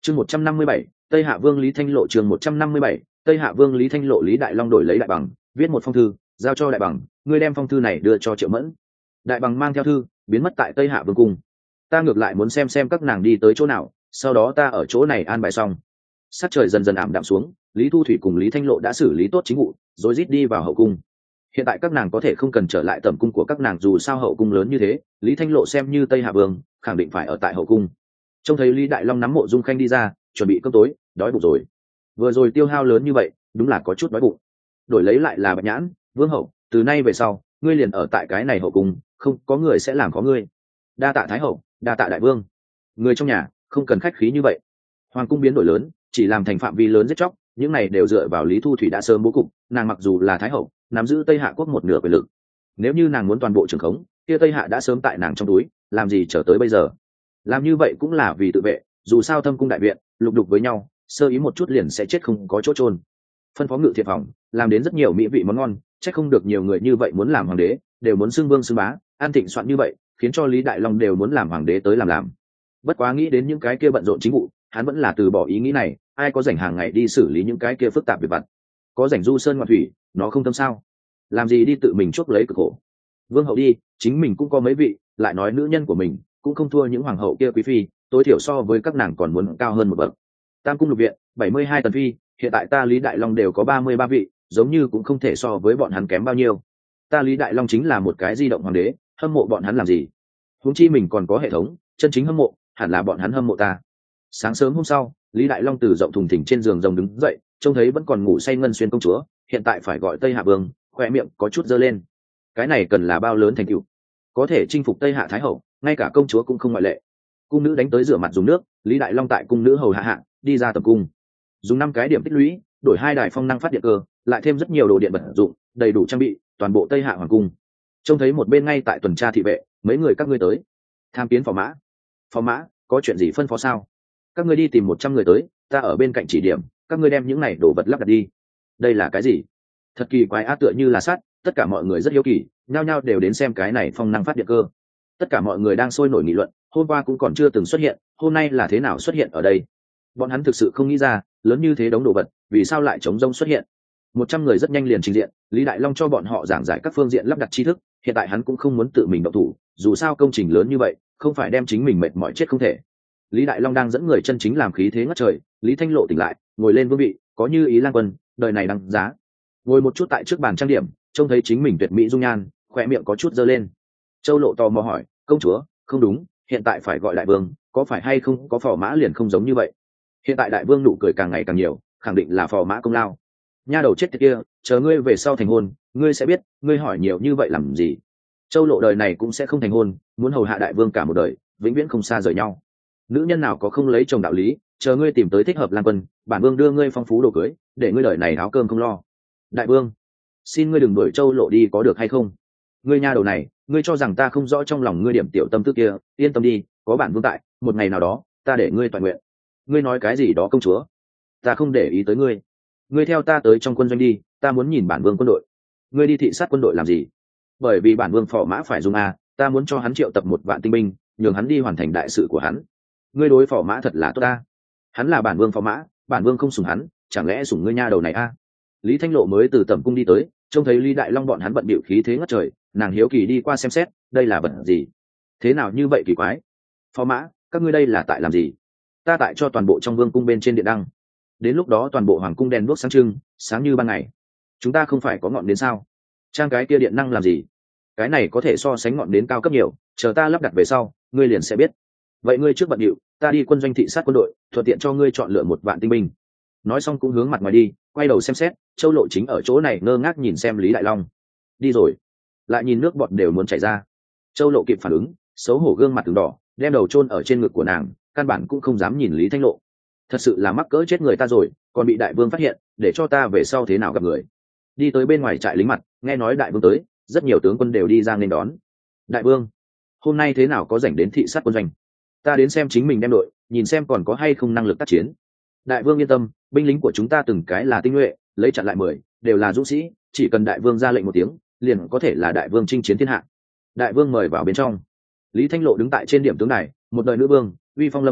chương 157, Tây Hạ Vương Lý Thanh Lộ. chương 157, Tây Hạ Vương Lý Thanh Lộ. Lý Đại Long đổi lấy Đại Bằng, viết một phong thư giao cho Đại Bằng, ngươi đem phong thư này đưa cho Triệu Mẫn. Đại Bằng mang theo thư biến mất tại Tây Hạ Vương cung. Ta ngược lại muốn xem các nàng đi tới chỗ nào, sau đó ta ở chỗ này an bài xong. Sắc trời dần dần ảm đạm xuống, Lý Thu Thủy cùng Lý Thanh Lộ đã xử lý tốt chính vụ, rồi rít đi vào hậu cung. Hiện tại các nàng có thể không cần trở lại tẩm cung của các nàng, dù sao hậu cung lớn như thế, Lý Thanh Lộ xem như Tây Hạ Vương khẳng định phải ở tại hậu cung. Trông thấy Lý Đại Long nắm Mộ Dung Khanh đi ra, chuẩn bị cơm tối, đói bụng rồi. Vừa rồi tiêu hao lớn như vậy, đúng là có chút đói bụng. Đổi lấy lại là Bạch Nhãn, Vương hậu, từ nay về sau, ngươi liền ở tại cái này hậu cung, không có người sẽ làm có ngươi. Đa tạ Thái hậu, đa tạ Đại Vương. Người trong nhà không cần khách khí như vậy. Hoàng cung biến đổi lớn, chỉ làm thành phạm vi lớn giết chóc, những này đều dựa vào Lý Thu Thủy đã sớm bố cục. Nàng mặc dù là Thái hậu, nắm giữ Tây Hạ quốc một nửa quyền lực, nếu như nàng muốn toàn bộ trưởng khống, kia Tây Hạ đã sớm tại nàng trong túi, làm gì trở tới bây giờ. Làm như vậy cũng là vì tự vệ, dù sao thâm cung đại viện lục đục với nhau, sơ ý một chút liền sẽ chết không có chỗ trôn. Phân phó ngự thiện phòng làm đến rất nhiều mỹ vị món ngon, chắc không được nhiều người như vậy muốn làm hoàng đế, đều muốn xưng vương xưng bá, an thịnh soạn như vậy, khiến cho Lý Đại Long đều muốn làm hoàng đế tới làm. Bất quá nghĩ đến những cái kia bận rộn chính vụ, hắn vẫn là từ bỏ ý nghĩ này. Ai có rảnh hàng ngày đi xử lý những cái kia phức tạp việc vặt, có rảnh du sơn ngoạn thủy, nó không tâm sao, làm gì đi tự mình chuốc lấy cực khổ. Vương hậu đi, chính mình cũng có mấy vị, lại nói nữ nhân của mình cũng không thua những hoàng hậu kia quý phi, tối thiểu so với các nàng còn muốn cao hơn một bậc. Tam cung lục viện 72 tần phi, hiện tại ta Lý Đại Long đều có 33 vị, giống như cũng không thể so với bọn hắn kém bao nhiêu. Ta Lý Đại Long chính là một cái di động hoàng đế, hâm mộ bọn hắn làm gì? Huống chi mình còn có hệ thống, chân chính hâm mộ hẳn là bọn hắn hâm mộ ta. Sáng sớm hôm sau, Lý Đại Long từ rộng thùng thình trên giường rồng đứng dậy, trông thấy vẫn còn ngủ say Ngân Xuyên công chúa, hiện tại phải gọi Tây Hạ Vương, khoe miệng có chút dơ lên. Cái này cần là bao lớn thành tựu, có thể chinh phục Tây Hạ Thái hậu, ngay cả công chúa cũng không ngoại lệ. Cung nữ đánh tới rửa mặt dùng nước, Lý Đại Long tại cung nữ hầu hạ đi ra tầm cung, dùng 5 cái điểm tích lũy đổi 2 đài phong năng phát điện cơ, lại thêm rất nhiều đồ điện bẩn dụng, đầy đủ trang bị toàn bộ Tây Hạ hoàng cung. Trông thấy một bên ngay tại tuần tra thị vệ, mấy người các ngươi tới tham kiến phò mã. Phò mã, có chuyện gì phân phó sao? Các ngươi đi tìm 100 người tới, ta ở bên cạnh chỉ điểm, các ngươi đem những này đồ vật lắp đặt đi. Đây là cái gì? Thật kỳ quái á, tựa như là sắt. Tất cả mọi người rất hiếu kỳ, nhao nhao đều đến xem cái này phong năng phát điện cơ. Tất cả mọi người đang sôi nổi nghị luận, hôm qua cũng còn chưa từng xuất hiện, hôm nay là thế nào xuất hiện ở đây? Bọn hắn thực sự không nghĩ ra, lớn như thế đống đồ vật, vì sao lại trống rông xuất hiện? 100 người rất nhanh liền trình diện, Lý Đại Long cho bọn họ giảng giải các phương diện lắp đặt tri thức. Hiện tại hắn cũng không muốn tự mình động thủ, dù sao công trình lớn như vậy, không phải đem chính mình mệt mỏi chết không thể. Lý Đại Long đang dẫn người chân chính làm khí thế ngất trời. Lý Thanh Lộ tỉnh lại, ngồi lên vương vị, có như ý lang quân, đời này đăng giá. Ngồi một chút tại trước bàn trang điểm, trông thấy chính mình tuyệt mỹ dung nhan, khỏe miệng có chút dơ lên. Châu Lộ tò mò hỏi, công chúa, không đúng, hiện tại phải gọi đại vương, có phải hay không có phò mã liền không giống như vậy? Hiện tại đại vương nụ cười càng ngày càng nhiều, khẳng định là phò mã công lao. Nha đầu chết tiệt kia, chờ ngươi về sau thành hôn, ngươi sẽ biết, ngươi hỏi nhiều như vậy làm gì? Châu Lộ đời này cũng sẽ không thành hôn, muốn hầu hạ đại vương cả một đời, vĩnh viễn không xa rời nhau. Nữ nhân nào có không lấy chồng đạo lý, chờ ngươi tìm tới thích hợp lang quân, bản vương đưa ngươi phong phú đồ cưới, để ngươi đời này áo cơm không lo. Đại vương, xin ngươi đừng đuổi Châu Lộ đi có được hay không? Ngươi nha đầu này, ngươi cho rằng ta không rõ trong lòng ngươi điểm tiểu tâm tư kia, yên tâm đi, có bản vương tại, một ngày nào đó, ta để ngươi toàn nguyện. Ngươi nói cái gì đó công chúa? Ta không để ý tới ngươi. Ngươi theo ta tới trong quân doanh đi, ta muốn nhìn bản vương quân đội. Ngươi đi thị sát quân đội làm gì? Bởi vì bản vương phò mã phải dùng ta muốn cho hắn triệu tập 1 vạn tinh binh, nhường hắn đi hoàn thành đại sự của hắn. Ngươi đối phò mã thật là tốt ta. Hắn là bản vương phò mã, bản vương không sủng hắn, chẳng lẽ sủng ngươi nha đầu này Lý Thanh Lộ mới từ tẩm cung đi tới, trông thấy Lý Đại Long bọn hắn bận bịu khí thế ngất trời, nàng hiếu kỳ đi qua xem xét, đây là vật gì? Thế nào như vậy kỳ quái? Phò mã, các ngươi đây là tại làm gì? Ta tại cho toàn bộ trong vương cung bên trên điện đăng. Đến lúc đó toàn bộ hoàng cung đèn đuốc sáng trưng, sáng như ban ngày. Chúng ta không phải có ngọn đến sao? Trang cái kia điện năng làm gì? Cái này có thể so sánh ngọn đến cao cấp nhiều, chờ ta lắp đặt về sau, ngươi liền sẽ biết. Vậy ngươi trước bận điệu, ta đi quân doanh thị sát quân đội, thuận tiện cho ngươi chọn lựa 1 vạn tinh binh. Nói xong cũng hướng mặt ngoài đi, quay đầu xem xét, Châu Lộ chính ở chỗ này ngơ ngác nhìn xem Lý Đại Long. Đi rồi, lại nhìn nước bọt đều muốn chảy ra. Châu Lộ kịp phản ứng, xấu hổ gương mặt từng đỏ, đem đầu chôn ở trên ngực của nàng, căn bản cũng không dám nhìn Lý Thanh Lộ. Thật sự là mắc cỡ chết người ta rồi, còn bị đại vương phát hiện, để cho ta về sau thế nào gặp người. Đi tới bên ngoài trại lính mặt, nghe nói đại vương tới, rất nhiều tướng quân đều đi ra nên đón. Đại vương, hôm nay thế nào có rảnh đến thị sát quân doanh? Ta đến xem chính mình đem đội, nhìn xem còn có hay không năng lực tác chiến. Đại vương yên tâm, binh lính của chúng ta từng cái là tinh nhuệ, lấy chặn lại 10, đều là dũng sĩ, chỉ cần đại vương ra lệnh một tiếng, liền có thể là đại vương chinh chiến thiên hạ. Đại vương mời vào bên trong. Lý Thanh Lộ đứng tại trên điểm tướng đài, một đời nữ vương, uy phong lấm lấm,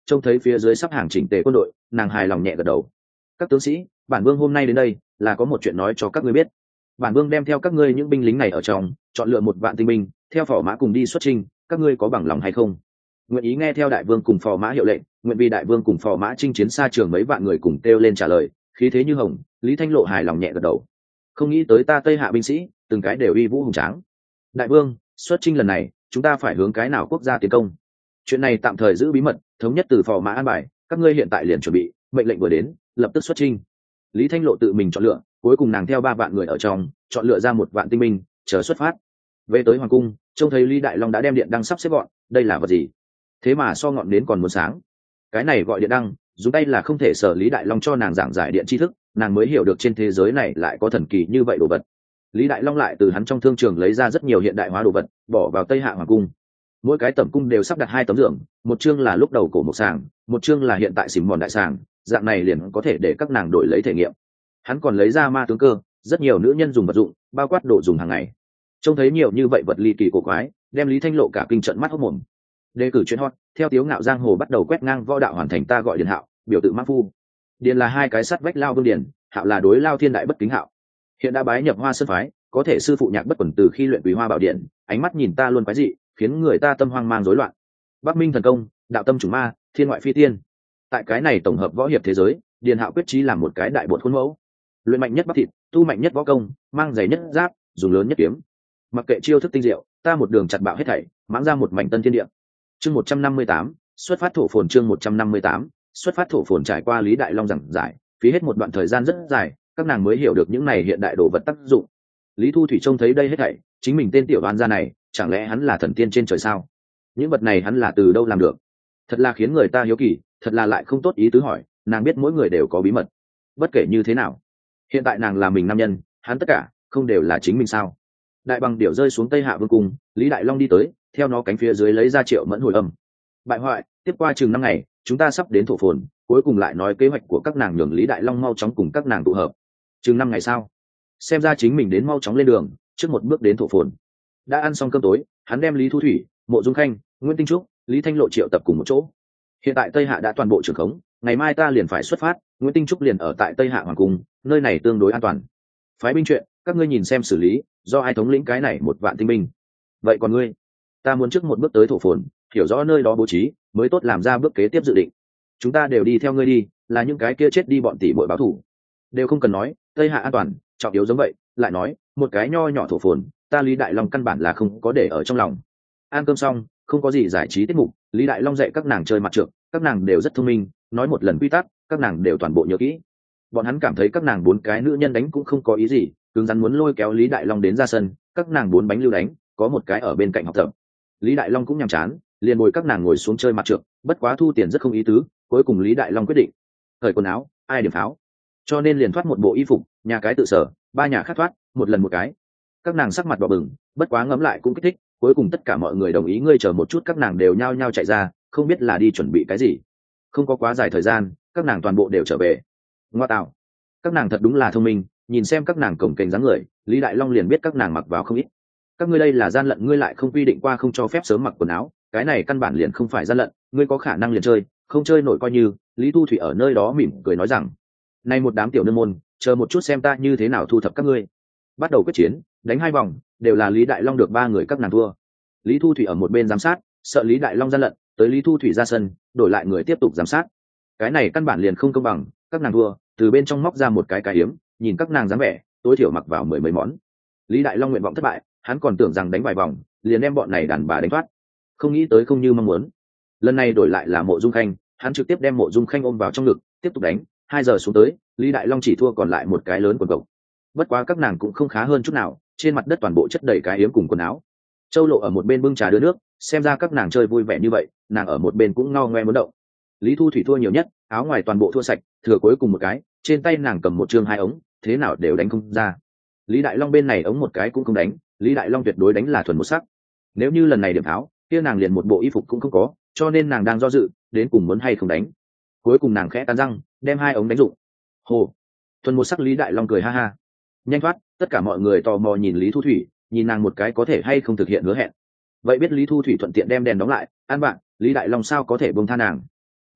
trông thấy phía dưới sắp hàng chỉnh tề quân đội, nàng hài lòng nhẹ gật đầu. Các tướng sĩ, bản vương hôm nay đến đây là có một chuyện nói cho các ngươi biết. Bản vương đem theo các ngươi những binh lính này ở trong chọn lựa 1 vạn tinh binh theo phò mã cùng đi xuất chinh, các ngươi có bằng lòng hay không? Nguyện ý nghe theo đại vương cùng phò mã hiệu lệnh, nguyện vì đại vương cùng phò mã chinh chiến xa trường mấy vạn người cùng kêu lên trả lời, khí thế như hồng. Lý Thanh Lộ hài lòng nhẹ gật đầu. Không nghĩ tới ta Tây Hạ binh sĩ từng cái đều uy vũ hùng tráng. Đại vương, xuất chinh lần này chúng ta phải hướng cái nào quốc gia tiến công? Chuyện này tạm thời giữ bí mật, thống nhất từ phò mã an bài, các ngươi hiện tại liền chuẩn bị, mệnh lệnh vừa đến lập tức xuất chinh. Lý Thanh Lộ tự mình chọn lựa, cuối cùng nàng theo 3 vạn người ở trong chọn lựa ra 1 vạn tinh binh chờ xuất phát. Về tới hoàng cung, trông thấy Lý Đại Long đã đem điện đăng sắp xếp gọn. Đây là vật gì? Thế mà so ngọn nến còn muốn sáng. Cái này gọi điện đăng, dùng tay là không thể sở. Lý Đại Long cho nàng giảng giải điện tri thức, nàng mới hiểu được trên thế giới này lại có thần kỳ như vậy đồ vật. Lý Đại Long lại từ hắn trong thương trường lấy ra rất nhiều hiện đại hóa đồ vật, bỏ vào Tây Hạ hoàng cung. Mỗi cái tẩm cung đều sắp đặt 2 tấm giường, một chương là lúc đầu cổ một sàng, một chương là hiện tại xỉm mòn đại sàng, dạng này liền có thể để các nàng đổi lấy thể nghiệm. Hắn còn lấy ra ma tướng cơ, rất nhiều nữ nhân dùng vật dụng, bao quát đồ dùng hàng ngày. Trông thấy nhiều như vậy vật ly kỳ cổ quái, đem Lý Thanh Lộ cả kinh trận mắt hốc mồm. Đề cử chuyện hot, theo Tiếu Ngạo giang hồ bắt đầu quét ngang võ đạo hoàn thành, ta gọi Điền Hạo, biểu tự mã phu. Điền là 2 cái sắt vách lao vương điền, Hạo là đối lao thiên đại bất kính Hạo. Hiện đã bái nhập Hoa Sơn phái, có thể sư phụ nhạc bất quần từ khi luyện Quý Hoa Bảo Điện, ánh mắt nhìn ta luôn quái dị, khiến người ta tâm hoang mang rối loạn. Bắc Minh thần công, đạo tâm chủng ma, thiên ngoại phi tiên. Tại cái này tổng hợp võ hiệp thế giới, Điền Hạo quyết chí làm một cái đại bột khuôn mẫu. Luyện mạnh nhất bắp thịt, tu mạnh nhất võ công, mang giày nhất giáp, dùng lớn nhất kiếm. Mặc kệ chiêu thức tinh diệu, ta một đường chặt bạo hết thảy, mãng ra một mảnh tân thiên địa. Chương 158, xuất phát thổ phồn. Chương 158, xuất phát thổ phồn. Trải qua Lý Đại Long giảng giải, phí hết một đoạn thời gian rất dài, các nàng mới hiểu được những này hiện đại đồ vật tác dụng. Lý Thu Thủy trông thấy đây hết thảy, chính mình tên tiểu oan gia này, chẳng lẽ hắn là thần tiên trên trời sao? Những vật này hắn là từ đâu làm được? Thật là khiến người ta hiếu kỳ, thật là lại không tốt ý tứ hỏi. Nàng biết mỗi người đều có bí mật, bất kể như thế nào, hiện tại nàng là mình nam nhân, hắn tất cả không đều là chính mình sao? Đại bằng điểu rơi xuống Tây Hạ vương cung, Lý Đại Long đi tới, theo nó cánh phía dưới lấy ra Triệu Mẫn hồi âm. Bại hoại, tiếp qua chừng 5 ngày, chúng ta sắp đến thổ phồn, cuối cùng lại nói kế hoạch của các nàng, nhường Lý Đại Long mau chóng cùng các nàng tụ hợp. Chừng 5 ngày sao? Xem ra chính mình đến mau chóng lên đường, trước một bước đến thổ phồn. Đã ăn xong cơm tối, hắn đem Lý Thu Thủy, Mộ Dung Khanh, Nguyễn Tinh Trúc, Lý Thanh Lộ triệu tập cùng một chỗ. Hiện tại Tây Hạ đã toàn bộ trưởng khống, ngày mai ta liền phải xuất phát, Nguyễn Tinh Trúc liền ở tại Tây Hạ hoàng cung, nơi này tương đối an toàn. Phái binh chuyện, các ngươi nhìn xem xử lý, do ai thống lĩnh cái này 1 vạn tinh binh. Vậy còn ngươi? Ta muốn trước một bước tới thổ phồn, hiểu rõ nơi đó bố trí, mới tốt làm ra bước kế tiếp dự định. Chúng ta đều đi theo ngươi đi, là những cái kia chết đi bọn tỷ muội báo thù. Đều không cần nói, Tây Hạ an toàn, trọng yếu giống vậy, lại nói, một cái nho nhỏ thổ phồn, ta Lý Đại Long căn bản là không có để ở trong lòng. Ăn cơm xong, không có gì giải trí tiết mục, Lý Đại Long dạy các nàng chơi mặt trượt, các nàng đều rất thông minh, nói một lần quy tắc, các nàng đều toàn bộ nhớ kỹ. Bọn hắn cảm thấy các nàng 4 cái nữ nhân đánh cũng không có ý gì, cứng rắn muốn lôi kéo Lý Đại Long đến ra sân, các nàng 4 bánh lưu đánh, có một cái ở bên cạnh học tập. Lý Đại Long cũng nhàm chán, liền bồi các nàng ngồi xuống chơi mặt trượt, bất quá thu tiền rất không ý tứ, cuối cùng Lý Đại Long quyết định, thời quần áo, ai điểm pháo. Cho nên liền thoát một bộ y phục, nhà cái tự sở, 3 nhà khác thoát, một lần một cái. Các nàng sắc mặt đỏ bừng, bất quá ngấm lại cũng kích thích, cuối cùng tất cả mọi người đồng ý, ngươi chờ một chút, các nàng đều nhao nhao chạy ra, không biết là đi chuẩn bị cái gì. Không có quá dài thời gian, các nàng toàn bộ đều trở về. Ngoa tạo, các nàng thật đúng là thông minh, nhìn xem các nàng cổng kềnh dáng người, Lý Đại Long liền biết các nàng mặc vào không ít. Các ngươi đây là gian lận, ngươi lại không quy định qua không cho phép sớm mặc quần áo, cái này căn bản liền không phải gian lận, ngươi có khả năng liền chơi, không chơi nổi coi như. Lý Thu Thủy ở nơi đó mỉm cười nói rằng, này một đám tiểu nương môn, chờ một chút xem ta như thế nào thu thập các ngươi. Bắt đầu quyết chiến, đánh 2 vòng, đều là Lý Đại Long được 3 người, các nàng thua. Lý Thu Thủy ở một bên giám sát, sợ Lý Đại Long gian lận, tới Lý Thu Thủy ra sân, đổi lại người tiếp tục giám sát. Cái này căn bản liền không công bằng, các nàng thua, từ bên trong móc ra một cái hiếm, nhìn các nàng dáng vẻ, tối thiểu mặc vào 10 mấy món. Lý Đại Long nguyện vọng thất bại, hắn còn tưởng rằng đánh vài vòng, liền đem bọn này đàn bà đánh thoát. Không nghĩ tới không như mong muốn. Lần này đổi lại là Mộ Dung Khanh, hắn trực tiếp đem Mộ Dung Khanh ôm vào trong ngực, tiếp tục đánh. 2 giờ xuống tới, Lý Đại Long chỉ thua còn lại một cái lớn quần cộc. Bất quá các nàng cũng không khá hơn chút nào, trên mặt đất toàn bộ chất đầy cái yếm cùng quần áo. Châu Lộ ở một bên bưng trà đưa nước, xem ra các nàng chơi vui vẻ như vậy, nàng ở một bên cũng ngao ngoe muốn động. Lý Thu Thủy thua nhiều nhất, áo ngoài toàn bộ thua sạch, thừa cuối cùng một cái, trên tay nàng cầm một chương 2 ống, thế nào đều đánh không ra. Lý Đại Long bên này ống một cái cũng không đánh, Lý Đại Long tuyệt đối đánh là thuần một sắc. Nếu như lần này điểm tháo, kia nàng liền một bộ y phục cũng không có, cho nên nàng đang do dự, đến cùng muốn hay không đánh. Cuối cùng nàng khẽ cắn răng, đem 2 ống đánh dụng. Hồ, thuần một sắc. Lý Đại Long cười ha ha. Nhanh thoát, tất cả mọi người tò mò nhìn Lý Thu Thủy, nhìn nàng một cái có thể hay không thực hiện hứa hẹn. Vậy biết Lý Thu Thủy thuận tiện đem đèn đóng lại, an bạn, Lý Đại Long sao có thể buông tha nàng.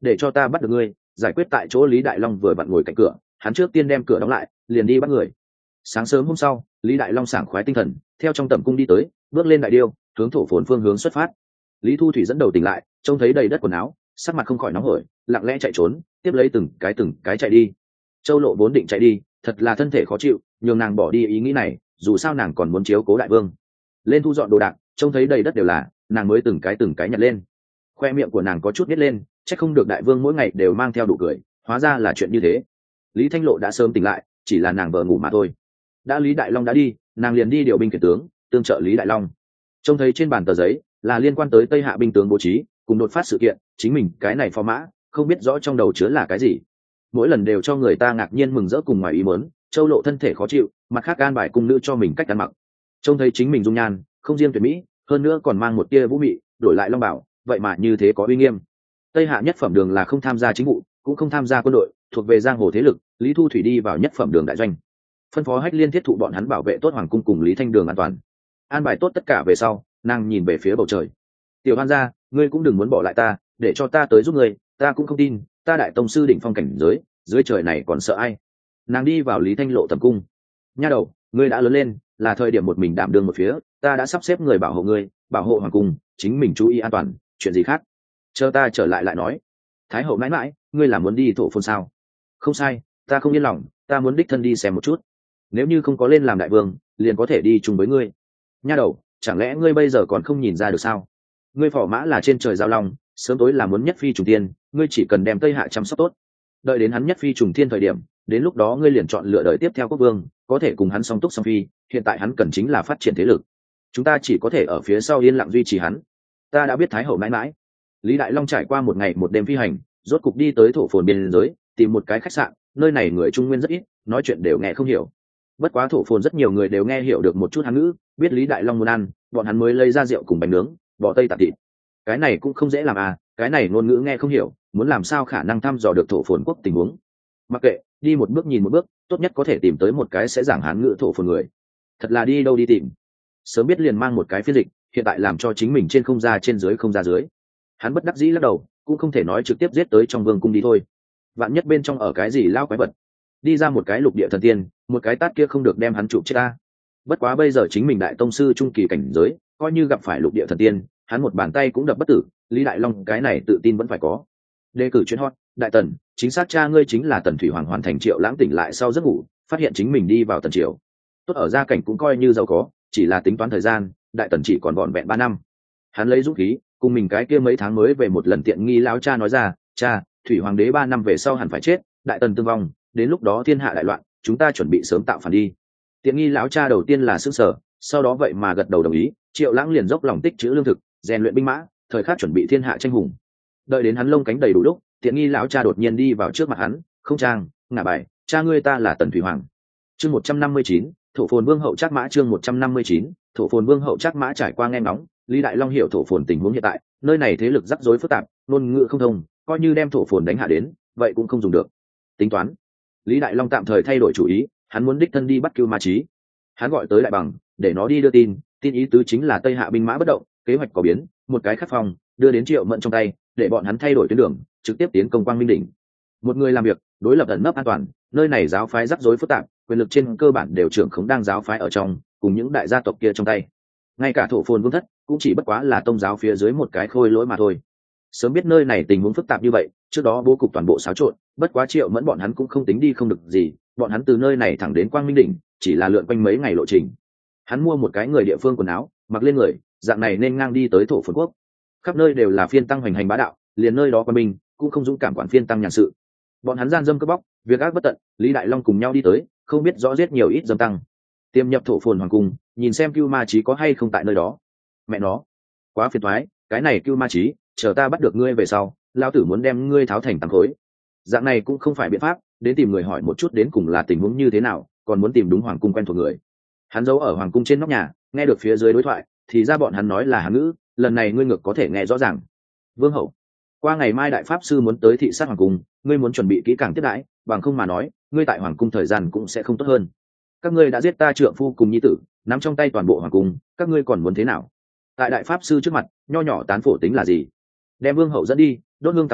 để cho ta bắt được ngươi giải quyết tại chỗ. Lý Đại Long vừa vặn ngồi cạnh cửa, hắn trước tiên đem cửa đóng lại, liền đi bắt người. Sáng sớm hôm sau, Lý Đại Long sảng khoái tinh thần, theo trong tẩm cung đi tới, bước lên đại điêu, hướng thổ phồn phương hướng xuất phát. Lý Thu Thủy dẫn đầu tỉnh lại, trông thấy đầy đất quần áo, sắc mặt không khỏi nóng hổi, lặng lẽ chạy trốn, tiếp lấy từng cái chạy đi. Châu Lộ vốn định chạy đi, thật là thân thể khó chịu, nhường nàng bỏ đi ý nghĩ này, dù sao nàng còn muốn chiếu cố đại vương. Lên thu dọn đồ đạc, trông thấy đầy đất đều là, nàng mới từng cái nhặt lên. Khoe miệng của nàng có chút nít lên, chắc không được đại vương mỗi ngày đều mang theo đủ cười, hóa ra là chuyện như thế. Lý Thanh Lộ đã sớm tỉnh lại, chỉ là nàng vờ ngủ mà thôi. Đã Lý Đại Long đã đi, nàng liền đi điều binh khiển tướng, tương trợ Lý Đại Long. Trông thấy trên bàn tờ giấy là liên quan tới Tây Hạ binh tướng bố trí cùng đột phát sự kiện, chính mình cái này phó mã không biết rõ trong đầu chứa là cái gì, mỗi lần đều cho người ta ngạc nhiên mừng rỡ cùng ngoài ý muốn. Châu Lộ thân thể khó chịu, mặt khác an bài cung nữ cho mình cách ăn mặc. Trông thấy chính mình dung nhan không riêng tuyệt mỹ, hơn nữa còn mang một tia vũ mị, đổi lại long bảo, vậy mà như thế có uy nghiêm. Tây Hạ nhất phẩm đường là không tham gia chính vụ, cũng không tham gia quân đội, thuộc về giang hồ thế lực. Lý Thu Thủy đi vào nhất phẩm đường đại doanh, phân phó Hách Liên thiết thụ bọn hắn bảo vệ tốt hoàng cung cùng Lý Thanh Đường an toàn. An bài tốt tất cả về sau, nàng nhìn về phía bầu trời. Tiểu Hoan gia, ngươi cũng đừng muốn bỏ lại ta, để cho ta tới giúp ngươi, ta cũng không tin, ta đại tông sư đỉnh phong cảnh giới, dưới trời này còn sợ ai. Nàng đi vào Lý Thanh Lộ tầm cung. Nha đầu, ngươi đã lớn lên, là thời điểm một mình đảm đương một phía, ta đã sắp xếp người bảo hộ ngươi, bảo hộ hoàng cung, chính mình chú ý an toàn, chuyện gì khác chờ ta trở lại lại nói. Thái hậu mãi mãi, ngươi là muốn đi thổ phồn sao? Không sai, ta không yên lòng, ta muốn đích thân đi xem một chút, nếu như không có lên làm đại vương liền có thể đi chung với ngươi. Nha đầu, chẳng lẽ ngươi bây giờ còn không nhìn ra được sao? Ngươi phò mã là trên trời giao long, sớm tối là muốn nhất phi trùng tiên, ngươi chỉ cần đem Tây Hạ chăm sóc tốt, đợi đến hắn nhất phi trùng thiên thời điểm, đến lúc đó ngươi liền chọn lựa đời tiếp theo quốc vương, có thể cùng hắn song túc song phi. Hiện tại hắn cần chính là phát triển thế lực, chúng ta chỉ có thể ở phía sau yên lặng duy trì hắn. Ta đã biết Thái hậu mãi mãi. Lý Đại Long trải qua một ngày một đêm phi hành, rốt cục đi tới thổ phồn biên giới, tìm một cái khách sạn. Nơi này người Trung Nguyên rất ít, nói chuyện đều nghe không hiểu. Bất quá thổ phồn rất nhiều người đều nghe hiểu được một chút Hán ngữ, biết Lý Đại Long muốn ăn, bọn hắn mới lấy ra rượu cùng bánh nướng, bò tây tạt thịt. Cái này cũng không dễ làm à, cái này ngôn ngữ nghe không hiểu, muốn làm sao khả năng thăm dò được thổ phồn quốc tình huống. Mặc kệ, đi một bước nhìn một bước, tốt nhất có thể tìm tới một cái sẽ giảng Hán ngữ thổ phồn người. Thật là đi đâu đi tìm, sớm biết liền mang một cái phiên dịch, hiện tại làm cho chính mình trên không ra trên dưới không ra dưới. Hắn bất đắc dĩ lắc đầu, cũng không thể nói trực tiếp giết tới trong vương cung đi thôi, vạn nhất bên trong ở cái gì lao quái vật, đi ra một cái lục địa thần tiên, một cái tát kia không được đem hắn chụp chết ta. Bất quá bây giờ chính mình đại tông sư trung kỳ cảnh giới, coi như gặp phải lục địa thần tiên, hắn một bàn tay cũng đập bất tử. Lý Đại Long cái này tự tin vẫn phải có. Đề cử chuyên hot, đại tần, chính xác cha ngươi chính là Tần Thủy Hoàng. Hoàn thành Triệu Lãng tỉnh lại sau giấc ngủ, phát hiện chính mình đi vào tần triều, tốt ở gia cảnh cũng coi như giàu có, chỉ là tính toán thời gian, đại tần chỉ còn vỏn vẹn 3 năm. Hắn lấy dũng khí, cùng mình cái kia mấy tháng mới về một lần tiện nghi lão cha nói ra, cha, Thủy Hoàng đế 3 năm về sau hẳn phải chết, đại tần tương vong, đến lúc đó thiên hạ đại loạn, chúng ta chuẩn bị sớm tạo phản đi. Tiện nghi lão cha đầu tiên là sững sờ, sau đó vậy mà gật đầu đồng ý. Triệu Lãng liền dốc lòng tích trữ lương thực, rèn luyện binh mã, thời khắc chuẩn bị thiên hạ tranh hùng. Đợi đến hắn lông cánh đầy đủ lúc, tiện nghi lão cha đột nhiên đi vào trước mặt hắn, không trang, ngả bài, cha ngươi ta là Tần Thủy Hoàng. Chương 159, thổ phồn vương hậu Trác Mã. Chương 159, thổ phồn vương hậu Trác Mã. Trải qua nghe ngóng, Lý Đại Long hiểu thổ phồn tình huống hiện tại, nơi này thế lực rắc rối phức tạp, ngôn ngữ không thông, coi như đem thổ phồn đánh hạ đến, vậy cũng không dùng được. Tính toán, Lý Đại Long tạm thời thay đổi chủ ý, hắn muốn đích thân đi bắt Cưu Ma Chí. Hắn gọi tới Đại Bằng, để nó đi đưa tin, tin ý tứ chính là Tây Hạ binh mã bất động, kế hoạch có biến, một cái khắc phòng đưa đến Triệu Mẫn trong tay, để bọn hắn thay đổi tuyến đường, trực tiếp tiến công Quang Minh đỉnh. Một người làm việc, đối lập ẩn nấp an toàn, nơi này giáo phái rắc rối phức tạp, quyền lực trên cơ bản đều trưởng khống đang giáo phái ở trong, cùng những đại gia tộc kia trong tay. Ngay cả thổ phồn vương thất cũng chỉ bất quá là tông giáo phía dưới một cái khôi lỗi mà thôi. Sớm biết nơi này tình huống phức tạp như vậy, trước đó bố cục toàn bộ xáo trộn, bất quá Triệu Mẫn bọn hắn cũng không tính đi không được gì, bọn hắn từ nơi này thẳng đến Quang Minh đỉnh, chỉ là lượn quanh mấy ngày lộ trình. Hắn mua một cái người địa phương quần áo, mặc lên người, dạng này nên ngang đi tới thổ phồn quốc. Khắp nơi đều là phiên tăng hoành hành bá đạo, liền nơi đó quân binh cũng không dũng cảm quản phiên tăng nhàn sự. Bọn hắn gian dâm cướp bóc, việc ác bất tận, Lý Đại Long cùng nhau đi tới, không biết rõ giết nhiều ít dâm tăng. Tiêm nhập thổ phồn hoàng cung, nhìn xem Cưu Ma Chí có hay không tại nơi đó. Mẹ nó, quá phiền toái, cái này Cưu Ma Chí, chờ ta bắt được ngươi về sau, lão tử muốn đem ngươi tháo thành tăng khối. Dạng này cũng không phải biện pháp, đến tìm người hỏi một chút đến cùng là tình huống như thế nào, còn muốn tìm đúng hoàng cung quen thuộc người. Hắn giấu ở hoàng cung trên nóc nhà, nghe được phía dưới đối thoại, thì ra bọn hắn nói là Hán ngữ, lần này ngươi ngược có thể nghe rõ ràng. Vương hậu, qua ngày mai đại pháp sư muốn tới thị sát hoàng cung, ngươi muốn chuẩn bị kỹ càng tiếp đãi, bằng không mà nói, ngươi tại hoàng cung thời gian cũng sẽ không tốt hơn. Các ngươi đã giết ta trượng phu cùng nhi tử, nắm trong tay toàn bộ hoàng cung, các ngươi còn muốn thế nào? Tại đại pháp sư trước mặt, nho nhỏ tán phổ tính là gì? Đem vương hậu dẫn đi, đốt hương tắm rửa,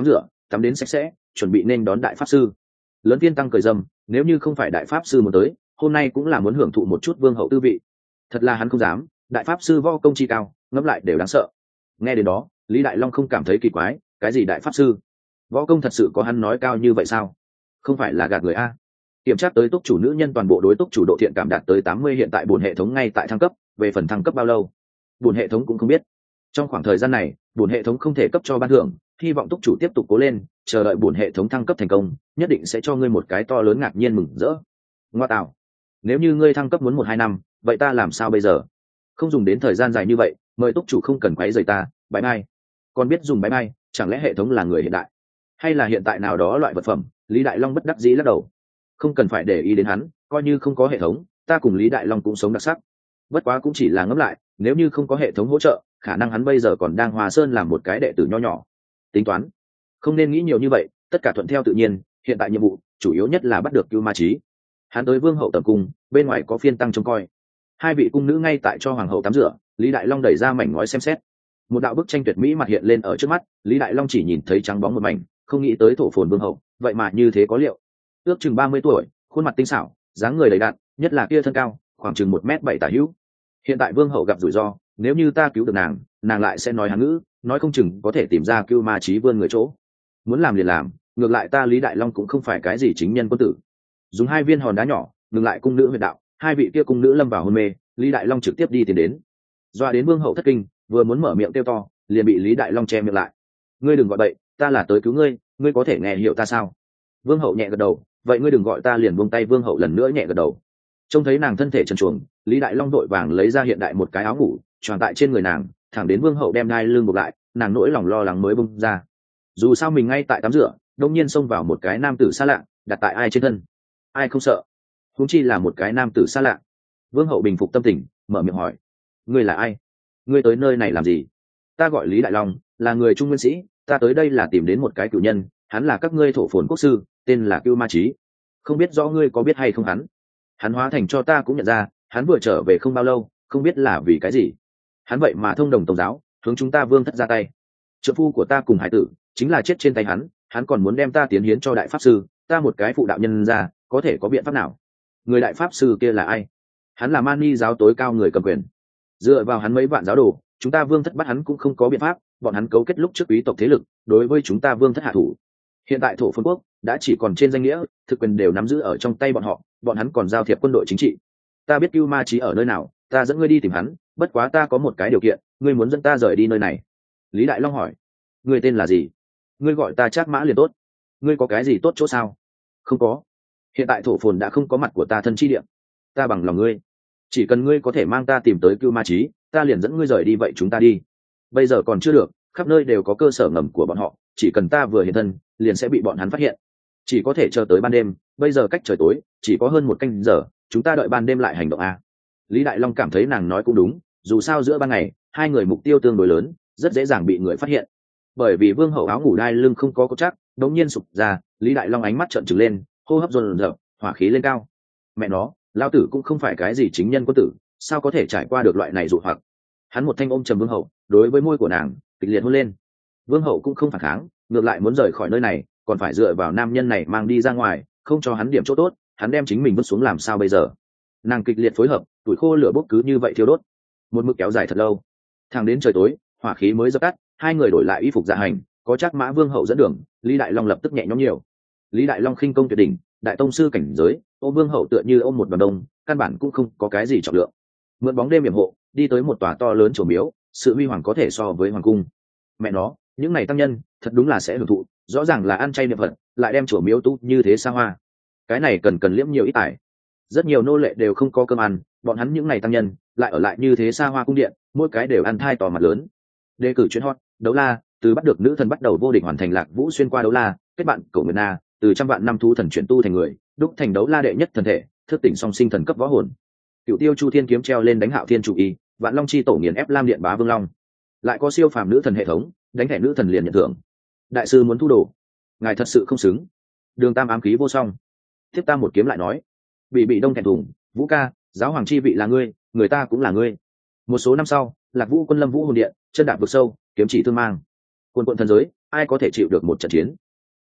tắm đến sạch sẽ chuẩn bị nên đón đại pháp sư. Lớn Tiên Tăng cười dâm, nếu như không phải đại pháp sư muốn tới, hôm nay cũng là muốn hưởng thụ một chút vương hậu tư vị. Thật là hắn không dám, đại pháp sư võ công chi cao, ngẫm lại đều đáng sợ. Nghe đến đó, Lý Đại Long không cảm thấy kỳ quái, cái gì đại pháp sư, võ công thật sự có hắn nói cao như vậy sao? Không phải là gạt người a. Kiểm tra tới túc chủ nữ nhân toàn bộ đối túc chủ độ thiện cảm đạt tới 80, hiện tại bổn hệ thống ngay tại thăng cấp, về phần thăng cấp bao lâu, bổn hệ thống cũng không biết. Trong khoảng thời gian này, bổn hệ thống không thể cấp cho ban thưởng, hy vọng túc chủ tiếp tục cố lên, chờ đợi bổn hệ thống thăng cấp thành công, nhất định sẽ cho ngươi một cái to lớn ngạc nhiên mừng rỡ. Ngoa tạo, nếu như ngươi thăng cấp muốn 1-2 năm, vậy ta làm sao bây giờ? Không dùng đến thời gian dài như vậy, mời túc chủ không cần quấy rầy ta, bye bye. Còn biết dùng bye bye, chẳng lẽ hệ thống là người hiện đại, hay là hiện tại nào đó loại vật phẩm? Lý Đại Long bất đắc dĩ lắc đầu. Không cần phải để ý đến hắn, coi như không có hệ thống, ta cùng Lý Đại Long cũng sống đặc sắc. Bất quá cũng chỉ là ngẫm lại, nếu như không có hệ thống hỗ trợ, khả năng hắn bây giờ còn đang Hòa Sơn làm một cái đệ tử nho nhỏ. Tính toán, không nên nghĩ nhiều như vậy, tất cả thuận theo tự nhiên, hiện tại nhiệm vụ chủ yếu nhất là bắt được Cưu Ma Chí. Hắn tới vương hậu tầm cung, bên ngoài có phiên tăng trông coi. Hai vị cung nữ ngay tại cho hoàng hậu tắm rửa, Lý Đại Long đẩy ra mảnh ngói xem xét. Một đạo bức tranh tuyệt mỹ mặt hiện lên ở trước mắt, Lý Đại Long chỉ nhìn thấy trắng bóng một mảnh, không nghĩ tới thổ phồn vương hậu, vậy mà như thế có liệu. Ước chừng 30 tuổi, khuôn mặt tinh xảo, dáng người đầy đặn, nhất là kia thân cao, khoảng chừng 1m7 tả hữu. Hiện tại vương hậu gặp rủi ro, nếu như ta cứu được nàng, nàng lại sẽ nói Hán ngữ, nói không chừng có thể tìm ra Cưu Ma Chí vươn người chỗ. Muốn làm liền làm, ngược lại ta Lý Đại Long cũng không phải cái gì chính nhân quân tử. Dùng 2 viên hòn đá nhỏ, ngừng lại cung nữ huyệt đạo, hai vị kia cung nữ lâm vào hôn mê, Lý Đại Long trực tiếp đi tiến đến. Doa đến vương hậu thất kinh, vừa muốn mở miệng kêu to, liền bị Lý Đại Long che miệng lại. Ngươi đừng gọi bậy, ta là tới cứu ngươi, ngươi có thể nghe hiểu ta sao? Vương hậu nhẹ gật đầu, vậy ngươi đừng gọi ta, liền buông tay. Vương hậu lần nữa nhẹ gật đầu. Trông thấy nàng thân thể trần truồng, Lý Đại Long đội vàng lấy ra hiện đại một cái áo ngủ choàng tại trên người nàng, thẳng đến vương hậu đem đai lưng buộc lại, nàng nỗi lòng lo lắng mới bung ra. Dù sao mình ngay tại tắm rửa, đông nhiên xông vào một cái nam tử xa lạ, đặt tại ai trên thân, ai không sợ, huống chi là một cái nam tử xa lạ. Vương hậu bình phục tâm tình, mở miệng hỏi, ngươi là ai? Ngươi tới nơi này làm gì? Ta gọi Lý Đại Long, là người Trung Nguyên sĩ, ta tới đây là tìm đến một cái cửu nhân, hắn là các ngươi thổ phồn quốc sư, tên là Cưu Ma Chí. Không biết rõ ngươi có biết hay không hắn? Hắn hóa thành cho ta cũng nhận ra, hắn vừa trở về không bao lâu, không biết là vì cái gì, hắn vậy mà thông đồng Tổng giáo, hướng chúng ta vương thất ra tay. Trợ phu của ta cùng hải tử chính là chết trên tay hắn, hắn còn muốn đem ta tiến hiến cho đại pháp sư, ta một cái phụ đạo nhân ra, có thể có biện pháp nào? Người đại pháp sư kia là ai? Hắn là Mani giáo tối cao người cầm quyền, dựa vào hắn mấy vạn giáo đồ, chúng ta vương thất bắt hắn cũng không có biện pháp, bọn hắn cấu kết lúc trước quý tộc thế lực, đối với chúng ta vương thất hạ thủ. Hiện tại thổ phồn quốc đã chỉ còn trên danh nghĩa, thực quyền đều nắm giữ ở trong tay bọn họ, bọn hắn còn giao thiệp quân đội chính trị. Ta biết Cưu Ma Chí ở nơi nào, ta dẫn ngươi đi tìm hắn, bất quá ta có một cái điều kiện, ngươi muốn dẫn ta rời đi nơi này. Lý Đại Long hỏi, ngươi tên là gì? Ngươi gọi ta Trác Mã liền tốt. Ngươi có cái gì tốt chỗ sao? Không có. Hiện tại thổ phồn đã không có mặt của ta thân chi địa, ta bằng lòng ngươi, chỉ cần ngươi có thể mang ta tìm tới Cưu Ma Chí, ta liền dẫn ngươi rời đi. Vậy chúng ta đi. Bây giờ còn chưa được, khắp nơi đều có cơ sở ngầm của bọn họ, chỉ cần ta vừa hiện thân, liền sẽ bị bọn hắn phát hiện. Chỉ có thể chờ tới ban đêm, bây giờ cách trời tối chỉ có hơn 1 canh giờ, chúng ta đợi ban đêm lại hành động a. Lý Đại Long cảm thấy nàng nói cũng đúng, dù sao giữa ban ngày, hai người mục tiêu tương đối lớn, rất dễ dàng bị người phát hiện. Bởi vì vương hậu áo ngủ đai lưng không có cốt chắc, đống nhiên sụp ra, Lý Đại Long ánh mắt trợn trừng lên, hô hấp dồn dập, hỏa khí lên cao. Mẹ nó, lao tử cũng không phải cái gì chính nhân quân tử, sao có thể trải qua được loại này dụ hoặc. Hắn một thanh ôm trầm vương hậu, đối với môi của nàng kịch liệt hôn lên. Vương hậu cũng không phản kháng, ngược lại muốn rời khỏi nơi này, còn phải dựa vào nam nhân này mang đi ra ngoài, không cho hắn điểm chỗ tốt, hắn đem chính mình vứt xuống làm sao bây giờ? Nàng kịch liệt phối hợp, tuổi khô lửa bốc cứ như vậy thiêu đốt, một mực kéo dài thật lâu, thẳng đến trời tối, hỏa khí mới dập tắt, hai người đổi lại y phục dạ hành, có Trác Mã vương hậu dẫn đường, Lý Đại Long lập tức nhẹ nhõm nhiều. Lý Đại Long khinh công tuyệt đỉnh, đại tông sư cảnh giới, ôm vương hậu tựa như ôm một đoàn đông, căn bản cũng không có cái gì trọng lượng. Mượn bóng đêm yểm hộ, đi tới một tòa to lớn chùa miếu, sự huy hoàng có thể so với hoàng cung. Mẹ nó, những này tăng nhân thật đúng là sẽ hưởng thụ, rõ ràng là ăn chay niệm Phật, lại đem chùa miếu tu như thế xa hoa. Cái này cần liễm nhiều ít tài. Rất nhiều nô lệ đều không có cơm ăn, bọn hắn những này tăng nhân lại ở lại như thế xa hoa cung điện, mỗi cái đều ăn thai tò mặt lớn. Đề cử chuyên hot, đấu la, từ bắt được nữ thần bắt đầu vô địch hoàn thành Lạc Vũ xuyên qua đấu la, kết bạn cổ Nguyệt Na, từ trăm vạn năm thú thần chuyển tu thành người, đúc thành đấu la đệ nhất thần thể, thức tỉnh song sinh thần cấp võ hồn. Cựu tiêu Chu Thiên kiếm treo lên đánh Hạo Thiên chủ y, Vạn Long chi tổ nghiền ép Lam Điện bá Vương Long. Lại có siêu phàm nữ thần hệ thống, đánh thẻ nữ thần liền nhận thưởng. Đại sư muốn thu đồ, ngài thật sự không xứng. Đường Tam ám khí vô song. Tiếp ta một kiếm lại nói, bị đông thẹn thùng, Vũ ca, giáo hoàng chi vị là ngươi, người ta cũng là ngươi. Một số năm sau, Lạc Vũ quân lâm vũ hồn điện, chân đạp vực sâu, kiếm chỉ thương mang. Quân quận thần giới, ai có thể chịu được một trận chiến?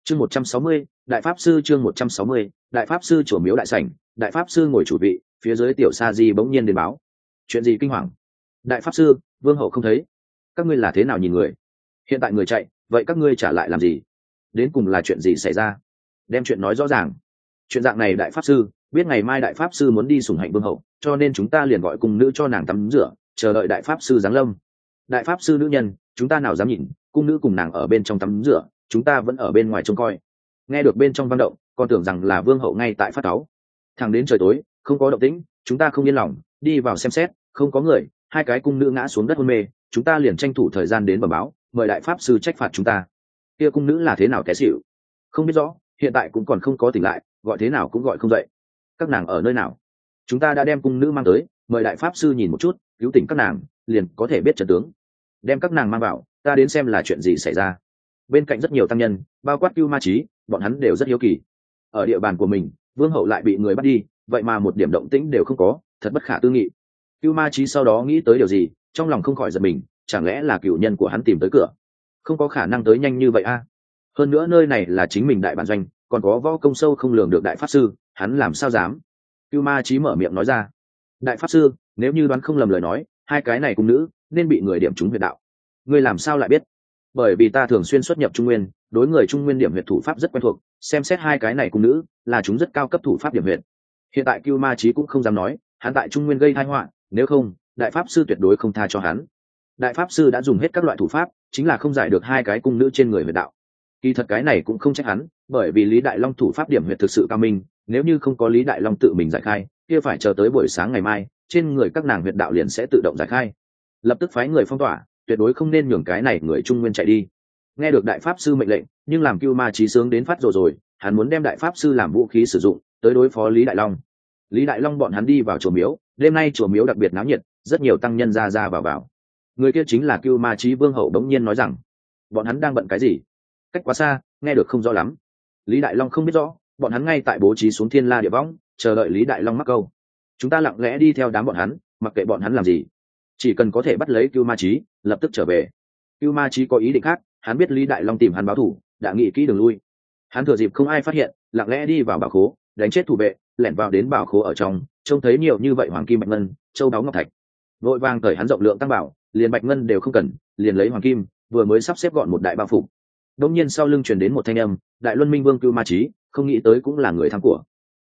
Chương 160, đại pháp sư. Chương 160, đại pháp sư. Chùa miếu đại sảnh, đại pháp sư ngồi chủ vị, phía dưới tiểu sa di bỗng nhiên đến báo. Chuyện gì kinh hoàng? Đại pháp sư, vương hậu không thấy. Các ngươi là thế nào nhìn người? Hiện tại người chạy, vậy các ngươi trả lại làm gì? Đến cùng là chuyện gì xảy ra? Đem chuyện nói rõ ràng. Chuyện dạng này đại pháp sư, biết ngày mai đại pháp sư muốn đi sủng hạnh vương hậu, cho nên chúng ta liền gọi cung nữ cho nàng tắm rửa, chờ đợi đại pháp sư giáng lâm. Đại pháp sư nữ nhân, chúng ta nào dám nhìn, cung nữ cùng nàng ở bên trong tắm rửa, chúng ta vẫn ở bên ngoài trông coi. Nghe được bên trong vang động, còn tưởng rằng là vương hậu ngay tại phát cáu. Thẳng đến trời tối, không có động tĩnh, chúng ta không yên lòng, đi vào xem xét, không có người, hai cái cung nữ ngã xuống đất hôn mê, chúng ta liền tranh thủ thời gian đến bẩm báo, mời đại pháp sư trách phạt chúng ta. Kia cung nữ là thế nào té xỉu? Không biết rõ, hiện tại cũng còn không có tỉnh lại, gọi thế nào cũng gọi không dậy. Các nàng ở nơi nào? Chúng ta đã đem cung nữ mang tới, mời đại pháp sư nhìn một chút, cứu tỉnh các nàng, liền có thể biết trận tướng. Đem các nàng mang vào, ta đến xem là chuyện gì xảy ra. Bên cạnh rất nhiều tăng nhân, bao quát Cưu Ma Chí, bọn hắn đều rất hiếu kỳ. Ở địa bàn của mình, vương hậu lại bị người bắt đi, vậy mà một điểm động tĩnh đều không có, thật bất khả tư nghị. Cưu Ma Chí sau đó nghĩ tới điều gì, trong lòng không khỏi giật mình, chẳng lẽ là cựu nhân của hắn tìm tới cửa? Không có khả năng tới nhanh như vậy a. Hơn nữa nơi này là chính mình đại bản doanh, còn có võ công sâu không lường được đại pháp sư, hắn làm sao dám? Cưu Ma Chí mở miệng nói ra. Đại pháp sư, nếu như đoán không lầm lời nói, hai cái này cung nữ nên bị người điểm trúng huyệt đạo. Ngươi làm sao lại biết? Bởi vì ta thường xuyên xuất nhập Trung Nguyên, đối người Trung Nguyên điểm huyệt thủ pháp rất quen thuộc, xem xét hai cái này cung nữ là chúng rất cao cấp thủ pháp điểm huyệt. Hiện tại Cưu Ma Chí cũng không dám nói, hắn tại Trung Nguyên gây tai họa, nếu không, đại pháp sư tuyệt đối không tha cho hắn. Đại pháp sư đã dùng hết các loại thủ pháp, chính là không giải được hai cái cung nữ trên người huyệt đạo. Kỳ thật cái này cũng không trách hắn, bởi vì Lý Đại Long thủ pháp điểm huyệt thực sự cao minh, nếu như không có Lý Đại Long tự mình giải khai, kia phải chờ tới buổi sáng ngày mai, trên người các nàng huyệt đạo liền sẽ tự động giải khai. Lập tức phái người phong tỏa, tuyệt đối không nên nhường cái này người Trung Nguyên chạy đi. Nghe được đại pháp sư mệnh lệnh, nhưng làm Cưu Ma Chí sướng đến phát rồi, hắn muốn đem đại pháp sư làm vũ khí sử dụng, tới đối phó Lý Đại Long. Lý Đại Long bọn hắn đi vào chùa miếu, đêm nay chùa miếu đặc biệt náo nhiệt, rất nhiều tăng nhân ra ra vào. Người kia chính là Cưu Ma Chí vương hậu đống nhiên nói rằng, bọn hắn đang bận cái gì? Cách quá xa, nghe được không rõ lắm. Lý Đại Long không biết rõ, bọn hắn ngay tại bố trí xuống Thiên La Địa Võng, chờ đợi Lý Đại Long mắc câu. Chúng ta lặng lẽ đi theo đám bọn hắn, mặc kệ bọn hắn làm gì, chỉ cần có thể bắt lấy Cưu Ma Chí, lập tức trở về. Cưu Ma Chí có ý định khác, hắn biết Lý Đại Long tìm hắn báo thù, đã nghĩ kỹ đường lui. Hắn thừa dịp không ai phát hiện, lặng lẽ đi vào bảo khố, đánh chết thủ vệ, lẻn vào đến bảo khố ở trong, trông thấy nhiều như vậy hoàng kim bạch ngân, châu báu ngọc thạch. Vội vàng cởi hắn rộng lượng tăng bảo, liền bạch ngân đều không cần, liền lấy hoàng kim, vừa mới sắp xếp gọn một đại bao phục. Đột nhiên sau lưng truyền đến một thanh âm, Đại Luân Minh Vương Cưu Ma Chí, không nghĩ tới cũng là người thắng của.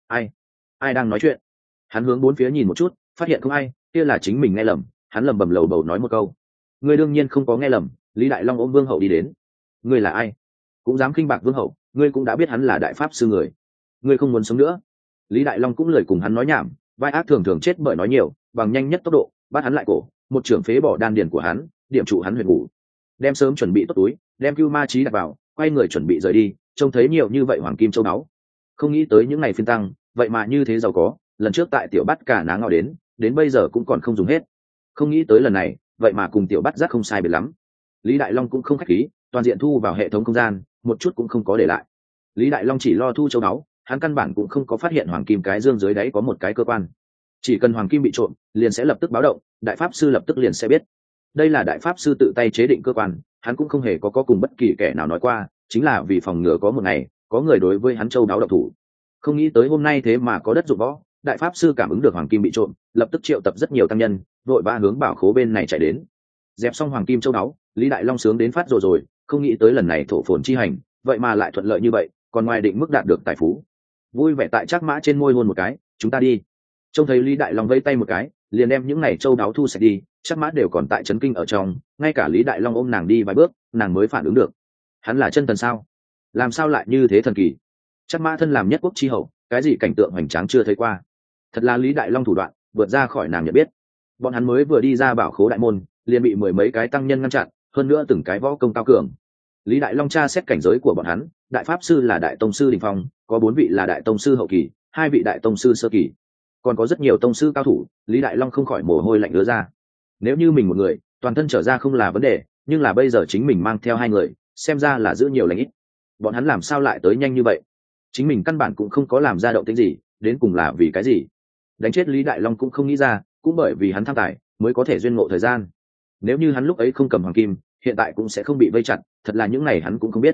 Ai đang nói chuyện? Hắn hướng bốn phía nhìn một chút, phát hiện không ai, kia là chính mình nghe lầm, hắn lẩm bẩm lầu bầu nói một câu. Ngươi đương nhiên không có nghe lầm, Lý Đại Long ôm vương hậu đi đến. Ngươi là ai? Cũng dám khinh bạc vương hậu, ngươi cũng đã biết hắn là đại pháp sư người. Ngươi không muốn sống nữa. Lý Đại Long cũng lời cùng hắn nói nhảm, vai ác thường thường chết bởi nói nhiều, bằng nhanh nhất tốc độ, bắt hắn lại cổ, một trưởng phế bỏ đan điền của hắn, điểm trụ hắn huyệt ngủ. Đem sớm chuẩn bị tốt túi, đem Cưu Ma Chí đặt vào, quay người chuẩn bị rời đi, trông thấy nhiều như vậy hoàng kim châu báu. Không nghĩ tới những ngày phiên tăng, vậy mà như thế giàu có, lần trước tại tiểu bắt cả ná ngao đến bây giờ cũng còn không dùng hết. Không nghĩ tới lần này, vậy mà cùng tiểu bắt giác không sai biệt lắm. Lý Đại Long cũng không khách khí, toàn diện thu vào hệ thống không gian, một chút cũng không có để lại. Lý Đại Long chỉ lo thu châu báu, hắn căn bản cũng không có phát hiện hoàng kim cái dương dưới đáy có một cái cơ quan. Chỉ cần hoàng kim bị trộm, liền sẽ lập tức báo động, đại pháp sư lập tức liền sẽ biết. Đây là đại pháp sư tự tay chế định cơ quan, hắn cũng không hề có cùng bất kỳ kẻ nào nói qua, chính là vì phòng ngừa có một ngày có người đối với hắn châu đáo độc thủ. Không nghĩ tới hôm nay thế mà có đất dụng võ, đại pháp sư cảm ứng được hoàng kim bị trộm, lập tức triệu tập rất nhiều tăng nhân, vội vã hướng bảo khố bên này chạy đến. Dẹp xong hoàng kim châu đáo, Lý Đại Long sướng đến phát rồi, không nghĩ tới lần này thổ phồn chi hành, vậy mà lại thuận lợi như vậy, còn ngoài định mức đạt được tài phú. Vui vẻ tại Trác Mã trên môi hôn một cái, chúng ta đi. Trông thấy Lý Đại Long vẫy tay một cái, liền đem những này châu đáo thu sạch đi, Trác Mã đều còn tại chấn kinh ở trong, ngay cả Lý Đại Long ôm nàng đi vài bước, nàng mới phản ứng được. Hắn là chân thần sao? Làm sao lại như thế thần kỳ? Trác Mã thân làm nhất quốc chi hậu, cái gì cảnh tượng hoành tráng chưa thấy qua. Thật là Lý Đại Long thủ đoạn, vượt ra khỏi nàng nhận biết. Bọn hắn mới vừa đi ra bảo khố đại môn, liền bị mười mấy cái tăng nhân ngăn chặn, hơn nữa từng cái võ công cao cường. Lý Đại Long tra xét cảnh giới của bọn hắn, đại pháp sư là đại tông sư đỉnh phong, có 4 vị là đại tông sư hậu kỳ, 2 vị đại tông sư sơ kỳ, còn có rất nhiều tông sư cao thủ. Lý Đại Long không khỏi mồ hôi lạnh ứa ra. Nếu như mình một người, toàn thân trở ra không là vấn đề, nhưng là bây giờ chính mình mang theo 2 người, xem ra là giữ nhiều lành ít. Bọn hắn làm sao lại tới nhanh như vậy? Chính mình căn bản cũng không có làm ra động tĩnh gì, đến cùng là vì cái gì? Đánh chết Lý Đại Long cũng không nghĩ ra, cũng bởi vì hắn tham tài mới có thể duyên ngộ thời gian. Nếu như hắn lúc ấy không cầm hoàng kim, hiện tại cũng sẽ không bị vây chặt, thật là những ngày hắn cũng không biết.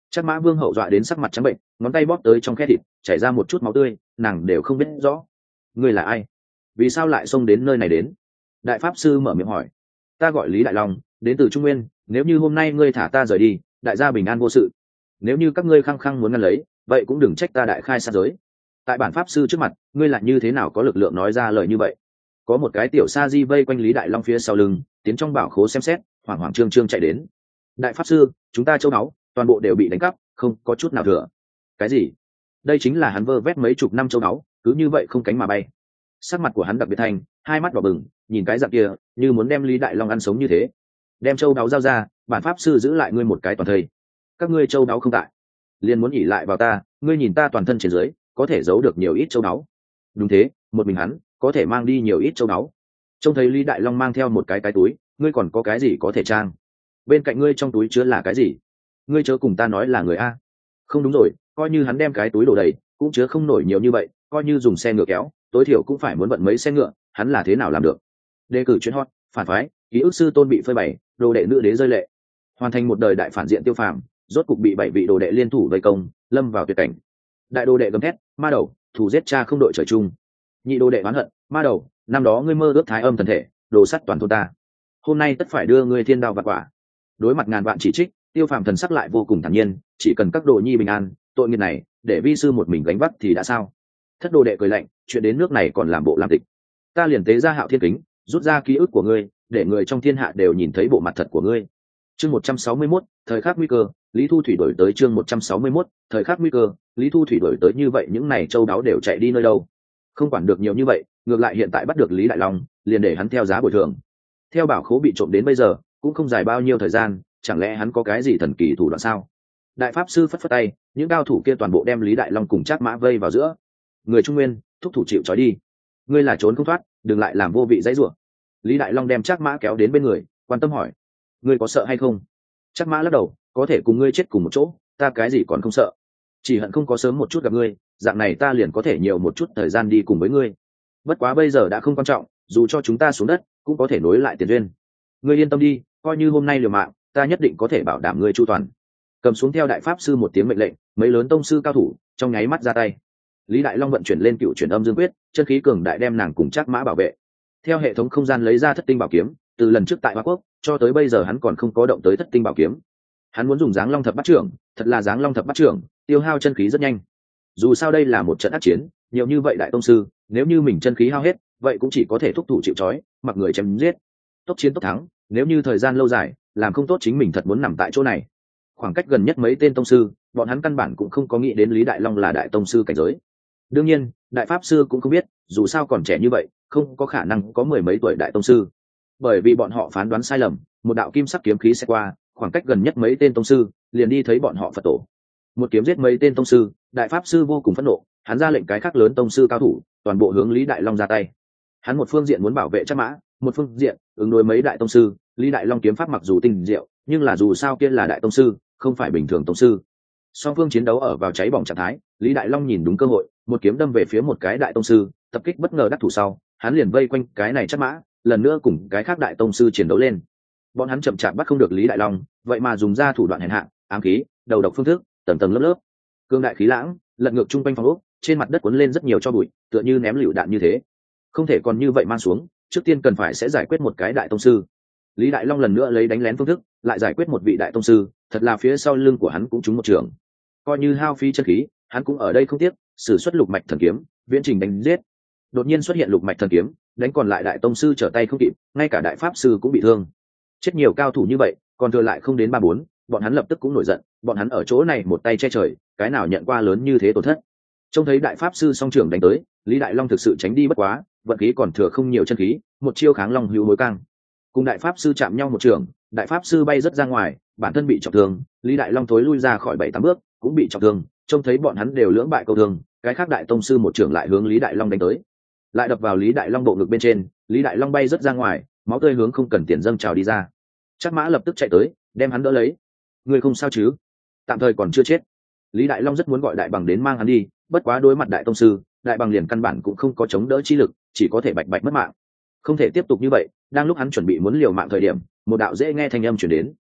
Chắc Mã Vương hậu dọa đến sắc mặt trắng bệnh, ngón tay bóp tới trong khe thịt, chảy ra một chút máu tươi, nàng đều không biết rõ. Ngươi là ai? Vì sao lại xông đến nơi này đến? Đại pháp sư mở miệng hỏi. Ta gọi Lý Đại Long, đến từ Trung Nguyên, nếu như hôm nay ngươi thả ta rời đi, đại gia bình an vô sự. Nếu như các ngươi khăng khăng muốn ngăn lấy, vậy cũng đừng trách ta đại khai sát giới. Tại bản pháp sư trước mặt, ngươi lại như thế nào có lực lượng nói ra lời như vậy? Có một cái tiểu sa di vây quanh Lý Đại Long phía sau lưng, tiến trong bảo khố xem xét, hoảng hoảng trương trương chạy đến. Đại pháp sư, chúng ta châu báu toàn bộ đều bị đánh cắp, không có chút nào thừa. Cái gì? Đây chính là hắn vơ vét mấy chục năm châu báu, cứ như vậy không cánh mà bay. Sắc mặt của hắn đặc biệt thanh, hai mắt đỏ bừng, nhìn cái dạng kia như muốn đem Lý Đại Long ăn sống như thế. Đem châu báu giao ra, bản pháp sư giữ lại ngươi một cái toàn thây. Các ngươi châu báu không tại, liền muốn ỉ lại vào ta, ngươi nhìn ta toàn thân trên dưới có thể giấu được nhiều ít châu báu. Đúng thế, một mình hắn có thể mang đi nhiều ít châu báu. Trông thấy Lý Đại Long mang theo một cái túi, ngươi còn có cái gì có thể trang? Bên cạnh ngươi trong túi chứa là cái gì? Ngươi chớ cùng ta nói là người a. Không đúng rồi, coi như hắn đem cái túi đổ đầy cũng chứa không nổi nhiều như vậy, coi như dùng xe ngựa kéo tối thiểu cũng phải muốn vận mấy xe ngựa, hắn là thế nào làm được? Đề cử chuyên hot, phản phái, ký ức sư tôn bị phơi bày, đồ đệ nữ đế rơi lệ, hoàn thành một đời đại phản diện Tiêu Phàm, rốt cục bị 7 vị đồ đệ liên thủ vây công, lâm vào tuyệt cảnh. Đại đồ đệ gầm thét, ma đầu, thù giết cha không đội trời chung. Nhị đồ đệ oán hận, ma đầu, năm đó ngươi mơ ước thái âm thần thể, đồ sắt toàn thôn ta, hôm nay tất phải đưa ngươi thiên đao vặt quả. Đối mặt ngàn vạn chỉ trích, Tiêu Phàm thần sắc lại vô cùng thản nhiên, chỉ cần các đồ nhi bình an, tội nghiệp này để vi sư một mình gánh vác thì đã sao? Thất đồ đệ cười lạnh, chuyện đến nước này còn làm bộ làm tịch. Ta liền tế ra Hạo Thiên Kính, rút ra ký ức của ngươi, để người trong thiên hạ đều nhìn thấy bộ mặt thật của ngươi. Chương 161, thời khắc nguy cơ, Lý Thu Thủy đổi tới. Chương 161, thời khắc nguy cơ, Lý Thu Thủy đổi tới. Như vậy những này châu đáo đều chạy đi nơi đâu? Không quản được nhiều như vậy, ngược lại hiện tại bắt được Lý Đại Long, liền để hắn theo giá bồi thường. Theo bảo khố bị trộm đến bây giờ, cũng không dài bao nhiêu thời gian, chẳng lẽ hắn có cái gì thần kỳ thủ đoạn sao? Đại pháp sư phất phất tay, những cao thủ kia toàn bộ đem Lý Đại Long cùng Trác Mã vây vào giữa. Người Trung Nguyên, thúc thủ chịu trói đi. Ngươi là trốn không thoát, đừng lại làm vô vị dãy rủa. Lý Đại Long đem Trác Mã kéo đến bên người, quan tâm hỏi: ngươi có sợ hay không? Trác Mã lắc đầu, có thể cùng ngươi chết cùng một chỗ, ta cái gì còn không sợ. Chỉ hận không có sớm một chút gặp ngươi, dạng này ta liền có thể nhiều một chút thời gian đi cùng với ngươi. Bất quá bây giờ đã không quan trọng, dù cho chúng ta xuống đất cũng có thể nối lại tiền duyên. Ngươi yên tâm đi, coi như hôm nay liều mạng, ta nhất định có thể bảo đảm ngươi chu toàn. Cầm xuống theo đại pháp sư một tiếng mệnh lệnh, mấy lớn tông sư cao thủ trong nháy mắt ra tay. Lý Đại Long vận chuyển lên cựu chuyển âm dương quyết, chân khí cường đại đem nàng cùng Trác Mã bảo vệ. Theo hệ thống không gian lấy ra thất tinh bảo kiếm, từ lần trước tại Hoa Quốc cho tới bây giờ hắn còn không có động tới thất tinh bảo kiếm. Hắn muốn dùng Giáng Long thập bát trưởng, thật là Giáng Long thập bát trưởng, tiêu hao chân khí rất nhanh. Dù sao đây là một trận ác chiến, nhiều như vậy đại tông sư, nếu như mình chân khí hao hết, vậy cũng chỉ có thể thúc thủ chịu trói, mặc người chém giết. Tốc chiến tốc thắng, nếu như thời gian lâu dài, làm không tốt chính mình thật muốn nằm tại chỗ này. Khoảng cách gần nhất mấy tên tông sư, bọn hắn căn bản cũng không có nghĩ đến Lý Đại Long là đại tông sư cảnh giới. Đương nhiên, đại pháp sư cũng không biết, dù sao còn trẻ như vậy, không có khả năng có mười mấy tuổi đại tông sư. Bởi vì bọn họ phán đoán sai lầm, một đạo kim sắc kiếm khí sẽ qua, khoảng cách gần nhất mấy tên tông sư, liền đi thấy bọn họ Phật tổ. Một kiếm giết mấy tên tông sư, đại pháp sư vô cùng phẫn nộ, hắn ra lệnh cái khác lớn tông sư cao thủ, toàn bộ hướng Lý Đại Long ra tay. Hắn một phương diện muốn bảo vệ Trác Mã, một phương diện ứng đối mấy đại tông sư. Lý Đại Long kiếm pháp mặc dù tinh diệu, nhưng là dù sao kia là đại tông sư, không phải bình thường tông sư. Song phương chiến đấu ở vào cháy bỏng trạng thái, Lý Đại Long nhìn đúng cơ hội, một kiếm đâm về phía một cái đại tông sư, tập kích bất ngờ đắc thủ sau, hắn liền vây quanh cái này Trác Mã, lần nữa cùng cái khác đại tông sư chiến đấu lên. Bọn hắn chậm chạp bắt không được Lý Đại Long, vậy mà dùng ra thủ đoạn hèn hạ, ám khí, đầu độc phương thức, tầng tầng lớp lớp. Cương đại khí lãng, lật ngược trung quanh phòng ốc, trên mặt đất cuốn lên rất nhiều tro bụi, tựa như ném lựu đạn như thế. Không thể còn như vậy mang xuống, trước tiên cần phải sẽ giải quyết một cái đại tông sư. Lý Đại Long lần nữa lấy đánh lén phương thức, lại giải quyết một vị đại tông sư, thật là phía sau lưng của hắn cũng trúng một trường. Coi như hao phí chân khí, hắn cũng ở đây không tiếc, sử xuất lục mạch thần kiếm, viễn trình đánh giết. Đột nhiên xuất hiện lục mạch thần kiếm, đánh còn lại đại tông sư trở tay không kịp, ngay cả đại pháp sư cũng bị thương. Chết nhiều cao thủ như vậy, còn thừa lại không đến 3-4, bọn hắn lập tức cũng nổi giận, bọn hắn ở chỗ này một tay che trời, cái nào nhận qua lớn như thế tổn thất. Trông thấy đại pháp sư song trưởng đánh tới, Lý Đại Long thực sự tránh đi bất quá, vận khí còn thừa không nhiều chân khí, một chiêu kháng long hữu hối căng. Cùng đại pháp sư chạm nhau một trường, đại pháp sư bay rất ra ngoài, bản thân bị trọng thương, Lý Đại Long thối lui ra khỏi 7-8 bước, cũng bị trọng thương. Trông thấy bọn hắn đều lưỡng bại câu thương, cái khác đại tông sư một trường lại hướng Lý Đại Long đánh tới, lại đập vào Lý Đại Long bộ ngực bên trên, Lý Đại Long bay rất ra ngoài, máu tươi hướng không cần tiền dâng trào đi ra. Trác Mã lập tức chạy tới, đem hắn đỡ lấy. Người không sao chứ? Tạm thời còn chưa chết. Lý Đại Long rất muốn gọi Đại Bằng đến mang hắn đi, bất quá đối mặt đại tông sư, Đại Bằng liền căn bản cũng không có chống đỡ chi lực, chỉ có thể bạch bạch mất mạng. Không thể tiếp tục như vậy, đang lúc hắn chuẩn bị muốn liều mạng thời điểm, một đạo dễ nghe thanh âm truyền đến.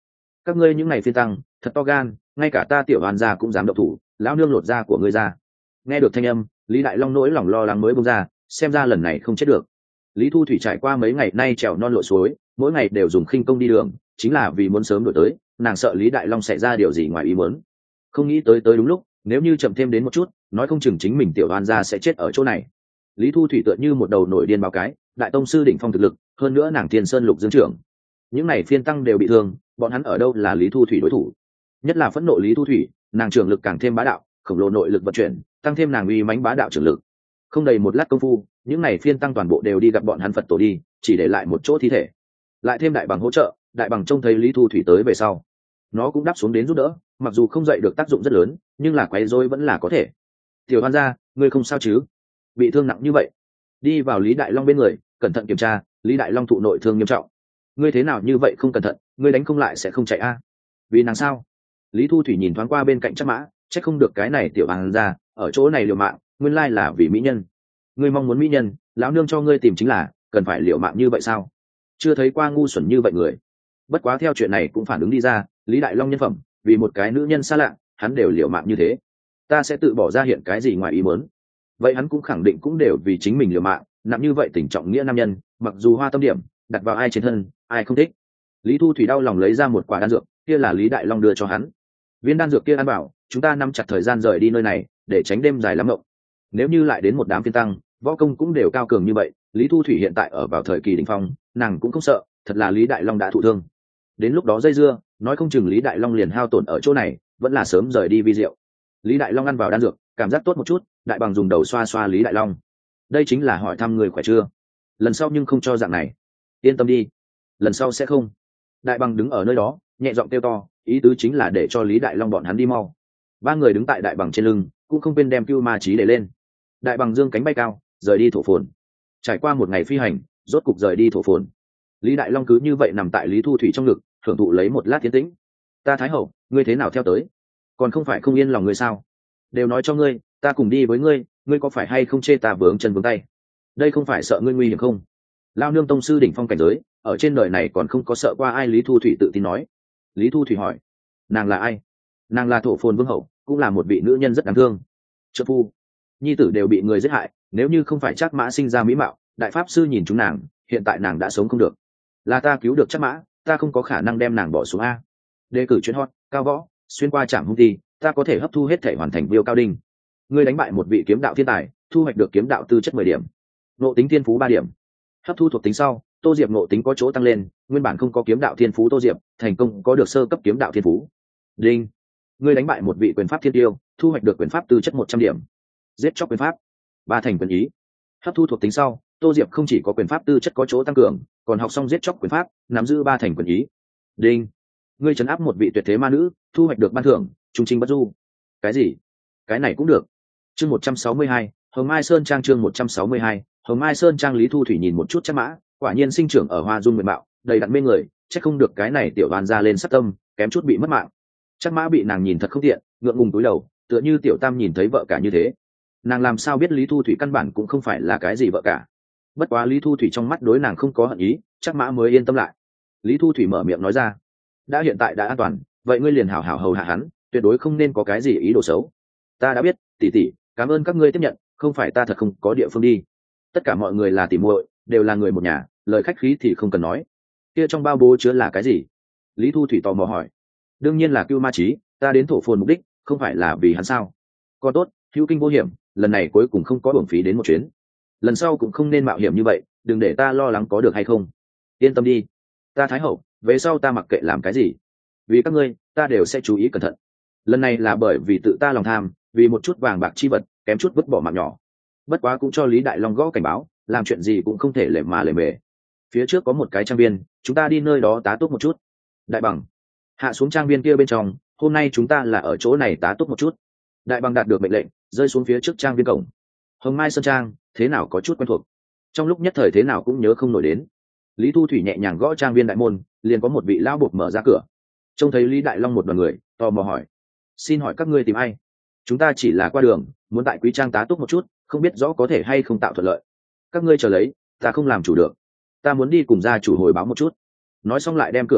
các ngươi những ngày phiên tăng thật to gan, ngay cả ta tiểu hoàn gia cũng dám động thủ, lão nương lột da của ngươi ra. Nghe được thanh âm, Lý Đại Long nỗi lòng lo lắng mới bung ra, xem ra lần này không chết được. Lý Thu Thủy trải qua mấy ngày nay trèo non lội suối, mỗi ngày đều dùng khinh công đi đường, chính là vì muốn sớm đổi tới, nàng sợ Lý Đại Long xảy ra điều gì ngoài ý muốn. Không nghĩ tới đúng lúc, nếu như chậm thêm đến một chút, nói không chừng chính mình tiểu đoan gia sẽ chết ở chỗ này. Lý Thu Thủy tựa như một đầu nổi điên báo cái, đại tông sư đỉnh phong thực lực, hơn nữa nàng Thiên Sơn Lục Dương trưởng. Những này phiên tăng đều bị thương, bọn hắn ở đâu là Lý Thu Thủy đối thủ? Nhất là phẫn nộ Lý Thu Thủy, nàng trưởng lực càng thêm bá đạo, khổng lồ nội lực vận chuyển, tăng thêm nàng uy mãnh bá đạo trưởng lực. Không đầy một lát công phu, những này phiên tăng toàn bộ đều đi gặp bọn hắn Phật tổ đi, chỉ để lại một chỗ thi thể. Lại thêm đại bằng hỗ trợ, đại bằng trông thấy Lý Thu Thủy tới về sau, nó cũng đáp xuống đến giúp đỡ, mặc dù không dậy được tác dụng rất lớn, nhưng là quấy rối vẫn là có thể. Tiểu Hoan gia, ngươi không sao chứ? Bị thương nặng như vậy? Đi vào Lý Đại Long bên người, cẩn thận kiểm tra. Lý Đại Long thụ nội thương nghiêm trọng. Ngươi thế nào như vậy không cẩn thận, ngươi đánh không lại sẽ không chạy a? Vì nàng sao? Lý Thu Thủy nhìn thoáng qua bên cạnh Trác Mã, chắc không được cái này Tiểu Hoan gia ở chỗ này liều mạng, nguyên lai là vì mỹ nhân. Ngươi mong muốn mỹ nhân, lão nương cho ngươi tìm chính là, cần phải liều mạng như vậy sao? Chưa thấy qua ngu xuẩn như vậy người. Bất quá theo chuyện này cũng phản ứng đi ra, Lý Đại Long nhân phẩm, vì một cái nữ nhân xa lạ, hắn đều liều mạng như thế. Ta sẽ tự bỏ ra hiện cái gì ngoài ý muốn. Vậy hắn cũng khẳng định cũng đều vì chính mình liều mạng, nặng như vậy tình trọng nghĩa nam nhân, mặc dù hoa tâm điểm đặt vào ai trên thân, ai không thích. Lý Thu Thủy đau lòng lấy ra một quả đan dược, kia là Lý Đại Long đưa cho hắn. Viên đan dược kia ăn bảo, chúng ta nắm chặt thời gian rời đi nơi này, để tránh đêm dài lắm ngộng. Nếu như lại đến một đám phiên tăng, võ công cũng đều cao cường như vậy, Lý Thu Thủy hiện tại ở vào thời kỳ đỉnh phong, nàng cũng không sợ, thật là Lý Đại Long đã thụ thương. Đến lúc đó dây dưa, nói không chừng Lý Đại Long liền hao tổn ở chỗ này, vẫn là sớm rời đi vi diệu. Lý Đại Long ăn vào đan dược, cảm giác tốt một chút, đại bằng dùng đầu xoa xoa Lý Đại Long. Đây chính là hỏi thăm người khỏe chưa? Lần sau nhưng không cho dạng này. Yên tâm đi, lần sau sẽ không. Đại bằng đứng ở nơi đó, nhẹ giọng kêu to, ý tứ chính là để cho Lý Đại Long bọn hắn đi mau. Ba người đứng tại đại bằng trên lưng, cũng không quên đem Cưu Ma Chí để lên. Đại bằng dương cánh bay cao, rời đi thổ phồn. Trải qua một ngày phi hành, rốt cục rời đi thổ phồn. Lý Đại Long cứ như vậy nằm tại Lý Thu Thủy trong ngực, hưởng thụ lấy một lát tiến tĩnh. Ta Thái Hậu, ngươi thế nào theo tới? Còn không phải không yên lòng ngươi sao? Đều nói cho ngươi, ta cùng đi với ngươi, ngươi có phải hay không chê ta vướng chân vướng tay? Đây không phải sợ ngươi nguy hiểm không? Lao nương tông sư đỉnh phong cảnh giới, ở trên đời này còn không có sợ qua ai. Lý Thu Thủy tự tin nói. Lý Thu Thủy hỏi, nàng là ai? Nàng là thổ phồn vương hậu, cũng là một vị nữ nhân rất đáng thương. Trợ phu, nhi tử đều bị người giết hại, nếu như không phải Trác Mã sinh ra mỹ mạo, đại pháp sư nhìn chúng nàng, hiện tại nàng đã sống không được. Là ta cứu được Trác Mã, ta không có khả năng đem nàng bỏ xuống a. Đề cử chuyên hot, cao võ, xuyên qua trạm hung ti, ta có thể hấp thu hết thể hoàn thành viêu cao đinh. Ngươi đánh bại một vị kiếm đạo thiên tài, thu hoạch được kiếm đạo tư chất 10 điểm, ngộ tính thiên phú 3 điểm. Hấp thu thuộc tính sau, Tô Diệp ngộ tính có chỗ tăng lên, nguyên bản không có kiếm đạo thiên phú Tô Diệp, thành công có được sơ cấp kiếm đạo thiên phú. Đinh. Ngươi đánh bại một vị quyền pháp thiên tiêu, thu hoạch được quyền pháp tư chất 100 điểm. Giết chóc quyền pháp, 3 thành quyền ý. Hấp thu thuộc tính sau, Tô Diệp không chỉ có quyền pháp tư chất có chỗ tăng cường, còn học xong giết chóc quyền pháp, nắm giữ 3 thành quyền ý. Đinh. Ngươi trấn áp một vị tuyệt thế ma nữ, thu hoạch được ban thưởng trung trinh bất du. Cái gì? Cái này cũng được. Chương 162, Hồng Mai Sơn Trang. Chương 162, Hồng Mai Sơn Trang. Lý Thu Thủy nhìn một chút Trác Mã, quả nhiên sinh trưởng ở hoa dung nguyện mạo, đầy đặn mê người, chắc không được cái này tiểu đoàn ra lên sát tâm, kém chút bị mất mạng. Trác Mã bị nàng nhìn thật không tiện, ngượng ngùng cúi đầu, tựa như tiểu tam nhìn thấy vợ cả như thế. Nàng làm sao biết Lý Thu Thủy căn bản cũng không phải là cái gì vợ cả. Bất quá Lý Thu Thủy trong mắt đối nàng không có hận ý, Trác Mã mới yên tâm lại. Lý Thu Thủy mở miệng nói ra, đã hiện tại đã an toàn, vậy ngươi liền hảo hảo hầu hạ hắn, tuyệt đối không nên có cái gì ý đồ xấu. Ta đã biết, tỷ tỷ, cảm ơn các ngươi tiếp nhận, không phải ta thật không có địa phương đi. Tất cả mọi người là tỉ muội, đều là người một nhà, lời khách khí thì không cần nói. Kia trong bao bố chứa là cái gì? Lý Thu Thủy tò mò hỏi. Đương nhiên là Cưu Ma Chí, ta đến thổ phồn mục đích không phải là vì hắn sao? Còn tốt, hữu kinh vô hiểm, lần này cuối cùng không có uổng phí đến một chuyến. Lần sau cũng không nên mạo hiểm như vậy, đừng để ta lo lắng có được hay không. Yên tâm đi, ta Thái Hậu, về sau ta mặc kệ làm cái gì, vì các ngươi ta đều sẽ chú ý cẩn thận. Lần này là bởi vì tự ta lòng tham, vì một chút vàng bạc chi vật kém chút vứt bỏ mạng nhỏ. Bất quá cũng cho Lý Đại Long gõ cảnh báo, làm chuyện gì cũng không thể lề mà lề mề. Phía trước có một cái trang viên, chúng ta đi nơi đó tá túc một chút. Đại bằng, hạ xuống trang viên kia bên trong, hôm nay chúng ta là ở chỗ này tá túc một chút. Đại bằng đạt được mệnh lệnh, rơi xuống phía trước trang viên cổng. Hồng Mai Sơn Trang, thế nào có chút quen thuộc, trong lúc nhất thời thế nào cũng nhớ không nổi đến. Lý Thu Thủy nhẹ nhàng gõ trang viên đại môn, liền có một vị lão bộc mở ra cửa. Trông thấy Lý Đại Long một đoàn người, tò mò hỏi, xin hỏi các ngươi tìm ai? Chúng ta chỉ là qua đường, muốn tại quý trang tá túc một chút, không biết rõ có thể hay không tạo thuận lợi. Các ngươi chờ lấy, ta không làm chủ được, ta muốn đi cùng gia chủ hồi báo một chút. Nói xong lại đem cửa đóng lại,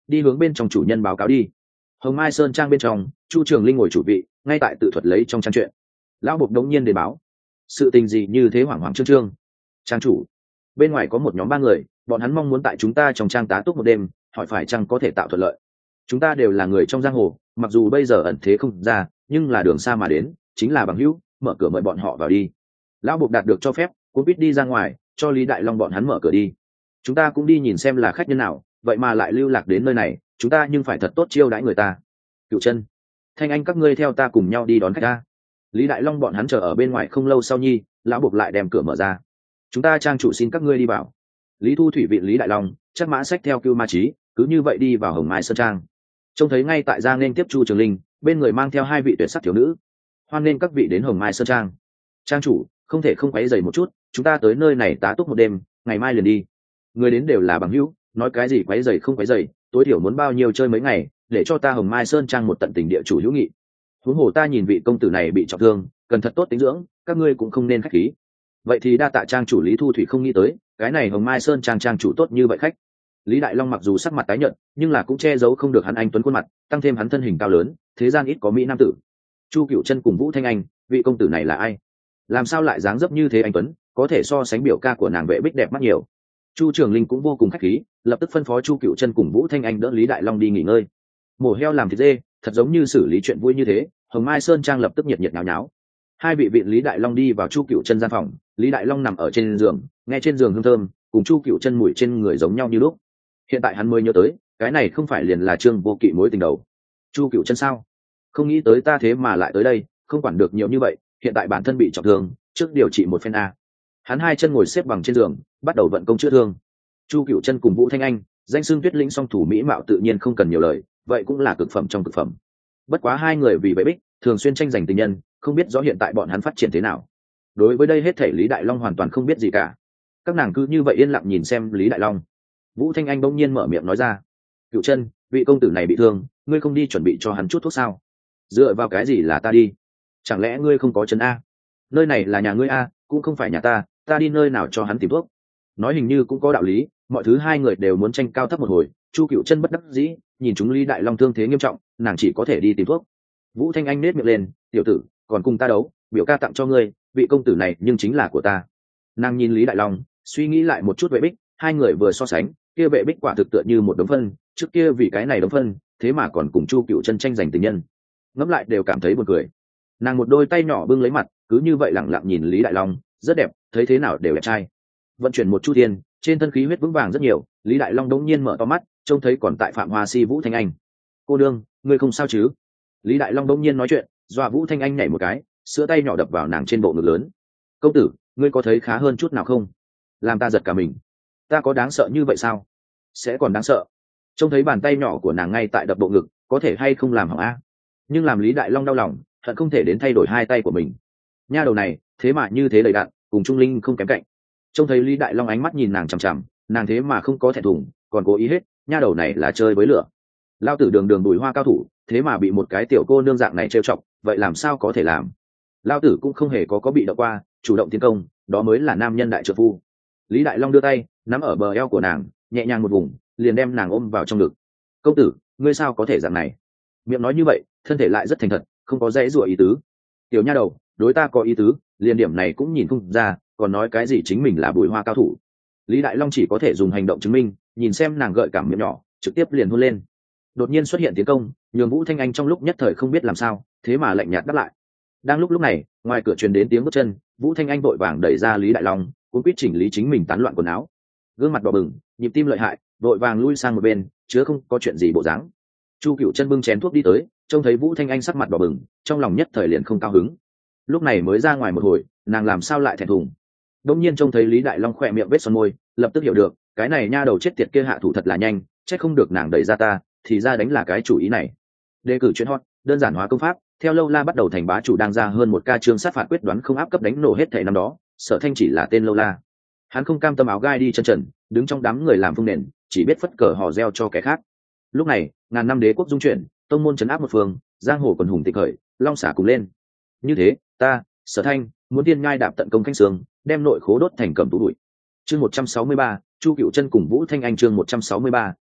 đi hướng bên trong chủ nhân báo cáo đi. Hồng Mai Sơn Trang bên trong, Chu Trường Linh ngồi chủ vị, ngay tại tự thuật lấy trong trang truyện. Lão Bộc đống nhiên đến báo, sự tình gì như thế hoảng hoảng trương trương. Trang chủ, bên ngoài có một nhóm 3 người, bọn hắn mong muốn tại chúng ta trong trang tá túc một đêm, hỏi phải chăng có thể tạo thuận lợi. Chúng ta đều là người trong giang hồ, mặc dù bây giờ ẩn thế không ra, nhưng là đường xa mà đến, chính là bằng hữu, mở cửa mời bọn họ vào đi. Lão Bộc đạt được cho phép, cũng biết đi ra ngoài, cho Lý Đại Long bọn hắn mở cửa đi. Chúng ta cũng đi nhìn xem là khách nhân nào, vậy mà lại lưu lạc đến nơi này, chúng ta nhưng phải thật tốt chiêu đãi người ta. Cựu Chân, Thanh Anh các ngươi theo ta cùng nhau đi đón khách ta. Lý Đại Long bọn hắn chờ ở bên ngoài không lâu sau nhi, lão Bộc lại đem cửa mở ra. Chúng ta trang chủ xin các ngươi đi vào. Lý Thu Thủy vị Lý Đại Long chắc mã sách theo Cưu Ma Chí, cứ như vậy đi vào Hồng Mai Sơn Trang. Trông thấy ngay tại gia nên tiếp Chu Trường Linh, bên người mang theo 2 vị tuyệt sắc thiếu nữ. Hoan nghênh các vị đến Hồng Mai Sơn Trang. Trang chủ, không thể không quấy rầy một chút, chúng ta tới nơi này tá túc một đêm, ngày mai liền đi. Người đến đều là bằng hữu, nói cái gì quấy rầy không quấy rầy, tối thiểu muốn bao nhiêu chơi mấy ngày, để cho ta Hồng Mai Sơn Trang một tận tình địa chủ hữu nghị. Huống hồ ta nhìn vị công tử này bị trọng thương, cần thật tốt tính dưỡng, các ngươi cũng không nên khách khí. Vậy thì đa tạ trang chủ Lý Thu Thủy không nghĩ tới, cái này Hồng Mai Sơn Trang trang chủ tốt như vậy khách. Lý Đại Long mặc dù sắc mặt tái nhợt, nhưng là cũng che giấu không được hắn anh tuấn khuôn mặt, tăng thêm hắn thân hình cao lớn, thế gian ít có mỹ nam tử. Chu Cửu Chân cùng Vũ Thanh Anh, vị công tử này là ai? Làm sao lại dáng dấp như thế anh tuấn, có thể so sánh biểu ca của nàng Vệ Bích đẹp mắt nhiều. Chu Trường Linh cũng vô cùng khách khí, lập tức phân phó Chu Cửu Chân cùng Vũ Thanh Anh đỡ Lý Đại Long đi nghỉ ngơi. Mổ heo làm thịt dê, thật giống như xử lý chuyện vui như thế. Hồng Mai Sơn Trang lập tức nhiệt nhiệt nháo nháo. 2 vị viện Lý Đại Long đi vào Chu Cửu Chân gian phòng, Lý Đại Long nằm ở trên giường, nghe trên giường hương thơm, cùng Chu Cửu Chân mùi trên người giống nhau như lúc. Hiện tại hắn mới nhớ tới, cái này không phải liền là Trương Vô Kỵ mối tình đầu. Chu Cửu Chân sao? Không nghĩ tới ta thế mà lại tới đây, không quản được nhiều như vậy, hiện tại bản thân bị trọng thương, trước điều trị một phen a. Hắn 2 chân ngồi xếp bằng trên giường, bắt đầu vận công chữa thương. Chu Cửu Chân cùng Vũ Thanh Anh, danh xưng Tuyết Linh song thủ mỹ mạo tự nhiên không cần nhiều lời, vậy cũng là cực phẩm trong cực phẩm. Bất quá 2 người vì Vệ Bích, thường xuyên tranh giành tình nhân, không biết rõ hiện tại bọn hắn phát triển thế nào. Đối với đây hết thảy Lý Đại Long hoàn toàn không biết gì cả. Các nàng cứ như vậy yên lặng nhìn xem Lý Đại Long. Vũ Thanh Anh bỗng nhiên mở miệng nói ra: "Cửu Chân, vị công tử này bị thương, ngươi không đi chuẩn bị cho hắn chút thuốc sao? Dựa vào cái gì là ta đi? Chẳng lẽ ngươi không có chân a? Nơi này là nhà ngươi a, cũng không phải nhà ta, ta đi nơi nào cho hắn tìm thuốc?" Nói hình như cũng có đạo lý, mọi thứ 2 người đều muốn tranh cao thấp một hồi. Chu Cửu Chân bất đắc dĩ, nhìn chúng Lý Đại Long thương thế nghiêm trọng, nàng chỉ có thể đi tìm thuốc. Vũ Thanh Anh nết miệng lên: "Tiểu tử, còn cùng ta đấu, biểu ca tặng cho ngươi, vị công tử này nhưng chính là của ta." Nàng nhìn Lý Đại Long, suy nghĩ lại một chút Vệ Bích, 2 người vừa so sánh, kia Vệ Bích quả thực tựa như một đống phân, trước kia vì cái này đống phân, thế mà còn cùng Chu Cửu Chân tranh giành tình nhân. Ngẫm lại đều cảm thấy buồn cười. Nàng một đôi tay nhỏ bưng lấy mặt, cứ như vậy lặng lặng nhìn Lý Đại Long, rất đẹp, thấy thế nào đều đẹp trai. Vận chuyển một chu thiên, trên thân khí huyết vững vàng rất nhiều, Lý Đại Long đống nhiên mở to mắt, trông thấy còn tại Phạm Hoa Si Vũ Thanh Anh. "Cô đương, ngươi không sao chứ?" Lý Đại Long đống nhiên nói chuyện, dọa Vũ Thanh Anh nhảy một cái, sữa tay nhỏ đập vào nàng trên bộ ngực lớn. "Công tử, ngươi có thấy khá hơn chút nào không?" Làm ta giật cả mình. "Ta có đáng sợ như vậy sao?" "Sẽ còn đáng sợ." Trông thấy bàn tay nhỏ của nàng ngay tại đập bộ ngực, có thể hay không làm hỏng a? Nhưng làm Lý Đại Long đau lòng, hận không thể đến thay đổi 2 tay của mình. Nha đầu này, thế mà như thế đầy đặn, cùng Trung Linh không kém cạnh. Trông thấy Lý Đại Long ánh mắt nhìn nàng chằm chằm, nàng thế mà không có thẹn thùng, còn cố ý hết, nha đầu này là chơi với lửa. Lao tử đường đường Bùi Hoa cao thủ, thế mà bị một cái tiểu cô nương dạng này trêu chọc, vậy làm sao có thể làm? Lao tử cũng không hề có bị động qua, chủ động tiến công, đó mới là nam nhân đại trượng phu. Lý Đại Long đưa tay nắm ở bờ eo của nàng, nhẹ nhàng một vùng, liền đem nàng ôm vào trong ngực. "Công tử, ngươi sao có thể dạng này?" Miệng nói như vậy, thân thể lại rất thành thật, không có dễ dụa ý tứ. "Tiểu nha đầu, đối ta có ý tứ, liền điểm này cũng nhìn không ra, còn nói cái gì chính mình là Bùi Hoa cao thủ." Lý Đại Long chỉ có thể dùng hành động chứng minh, nhìn xem nàng gợi cảm miệng nhỏ, trực tiếp liền hôn lên. Đột nhiên xuất hiện tiến công, nhường Vũ Thanh Anh trong lúc nhất thời không biết làm sao, thế mà lạnh nhạt đáp lại. Đang lúc này, ngoài cửa truyền đến tiếng bước chân, Vũ Thanh Anh vội vàng đẩy ra Lý Đại Long, cuốn quýt chỉnh lý chính mình tán loạn quần áo. Gương mặt đỏ bừng, nhịp tim lợi hại, vội vàng lui sang một bên, chứa không có chuyện gì bộ dáng. Chu Cửu Chân bưng chén thuốc đi tới, trông thấy Vũ Thanh Anh sắc mặt đỏ bừng, trong lòng nhất thời liền không cao hứng. Lúc này mới ra ngoài một hồi, nàng làm sao lại thẹn thùng. Đột nhiên trông thấy Lý Đại Long khỏe miệng vết son môi, lập tức hiểu được, cái này nha đầu chết tiệt kia hạ thủ thật là nhanh, chắc không được nàng đẩy ra ta, thì ra đánh là cái chủ ý này. Đề cử chuyện hot, đơn giản hóa công pháp, theo lâu la bắt đầu thành bá chủ đang ra hơn 1 ca chương sát phạt quyết đoán không áp cấp đánh nổ hết thảy năm đó, Sở Thanh chỉ là tên lâu la. Hắn không cam tâm áo gai đi chân trần, đứng trong đám người làm phương nền, chỉ biết phất cờ hò reo cho kẻ khác. Lúc này, ngàn năm đế quốc dung chuyển, tông môn trấn áp một phương, giang hồ quần hùng tịch khởi, long xả cùng lên. Như thế, ta, Sở Thanh, muốn tiên ngai đạp tận công khanh sương, đem nội khố đốt thành cầm tú đuổi. Chương 163, Chu Cửu Chân cùng Vũ Thanh Anh chương 163,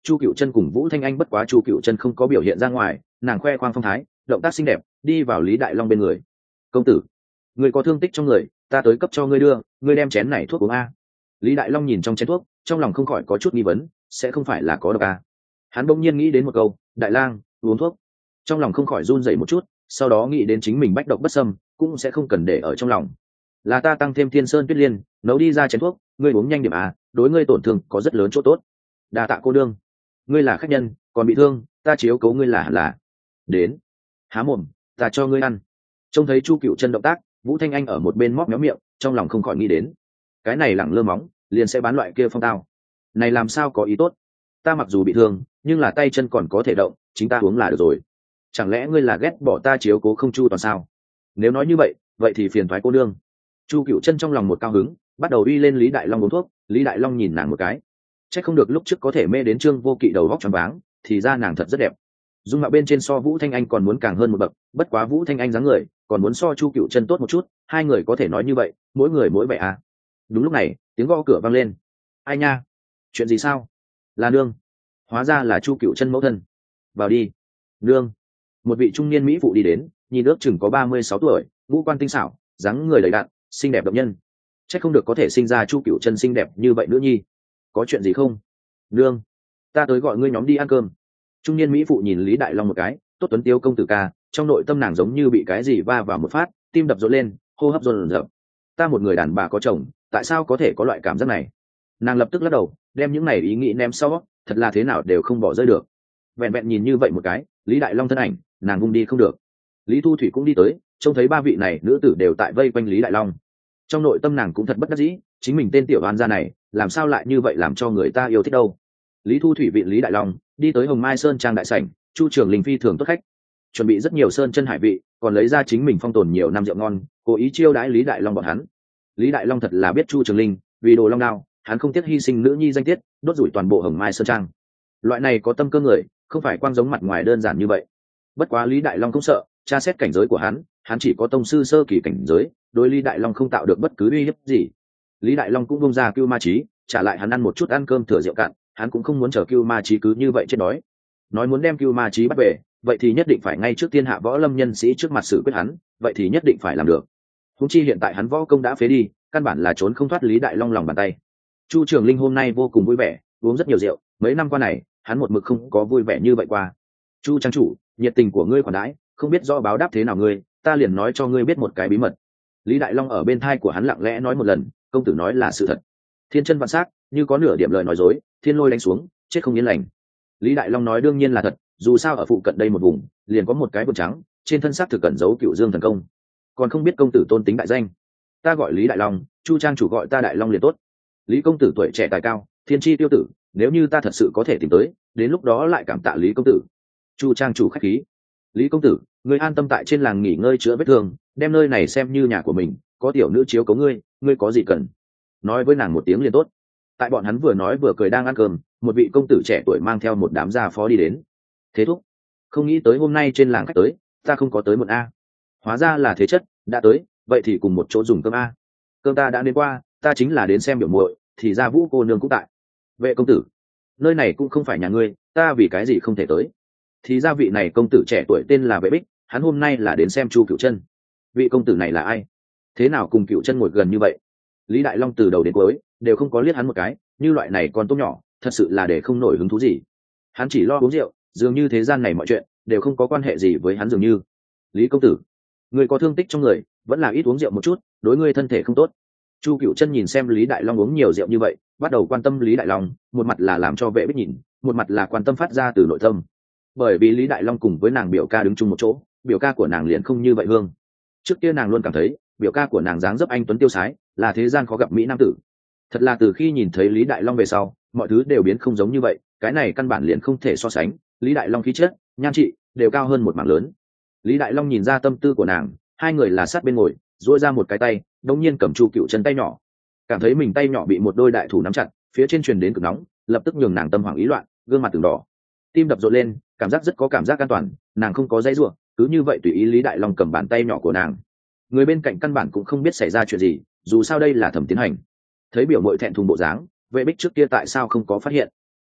Chu Cựu Chân cùng Vũ Thanh Anh, bất quá Chu Cựu Chân không có biểu hiện ra ngoài, nàng khoe khoang phong thái, động tác xinh đẹp, đi vào Lý Đại Long bên người. "Công tử, người có thương tích trong người, ta tới cấp cho ngươi đưa, ngươi đem chén này thuốc uống a." Lý Đại Long nhìn trong chén thuốc, trong lòng không khỏi có chút nghi vấn, sẽ không phải là có độc a? Hắn bỗng nhiên nghĩ đến một câu, "Đại lang, uống thuốc." Trong lòng không khỏi run rẩy một chút, sau đó nghĩ đến chính mình bách độc bất xâm, cũng sẽ không cần để ở trong lòng. "Là ta tăng thêm Thiên Sơn Tuyết Liên, nấu đi ra chén thuốc, ngươi uống nhanh điểm à, đối ngươi tổn thương có rất lớn chỗ tốt." "Đa tạ cô đương, ngươi là khách nhân, còn bị thương, ta chiếu cố ngươi là hẳn là." "Đến, há mồm, ta cho ngươi ăn." Trông thấy Chu Cựu Chân động tác, Vũ Thanh Anh ở một bên móc méo miệng, trong lòng không khỏi nghĩ đến, cái này lẳng lơ móng, liền sẽ bán loại kia phong tao. Này làm sao có ý tốt? Ta mặc dù bị thương, nhưng là tay chân còn có thể động, chính ta uống là được rồi. Chẳng lẽ ngươi là ghét bỏ ta chiếu cố không chu toàn sao? Nếu nói như vậy, vậy thì phiền toái cô nương. Chu Cựu Chân trong lòng một cao hứng, bắt đầu uy lên Lý Đại Long uống thuốc. Lý Đại Long nhìn nàng một cái, chắc không được lúc trước có thể mê đến Trương Vô Kỵ đầu góc choáng váng, thì ra nàng thật rất đẹp. Dung mạo bên trên so Vũ Thanh Anh còn muốn càng hơn một bậc, bất quá Vũ Thanh Anh dáng người còn muốn so Chu Cựu Chân tốt một chút, hai người có thể nói như vậy, mỗi người mỗi vẻ à. Đúng lúc này, tiếng gõ cửa vang lên. "Ai nha? Chuyện gì sao?" "Là nương." Hóa ra là Chu Cựu Chân mẫu thân. "Vào đi." "Nương." Một vị trung niên mỹ phụ đi đến, nhìn ước chừng có 36 tuổi, ngũ quan tinh xảo, dáng người đầy đặn, xinh đẹp động nhân. Chắc không được có thể sinh ra Chu Cựu Chân xinh đẹp như vậy nữa nhi. "Có chuyện gì không?" "Nương, ta tới gọi ngươi nhóm đi ăn cơm." Trung niên mỹ phụ nhìn Lý Đại Long một cái, tốt tuấn tiêu công tử ca, trong nội tâm nàng giống như bị cái gì va vào một phát, tim đập rộn lên, hô hấp dồn dập. Ta một người đàn bà có chồng, tại sao có thể có loại cảm giác này? Nàng lập tức lắc đầu, đem những này ý nghĩ ném sau, thật là thế nào đều không bỏ rơi được. Vẹn vẹn nhìn như vậy một cái, Lý Đại Long thân ảnh, nàng vung đi không được. Lý Thu Thủy cũng đi tới, trông thấy ba vị này nữ tử đều tại vây quanh Lý Đại Long. Trong nội tâm nàng cũng thật bất đắc dĩ, chính mình tên tiểu oan gia này, làm sao lại như vậy làm cho người ta yêu thích đâu. Lý Thu Thủy viện Lý Đại Long đi tới Hồng Mai Sơn trang đại sảnh, Chu Trường Linh phi thường tốt khách, chuẩn bị rất nhiều sơn chân hải vị, còn lấy ra chính mình phong tồn nhiều năm rượu ngon, cố ý chiêu đãi Lý Đại Long bọn hắn. Lý Đại Long thật là biết Chu Trường Linh, vì đồ long đao, hắn không tiếc hy sinh nữ nhi danh tiết, đốt rủi toàn bộ Hồng Mai Sơn trang. Loại này có tâm cơ người, không phải quang giống mặt ngoài đơn giản như vậy. Bất quá Lý Đại Long không sợ, tra xét cảnh giới của hắn chỉ có tông sư sơ kỳ cảnh giới, đối Lý Đại Long không tạo được bất cứ uy hiếp gì. Lý Đại Long cũng bung ra Cưu Ma Chí, trả lại hắn ăn một chút ăn cơm thừa rượu cạn, hắn cũng không muốn chờ Cưu Ma Chí cứ như vậy chết đói. Nói muốn đem Cưu Ma Chí bắt về, vậy thì nhất định phải ngay trước thiên hạ võ lâm nhân sĩ trước mặt xử quyết hắn, vậy thì nhất định phải làm được. Huống chi hiện tại hắn võ công đã phế đi, căn bản là trốn không thoát Lý Đại Long lòng bàn tay. Chu Trường Linh hôm nay vô cùng vui vẻ, uống rất nhiều rượu, mấy năm qua này, hắn một mực không có vui vẻ như vậy qua. "Chu trang chủ, nhiệt tình của ngươi khoản đãi, không biết do báo đáp thế nào ngươi, ta liền nói cho ngươi biết một cái bí mật." Lý Đại Long ở bên thai của hắn lặng lẽ nói một lần, công tử nói là sự thật. Thiên chân vạn sắc, như có nửa điểm lời nói dối, thiên lôi đánh xuống, chết không yên lành. Lý Đại Long nói đương nhiên là thật, dù sao ở phụ cận đây một vùng, liền có một cái vườn trắng, trên thân xác thực cẩn giấu Cựu Dương thần công. Còn không biết công tử tôn tính đại danh. "Ta gọi Lý Đại Long, Chu trang chủ gọi ta Đại Long liền tốt." "Lý công tử tuổi trẻ tài cao, thiên chi tiêu tử, nếu như ta thật sự có thể tìm tới, đến lúc đó lại cảm tạ Lý công tử." Chu trang chủ khách khí. "Lý công tử, ngươi an tâm tại trên làng nghỉ ngơi chữa vết thương, đem nơi này xem như nhà của mình, có tiểu nữ chiếu cố ngươi, ngươi có gì cần nói với nàng một tiếng liền tốt." Tại bọn hắn vừa nói vừa cười đang ăn cơm, một vị công tử trẻ tuổi mang theo một đám gia phó đi đến. "Thế thúc, không nghĩ tới hôm nay trên làng khách tới, ta không có tới một a." "Hóa ra là thế chất, đã tới, vậy thì cùng một chỗ dùng cơm a." "Cơm ta đã đến qua, ta chính là đến xem biểu muội, thì ra Vũ cô nương cũng tại." "Vệ công tử, nơi này cũng không phải nhà ngươi, ta vì cái gì không thể tới?" Thì ra vị này công tử trẻ tuổi tên là Vệ Bích, hắn hôm nay là đến xem Chu Cựu Chân. Vị công tử này là ai? Thế nào cùng Cựu Chân ngồi gần như vậy? Lý Đại Long từ đầu đến cuối đều không có liếc hắn một cái, như loại này con tốt nhỏ, thật sự là để không nổi hứng thú gì. Hắn chỉ lo uống rượu, dường như thế gian này mọi chuyện đều không có quan hệ gì với hắn dường như. "Lý công tử, người có thương tích trong người, vẫn là ít uống rượu một chút, đối ngươi thân thể không tốt." Chu Cựu Chân nhìn xem Lý Đại Long uống nhiều rượu như vậy, bắt đầu quan tâm Lý Đại Long, một mặt là làm cho Vệ Bích nhìn, một mặt là quan tâm phát ra từ nội tâm. Bởi vì Lý Đại Long cùng với nàng biểu ca đứng chung một chỗ, biểu ca của nàng liền không như vậy hương. Trước kia nàng luôn cảm thấy biểu ca của nàng dáng dấp anh tuấn tiêu sái, là thế gian khó gặp mỹ nam tử. Thật là từ khi nhìn thấy Lý Đại Long về sau, mọi thứ đều biến không giống như vậy, cái này căn bản liền không thể so sánh. Lý Đại Long khí chất, nhan trị đều cao hơn một mảng lớn. Lý Đại Long nhìn ra tâm tư của nàng, hai người là sát bên ngồi, duỗi ra một cái tay, đống nhiên cầm Chu Cựu Chân tay nhỏ, cảm thấy mình tay nhỏ bị một đôi đại thủ nắm chặt, phía trên truyền đến cực nóng, lập tức nhường nàng tâm hoảng ý loạn, gương mặt từng đỏ, tim đập rộn lên, cảm giác rất có cảm giác an toàn, nàng không có dãy rủa, cứ như vậy tùy ý Lý Đại Long cầm bàn tay nhỏ của nàng. Người bên cạnh căn bản cũng không biết xảy ra chuyện gì, dù sao đây là thẩm tiến hành. Thấy biểu muội thẹn thùng bộ dáng, Vệ Bích trước kia tại sao không có phát hiện?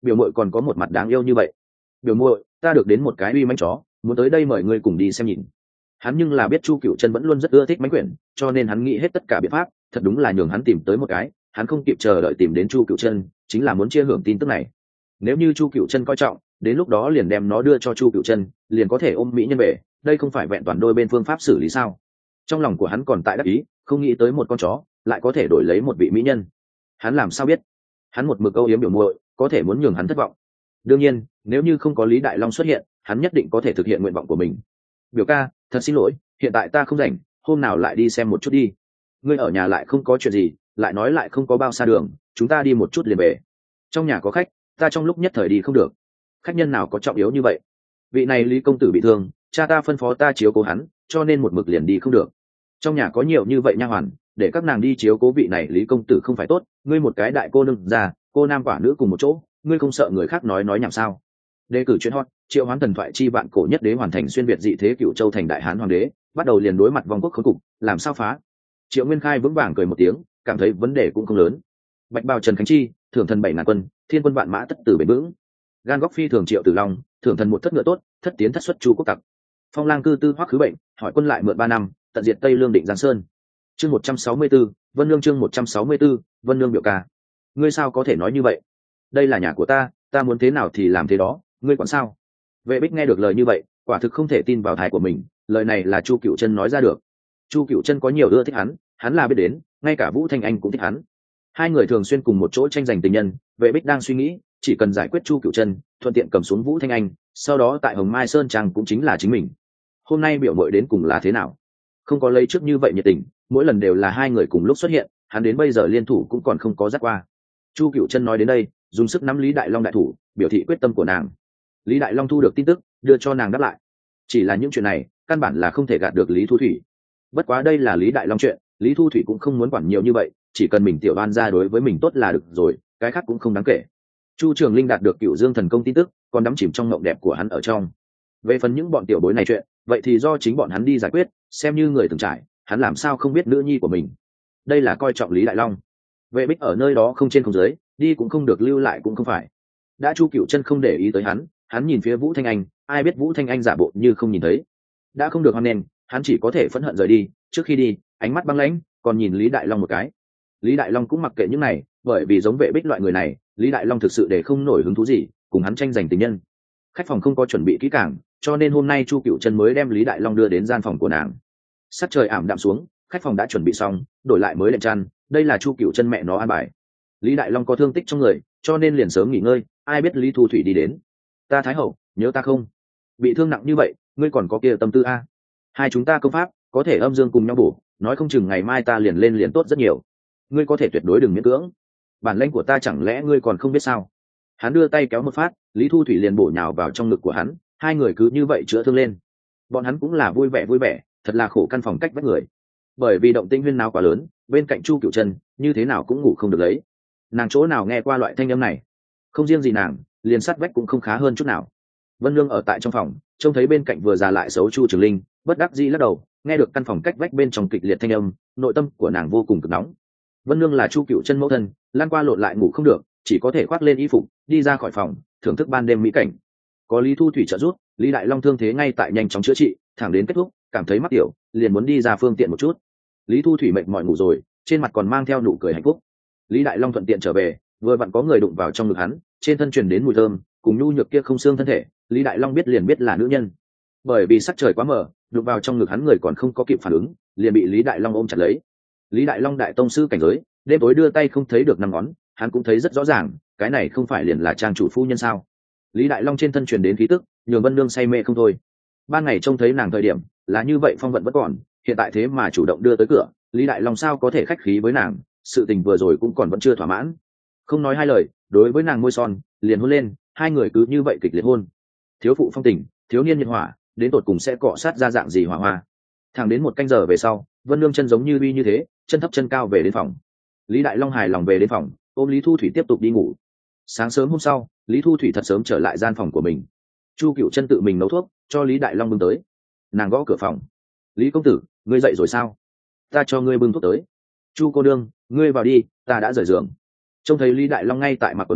biểu muội còn có một mặt đáng yêu như vậy. Biểu muội, ta được đến một cái uy mãnh chó, muốn tới đây mời ngươi cùng đi xem nhìn. Hắn nhưng là biết Chu Cửu Chân vẫn luôn rất ưa thích mãnh quyển, cho nên hắn nghĩ hết tất cả biện pháp, thật đúng là nhường hắn tìm tới một cái. Hắn không kịp chờ đợi tìm đến Chu Cửu Chân, chính là muốn chia hưởng tin tức này. Nếu như Chu Cửu Chân coi trọng, đến lúc đó liền đem nó đưa cho Chu Cửu Chân, liền có thể ôm mỹ nhân về. Đây không phải vẹn toàn đôi bên phương pháp xử lý sao? Trong lòng của hắn còn tại đắc ý, không nghĩ tới một con chó lại có thể đổi lấy một vị mỹ nhân. Hắn làm sao biết? Hắn một mực âu yếm biểu muội, có thể muốn nhường hắn thất vọng. Đương nhiên, nếu như không có Lý Đại Long xuất hiện, hắn nhất định có thể thực hiện nguyện vọng của mình. Biểu ca, thật xin lỗi, hiện tại ta không rảnh, hôm nào lại đi xem một chút đi. Ngươi ở nhà lại không có chuyện gì, lại nói lại không có bao xa đường, chúng ta đi một chút liền về. Trong nhà có khách, ta trong lúc nhất thời đi không được. Khách nhân nào có trọng yếu như vậy? Vị này Lý công tử bị thương, cha ta phân phó ta chiếu cố hắn, cho nên một mực liền đi không được. Trong nhà có nhiều như vậy nha hoàn, để các nàng đi chiếu cố vị này Lý công tử không phải tốt. Ngươi một cái đại cô nương già, cô nam quả nữ cùng một chỗ, ngươi không sợ người khác nói nhảm sao? Đề cử chuyện hot, Triệu Hoán thần thoại chi vạn cổ nhất đế hoàn thành xuyên việt dị thế Cựu Châu thành đại hán hoàng đế, bắt đầu liền đối mặt vong quốc khốn cục, làm sao phá? Triệu Nguyên Khai vững vàng cười một tiếng, cảm thấy vấn đề cũng không lớn. Bạch bào Trần Khánh Chi, thưởng thần 7.000 quân, thiên quân vạn mã tất tử bền vững. Gan góc phi thường Triệu Tử Long, thưởng thần một thất ngựa tốt, thất tiến thất xuất Chu quốc tặc. Phong lang cư tư hoắc khứ bệnh, hỏi quân lại mượn 3 năm, tận diệt Tây Lương định Giang Sơn. Chương 164, Vân Lương chương 164, Vân Lương biểu ca. Ngươi sao có thể nói như vậy? Đây là nhà của ta muốn thế nào thì làm thế đó, ngươi quản sao? Vệ Bích nghe được lời như vậy, quả thực không thể tin vào tai của mình, lời này là Chu Cửu Chân nói ra được. Chu Cửu Chân có nhiều ưa thích hắn là biết đến, ngay cả Vũ Thanh Anh cũng thích hắn. Hai người thường xuyên cùng một chỗ tranh giành tình nhân, Vệ Bích đang suy nghĩ, chỉ cần giải quyết Chu Cửu Chân, thuận tiện cầm xuống Vũ Thanh Anh, sau đó tại Hồng Mai Sơn Trang cũng chính là chính mình. Hôm nay biểu muội đến cùng là thế nào? Không có lấy trước như vậy nhiệt tình, mỗi lần đều là hai người cùng lúc xuất hiện, hắn đến bây giờ liên thủ cũng còn không có dắt qua. Chu Cửu Chân nói đến đây, dùng sức nắm Lý Đại Long đại thủ, biểu thị quyết tâm của nàng. Lý Đại Long thu được tin tức, đưa cho nàng đáp lại. Chỉ là những chuyện này, căn bản là không thể gạt được Lý Thu Thủy. Bất quá đây là Lý Đại Long chuyện, Lý Thu Thủy cũng không muốn quản nhiều như vậy, chỉ cần mình tiểu oan ra đối với mình tốt là được rồi, cái khác cũng không đáng kể. Chu Trường Linh đạt được Cựu Dương thần công tin tức, còn đắm chìm trong mộng đẹp của hắn ở trong. Về phần những bọn tiểu bối này chuyện, vậy thì do chính bọn hắn đi giải quyết, xem như người từng trải, hắn làm sao không biết nữ nhi của mình. Đây là coi trọng Lý Đại Long. Vệ Bích ở nơi đó không trên không dưới, đi cũng không được lưu lại cũng không phải. Đã Chu Cửu Chân không để ý tới hắn nhìn phía Vũ Thanh Anh, ai biết Vũ Thanh Anh giả bộ như không nhìn thấy. Đã không được hoan nên, hắn chỉ có thể phẫn hận rời đi, trước khi đi, ánh mắt băng lãnh, còn nhìn Lý Đại Long một cái. Lý Đại Long cũng mặc kệ những này, bởi vì giống Vệ Bích loại người này, Lý Đại Long thực sự để không nổi hứng thú gì, cùng hắn tranh giành tình nhân. Khách phòng không có chuẩn bị kỹ càng, cho nên hôm nay Chu Cửu Chân mới đem Lý Đại Long đưa đến gian phòng của nàng. Sắc trời ảm đạm xuống, khách phòng đã chuẩn bị xong, đổi lại mới đệm chăn, đây là Chu Cửu Chân mẹ nó an bài. Lý Đại Long có thương tích trong người, cho nên liền sớm nghỉ ngơi, ai biết Lý Thu Thủy đi đến. Ta Thái Hậu, nhớ ta không? Bị thương nặng như vậy, ngươi còn có kia tâm tư a? Hai chúng ta công pháp, có thể âm dương cùng nhau bổ, nói không chừng ngày mai ta liền lên liền tốt rất nhiều. Ngươi có thể tuyệt đối đừng miễn cưỡng. Bản lĩnh của ta chẳng lẽ ngươi còn không biết sao? Hắn đưa tay kéo một phát, Lý Thu Thủy liền bổ nhào vào trong ngực của hắn, hai người cứ như vậy chữa thương lên. Bọn hắn cũng là vui vẻ, thật là khổ căn phòng cách vách người. Bởi vì động tĩnh huyên náo quá lớn, bên cạnh Chu Cửu Chân như thế nào cũng ngủ không được lấy. Nàng chỗ nào nghe qua loại thanh âm này? Không riêng gì nàng, liền sát vách cũng không khá hơn chút nào. Vân Lương ở tại trong phòng, trông thấy bên cạnh vừa già lại xấu Chu Trường Linh, bất đắc dĩ lắc đầu, nghe được căn phòng cách vách bên trong kịch liệt thanh âm, nội tâm của nàng vô cùng cực nóng. Vân Lương là Chu Cửu Chân mẫu thân, lan qua lộn lại ngủ không được, chỉ có thể khoác lên y phục, đi ra khỏi phòng, thưởng thức ban đêm mỹ cảnh. Có Lý Thu Thủy trợ giúp, Lý Đại Long thương thế ngay tại nhanh chóng chữa trị, thẳng đến kết thúc, cảm thấy mắc tiểu, liền muốn đi ra phương tiện một chút. Lý Thu Thủy mệt mỏi ngủ rồi, trên mặt còn mang theo nụ cười hạnh phúc. Lý Đại Long thuận tiện trở về, vừa vặn có người đụng vào trong ngực hắn, trên thân truyền đến mùi thơm, cùng nhu nhược kia không xương thân thể, Lý Đại Long biết liền biết là nữ nhân. Bởi vì sắc trời quá mờ, đụng vào trong ngực hắn người còn không có kịp phản ứng, liền bị Lý Đại Long ôm chặt lấy. Lý Đại Long đại tông sư cảnh giới, đêm tối đưa tay không thấy được năm ngón, hắn cũng thấy rất rõ ràng, cái này không phải liền là trang chủ phu nhân sao? Lý Đại Long trên thân truyền đến khí tức, nhường Vân Nương say mê không thôi. Ban ngày trông thấy nàng thời điểm, là như vậy phong vận vẫn còn, hiện tại thế mà chủ động đưa tới cửa, Lý Đại Long sao có thể khách khí với nàng, sự tình vừa rồi cũng còn vẫn chưa thỏa mãn. Không nói hai lời, đối với nàng môi son, liền hôn lên, hai người cứ như vậy kịch liệt hôn. Thiếu phụ phong tình, thiếu niên nhiệt hỏa, đến tột cùng sẽ cọ sát ra dạng gì hỏa hoa. Thẳng đến 1 canh giờ về sau, Vân Nương chân giống như uy như thế, chân thấp chân cao về đến phòng. Lý Đại Long hài lòng về đến phòng, ôm Lý Thu Thủy tiếp tục đi ngủ. Sáng sớm hôm sau, Lý Thu Thủy thật sớm trở lại gian phòng của mình. Chu Cửu Chân tự mình nấu thuốc cho Lý Đại Long bưng tới. Nàng gõ cửa phòng. Lý công tử, ngươi dậy rồi sao? Ta cho ngươi bưng thuốc tới. Chu cô đương, ngươi vào đi, ta đã rời giường. Trông thấy Lý Đại Long ngay tại mặc quần áo,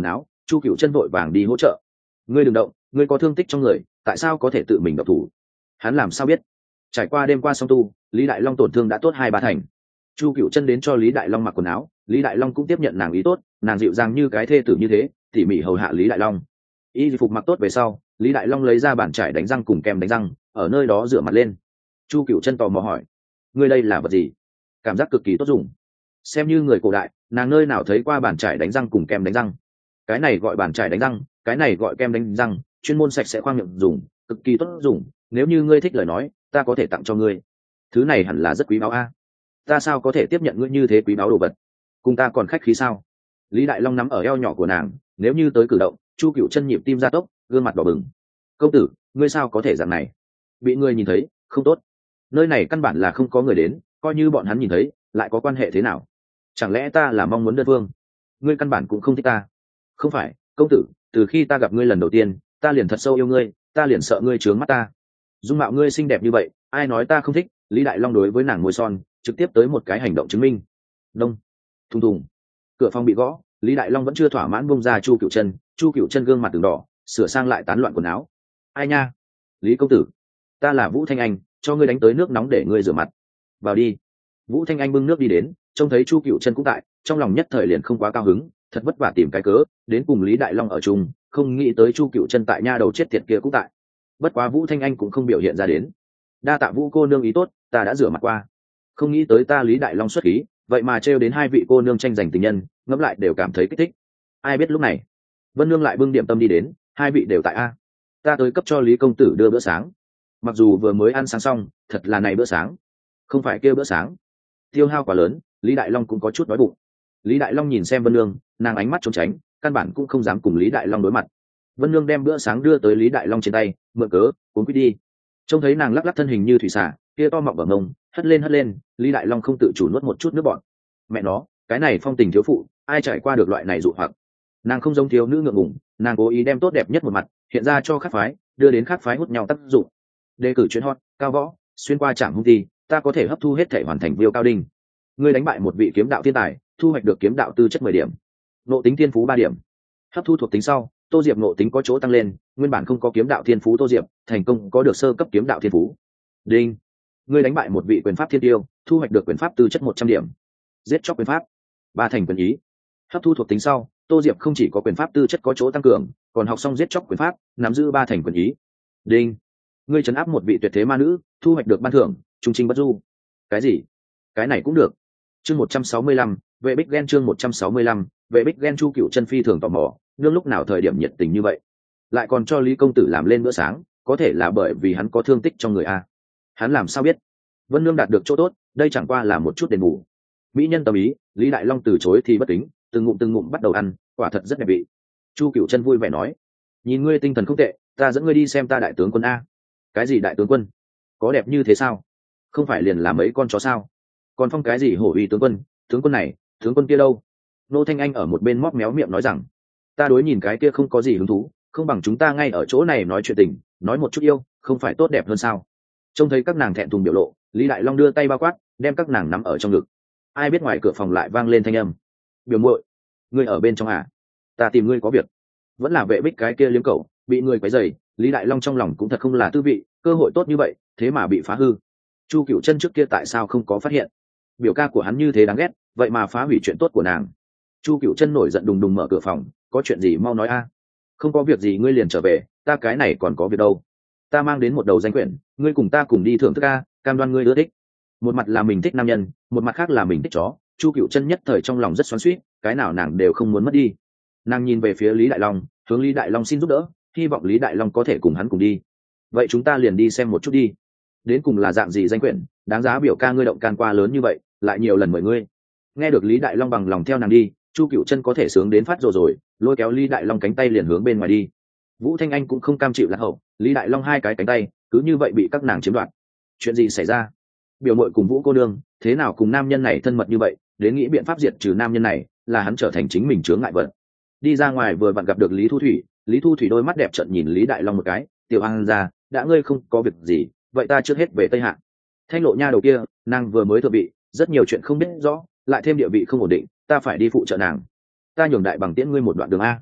Chu Cửu Chân vội vàng đi hỗ trợ. Ngươi đừng động, ngươi có thương tích trong người, tại sao có thể tự mình động thủ? Hắn làm sao biết? Trải qua đêm qua song tu, Lý Đại Long tổn thương đã tốt 2-3 thành. Chu Cửu Chân đến cho Lý Đại Long mặc quần áo, Lý Đại Long cũng tiếp nhận nàng ý tốt, nàng dịu dàng như cái thê tử như thế, tỉ mỉ hầu hạ Lý Đại Long. Y phục mặc tốt về sau, Lý Đại Long lấy ra bàn chải đánh răng cùng kem đánh răng, ở nơi đó rửa mặt lên. Chu Cửu Chân tò mò hỏi: ngươi đây là vật gì? Cảm giác cực kỳ tốt dùng. Xem như người cổ đại, nàng nơi nào thấy qua bàn chải đánh răng cùng kem đánh răng. Cái này gọi bàn chải đánh răng, cái này gọi kem đánh răng, chuyên môn sạch sẽ khoang miệng dùng, cực kỳ tốt dùng. Nếu như ngươi thích lời nói, ta có thể tặng cho ngươi. Thứ này hẳn là rất quý báu a. Ta sao có thể tiếp nhận ngươi như thế quý báu đồ vật? Cùng ta còn khách khí sao? Lý Đại Long nắm ở eo nhỏ của nàng, nếu như tới cử động, Chu Cửu Chân nhịp tim gia tốc, gương mặt đỏ bừng. Công tử, ngươi sao có thể dạng này? Bị ngươi nhìn thấy, không tốt. Nơi này căn bản là không có người đến, coi như bọn hắn nhìn thấy, lại có quan hệ thế nào? Chẳng lẽ ta là mong muốn đơn phương? Ngươi căn bản cũng không thích ta. Không phải, công tử, từ khi ta gặp ngươi lần đầu tiên, ta liền thật sâu yêu ngươi, ta liền sợ ngươi trướng mắt ta. Dung mạo ngươi xinh đẹp như vậy, ai nói ta không thích? Lý Đại Long đối với nàng môi son, trực tiếp tới một cái hành động chứng minh. Đông, thùng thùng, cửa phòng bị gõ, Lý Đại Long vẫn chưa thỏa mãn bung ra Chu Cửu Chân, Chu Cửu Chân gương mặt từng đỏ, sửa sang lại tán loạn quần áo. Ai nha? Lý công tử, ta là Vũ Thanh Anh, cho ngươi đánh tới nước nóng để ngươi rửa mặt. Vào đi. Vũ Thanh Anh bưng nước đi đến, trông thấy Chu Cửu Chân cũng tại, trong lòng nhất thời liền không quá cao hứng, thật vất vả tìm cái cớ, đến cùng Lý Đại Long ở chung, không nghĩ tới Chu Cửu Chân tại nha đầu chết tiệt kia cũng tại. Bất quá Vũ Thanh Anh cũng không biểu hiện ra đến. Đa tạ Vũ cô nương ý tốt, ta đã rửa mặt qua. Không nghĩ tới ta Lý Đại Long xuất khí, vậy mà trêu đến hai vị cô nương tranh giành tình nhân, ngẫm lại đều cảm thấy kích thích. Ai biết lúc này, Vân Nương lại bưng điểm tâm đi đến, hai vị đều tại a. Ta tới cấp cho Lý công tử đưa bữa sáng. Mặc dù vừa mới ăn sáng xong, thật là này bữa sáng, không phải kêu bữa sáng. Tiêu hao quá lớn, Lý Đại Long cũng có chút đói bụng. Lý Đại Long nhìn xem Vân Nương, nàng ánh mắt trốn tránh, căn bản cũng không dám cùng Lý Đại Long đối mặt. Vân Nương đem bữa sáng đưa tới Lý Đại Long trên tay, mượn cớ, uống quýt đi. Trông thấy nàng lắc lắc thân hình như thủy xả, kia to mọng ở ngông, hất lên, Lý Đại Long không tự chủ nuốt một chút nước bọt. Mẹ nó, cái này phong tình thiếu phụ, ai trải qua được loại này dụ hoặc. Nàng không giống thiếu nữ ngượng ngùng, nàng cố ý đem tốt đẹp nhất một mặt hiện ra cho khác phái, đưa đến khác phái hút nhau tác dụng. Đề cử chuyên hot, cao võ, xuyên qua trạm hung ti, ta có thể hấp thu hết thể hoàn thành viêu cao đinh. Ngươi đánh bại một vị kiếm đạo thiên tài, thu hoạch được kiếm đạo tư chất 10 điểm, nộ tính thiên phú 3 điểm. Hấp thu thuộc tính sau, Tô Diệp nộ tính có chỗ tăng lên, nguyên bản không có kiếm đạo thiên phú Tô Diệp, thành công có được sơ cấp kiếm đạo thiên phú. Đinh. Ngươi đánh bại một vị quyền pháp thiên tiêu, thu hoạch được quyền pháp tư chất 100 điểm. Giết chóc quyền pháp, 3 thành quyền ý. Hấp thu thuộc tính sau, Tô Diệp không chỉ có quyền pháp tư chất có chỗ tăng cường, còn học xong giết chóc quyền pháp, nắm giữ 3 thành quyền ý. Đinh. Ngươi trấn áp một vị tuyệt thế ma nữ, thu hoạch được ban thưởng trung trinh bất du. Cái gì? Cái này cũng được. Chương 165, vệ bích ghen. Chương 165, vệ bích ghen. Chu Cửu Chân phi thường tò mò, nương lúc nào thời điểm nhiệt tình như vậy, lại còn cho Lý công tử làm lên bữa sáng, có thể là bởi vì hắn có thương tích trong người a. Hắn làm sao biết? Vân Nương đạt được chỗ tốt, đây chẳng qua là một chút đền bù. Mỹ nhân tâm ý, Lý Đại Long từ chối thì bất kính, từng ngụm bắt đầu ăn, quả thật rất đẹp vị. Chu Cửu Chân vui vẻ nói: nhìn ngươi tinh thần không tệ, ta dẫn ngươi đi xem ta đại tướng quân a. Cái gì đại tướng quân? Có đẹp như thế sao? Không phải liền là mấy con chó sao? Còn phong cái gì hổ uy tướng quân, tướng quân này, tướng quân kia đâu? Nô Thanh Anh ở một bên móc méo miệng nói rằng: ta đối nhìn cái kia không có gì hứng thú, không bằng chúng ta ngay ở chỗ này nói chuyện tình, nói một chút yêu, không phải tốt đẹp hơn sao? Trông thấy các nàng thẹn thùng biểu lộ, Lý Đại Long đưa tay bao quát, đem các nàng nắm ở trong ngực. Ai biết ngoài cửa phòng lại vang lên thanh âm: biểu muội, ngươi ở bên trong à? Ta tìm ngươi có việc. Vẫn là vệ bích cái kia liếm cẩu, bị người quấy rầy. Lý Đại Long trong lòng cũng thật không là tư vị, cơ hội tốt như vậy, thế mà bị phá hư. Chu Cửu Chân trước kia tại sao không có phát hiện? Biểu ca của hắn như thế đáng ghét, vậy mà phá hủy chuyện tốt của nàng. Chu Cửu Chân nổi giận đùng đùng mở cửa phòng: có chuyện gì mau nói a. Không có việc gì ngươi liền trở về, ta cái này còn có việc đâu. Ta mang đến một đầu danh quyển, ngươi cùng ta cùng đi thưởng thức a, cam đoan ngươi ưa thích. Một mặt là mình thích nam nhân, một mặt khác là mình thích chó. Chu Cửu Chân nhất thời trong lòng rất xoắn xuýt, cái nào nàng đều không muốn mất đi. Nàng nhìn về phía Lý Đại Long, hướng Lý Đại Long xin giúp đỡ, hy vọng Lý Đại Long có thể cùng hắn cùng đi. Vậy chúng ta liền đi xem một chút đi. Đến cùng là dạng gì danh quyển, đáng giá biểu ca ngươi động can qua lớn như vậy, lại nhiều lần mời ngươi. Nghe được Lý Đại Long bằng lòng theo nàng đi, Chu Cửu Chân có thể sướng đến phát rồi, lôi kéo Lý Đại Long cánh tay liền hướng bên ngoài đi. Vũ Thanh Anh cũng không cam chịu lạc hậu, Lý Đại Long hai cái cánh tay cứ như vậy bị các nàng chiếm đoạt. Chuyện gì xảy ra? Biểu muội cùng Vũ cô nương, thế nào cùng nam nhân này thân mật như vậy, đến nghĩ biện pháp diệt trừ nam nhân này, là hắn trở thành chính mình chướng ngại vật. Đi ra ngoài vừa vặn gặp được Lý Thu Thủy, Lý Thu Thủy đôi mắt đẹp trợn nhìn Lý Đại Long một cái: tiểu An gia, đã ngươi không có việc gì, vậy ta trước hết về Tây Hạ. Thanh Lộ nha đầu kia, nàng vừa mới thừa bị, rất nhiều chuyện không biết rõ, lại thêm địa vị không ổn định, ta phải đi phụ trợ nàng. Ta nhường đại bằng tiễn ngươi một đoạn đường a.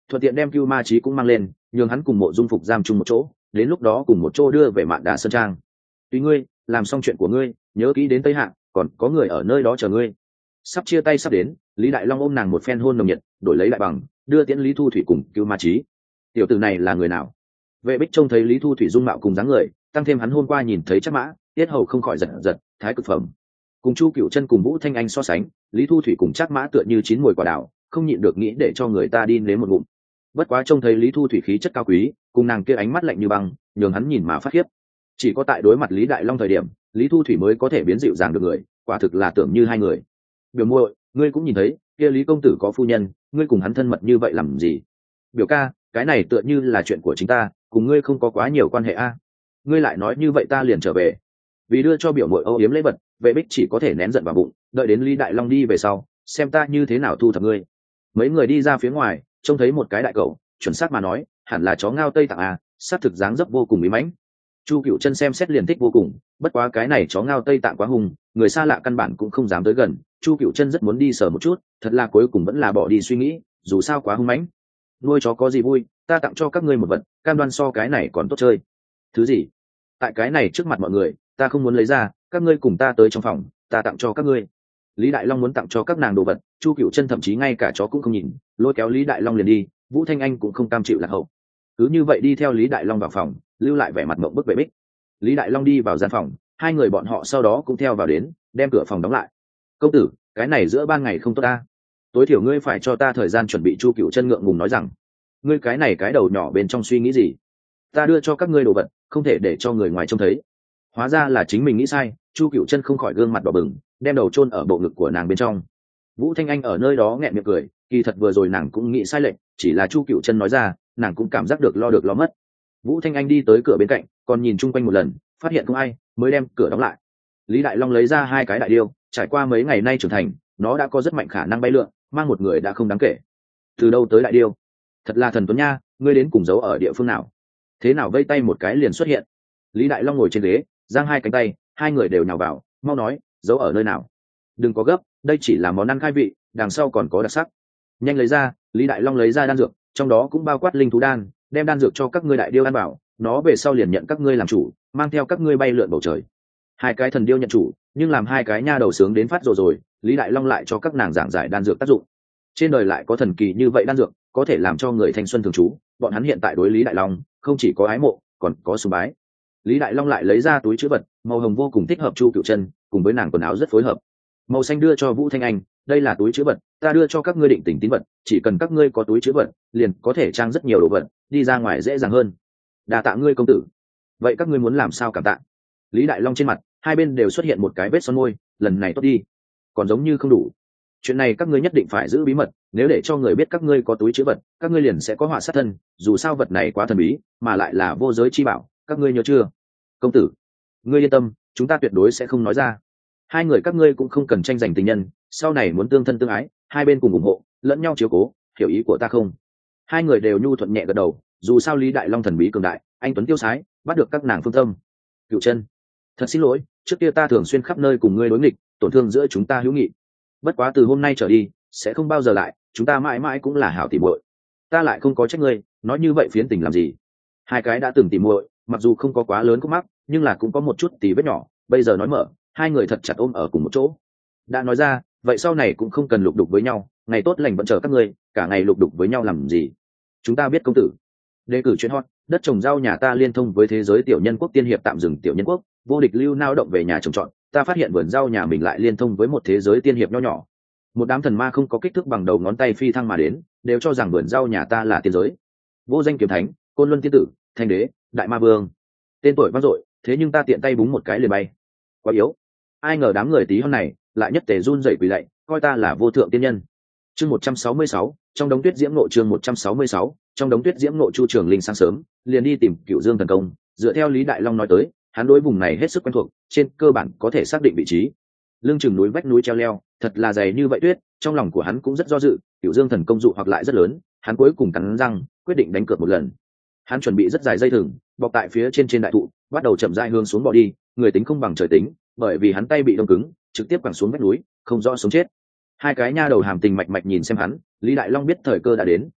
thuận tiện đem Cưu Ma Chí cũng mang lên, nhường hắn cùng Mộ Dung Phục giam chung một chỗ, đến lúc đó cùng một chỗ đưa về Mạn Đà Sơn Trang. Tùy ngươi, làm xong chuyện của ngươi, nhớ kỹ đến Tây Hạ, còn có người ở nơi đó chờ ngươi. Sắp chia tay sắp đến, Lý Đại Long ôm nàng một phen hôn nồng nhiệt, đổi lấy đại bằng, đưa tiễn Lý Thu Thủy cùng Cưu Ma Chí. Tiểu tử này là người nào? Vệ Bích trông thấy Lý Thu Thủy dung mạo cùng dáng người, tăng thêm hắn hôm qua nhìn thấy Trác Mã, tiết hầu không khỏi giật giật, thái cực phẩm. Cùng Chu Cửu Chân cùng Vũ Thanh Anh so sánh, Lý Thu Thủy cùng Trác Mã tựa như chín mùi quả đào, không nhịn được nghĩ để cho người ta đi nếm một ngụm. Bất quá trông thấy Lý Thu Thủy khí chất cao quý, cùng nàng kia ánh mắt lạnh như băng, nhường hắn nhìn mà phát khiếp. Chỉ có tại đối mặt Lý Đại Long thời điểm, Lý Thu Thủy mới có thể biến dịu dàng được người, quả thực là tưởng như hai người. Biểu muội, ngươi cũng nhìn thấy, kia Lý công tử có phu nhân, ngươi cùng hắn thân mật như vậy làm gì? Biểu ca, cái này tựa như là chuyện của chính ta, cùng ngươi không có quá nhiều quan hệ a. Ngươi lại nói như vậy ta liền trở về. Vì đưa cho biểu muội âu yếm lễ vật, Vệ Bích chỉ có thể nén giận vào bụng, đợi đến Lý Đại Long đi về sau, xem ta như thế nào thu thập ngươi. Mấy người đi ra phía ngoài, trông thấy một cái đại cẩu, chuẩn xác mà nói, hẳn là chó ngao Tây Tạng a, sát thực dáng dấp vô cùng bí mãnh. Chu Cửu Chân xem xét liền thích vô cùng, bất quá cái này chó ngao Tây Tạng quá hung, người xa lạ căn bản cũng không dám tới gần. Chu Cửu Chân rất muốn đi sờ một chút, thật là cuối cùng vẫn là bỏ đi suy nghĩ, dù sao quá hung mãnh. Nuôi chó có gì vui, ta tặng cho các ngươi một vật, cam đoan so cái này còn tốt chơi. Thứ gì? Tại cái này trước mặt mọi người, ta không muốn lấy ra, các ngươi cùng ta tới trong phòng, ta tặng cho các ngươi. Lý Đại Long muốn tặng cho các nàng đồ vật, Chu Cửu Chân thậm chí ngay cả chó cũng không nhìn, lôi kéo Lý Đại Long liền đi. Vũ Thanh Anh cũng không cam chịu lạc hậu, cứ như vậy đi theo Lý Đại Long vào phòng, lưu lại vẻ mặt mộng bức Vệ Bích. Lý Đại Long đi vào gian phòng, hai người bọn họ sau đó cũng theo vào đến, đem cửa phòng đóng lại. Công tử, cái này giữa ban ngày không tốt ta, tối thiểu ngươi phải cho ta thời gian chuẩn bị. Chu Cửu Chân ngượng ngùng nói rằng, ngươi cái này cái đầu nhỏ bên trong suy nghĩ gì? Ta đưa cho các ngươi đồ vật, không thể để cho người ngoài trông thấy. Hóa ra là chính mình nghĩ sai. Chu Cửu Chân không khỏi gương mặt đỏ bừng, đem đầu chôn ở bộ ngực của nàng bên trong. Vũ Thanh Anh ở nơi đó nghẹn miệng cười, kỳ thật vừa rồi nàng cũng nghĩ sai lệch, chỉ là Chu Cửu Chân nói ra, nàng cũng cảm giác được lo mất. Vũ Thanh Anh đi tới cửa bên cạnh, còn nhìn chung quanh một lần, phát hiện không ai, mới đem cửa đóng lại. Lý Đại Long lấy ra hai cái đại điêu, trải qua mấy ngày nay trưởng thành, nó đã có rất mạnh khả năng bay lượn, mang một người đã không đáng kể. Từ đâu tới đại điêu? Thật là thần tuấn nha, ngươi đến cùng giấu ở địa phương nào? Thế nào vây tay một cái liền xuất hiện? Lý Đại Long ngồi trên ghế, giang hai cánh tay, hai người đều nhào vào, mau nói, giấu ở nơi nào? Đừng có gấp, đây chỉ là món ăn khai vị, đằng sau còn có đặc sắc. Nhanh lấy ra. Lý Đại Long lấy ra đan dược, trong đó cũng bao quát linh thú đan, đem đan dược cho các ngươi đại điêu ăn bảo, nó về sau liền nhận các ngươi làm chủ, mang theo các ngươi bay lượn bầu trời. Hai cái thần điêu nhận chủ, nhưng làm hai cái nha đầu sướng đến phát rồi, Lý Đại Long lại cho các nàng giảng giải đan dược tác dụng. Trên đời lại có thần kỳ như vậy đan dược, có thể làm cho người thanh xuân thường trú. Bọn hắn hiện tại đối Lý Đại Long không chỉ có ái mộ, còn có sùng bái. Lý Đại Long lại lấy ra túi trữ vật, màu hồng vô cùng thích hợp Chu Cửu Chân, cùng với nàng quần áo rất phối hợp. Màu xanh đưa cho Vũ Thanh Anh, đây là túi trữ vật, ta đưa cho các ngươi định tình tín vật, chỉ cần các ngươi có túi trữ vật, liền có thể trang rất nhiều đồ vật, đi ra ngoài dễ dàng hơn. Đa tạ ngươi công tử. Vậy các ngươi muốn làm sao cảm tạ? Lý Đại Long trên mặt, hai bên đều xuất hiện một cái vết son môi, lần này tốt đi. Còn giống như không đủ. Chuyện này các ngươi nhất định phải giữ bí mật, nếu để cho người biết các ngươi có túi trữ vật, các ngươi liền sẽ có họa sát thân, dù sao vật này quá thần bí, mà lại là vô giới chi bảo, các ngươi nhớ chưa? Công tử, ngươi yên tâm, chúng ta tuyệt đối sẽ không nói ra. Hai người các ngươi cũng không cần tranh giành tình nhân, sau này muốn tương thân tương ái, hai bên cùng ủng hộ, lẫn nhau chiếu cố, hiểu ý của ta không? Hai người đều nhu thuận nhẹ gật đầu, dù sao Lý Đại Long thần bí cường đại, anh tuấn tiêu sái, bắt được các nàng phương tâm. Cửu Chân, thật xin lỗi, trước kia ta thường xuyên khắp nơi cùng ngươi đối nghịch, tổn thương giữa chúng ta hữu nghị. Bất quá từ hôm nay trở đi, sẽ không bao giờ lại, chúng ta mãi mãi cũng là hảo tỉ muội. Ta lại không có trách ngươi, nói như vậy phiến tình làm gì? Hai cái đã từng tỉ muội, mặc dù không có quá lớn khúc mắc, nhưng là cũng có một chút tỉ vết nhỏ, bây giờ nói mở, hai người thật chặt ôm ở cùng một chỗ. Đã nói ra, vậy sau này cũng không cần lục đục với nhau, ngày tốt lành vẫn chờ các ngươi, cả ngày lục đục với nhau làm gì? Chúng ta biết công tử. Đề cử chuyện hot, đất trồng rau nhà ta liên thông với thế giới tiểu nhân quốc tiên hiệp tạm dừng tiểu nhân quốc, vô địch lưu nao động về nhà trồng trọt, ta phát hiện vườn rau nhà mình lại liên thông với một thế giới tiên hiệp nho nhỏ. Một đám thần ma không có kích thước bằng đầu ngón tay phi thăng mà đến, đều cho rằng vườn rau nhà ta là tiên giới. Vô danh kiếm thánh, côn luân tiên tử, thanh đế, đại ma vương, tên tuổi vang dội, thế nhưng ta tiện tay búng một cái liền bay. Quá yếu. Ai ngờ đám người tí hon này lại nhất tề run rẩy quỳ lạy, coi ta là vô thượng tiên nhân. Chương 166, trong đống tuyết diễm nộ. Chương 166, trong đống tuyết diễm nộ. Chu Trường Linh sáng sớm liền đi tìm Cửu Dương thần công, dựa theo Lý Đại Long nói tới, hắn đối vùng này hết sức quen thuộc, trên cơ bản có thể xác định vị trí. Lưng chừng núi vách núi treo leo, thật là dày như vậy tuyết, trong lòng của hắn cũng rất do dự, Cửu Dương thần công dụ hoặc lại rất lớn, hắn cuối cùng cắn răng, quyết định đánh cược một lần. Hắn chuẩn bị rất dài dây thừng, bọc tại phía trên đại thụ, bắt đầu chậm rãi hướng xuống bò đi, người tính không bằng trời tính, bởi vì hắn tay bị đông cứng, trực tiếp quẳng xuống vách núi, không rõ sống chết. Hai cái nha đầu hàm tình mạch mạch nhìn xem hắn, Lý Đại Long biết thời cơ đã đến,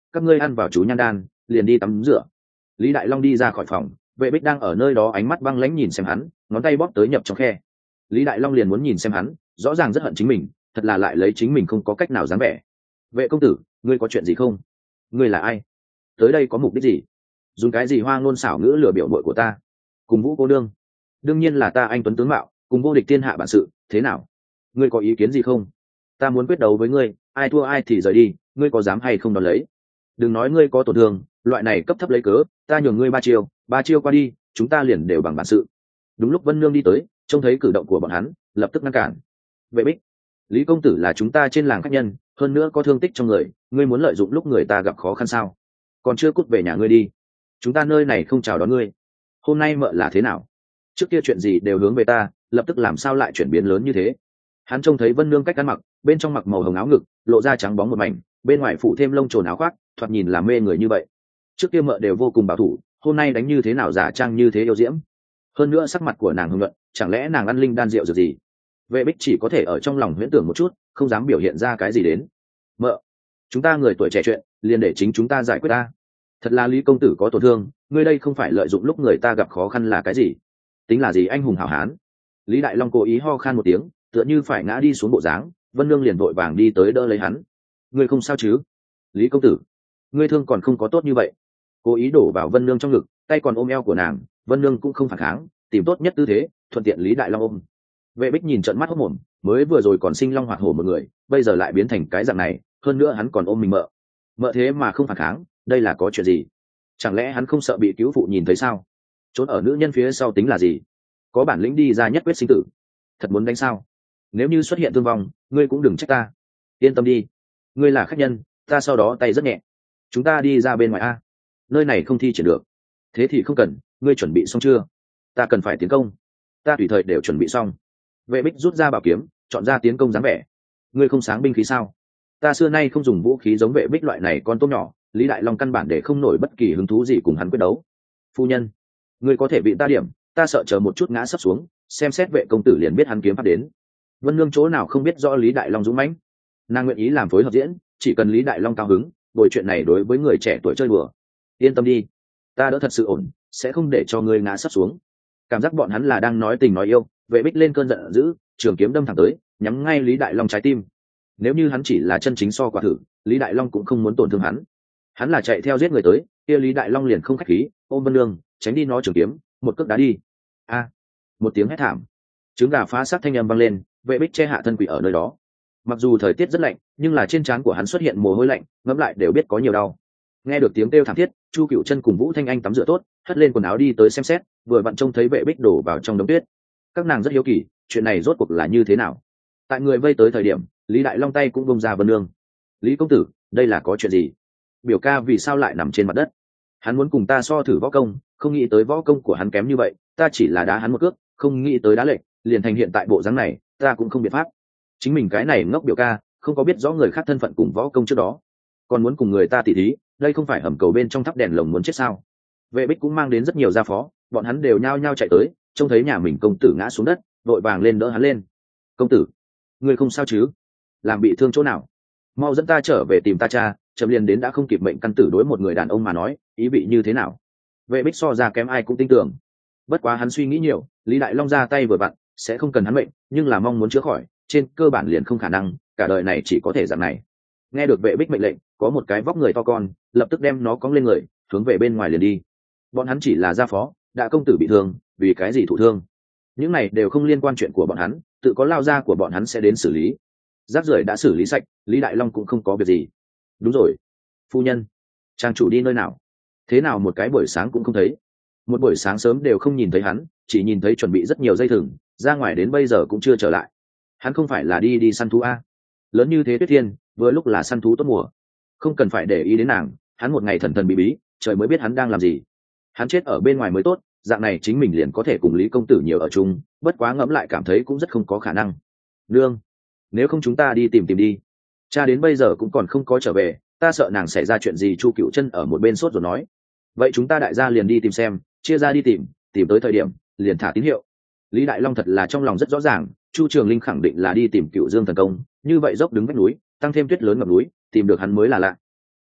các ngươi ăn vào chú nhan đan liền đi tắm rửa. Lý Đại Long đi ra khỏi phòng, Vệ Bích đang ở nơi đó ánh mắt băng lãnh nhìn xem hắn, ngón tay bóp tới nhập trong khe. Lý Đại Long liền muốn nhìn xem hắn, rõ ràng rất hận chính mình, thật là lại lấy chính mình không có cách nào dám vẻ. Vệ công tử, ngươi có chuyện gì không? Ngươi là ai? Tới đây có mục đích gì? Dùng cái gì hoa ngôn xảo ngữ lừa biểu muội của ta? Cùng Vũ cô đương? Đương nhiên là ta anh tuấn tướng mạo, cùng vô địch thiên hạ bản sự, thế nào? Ngươi có ý kiến gì không? Ta muốn quyết đấu với ngươi, ai thua ai thì rời đi, ngươi có dám hay không đón lấy? Đừng nói ngươi có tổn thương, loại này cấp thấp lấy cớ, ta nhường ngươi 3 chiêu qua đi, chúng ta liền đều bằng bản sự. Đúng lúc Vân Nương đi tới, trông thấy cử động của bọn hắn, lập tức ngăn cản. Vệ Bích, Lý công tử là chúng ta trên làng khách nhân, hơn nữa có thương tích trong người, ngươi muốn lợi dụng lúc người ta gặp khó khăn sao? Còn chưa cút về nhà ngươi đi, chúng ta nơi này không chào đón ngươi. Hôm nay mợ là thế nào? Trước kia chuyện gì đều hướng về ta, lập tức làm sao lại chuyển biến lớn như thế? Hắn trông thấy Vân Nương cách ăn mặc, bên trong mặc màu hồng áo ngực, lộ ra trắng bóng một mảnh, bên ngoài phủ thêm lông trồn áo khoác, thoạt nhìn là mê người như vậy. Trước kia mợ đều vô cùng bảo thủ, hôm nay đánh như thế nào giả trang như thế yêu diễm. Hơn nữa sắc mặt của nàng hưng luận, chẳng lẽ nàng ăn linh đan rượu gì? Vệ Bích chỉ có thể ở trong lòng huyễn tưởng một chút, không dám biểu hiện ra cái gì đến. Mợ, chúng ta người tuổi trẻ chuyện, liền để chính chúng ta giải quyết ta. Thật là Lý công tử có tổn thương, ngươi đây không phải lợi dụng lúc người ta gặp khó khăn là cái gì? Tính là gì anh hùng hảo hán? Lý Đại Long cố ý ho khan một tiếng, tựa như phải ngã đi xuống bộ dáng. Vân Nương liền vội vàng đi tới đỡ lấy hắn. Ngươi không sao chứ? Lý công tử, ngươi thương còn không có tốt như vậy. Cố ý đổ vào Vân Nương trong ngực, tay còn ôm eo của nàng. Vân Nương cũng không phản kháng, tìm tốt nhất tư thế, thuận tiện Lý Đại Long ôm. Vệ Bích nhìn trợn mắt hốt mồm, mới vừa rồi còn sinh long hoạt hổ một người, bây giờ lại biến thành cái dạng này, hơn nữa hắn còn ôm mình mợ. Mợ thế mà không phản kháng, đây là có chuyện gì? Chẳng lẽ hắn không sợ bị cứu phụ nhìn thấy sao? Trốn ở nữ nhân phía sau tính là gì? Có bản lĩnh đi ra nhất quyết sinh tử. Thật muốn đánh sao? Nếu như xuất hiện thương vong, ngươi cũng đừng trách ta. Yên tâm đi, ngươi là khách nhân, ta sau đó tay rất nhẹ. Chúng ta đi ra bên ngoài a. Nơi này không thi triển được. Thế thì không cần, ngươi chuẩn bị xong chưa? Ta cần phải tiến công. Ta tùy thời đều chuẩn bị xong. Vệ Bích rút ra bảo kiếm, chọn ra tiến công dáng vẻ. Ngươi không sáng binh khí sao? Ta xưa nay không dùng vũ khí giống Vệ Bích loại này con tôm nhỏ. Lý Đại Long căn bản để không nổi bất kỳ hứng thú gì cùng hắn quyết đấu. Phu nhân, ngươi có thể bị ta điểm, ta sợ chờ một chút ngã sấp xuống, xem xét Vệ công tử liền biết hắn kiếm pháp đến. Vân Nương chỗ nào không biết rõ Lý Đại Long dũng mãnh, nàng nguyện ý làm phối hợp diễn, chỉ cần Lý Đại Long cao hứng, bồi chuyện này đối với người trẻ tuổi chơi đùa. Yên tâm đi, ta đỡ thật sự ổn, sẽ không để cho ngươi ngã sấp xuống. Cảm giác bọn hắn là đang nói tình nói yêu. Vệ Bích lên cơn giận dữ, trường kiếm đâm thẳng tới, nhắm ngay Lý Đại Long trái tim. Nếu như hắn chỉ là chân chính so quả thử, Lý Đại Long cũng không muốn tổn thương hắn. Hắn là chạy theo giết người tới, kia Lý Đại Long liền không khách khí, ôm Vân Nương, tránh đi nó trường kiếm, một cước đá đi. A! Một tiếng hét thảm, trứng gà phá xác thanh âm vang lên. Vệ Bích che hạ thân quỷ ở nơi đó. Mặc dù thời tiết rất lạnh, nhưng là trên trán của hắn xuất hiện mồ hôi lạnh, ngẫm lại đều biết có nhiều đau. Nghe được tiếng kêu thảm thiết, Chu Cửu Chân cùng Vũ Thanh Anh tắm rửa tốt, hất lên quần áo đi tới xem xét, vừa vặn trông thấy Vệ Bích đổ vào trong đống tuyết. Các nàng rất hiếu kỳ, chuyện này rốt cuộc là như thế nào. Tại người vây tới thời điểm, Lý Đại Long tay cũng bông ra Vân Nương. Lý công tử, đây là có chuyện gì? Biểu ca vì sao lại nằm trên mặt đất? Hắn muốn cùng ta so thử võ công, không nghĩ tới võ công của hắn kém như vậy, ta chỉ là đá hắn một cước, không nghĩ tới đá lệch, liền thành hiện tại bộ dáng này, ta cũng không biện pháp. Chính mình cái này ngốc biểu ca, không có biết rõ người khác thân phận cùng võ công trước đó, còn muốn cùng người ta tỉ thí, đây không phải hầm cầu bên trong thắp đèn lồng muốn chết sao? Vệ Bích cũng mang đến rất nhiều gia phó, bọn hắn đều nhao nhao chạy tới, trông thấy nhà mình công tử ngã xuống đất, vội vàng lên đỡ hắn lên. Công tử, ngươi không sao chứ? Làm bị thương chỗ nào? Mau dẫn ta trở về tìm ta cha, chậm liền đến đã không kịp mệnh căn tử đối một người đàn ông mà nói, ý vị như thế nào? Vệ Bích so ra kém ai cũng tin tưởng. Bất quá hắn suy nghĩ nhiều, Lý Đại Long ra tay vừa vặn, sẽ không cần hắn mệnh, nhưng là mong muốn chữa khỏi, trên cơ bản liền không khả năng, cả đời này chỉ có thể dạng này. Nghe được Vệ Bích mệnh lệnh, có một cái vóc người to con, lập tức đem nó cõng lên người, hướng về bên ngoài liền đi. Bọn hắn chỉ là gia phó, đã công tử bị thương, vì cái gì thụ thương? Những này đều không liên quan chuyện của bọn hắn, tự có lao gia của bọn hắn sẽ đến xử lý. Rác rưởi đã xử lý sạch, Lý Đại Long cũng không có việc gì. Đúng rồi, phu nhân, trang chủ đi nơi nào? Thế nào một cái buổi sáng cũng không thấy? Một buổi sáng sớm đều không nhìn thấy hắn, chỉ nhìn thấy chuẩn bị rất nhiều dây thừng, ra ngoài đến bây giờ cũng chưa trở lại. Hắn không phải là đi săn thú a? Lớn như thế Tuyết Thiên, vừa lúc là săn thú tốt mùa, không cần phải để ý đến nàng. Hắn một ngày thần thần bí bí, trời mới biết hắn đang làm gì. Hắn chết ở bên ngoài mới tốt, dạng này chính mình liền có thể cùng Lý công tử nhiều ở chung. Bất quá ngẫm lại cảm thấy cũng rất không có khả năng. Nương, nếu không chúng ta đi tìm đi. Cha đến bây giờ cũng còn không có trở về, ta sợ nàng xảy ra chuyện gì. Chu Cửu Chân ở một bên sốt rồi nói. Vậy chúng ta đại gia liền đi tìm xem, chia ra đi tìm tới thời điểm liền thả tín hiệu. Lý Đại Long thật là trong lòng rất rõ ràng, Chu Trường Linh khẳng định là đi tìm Cửu Dương thần công, như vậy dốc đứng vách núi, tăng thêm tuyết lớn ngập núi, tìm được hắn mới là lạ.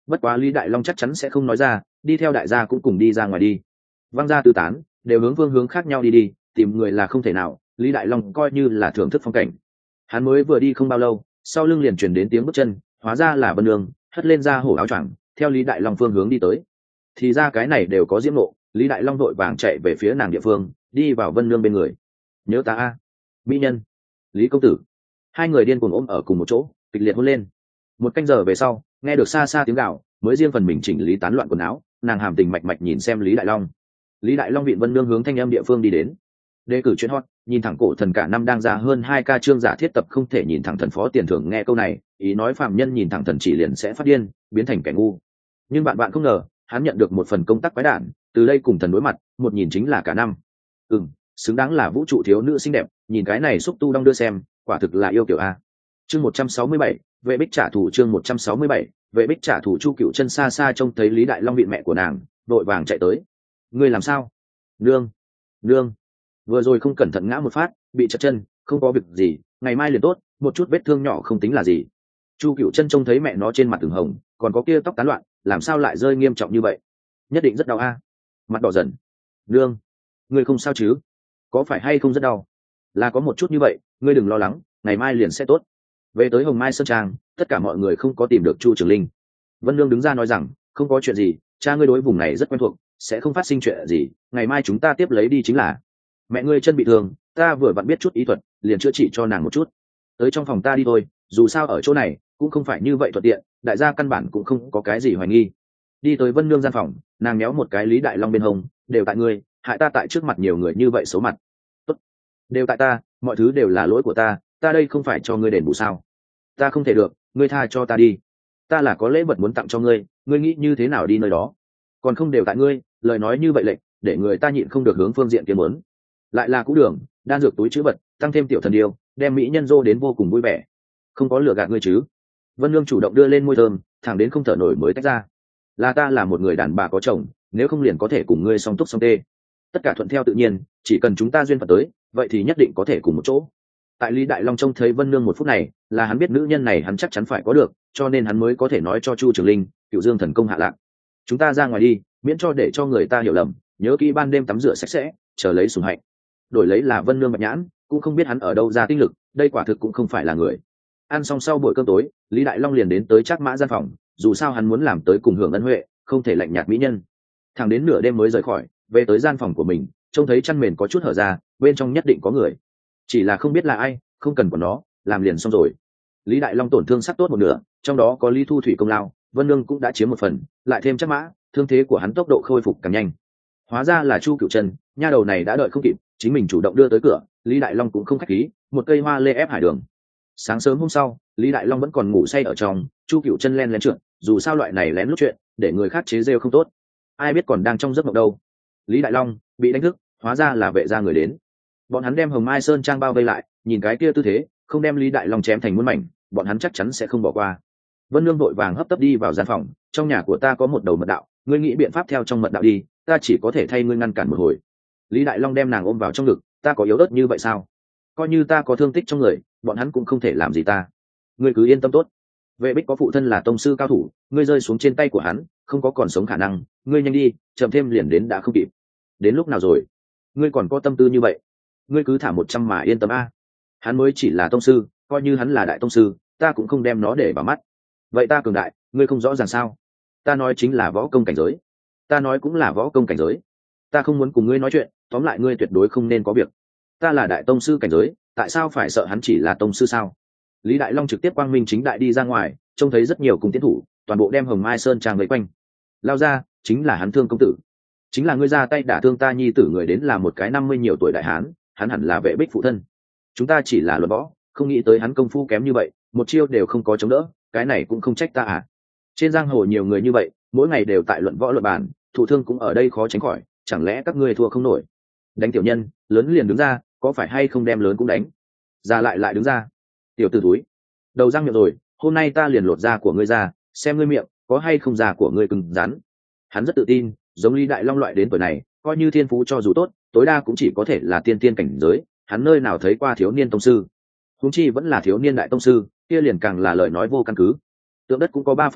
Bất quá Lý Đại Long chắc chắn sẽ không nói ra, đi theo đại gia cũng cùng đi ra ngoài đi. Văng ra tứ tán, đều hướng phương hướng khác nhau đi, tìm người là không thể nào. Lý Đại Long coi như là thưởng thức phong cảnh. Hắn mới vừa đi không bao lâu, sau lưng liền truyền đến tiếng bước chân, hóa ra là Vân Nương, hất lên ra hổ áo choàng, theo Lý Đại Long phương hướng đi tới. Thì ra cái này đều có diễm nộ, Lý Đại Long vội vàng chạy về phía nàng địa phương, đi vào Vân Nương bên người. Nhớ ta a, mỹ nhân, Lý công tử. Hai người điên cuồng ôm ở cùng một chỗ, kịch liệt hôn lên. Một canh giờ về sau, nghe được xa xa tiếng gào, mới riêng phần mình chỉnh lý tán loạn quần áo, nàng hàm tình mạch mạch nhìn xem Lý Đại Long. Lý Đại Long vịn Vân Nương hướng thanh âm địa phương đi đến. Đề cử chuyện hot, nhìn thẳng cổ thần cả năm đang ra hơn 2K chương giả thiết tập không thể nhìn thẳng thần phó tiền thưởng, nghe câu này, ý nói phạm nhân nhìn thẳng thần chỉ liền sẽ phát điên, biến thành kẻ ngu. Nhưng bạn không ngờ, hắn nhận được một phần công tác quái đản, từ đây cùng thần đối mặt, một nhìn chính là cả năm. Xứng đáng là vũ trụ thiếu nữ xinh đẹp, nhìn cái này xúc tu đong đưa xem, quả thực là yêu kiểu a. Chương 167, vệ bích trả thù. Chương 167, vệ bích trả thù. Chu Cựu Chân xa xa trông thấy Lý Đại Long vịn mẹ của nàng, đội vàng chạy tới. Ngươi làm sao? Nương, nương, vừa rồi không cẩn thận ngã một phát, bị chật chân, không có việc gì, ngày mai liền tốt, một chút vết thương nhỏ không tính là gì. Chu Cựu Chân trông thấy mẹ nó trên mặt ửng hồng, còn có kia tóc tán loạn, làm sao lại rơi nghiêm trọng như vậy? Nhất định rất đau a. Mặt đỏ dần. Nương, ngươi không sao chứ? Có phải hay không rất đau? Là có một chút như vậy, ngươi đừng lo lắng, ngày mai liền sẽ tốt. Về tới Hồng Mai Sơn Trang, tất cả mọi người không có tìm được Chu Trường Linh. Vân Nương đứng ra nói rằng, không có chuyện gì, cha ngươi đối vùng này rất quen thuộc, sẽ không phát sinh chuyện gì, ngày mai chúng ta tiếp lấy đi chính là. Mẹ ngươi chân bị thương, ta vừa vặn biết chút y thuật, liền chữa trị cho nàng một chút. Tới trong phòng ta đi thôi, dù sao ở chỗ này cũng không phải như vậy thuận tiện, đại gia căn bản cũng không có cái gì hoài nghi. Đi tới Vân Nương gian phòng, nàng méo một cái Lý Đại Long bên hông, đều tại ngươi, hại ta tại trước mặt nhiều người như vậy xấu mặt. Tốt, đều tại ta, mọi thứ đều là lỗi của ta đây không phải cho ngươi đền bù sao? Ta không thể được, ngươi tha cho ta đi, ta là có lễ vật muốn tặng cho ngươi, ngươi nghĩ như thế nào đi nơi đó? Còn không đều tại ngươi, lời nói như vậy lệnh để người ta nhịn không được hướng phương diện kiếm muốn. Lại là cũ đường, đan dược túi chữ vật, tăng thêm tiểu thần điêu, đem mỹ nhân dô đến vô cùng vui vẻ. Không có lừa gạt ngươi chứ? Vân Nương chủ động đưa lên môi thơm, thẳng đến không thở nổi mới tách ra. Là ta là một người đàn bà có chồng, nếu không liền có thể cùng ngươi song túc song tê. Tất cả thuận theo tự nhiên, chỉ cần chúng ta duyên phận tới, vậy thì nhất định có thể cùng một chỗ. Tại Lý Đại Long trông thấy Vân Nương một phút này, là hắn biết nữ nhân này hắn chắc chắn phải có được, cho nên hắn mới có thể nói cho Chu Trường Linh, Cựu Dương thần công hạ lạc. Chúng ta ra ngoài đi, miễn cho để cho người ta hiểu lầm, nhớ kỹ ban đêm tắm rửa sạch sẽ, chờ lấy sủng hạnh. Đổi lấy là Vân Nương bạch nhãn, cũng không biết hắn ở đâu ra tinh lực, đây quả thực cũng không phải là người. Ăn xong sau buổi cơm tối, Lý Đại Long liền đến tới Trác Mã gian phòng, dù sao hắn muốn làm tới cùng hưởng ân huệ, không thể lạnh nhạt mỹ nhân. Thẳng đến nửa đêm mới rời khỏi, về tới gian phòng của mình, trông thấy chăn mền có chút hở ra, bên trong nhất định có người, chỉ là không biết là ai, không cần của nó, làm liền xong rồi. Lý Đại Long tổn thương sắc tốt một nửa, trong đó có Lý Thu Thủy công lao, Vân Nương cũng đã chiếm một phần, lại thêm Trác Mã, thương thế của hắn tốc độ khôi phục càng nhanh. Hóa ra là Chu Cựu Chân, nha đầu này đã đợi không kịp, chính mình chủ động đưa tới cửa, Lý Đại Long cũng không khách khí, một cây hoa lê ép hải đường. Sáng sớm hôm sau, Lý Đại Long vẫn còn ngủ say ở trong, Chu Cựu Chân len lén trượt, dù sao loại này lén lút chuyện, để người khác chế rêu không tốt. Ai biết còn đang trong giấc mộng đâu. Lý Đại Long bị đánh thức, hóa ra là vệ gia người đến. Bọn hắn đem Hồng Mai Sơn Trang bao vây lại, nhìn cái kia tư thế, không đem Lý Đại Long chém thành muôn mảnh, bọn hắn chắc chắn sẽ không bỏ qua. Vân Nương vội vàng hấp tấp đi vào gian phòng, trong nhà của ta có một đầu mật đạo, ngươi nghĩ biện pháp theo trong mật đạo đi, ta chỉ có thể thay ngươi ngăn cản một hồi. Lý Đại Long đem nàng ôm vào trong ngực, ta có yếu ớt như vậy sao? Coi như ta có thương tích trong người, bọn hắn cũng không thể làm gì ta. Ngươi cứ yên tâm tốt. Vệ Bích có phụ thân là tông sư cao thủ, ngươi rơi xuống trên tay của hắn, không có còn sống khả năng, ngươi nhanh đi, chậm thêm liền đến đã không kịp. Đến lúc nào rồi? Ngươi còn có tâm tư như vậy? Ngươi cứ thả 100 mà yên tâm a. Hắn mới chỉ là tông sư, coi như hắn là đại tông sư, ta cũng không đem nó để vào mắt. Vậy ta cường đại, ngươi không rõ ràng sao? Ta nói chính là võ công cảnh giới. Ta nói cũng là võ công cảnh giới. Ta không muốn cùng ngươi nói chuyện, tóm lại ngươi tuyệt đối không nên có việc. Ta là đại tông sư cảnh giới, tại sao phải sợ hắn chỉ là tông sư sao? Lý Đại Long trực tiếp quang minh chính đại đi ra ngoài, trông thấy rất nhiều cung tiến thủ, toàn bộ đem Hồng Mai Sơn Trang vây quanh. Lao ra, chính là hắn Thương công tử. Chính là ngươi ra tay đả thương ta nhi tử người đến là một cái 50 nhiều tuổi đại hán, hắn hẳn là Vệ Bích phụ thân. Chúng ta chỉ là luận võ, không nghĩ tới hắn công phu kém như vậy, một chiêu đều không có chống đỡ, cái này cũng không trách ta à. Trên giang hồ nhiều người như vậy, mỗi ngày đều tại luận võ luận bàn, thụ thương cũng ở đây khó tránh khỏi, chẳng lẽ các ngươi thua không nổi? Đánh tiểu nhân, lớn liền đứng ra, có phải hay không đem lớn cũng đánh? Già lại đứng ra. Tiểu tử túi, đầu răng miệng rồi, hôm nay ta liền lột da của ngươi ra, xem ngươi miệng có hay không da của ngươi cứng rắn. Hắn rất tự tin, giống Lý Đại Long loại đến tuổi này, coi như thiên phú cho dù tốt, tối đa cũng chỉ có thể là tiên cảnh giới, hắn nơi nào thấy qua thiếu niên tông sư. Huống chi vẫn là thiếu niên đại tông sư, kia liền càng là lời nói vô căn cứ. Tượng đất cũng có 3 phần lửa,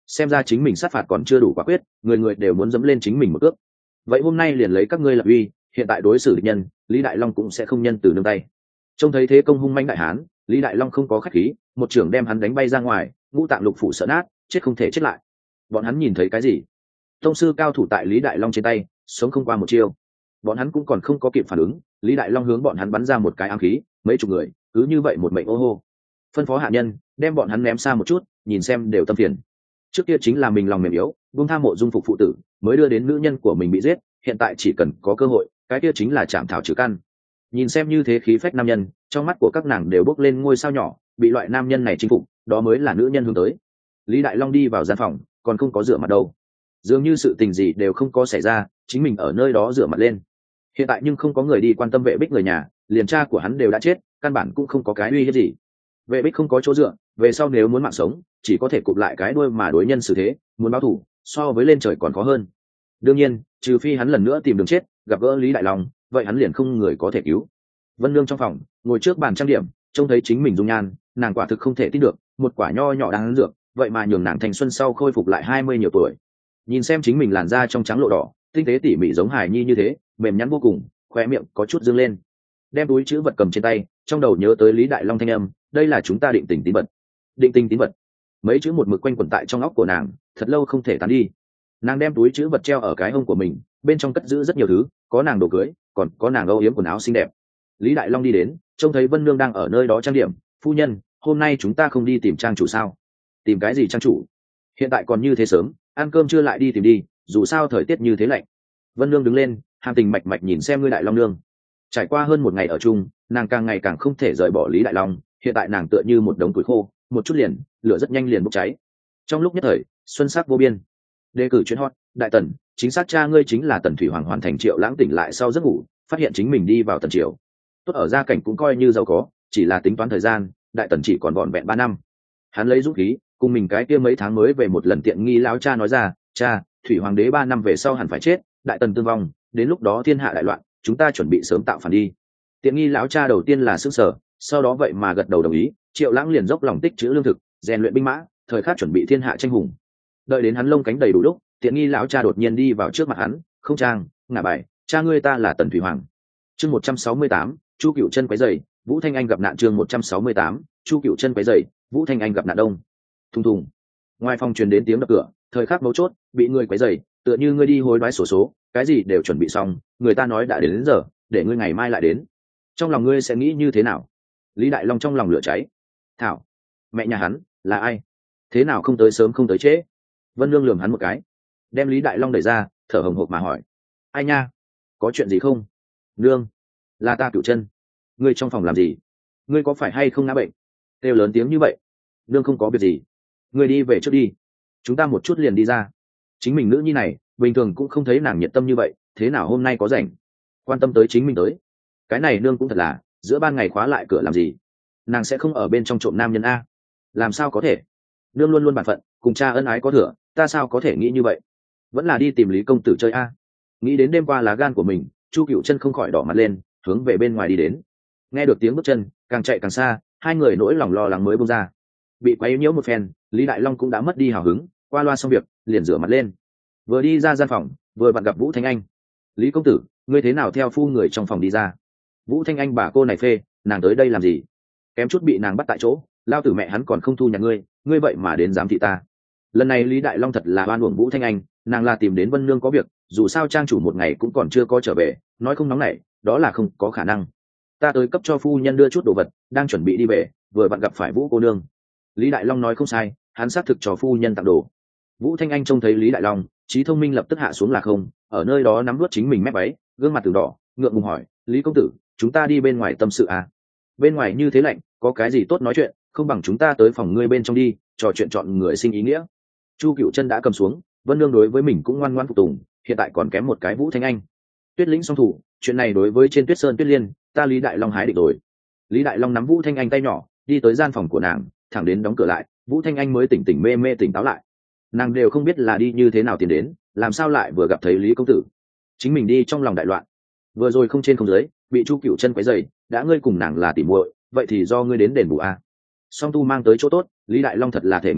xem ra chính mình sát phạt còn chưa đủ quả quyết, người người đều muốn dẫm lên chính mình một cước. Vậy hôm nay liền lấy các ngươi lập uy, hiện tại đối xử địch nhân, Lý Đại Long cũng sẽ không nhân từ nương tay. Trông thấy thế công hung mãnh đại hán, Lý Đại Long không có khách khí, một trưởng đem hắn đánh bay ra ngoài, ngũ tạng lục phủ sợ nát, chết không thể chết lại. Bọn hắn nhìn thấy cái gì? Tông sư cao thủ tại Lý Đại Long trên tay, sống không qua một chiêu. Bọn hắn cũng còn không có kịp phản ứng, Lý Đại Long hướng bọn hắn bắn ra một cái ám khí, mấy chục người, cứ như vậy một mệnh ô hô. Phân phó hạ nhân, đem bọn hắn ném xa một chút, nhìn xem đều tâm phiền. Trước kia chính là mình lòng mềm yếu, buông tha Mộ Dung Phục phụ tử, mới đưa đến nữ nhân của mình bị giết, hiện tại chỉ cần có cơ hội, cái kia chính là chạm thảo trừ căn. Nhìn xem như thế khí phách nam nhân, trong mắt của các nàng đều bốc lên ngôi sao nhỏ, bị loại nam nhân này chinh phục, đó mới là nữ nhân hướng tới. Lý Đại Long đi vào gian phòng, còn không có rửa mặt đâu, dường như sự tình gì đều không có xảy ra, chính mình ở nơi đó rửa mặt lên. Hiện tại nhưng không có người đi quan tâm Vệ Bích người nhà, liền cha của hắn đều đã chết, căn bản cũng không có cái uy hiếp gì. Vệ Bích không có chỗ dựa, về sau nếu muốn mạng sống, chỉ có thể cụp lại cái đuôi mà đối nhân xử thế, muốn báo thù, so với lên trời còn khó hơn. Đương nhiên, trừ phi hắn lần nữa tìm đường chết, gặp gỡ Lý Đại Long, vậy hắn liền không người có thể cứu. Vân Nương trong phòng, ngồi trước bàn trang điểm, trông thấy chính mình dung nhan, nàng quả thực không thể tin được, một quả nho nhỏ đáng dược, vậy mà nhường nàng thanh xuân sau khôi phục lại 20 nhiều tuổi. Nhìn xem chính mình làn da trong trắng lộ đỏ, tinh tế tỉ mỉ giống hài nhi như thế, mềm nhắn vô cùng, khóe miệng có chút dương lên. Đem túi chữ vật cầm trên tay, trong đầu nhớ tới Lý Đại Long thanh âm, đây là chúng ta định tình tín vật. Định tình tín vật. Mấy chữ một mực quanh quẩn tại trong óc của nàng, thật lâu không thể tán đi. Nàng đem túi chữ vật treo ở cái hông của mình, bên trong cất giữ rất nhiều thứ, có nàng đồ cưới, còn có nàng âu yếm quần áo xinh đẹp. Lý Đại Long đi đến, trông thấy Vân Nương đang ở nơi đó trang điểm, phu nhân, hôm nay chúng ta không đi tìm trang chủ sao? Tìm cái gì trang chủ? Hiện tại còn như thế sớm, ăn cơm chưa lại đi tìm đi, dù sao thời tiết như thế lạnh. Vân Nương đứng lên, hàm tình mạch mạch nhìn xem ngươi Đại Long nương. Trải qua hơn một ngày ở chung, nàng càng ngày càng không thể rời bỏ Lý Đại Long, hiện tại nàng tựa như một đống củi khô, một chút liền, lửa rất nhanh liền bốc cháy. Trong lúc nhất thời, xuân sắc vô biên. Đề cử chuyến hot, Đại Tần, chính xác cha ngươi chính là Tần Thủy Hoàng. Hoàn thành Triệu Lãng tỉnh lại sau giấc ngủ, phát hiện chính mình đi vào Tần Triều. Tốt ở gia cảnh cũng coi như giàu có, chỉ là tính toán thời gian, Đại Tần chỉ còn vỏn vẹn 3 năm. Hắn lấy dũng khí, cùng mình cái kia mấy tháng mới về một lần tiện nghi lão cha nói ra, cha, Thủy Hoàng đế 3 năm về sau hẳn phải chết, Đại Tần tương vong, đến lúc đó thiên hạ đại loạn, chúng ta chuẩn bị sớm tạo phản đi. Tiện nghi lão cha đầu tiên là sững sờ, sau đó vậy mà gật đầu đồng ý. Triệu Lãng liền dốc lòng tích trữ lương thực, rèn luyện binh mã, thời khắc chuẩn bị thiên hạ tranh hùng. Đợi đến hắn lông cánh đầy đủ lúc, tiện nghi lão cha đột nhiên đi vào trước mặt hắn, không trang, ngả bài, cha ngươi ta là Tần Thủy Hoàng. Chương 168, Chu Cửu Chân quấy rầy, Vũ Thanh Anh gặp nạn. Chương 168, Chu Cửu Chân quấy rầy, Vũ Thanh Anh gặp nạn. Đông thùng thùng, ngoài phòng truyền đến tiếng đập cửa, thời khắc mấu chốt, bị người quấy rầy, tựa như ngươi đi hối đoái sổ số, cái gì đều chuẩn bị xong, người ta nói đã đến giờ, để ngươi ngày mai lại đến. Trong lòng ngươi sẽ nghĩ như thế nào? Lý Đại Long trong lòng lửa cháy. Thảo, mẹ nhà hắn là ai? Thế nào không tới sớm không tới trễ? Vân Nương lườm hắn một cái, đem Lý Đại Long đẩy ra, thở hổn hộc mà hỏi, ai nha, có chuyện gì không? Nương, là ta Cửu Chân. Ngươi trong phòng làm gì? Ngươi có phải hay không ngã bệnh? Kêu lớn tiếng như vậy. Nương không có việc gì, ngươi đi về trước đi, chúng ta một chút liền đi ra. Chính mình nữ nhi này bình thường cũng không thấy nàng nhiệt tâm như vậy, thế nào hôm nay có rảnh quan tâm tới chính mình tới. Cái này nương cũng thật là, giữa ban ngày khóa lại cửa làm gì? Nàng sẽ không ở bên trong trộm nam nhân a? Làm sao có thể? Nương luôn luôn bản phận, cùng cha ân ái có thừa, ta sao có thể nghĩ như vậy? Vẫn là đi tìm Lý công tử chơi a. Nghĩ đến đêm qua lá gan của mình, Chu Cửu Chân không khỏi đỏ mặt lên, hướng về bên ngoài đi đến. Nghe được tiếng bước chân, càng chạy càng xa, hai người nỗi lòng lo lắng mới bung ra. Bị quấy nhiễu một phen, Lý Đại Long cũng đã mất đi hào hứng, qua loa xong việc, liền rửa mặt lên. Vừa đi ra gian phòng, vừa vặn gặp Vũ Thanh Anh. Lý công tử, ngươi thế nào theo phu người trong phòng đi ra? Vũ Thanh Anh bà cô này phê, nàng tới đây làm gì? Kém chút bị nàng bắt tại chỗ, lao tử mẹ hắn còn không thu nhặt ngươi, ngươi vậy mà đến giám thị ta. Lần này Lý Đại Long thật là oan uổng Vũ Thanh Anh, nàng là tìm đến Vân Nương có việc, dù sao trang chủ một ngày cũng còn chưa có trở về, nói không nóng nảy, đó là không có khả năng. Ta tới cấp cho phu nhân đưa chút đồ vật, đang chuẩn bị đi về, vừa vặn gặp phải Vũ cô nương. Lý Đại Long nói không sai, hắn xác thực cho phu nhân tặng đồ. Vũ Thanh Anh trông thấy Lý Đại Long, trí thông minh lập tức hạ xuống là không, ở nơi đó nắm nuốt chính mình mép váy, gương mặt từng đỏ, ngượng ngùng hỏi, Lý công tử, chúng ta đi bên ngoài tâm sự à? Bên ngoài như thế lạnh, có cái gì tốt nói chuyện, không bằng chúng ta tới phòng ngươi bên trong đi, trò chuyện chọn người sinh ý nghĩa. Chu Cửu Chân đã cầm xuống, Vân Nương đối với mình cũng ngoan ngoãn phục tùng, hiện tại còn kém một cái Vũ Thanh Anh. Tuyết lĩnh song thủ, chuyện này đối với trên Tuyết Sơn Tuyết Liên, ta Lý Đại Long hái định rồi. Lý Đại Long nắm Vũ Thanh Anh tay nhỏ, đi tới gian phòng của nàng, thẳng đến đóng cửa lại, Vũ Thanh Anh mới tỉnh tỉnh mê mê tỉnh táo lại. Nàng đều không biết là đi như thế nào tiến đến, làm sao lại vừa gặp thấy Lý công tử. Chính mình đi trong lòng đại loạn, vừa rồi không trên không dưới, bị Chu Cửu Chân quấy rầy, đã ngươi cùng nàng là tỉ muội, vậy thì do ngươi đến đền bù a. Song tu mang tới chỗ tốt, Lý Đại Long thật là thể nghiệm được,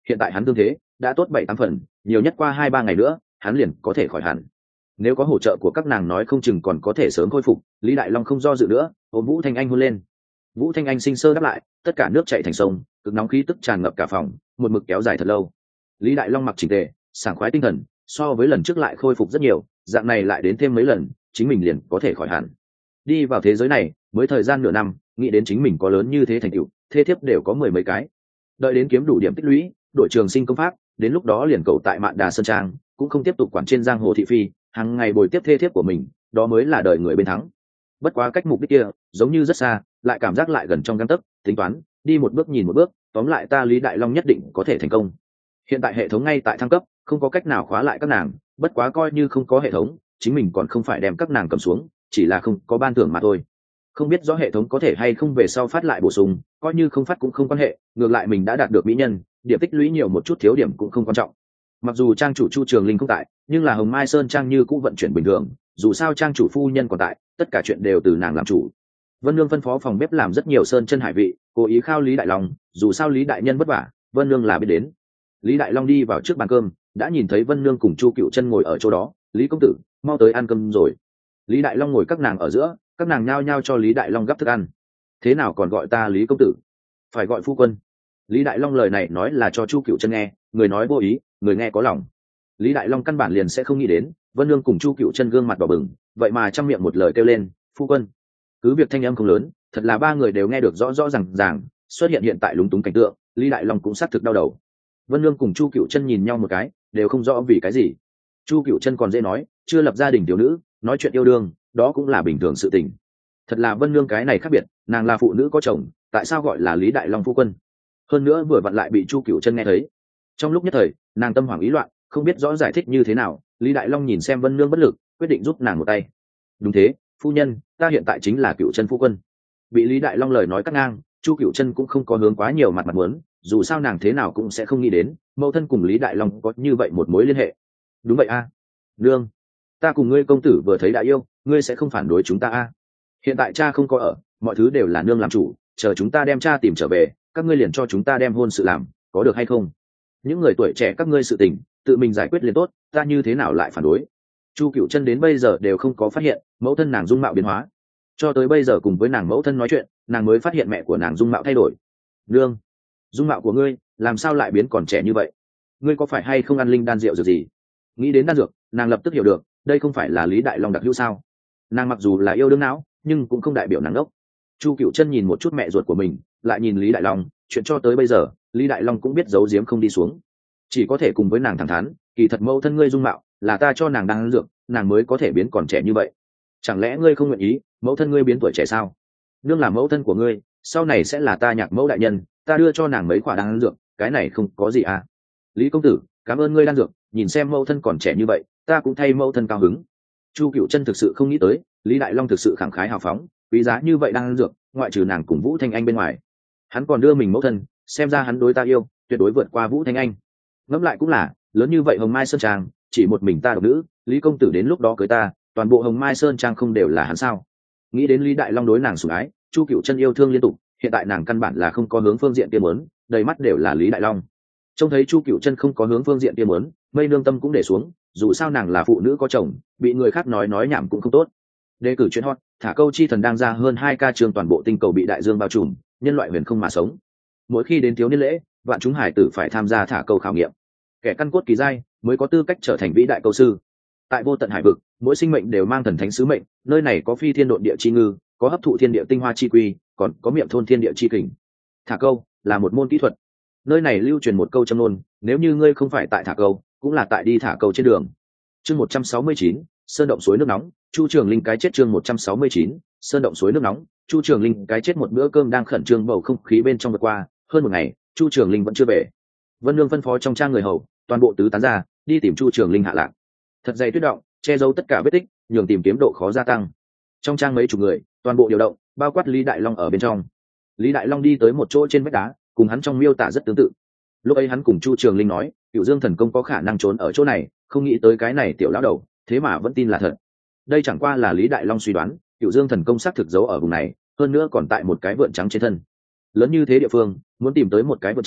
hiện tại hắn thương thế đã tốt 7-8 phần, nhiều nhất qua 2-3 ngày nữa hắn liền có thể khỏi hẳn. Nếu có hỗ trợ của các nàng nói không chừng còn có thể sớm khôi phục. Lý Đại Long không do dự nữa, ôm Vũ Thanh Anh hôn lên. Vũ Thanh Anh sinh sơ đáp lại, tất cả nước chảy thành sông, cực nóng khí tức tràn ngập cả phòng, một mực kéo dài thật lâu. Lý Đại Long mặc chỉnh tề, sảng khoái tinh thần, so với lần trước lại khôi phục rất nhiều, dạng này lại đến thêm mấy lần chính mình liền có thể khỏi hẳn. Đi vào thế giới này mới thời gian nửa năm, nghĩ đến chính mình có lớn như thế thành tựu, thê thiếp đều có 10 mấy cái. Đợi đến kiếm đủ điểm tích lũy, đội trường sinh công pháp, đến lúc đó liền cầu tại Mạn Đà Sơn Trang, cũng không tiếp tục quản trên giang hồ thị phi, hàng ngày bồi tiếp thê thiếp của mình, đó mới là đời người bên thắng. Bất quá cách mục đích kia giống như rất xa, lại cảm giác lại gần trong gang tấc, tính toán đi một bước nhìn một bước, tóm lại ta Lý Đại Long nhất định có thể thành công. Hiện tại hệ thống ngay tại thăng cấp, không có cách nào khóa lại các nàng, bất quá coi như không có hệ thống, chính mình còn không phải đem các nàng cầm xuống, chỉ là không có ban thưởng mà thôi. Không biết rõ hệ thống có thể hay không về sau phát lại bổ sung, coi như không phát cũng không quan hệ, ngược lại mình đã đạt được mỹ nhân, điểm tích lũy nhiều một chút thiếu điểm cũng không quan trọng. Mặc dù trang chủ Chu Trường Linh không tại, nhưng là Hồng Mai Sơn Trang như cũng vận chuyển bình thường, dù sao trang chủ phu nhân còn tại, tất cả chuyện đều từ nàng làm chủ. Vân Nương phân phó phòng bếp làm rất nhiều sơn chân hải vị, cố ý khao Lý Đại Long, dù sao Lý đại nhân vất vả, Vân Nương là biết đến. Lý Đại Long đi vào trước bàn cơm, đã nhìn thấy Vân Nương cùng Chu Cựu Chân ngồi ở chỗ đó. Lý công tử, mau tới ăn cơm rồi. Lý Đại Long ngồi các nàng ở giữa, các nàng nhao nhao cho Lý Đại Long gắp thức ăn. Thế nào còn gọi ta Lý công tử? Phải gọi phu quân. Lý Đại Long lời này nói là cho Chu Cựu Chân nghe, người nói vô ý, người nghe có lòng. Lý Đại Long căn bản liền sẽ không nghĩ đến, Vân Nương cùng Chu Cựu Chân gương mặt đỏ bừng, vậy mà trong miệng một lời kêu lên, phu quân. Cứ việc thanh âm không lớn, thật là ba người đều nghe được rõ rõ ràng, xuất hiện hiện tại lúng túng cảnh tượng, Lý Đại Long cũng xác thực đau đầu. Vân Nương cùng Chu Cựu Chân nhìn nhau một cái, đều không rõ vì cái gì. Chu Cựu Chân còn dễ nói, chưa lập gia đình tiểu nữ, nói chuyện yêu đương, đó cũng là bình thường sự tình. Thật là Vân Nương cái này khác biệt, nàng là phụ nữ có chồng, tại sao gọi là Lý Đại Long phu quân? Hơn nữa vừa vặn lại bị Chu Cựu Chân nghe thấy. Trong lúc nhất thời, nàng tâm hoảng ý loạn, không biết rõ giải thích như thế nào. Lý Đại Long nhìn xem Vân Nương bất lực, quyết định giúp nàng một tay. Đúng thế, phu nhân, ta hiện tại chính là Cựu Chân phu quân. Bị Lý Đại Long lời nói cắt ngang, Chu Cựu Chân cũng không có hướng quá nhiều mặt muốn, dù sao nàng thế nào cũng sẽ không nghĩ đến mẫu thân cùng Lý Đại Long có như vậy một mối liên hệ. Đúng vậy a, nương, ta cùng ngươi công tử vừa thấy đã yêu, ngươi sẽ không phản đối chúng ta a? Hiện tại cha không có ở, mọi thứ đều là nương làm chủ, chờ chúng ta đem cha tìm trở về, các ngươi liền cho chúng ta đem hôn sự làm, có được hay không? Những người tuổi trẻ các ngươi sự tình tự mình giải quyết liền tốt, ta như thế nào lại phản đối? Chu Cựu Chân đến bây giờ đều không có phát hiện mẫu thân nàng dung mạo biến hóa, cho tới bây giờ cùng với nàng mẫu thân nói chuyện, nàng mới phát hiện mẹ của nàng dung mạo thay đổi. Nương, dung mạo của ngươi làm sao lại biến còn trẻ như vậy? Ngươi có phải hay không ăn linh đan rượu dược gì? Nghĩ đến đan dược, nàng lập tức hiểu được, đây không phải là Lý Đại Long đặc hữu sao? Nàng mặc dù là yêu đương não, nhưng cũng không đại biểu nàng ốc. Chu Cựu Chân nhìn một chút mẹ ruột của mình, lại nhìn Lý Đại Long, chuyện cho tới bây giờ, Lý Đại Long cũng biết giấu giếm không đi xuống, chỉ có thể cùng với nàng thẳng thắn, kỳ thật mẫu thân ngươi dung mạo là ta cho nàng đan dược, nàng mới có thể biến còn trẻ như vậy. Chẳng lẽ ngươi không nguyện ý mẫu thân ngươi biến tuổi trẻ sao? Nương là mẫu thân của ngươi, sau này sẽ là ta nhạc mẫu đại nhân, ta đưa cho nàng mấy quả đan dược, cái này không có gì à? Lý công tử, cảm ơn ngươi đan dược, nhìn xem mẫu thân còn trẻ như vậy, ta cũng thay mẫu thân cao hứng. Chu Cựu Chân thực sự không nghĩ tới, Lý Đại Long thực sự khẳng khái hào phóng, quý giá như vậy đan dược, ngoại trừ nàng cùng Vũ Thanh Anh bên ngoài, hắn còn đưa mình mẫu thân, xem ra hắn đối ta yêu, tuyệt đối vượt qua Vũ Thanh Anh. Ngẫm lại cũng là, lớn như vậy Hồng Mai Sơn Trang, chỉ một mình ta độc nữ, Lý công tử đến lúc đó cưới ta, toàn bộ Hồng Mai Sơn Trang không đều là hắn sao? Nghĩ đến Lý Đại Long đối nàng sủng ái, Chu Cựu Chân yêu thương liên tục, hiện tại nàng căn bản là không có hướng phương diện kia muốn, đầy mắt đều là Lý Đại Long. Trông thấy Chu Cựu Chân không có hướng phương diện kia muốn, Mây Nương tâm cũng để xuống, dù sao nàng là phụ nữ có chồng, bị người khác nói nhảm cũng không tốt. Đề cử chuyện hot, thả câu chi thần đang ra hơn 2K trường toàn bộ tinh cầu bị đại dương bao trùm, nhân loại huyền không mà sống. Mỗi khi đến thiếu niên lễ, vạn chúng hải tử phải tham gia thả câu khảo nghiệm. Kẻ căn cốt kỳ giai mới có tư cách trở thành vĩ đại câu sư. Tại vô tận hải vực, mỗi sinh mệnh đều mang thần thánh sứ mệnh, nơi này có phi thiên độn địa chi ngư, có hấp thụ thiên địa tinh hoa chi quy, còn có miệng thôn thiên địa chi kình. Thả câu là một môn kỹ thuật. Nơi này lưu truyền một câu châm ngôn, nếu như ngươi không phải tại thả câu, cũng là tại đi thả câu trên đường. Chương 169, sơn động suối nước nóng, Chu Trường Linh cái chết. Chương 169, sơn động suối nước nóng, Chu Trường Linh cái chết. Một bữa cơm đang khẩn trương bầu không khí bên trong vượt qua, hơn một ngày, Chu Trường Linh vẫn chưa về. Vân Nương phân phó trong trang người hầu, toàn bộ tứ tán ra, đi tìm Chu Trường Linh hạ lạc. Thật dày tuyết động, che giấu tất cả vết tích, nhường tìm kiếm độ khó gia tăng. Trong trang mấy chục người, toàn bộ điều động, bao quát Lý Đại Long ở bên trong. Lý Đại Long đi tới một chỗ trên vách đá, cùng hắn trong miêu tả rất tương tự. Lúc ấy hắn cùng Chu Trường Linh nói, Cựu Dương thần công có khả năng trốn ở chỗ này, không nghĩ tới cái này tiểu lão đầu, thế mà vẫn tin là thật. Đây chẳng qua là Lý Đại Long suy đoán, Cựu Dương thần công xác thực giấu ở vùng này, hơn nữa còn tại một cái vượn trắng trên thân. Lớn như thế địa phương, muốn tìm tới một cái vượn trắng,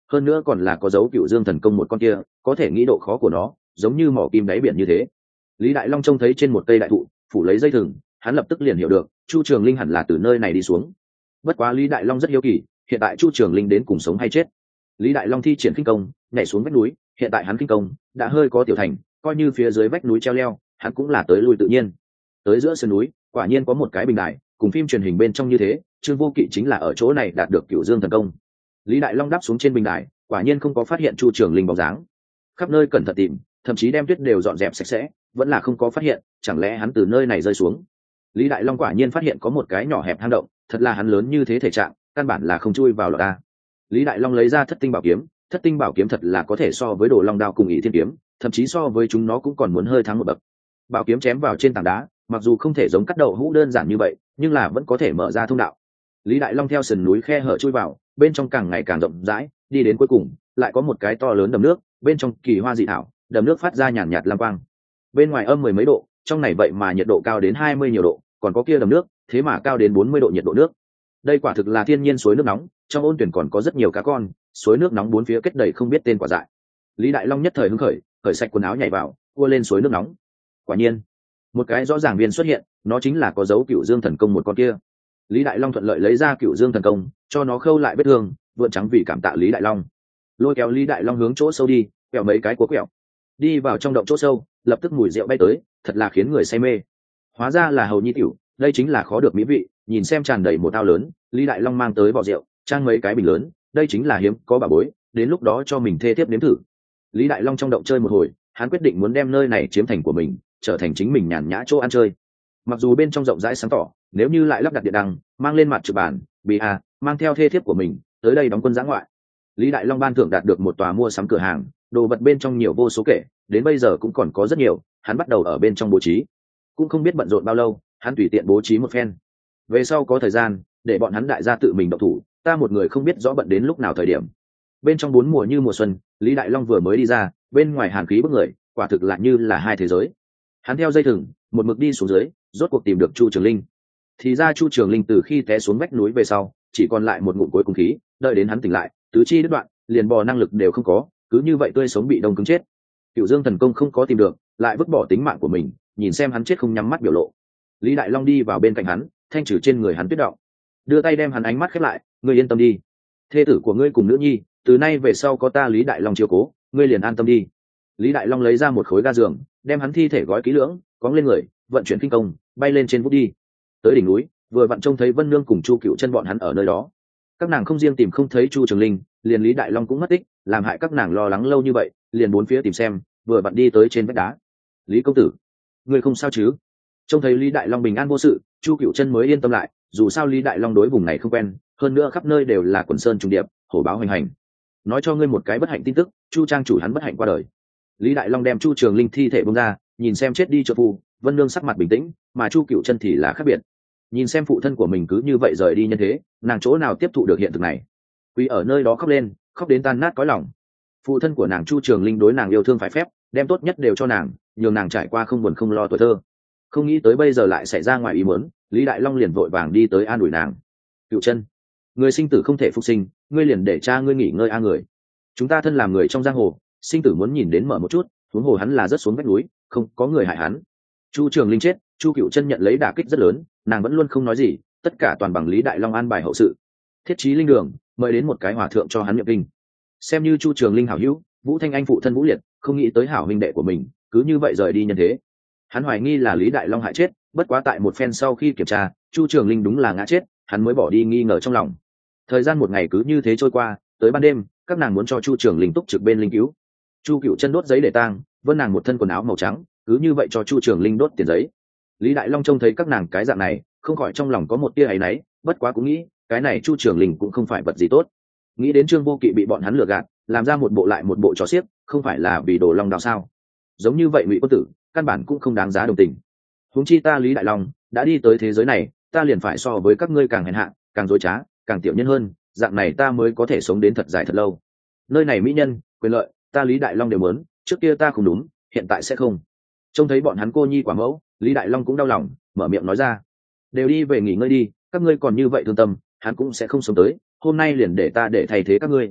hơn nữa còn là có dấu Cựu Dương thần công một con kia, có thể nghĩ độ khó của nó giống như mỏ kim đáy biển như thế. Lý Đại Long trông thấy trên một cây đại thụ phủ lấy dây thừng, hắn lập tức liền hiểu được Chu Trường Linh hẳn là từ nơi này đi xuống. Bất quá Lý Đại Long rất hiếu kỳ, hiện tại Chu Trường Linh đến cùng sống hay chết. Lý Đại Long thi triển khinh công nhảy xuống vách núi, hiện tại hắn khinh công đã hơi có tiểu thành, coi như phía dưới vách núi treo leo hắn cũng là tới lui tự nhiên. Tới giữa sườn núi quả nhiên có một cái bình đài, cùng phim truyền hình bên trong như thế, Trương Vô Kỵ chính là ở chỗ này đạt được Cửu Dương thần công. Lý Đại Long đáp xuống trên bình đài, quả nhiên không có phát hiện Chu Trường Linh bóng dáng, khắp nơi cẩn thận tìm, thậm chí đem tuyết đều dọn dẹp sạch sẽ, vẫn là không có phát hiện, chẳng lẽ hắn từ nơi này rơi xuống. Lý Đại Long quả nhiên phát hiện có một cái nhỏ hẹp hang động, thật là hắn lớn như thế thể trạng, căn bản là không chui vào lọt ta. Lý Đại Long lấy ra Thất Tinh Bảo Kiếm, Thất Tinh Bảo Kiếm thật là có thể so với Đồ Long Đao cùng Ỷ Thiên Kiếm, thậm chí so với chúng nó cũng còn muốn hơi thắng một bậc. Bảo kiếm chém vào trên tảng đá, mặc dù không thể giống cắt đậu hũ đơn giản như vậy, nhưng là vẫn có thể mở ra thông đạo. Lý Đại Long theo sườn núi khe hở chui vào, bên trong càng ngày càng rộng rãi, đi đến cuối cùng lại có một cái to lớn đầm nước, bên trong kỳ hoa dị thảo, đầm nước phát ra nhàn nhạt lam quang. Bên ngoài âm mười mấy độ, trong này vậy mà nhiệt độ cao đến 20 nhiều độ, còn có kia đầm nước, thế mà cao đến 40 độ nhiệt độ nước. Đây quả thực là thiên nhiên suối nước nóng, trong ôn tuyển còn có rất nhiều cá con, suối nước nóng bốn phía kết đầy không biết tên quả dại. Lý Đại Long nhất thời hứng khởi, cởi sạch quần áo nhảy vào, cua lên suối nước nóng. Quả nhiên, một cái rõ ràng viên xuất hiện, nó chính là có dấu Cửu Dương thần công một con kia. Lý Đại Long thuận lợi lấy ra Cửu Dương thần công, cho nó khâu lại vết thương, vượn trắng vì cảm tạ Lý Đại Long, lôi kéo Lý Đại Long hướng chỗ sâu đi, quẹo mấy cái quẹo, đi vào trong động chỗ sâu, lập tức mùi rượu bay tới, thật là khiến người say mê. Hóa ra là hầu nhi tiểu, đây chính là khó được mỹ vị, nhìn xem tràn đầy một ao lớn, Lý Đại Long mang tới vỏ rượu, trang mấy cái bình lớn, đây chính là hiếm có bà bối, đến lúc đó cho mình thê thiếp nếm thử. Lý Đại Long trong động chơi một hồi, hắn quyết định muốn đem nơi này chiếm thành của mình, trở thành chính mình nhàn nhã chỗ ăn chơi. Mặc dù bên trong rộng rãi sáng tỏ, nếu như lại lắp đặt điện đăng, mang lên mặt trực bàn, mang theo thê thiếp của mình tới đây đóng quân giã ngoại. Lý Đại Long ban thưởng đạt được một tòa mua sắm cửa hàng, đồ vật bên trong nhiều vô số kể, đến bây giờ cũng còn có rất nhiều, hắn bắt đầu ở bên trong bố trí, cũng không biết bận rộn bao lâu, hắn tùy tiện bố trí một phen. Về sau có thời gian để bọn hắn đại gia tự mình động thủ, ta một người không biết rõ bận đến lúc nào thời điểm. Bên trong bốn mùa như mùa xuân, Lý Đại Long vừa mới đi ra, bên ngoài hàn khí bức người, quả thực lại như là hai thế giới. Hắn theo dây thừng một mực đi xuống dưới, rốt cuộc tìm được Chu Trường Linh. Thì ra Chu Trường Linh từ khi té xuống vách núi về sau, chỉ còn lại một ngụm cuối cùng khí, đợi đến hắn tỉnh lại, tứ chi đứt đoạn, liền bò năng lực đều không có, cứ như vậy tươi sống bị đông cứng chết. Cửu Dương thần công không có tìm được, lại vứt bỏ tính mạng của mình, nhìn xem hắn chết không nhắm mắt biểu lộ. Lý Đại Long đi vào bên cạnh hắn, thanh trừ trên người hắn tuyết động, đưa tay đem hắn ánh mắt khép lại, ngươi yên tâm đi, thê tử của ngươi cùng nữ nhi từ nay về sau có ta Lý Đại Long chiếu cố, ngươi liền an tâm đi. Lý Đại Long lấy ra một khối ga giường, đem hắn thi thể gói kỹ lưỡng, cóng lên người, vận chuyển kinh công, bay lên trên vút đi. Tới đỉnh núi, vừa vặn trông thấy Vân Nương cùng Chu Cựu Chân bọn hắn ở nơi đó. Các nàng không riêng tìm không thấy Chu Trường Linh, liền Lý Đại Long cũng mất tích, làm hại các nàng lo lắng lâu như vậy, liền bốn phía tìm xem, vừa vặn đi tới trên vách đá. Lý công tử, ngươi không sao chứ? Trông thấy Lý Đại Long bình an vô sự, Chu Cựu Chân mới yên tâm lại, dù sao Lý Đại Long đối vùng này không quen, hơn nữa khắp nơi đều là quần sơn trùng điệp, hổ báo hoành hành. Nói cho ngươi một cái bất hạnh tin tức, Chu trang chủ hắn bất hạnh qua đời. Lý Đại Long đem Chu Trường Linh thi thể bông ra, nhìn xem chết đi trợ phu, Vân Nương sắc mặt bình tĩnh, mà Chu Cựu Chân thì là khác biệt. Nhìn xem phụ thân của mình cứ như vậy rời đi nhân thế, nàng chỗ nào tiếp thụ được hiện thực này? Quỳ ở nơi đó khóc lên, khóc đến tan nát cõi lòng. Phụ thân của nàng Chu Trường Linh đối nàng yêu thương phải phép, đem tốt nhất đều cho nàng, nhường nàng trải qua không buồn không lo tuổi thơ. Không nghĩ tới bây giờ lại xảy ra ngoài ý muốn, Lý Đại Long liền vội vàng đi tới an ủi nàng. Cựu Chân, người sinh tử không thể phục sinh, ngươi liền để cha ngươi nghỉ ngơi a người. Chúng ta thân làm người trong giang hồ, sinh tử muốn nhìn đến mở một chút, huống hồ hắn là rớt xuống vách núi, không có người hại hắn. Chu Trường Linh chết, Chu Cựu Chân nhận lấy đả kích rất lớn, nàng vẫn luôn không nói gì, tất cả toàn bằng Lý Đại Long an bài hậu sự. Thiết trí linh đường, mời đến một cái hòa thượng cho hắn niệm kinh. Xem như Chu Trường Linh hảo hữu, Vũ Thanh Anh phụ thân Vũ Liệt, không nghĩ tới hảo huynh đệ của mình, cứ như vậy rời đi nhân thế. Hắn hoài nghi là Lý Đại Long hại chết, bất quá tại một phen sau khi kiểm tra, Chu Trường Linh đúng là ngã chết, hắn mới bỏ đi nghi ngờ trong lòng. Thời gian một ngày cứ như thế trôi qua, tới ban đêm, các nàng muốn cho Chu Trường Linh túc trực bên linh cứu. Chu Cựu Chân đốt giấy để tang, vân nàng một thân quần áo màu trắng, cứ như vậy cho Chu Trường Linh đốt tiền giấy. Lý Đại Long trông thấy các nàng cái dạng này, không khỏi trong lòng có một tia áy náy, bất quá cũng nghĩ, cái này Chu Trường Linh cũng không phải vật gì tốt. Nghĩ đến Trương Vô Kỵ bị bọn hắn lừa gạt, làm ra một bộ lại một bộ trò xiếc, không phải là vì Đồ Long Đao sao? Giống như vậy Ngụy Quân Tử, căn bản cũng không đáng giá đồng tình. Huống chi ta Lý Đại Long đã đi tới thế giới này, ta liền phải so với các ngươi càng hèn hạ, càng dối trá, càng tiểu nhân hơn, dạng này ta mới có thể sống đến thật dài thật lâu. Nơi này mỹ nhân, quyền lợi, ta Lý Đại Long đều muốn, trước kia ta không đúng, hiện tại sẽ không. Trông thấy bọn hắn cô nhi quả mẫu, Lý Đại Long cũng đau lòng, mở miệng nói ra: đều đi về nghỉ ngơi đi, các ngươi còn như vậy thương tâm, hắn cũng sẽ không sống tới, hôm nay liền để ta để thay thế các ngươi.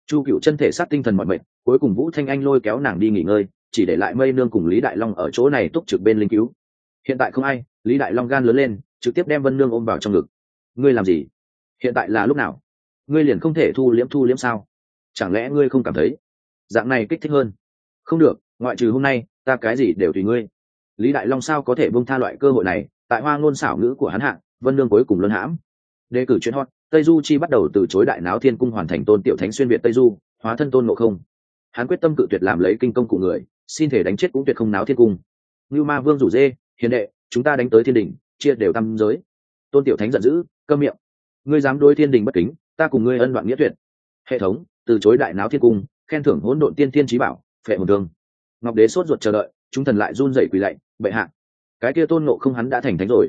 Chu Cựu chân thể xác tinh thần mọi mệt, cuối cùng Vũ Thanh Anh lôi kéo nàng đi nghỉ ngơi, chỉ để lại Mây Nương cùng Lý Đại Long ở chỗ này túc trực bên linh cứu. Hiện tại không ai, Lý Đại Long gan lớn lên, trực tiếp đem Vân Nương ôm vào trong ngực. Ngươi làm gì? Hiện tại là lúc nào? Ngươi liền không thể thu liễm sao? Chẳng lẽ ngươi không cảm thấy dạng này kích thích hơn? Không được, ngoại trừ hôm nay, ta cái gì đều tùy ngươi. Lý Đại Long sao có thể buông tha loại cơ hội này? Tại hoa ngôn xảo ngữ của hắn hạ, Vân Nương cuối cùng luân hãm. Đề cử chuyện hot, Tây Du Chi bắt đầu từ chối Đại Náo Thiên Cung hoàn thành Tôn Tiểu Thánh xuyên việt Tây Du, hóa thân Tôn Ngộ Không. Hắn quyết tâm cự tuyệt làm lấy kinh công của người, xin thể đánh chết cũng tuyệt không náo thiên cung. Ngưu Ma Vương rủ dê, hiền đệ, chúng ta đánh tới thiên đình, chia đều tam giới. Tôn Tiểu Thánh giận dữ, câm miệng. Ngươi dám đối thiên đình bất kính, ta cùng ngươi ân đoạn nghĩa tuyệt. Hệ thống, từ chối Đại Náo Thiên Cung, khen thưởng hỗn độn tiên thiên chí bảo, phệ hồn thương. Ngọc Đế sốt ruột chờ đợi, chúng thần lại run rẩy quỳ lạy, bệ hạ. Cái kia Tôn Ngộ Không hắn đã thành thánh rồi.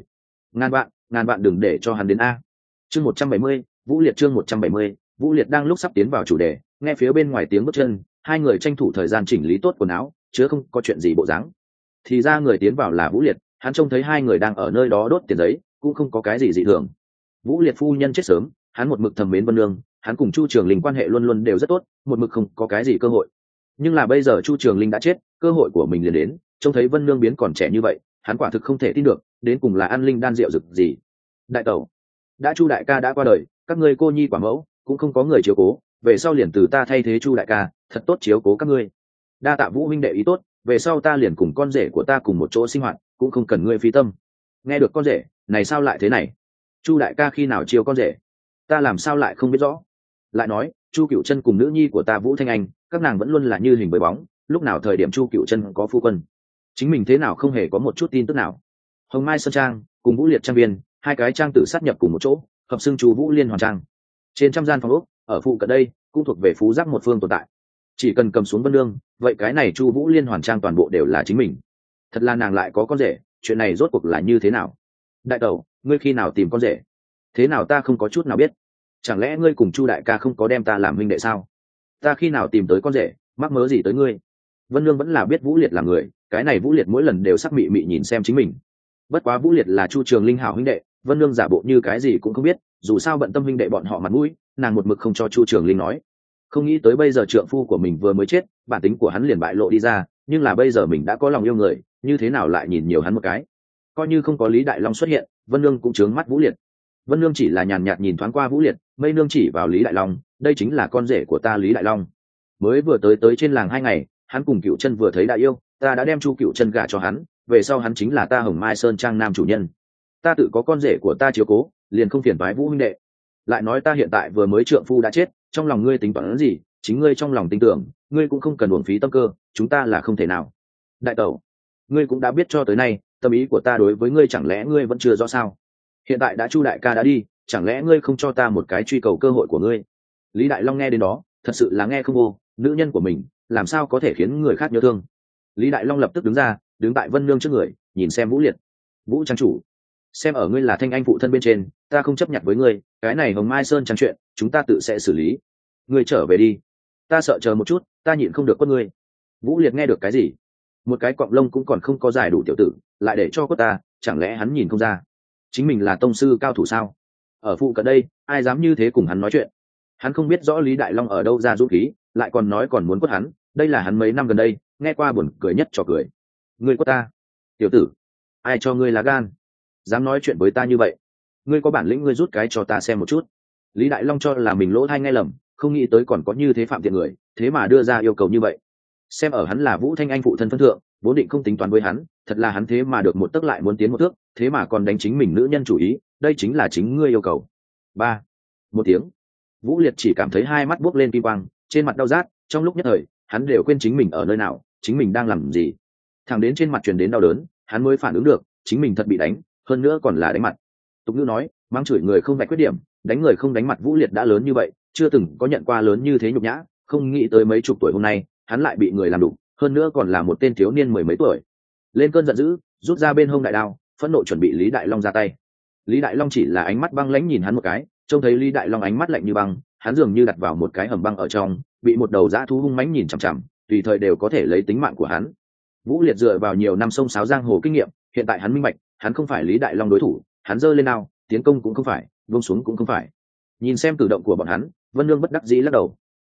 Ngàn vạn đừng để cho hắn đến a. Chương 170, Vũ Liệt chương 170, Vũ Liệt đang lúc sắp tiến vào chủ đề, nghe phía bên ngoài tiếng bước chân, hai người tranh thủ thời gian chỉnh lý tốt quần áo, chứ không có chuyện gì bộ dáng. Thì ra người tiến vào là Vũ Liệt, hắn trông thấy hai người đang ở nơi đó đốt tiền giấy, cũng không có cái gì dị thường. Vũ Liệt phu nhân chết sớm, hắn một mực thầm mến Vân Nương, hắn cùng Chu Trường Linh quan hệ luôn luôn đều rất tốt, một mực không có cái gì cơ hội. Nhưng là bây giờ Chu Trường Linh đã chết, cơ hội của mình liền đến, trông thấy Vân Nương biến còn trẻ như vậy, hắn quả thực không thể tin được, đến cùng là ăn linh đan rượu rực gì. Đại tẩu, đã Chu đại ca đã qua đời, các ngươi cô nhi quả mẫu cũng không có người chiếu cố, về sau liền từ ta thay thế Chu đại ca, thật tốt chiếu cố các ngươi. Đa tạ Vũ huynh đệ ý tốt, về sau ta liền cùng con rể của ta cùng một chỗ sinh hoạt, cũng không cần ngươi phí tâm. Nghe được con rể, này sao lại thế này? Chu đại ca khi nào chiếu con rể? Ta làm sao lại không biết rõ? Lại nói, Chu Cựu Chân cùng nữ nhi của ta Vũ Thanh Anh, các nàng vẫn luôn là như hình với bóng, lúc nào thời điểm Chu Cựu Chân có phu quân, chính mình thế nào không hề có một chút tin tức nào. Hồng Mai Sơn Trang cùng Vũ Liệt Trang Viên, hai cái trang tử sát nhập cùng một chỗ, hợp xưng Chu Vũ Liên Hoàn Trang. Trên trăm gian phòng ốc, ở phụ cận đây, cũng thuộc về Phú Giác một phương tồn tại. Chỉ cần cầm xuống Vân Nương, vậy cái này Chu Vũ Liên Hoàn Trang toàn bộ đều là chính mình. Thật là nàng lại có con rể, chuyện này rốt cuộc là như thế nào? Đại tẩu, ngươi khi nào tìm con rể? Thế nào ta không có chút nào biết? Chẳng lẽ ngươi cùng Chu đại ca không có đem ta làm huynh đệ sao? Ta khi nào tìm tới con rể, mắc mớ gì tới ngươi? Vân Nương vẫn là biết Vũ Liệt là người, cái này Vũ Liệt mỗi lần đều sắc mị mị nhìn xem chính mình. Bất quá Vũ Liệt là Chu Trường Linh hảo huynh đệ, Vân Nương giả bộ như cái gì cũng không biết, dù sao bận tâm huynh đệ bọn họ mặt mũi, nàng một mực không cho Chu Trường Linh nói. Không nghĩ tới bây giờ trượng phu của mình vừa mới chết, bản tính của hắn liền bại lộ đi ra, nhưng là bây giờ mình đã có lòng yêu người, như thế nào lại nhìn nhiều hắn một cái? Coi như không có Lý Đại Long xuất hiện, Vân Nương cũng trướng mắt Vũ Liệt. Vân Nương chỉ là nhàn nhạt nhìn thoáng qua Vũ Liệt, Mây Nương chỉ vào Lý Đại Long, đây chính là con rể của ta Lý Đại Long. Mới vừa tới trên làng 2 ngày, hắn cùng Cựu Chân vừa thấy đã yêu, ta đã đem Chu Cựu Chân gả cho hắn, về sau hắn chính là ta Hồng Mai Sơn Trang nam chủ nhân. Ta tự có con rể của ta chiếu cố, liền không phiền toái Vũ huynh đệ. Lại nói ta hiện tại vừa mới trượng phu đã chết, trong lòng ngươi tính toán gì, chính ngươi trong lòng tin tưởng, ngươi cũng không cần uổng phí tâm cơ, chúng ta là không thể nào. Đại tẩu, ngươi cũng đã biết cho tới nay, tâm ý của ta đối với ngươi chẳng lẽ ngươi vẫn chưa rõ sao? Hiện tại đã Chu đại ca đã đi, chẳng lẽ ngươi không cho ta một cái truy cầu cơ hội của ngươi? Lý Đại Long nghe đến đó, thật sự là nghe không vô, nữ nhân của mình, làm sao có thể khiến người khác nhớ thương? Lý Đại Long lập tức đứng ra, đứng tại Vân Nương trước người, nhìn xem Vũ Liệt. Vũ trang chủ, xem ở ngươi là Thanh Anh phụ thân bên trên, ta không chấp nhận với ngươi, cái này Hồng Mai Sơn Trang chuyện, chúng ta tự sẽ xử lý. Ngươi trở về đi, ta sợ chờ một chút, ta nhịn không được quất ngươi. Vũ Liệt nghe được cái gì? Một cái cọng lông cũng còn không có giải đủ tiểu tử, lại để cho quất ta, chẳng lẽ hắn nhìn không ra? Chính mình là tông sư cao thủ sao? Ở phụ cận đây, ai dám như thế cùng hắn nói chuyện? Hắn không biết rõ Lý Đại Long ở đâu ra dũng khí, lại còn nói còn muốn quất hắn, đây là hắn mấy năm gần đây nghe qua buồn cười nhất trò cười. Ngươi quất ta? Tiểu tử, ai cho ngươi lá gan? Dám nói chuyện với ta như vậy? Ngươi có bản lĩnh ngươi rút cái cho ta xem một chút. Lý Đại Long cho là mình lỗ tai nghe lầm, không nghĩ tới còn có như thế phạm tiện người, thế mà đưa ra yêu cầu như vậy. Xem ở hắn là Vũ Thanh Anh phụ thân phân thượng, vốn định không tính toán với hắn, thật là hắn thế mà được một tấc lại muốn tiến một thước, thế mà còn đánh chính mình nữ nhân chủ ý, đây chính là chính ngươi yêu cầu. Ba, một tiếng. Vũ Liệt chỉ cảm thấy hai mắt buốc lên kim quang, trên mặt đau rát, trong lúc nhất thời, hắn đều quên chính mình ở nơi nào, chính mình đang làm gì. Thẳng đến trên mặt truyền đến đau đớn, hắn mới phản ứng được, chính mình thật bị đánh, hơn nữa còn là đánh mặt. Tục ngữ nói, mang chửi người không vạch khuyết điểm, đánh người không đánh mặt. Vũ Liệt đã lớn như vậy, chưa từng có nhận qua lớn như thế nhục nhã, không nghĩ tới mấy chục tuổi hôm nay, hắn lại bị người làm đục, hơn nữa còn là một tên thiếu niên mười mấy tuổi. Lên cơn giận dữ, rút ra bên hông đại đao, phẫn nộ chuẩn bị Lý Đại Long ra tay. Lý Đại Long chỉ là ánh mắt băng lãnh nhìn hắn một cái, trông thấy Lý Đại Long ánh mắt lạnh như băng, hắn dường như đặt vào một cái hầm băng ở trong, bị một đầu dã thú hung mãnh nhìn chằm chằm, tùy thời đều có thể lấy tính mạng của hắn. Vũ Liệt dựa vào nhiều năm sông sáo giang hồ kinh nghiệm, hiện tại hắn minh bạch, hắn không phải Lý Đại Long đối thủ, hắn giơ lên đao, tiến công cũng không phải, buông xuống cũng không phải. Nhìn xem cử động của bọn hắn, Vân Nương bất đắc dĩ lắc đầu.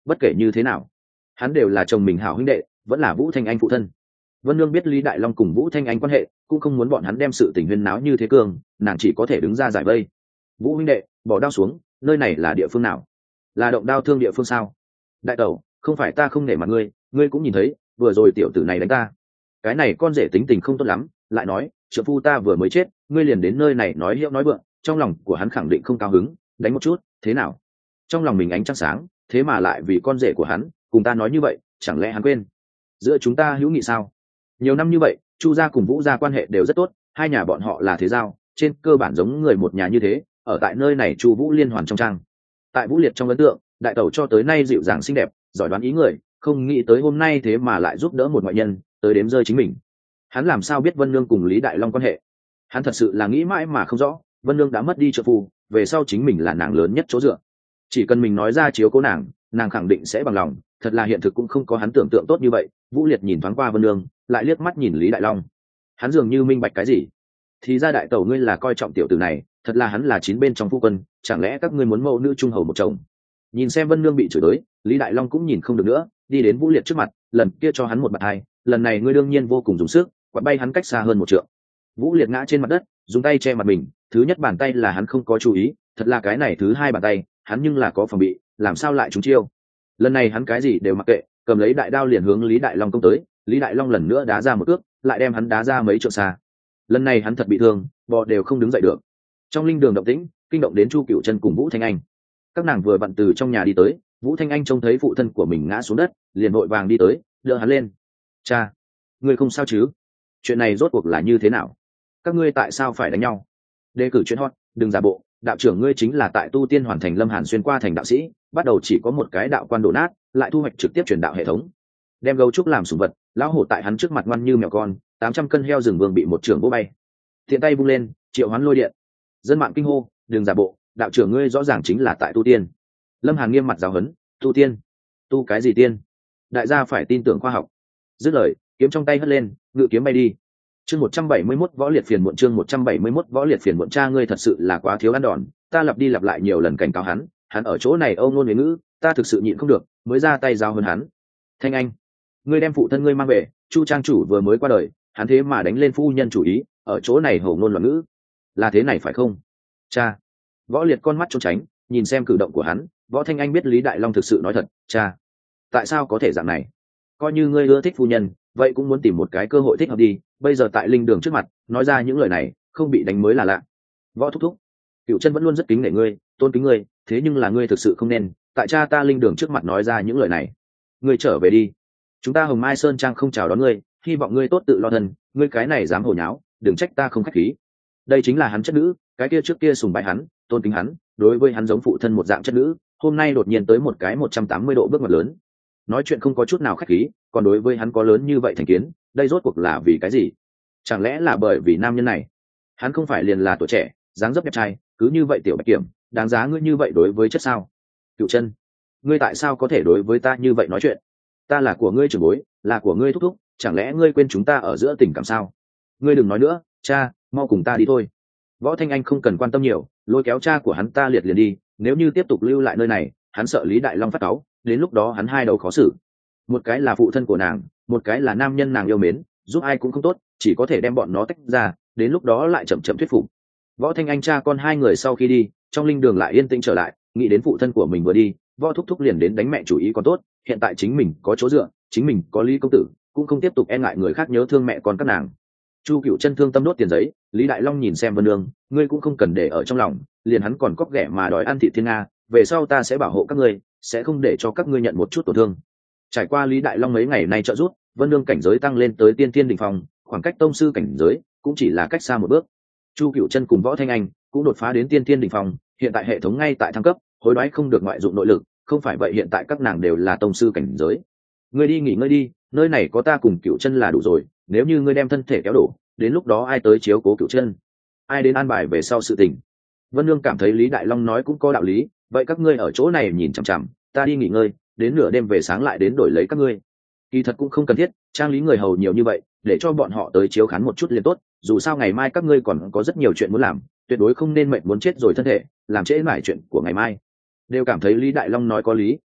bất kể như thế nào hắn đều là chồng mình hảo huynh đệ, vẫn là Vũ Thanh Anh phụ thân. Vân Nương biết Lý Đại Long cùng Vũ Thanh Anh quan hệ, cũng không muốn bọn hắn đem sự tình huyên náo như thế cường, nàng chỉ có thể đứng ra giải vây. Vũ huynh đệ, bỏ đao xuống, nơi này là địa phương nào? Là động đao thương địa phương sao? Đại tẩu, không phải ta không nể mặt ngươi, ngươi cũng nhìn thấy, vừa rồi tiểu tử này đánh ta. Cái này con rể tính tình không tốt lắm, lại nói, trợ phu ta vừa mới chết, ngươi liền đến nơi này nói hiệu nói vượng, trong lòng của hắn khẳng định không cao hứng, đánh một chút, thế nào? Trong lòng mình ánh trăng sáng, thế mà lại vì con rể của hắn, cùng ta nói như vậy, chẳng lẽ hắn quên? Giữa chúng ta hữu nghị sao? Nhiều năm như vậy, Chu gia cùng Vũ gia quan hệ đều rất tốt, hai nhà bọn họ là thế giao, trên cơ bản giống người một nhà như thế, ở tại nơi này Chu Vũ liên hoàn trong trang. Tại Vũ Liệt trong ấn tượng, đại tẩu cho tới nay dịu dàng xinh đẹp, giỏi đoán ý người, không nghĩ tới hôm nay thế mà lại giúp đỡ một ngoại nhân, tới đếm rơi chính mình. Hắn làm sao biết Vân Nương cùng Lý Đại Long quan hệ? Hắn thật sự là nghĩ mãi mà không rõ, Vân Nương đã mất đi trợ phu, về sau chính mình là nàng lớn nhất chỗ dựa. Chỉ cần mình nói ra chiếu cố nàng, nàng khẳng định sẽ bằng lòng, thật là hiện thực cũng không có hắn tưởng tượng tốt như vậy. Vũ Liệt nhìn thoáng qua Vân Nương, lại liếc mắt nhìn Lý Đại Long. Hắn dường như minh bạch cái gì. Thì ra đại tẩu ngươi là coi trọng tiểu tử này, thật là hắn là chín bên trong phu quân, chẳng lẽ các ngươi muốn mẫu nữ trung hầu một chồng? Nhìn xem Vân Nương bị chửi tới, Lý Đại Long cũng nhìn không được nữa, đi đến Vũ Liệt trước mặt, lần kia cho hắn một bạt hai, lần này ngươi đương nhiên vô cùng dùng sức, quạt bay hắn cách xa hơn một trượng. Vũ Liệt ngã trên mặt đất, dùng tay che mặt mình, thứ nhất bàn tay là hắn không có chú ý, thật là cái này thứ hai bàn tay, hắn nhưng là có phòng bị, làm sao lại trúng chiêu. Lần này hắn cái gì đều mặc kệ, cầm lấy đại đao liền hướng Lý Đại Long công tới. Lý Đại Long lần nữa đá ra một cước, lại đem hắn đá ra mấy trượng xa. Lần này hắn thật bị thương, bò đều không đứng dậy được. Trong linh đường động tĩnh kinh động đến Chu Cửu Chân cùng Vũ Thanh Anh. Các nàng vừa vặn từ trong nhà đi tới, Vũ Thanh Anh trông thấy phụ thân của mình ngã xuống đất, liền vội vàng đi tới, đỡ hắn lên. Cha, ngươi không sao chứ? Chuyện này rốt cuộc là như thế nào? Các ngươi tại sao phải đánh nhau? Đề cử chuyện hot, đừng giả bộ. Đạo trưởng ngươi chính là tại tu tiên hoàn thành Lâm Hàn xuyên qua thành đạo sĩ, bắt đầu chỉ có một cái đạo quan đổ nát, lại thu hoạch trực tiếp truyền đạo hệ thống, đem gấu trúc làm sủng vật. Lão hổ tại hắn trước mặt ngoan như mèo con, 800 cân heo rừng vương bị một trường vỗ bay. Thiện tay vung lên, triệu hoán lôi điện. Dân mạng kinh hô, đừng giả bộ, đạo trưởng ngươi rõ ràng chính là tại tu tiên. Lâm Hàn nghiêm mặt giáo huấn, tu tiên? Tu cái gì tiên? Đại gia phải tin tưởng khoa học. Dứt lời, kiếm trong tay hất lên, ngự kiếm bay đi. Chương 171 võ liệt phiền muộn, chương 171 võ liệt phiền muộn. Cha ngươi thật sự là quá thiếu ăn đòn, ta lặp đi lặp lại nhiều lần cảnh cáo hắn ở chỗ này âu ngôn huế ngữ, ta thực sự nhịn không được, mới ra tay giao hơn hắn. Thanh Anh, ngươi đem phụ thân ngươi mang về, Chu trang chủ vừa mới qua đời, hắn thế mà đánh lên phu nhân chủ ý, ở chỗ này hổ ngôn loạn ngữ, là thế này phải không? Cha. Võ Liệt con mắt trốn tránh, nhìn xem cử động của hắn. Võ Thanh Anh biết Lý Đại Long thực sự nói thật. Cha, tại sao có thể dạng này? Coi như ngươi ưa thích phu nhân, vậy cũng muốn tìm một cái cơ hội thích hợp đi, bây giờ tại linh đường trước mặt nói ra những lời này, không bị đánh mới là lạ. Võ thúc thúc, Cửu Chân vẫn luôn rất kính nể ngươi, tôn kính ngươi, thế nhưng là ngươi thực sự không nên tại cha ta linh đường trước mặt nói ra những lời này. Ngươi trở về đi, chúng ta Hồng Mai Sơn Trang không chào đón ngươi, hy vọng ngươi tốt tự lo thân. Ngươi cái này dám hồ nháo, đừng trách ta không khách khí. Đây chính là hắn chất nữ, cái kia trước kia sùng bái hắn, tôn kính hắn, đối với hắn giống phụ thân một dạng chất nữ, hôm nay đột nhiên tới một cái 180 độ bước ngoặt lớn. Nói chuyện không có chút nào khách khí, còn đối với hắn có lớn như vậy thành kiến, đây rốt cuộc là vì cái gì? Chẳng lẽ là bởi vì nam nhân này? Hắn không phải liền là tuổi trẻ, dáng dấp đẹp trai, cứ như vậy tiểu Bạch Kiểm, đáng giá ngươi như vậy đối với chất sao? Cửu Chân, ngươi tại sao có thể đối với ta như vậy nói chuyện? Ta là của ngươi trưởng bối, là của ngươi thúc thúc, chẳng lẽ ngươi quên chúng ta ở giữa tình cảm sao? Ngươi đừng nói nữa, cha, mau cùng ta đi thôi. Võ Thanh Anh không cần quan tâm nhiều, lôi kéo cha của hắn ta liệt liền đi. Nếu như tiếp tục lưu lại nơi này, hắn sợ Lý Đại Long phát cáu, đến lúc đó hắn hai đầu khó xử. Một cái là phụ thân của nàng, một cái là nam nhân nàng yêu mến, giúp ai cũng không tốt, chỉ có thể đem bọn nó tách ra, đến lúc đó lại chậm chậm thuyết phục. Võ Thanh Anh cha con hai người sau khi đi, trong linh đường lại yên tĩnh trở lại, nghĩ đến phụ thân của mình vừa đi, Võ thúc thúc liền đến đánh mẹ chủ ý còn tốt, hiện tại chính mình có chỗ dựa, chính mình có Lý công tử, cũng không tiếp tục e ngại người khác nhớ thương mẹ con các nàng. Chu Cửu Chân thương tâm đốt tiền giấy. Lý Đại Long nhìn xem Vân Nương, ngươi cũng không cần để ở trong lòng, liền hắn còn cóc ghẻ mà đòi ăn thịt thiên nga, về sau ta sẽ bảo hộ các ngươi, sẽ không để cho các ngươi nhận một chút tổn thương. Trải qua Lý Đại Long mấy ngày nay trợ giúp, Vân Nương cảnh giới tăng lên tới tiên thiên đỉnh phong, khoảng cách tông sư cảnh giới cũng chỉ là cách xa một bước. Chu Cửu Chân cùng Võ Thanh Anh cũng đột phá đến tiên thiên đỉnh phong, hiện tại hệ thống ngay tại thăng cấp, hối đoái không được ngoại dụng nội lực, không phải vậy hiện tại các nàng đều là tông sư cảnh giới. Ngươi đi nghỉ ngơi đi, nơi này có ta cùng Cửu Chân là đủ rồi, nếu như ngươi đem thân thể kéo đổ, đến lúc đó ai tới chiếu cố Cửu Chân, ai đến an bài về sau sự tình. Vân Nương cảm thấy Lý Đại Long nói cũng có đạo lý, vậy các ngươi ở chỗ này nhìn chằm chằm, ta đi nghỉ ngơi, đến nửa đêm về sáng lại đến đổi lấy các ngươi. Kỳ thật cũng không cần thiết trang lý người hầu nhiều như vậy, để cho bọn họ tới chiếu khán một chút liền tốt, dù sao ngày mai các ngươi còn có rất nhiều chuyện muốn làm, tuyệt đối không nên mệt muốn chết rồi thân thể làm trễ mãi chuyện của ngày mai. Đều cảm thấy Lý Đại Long nói có lý,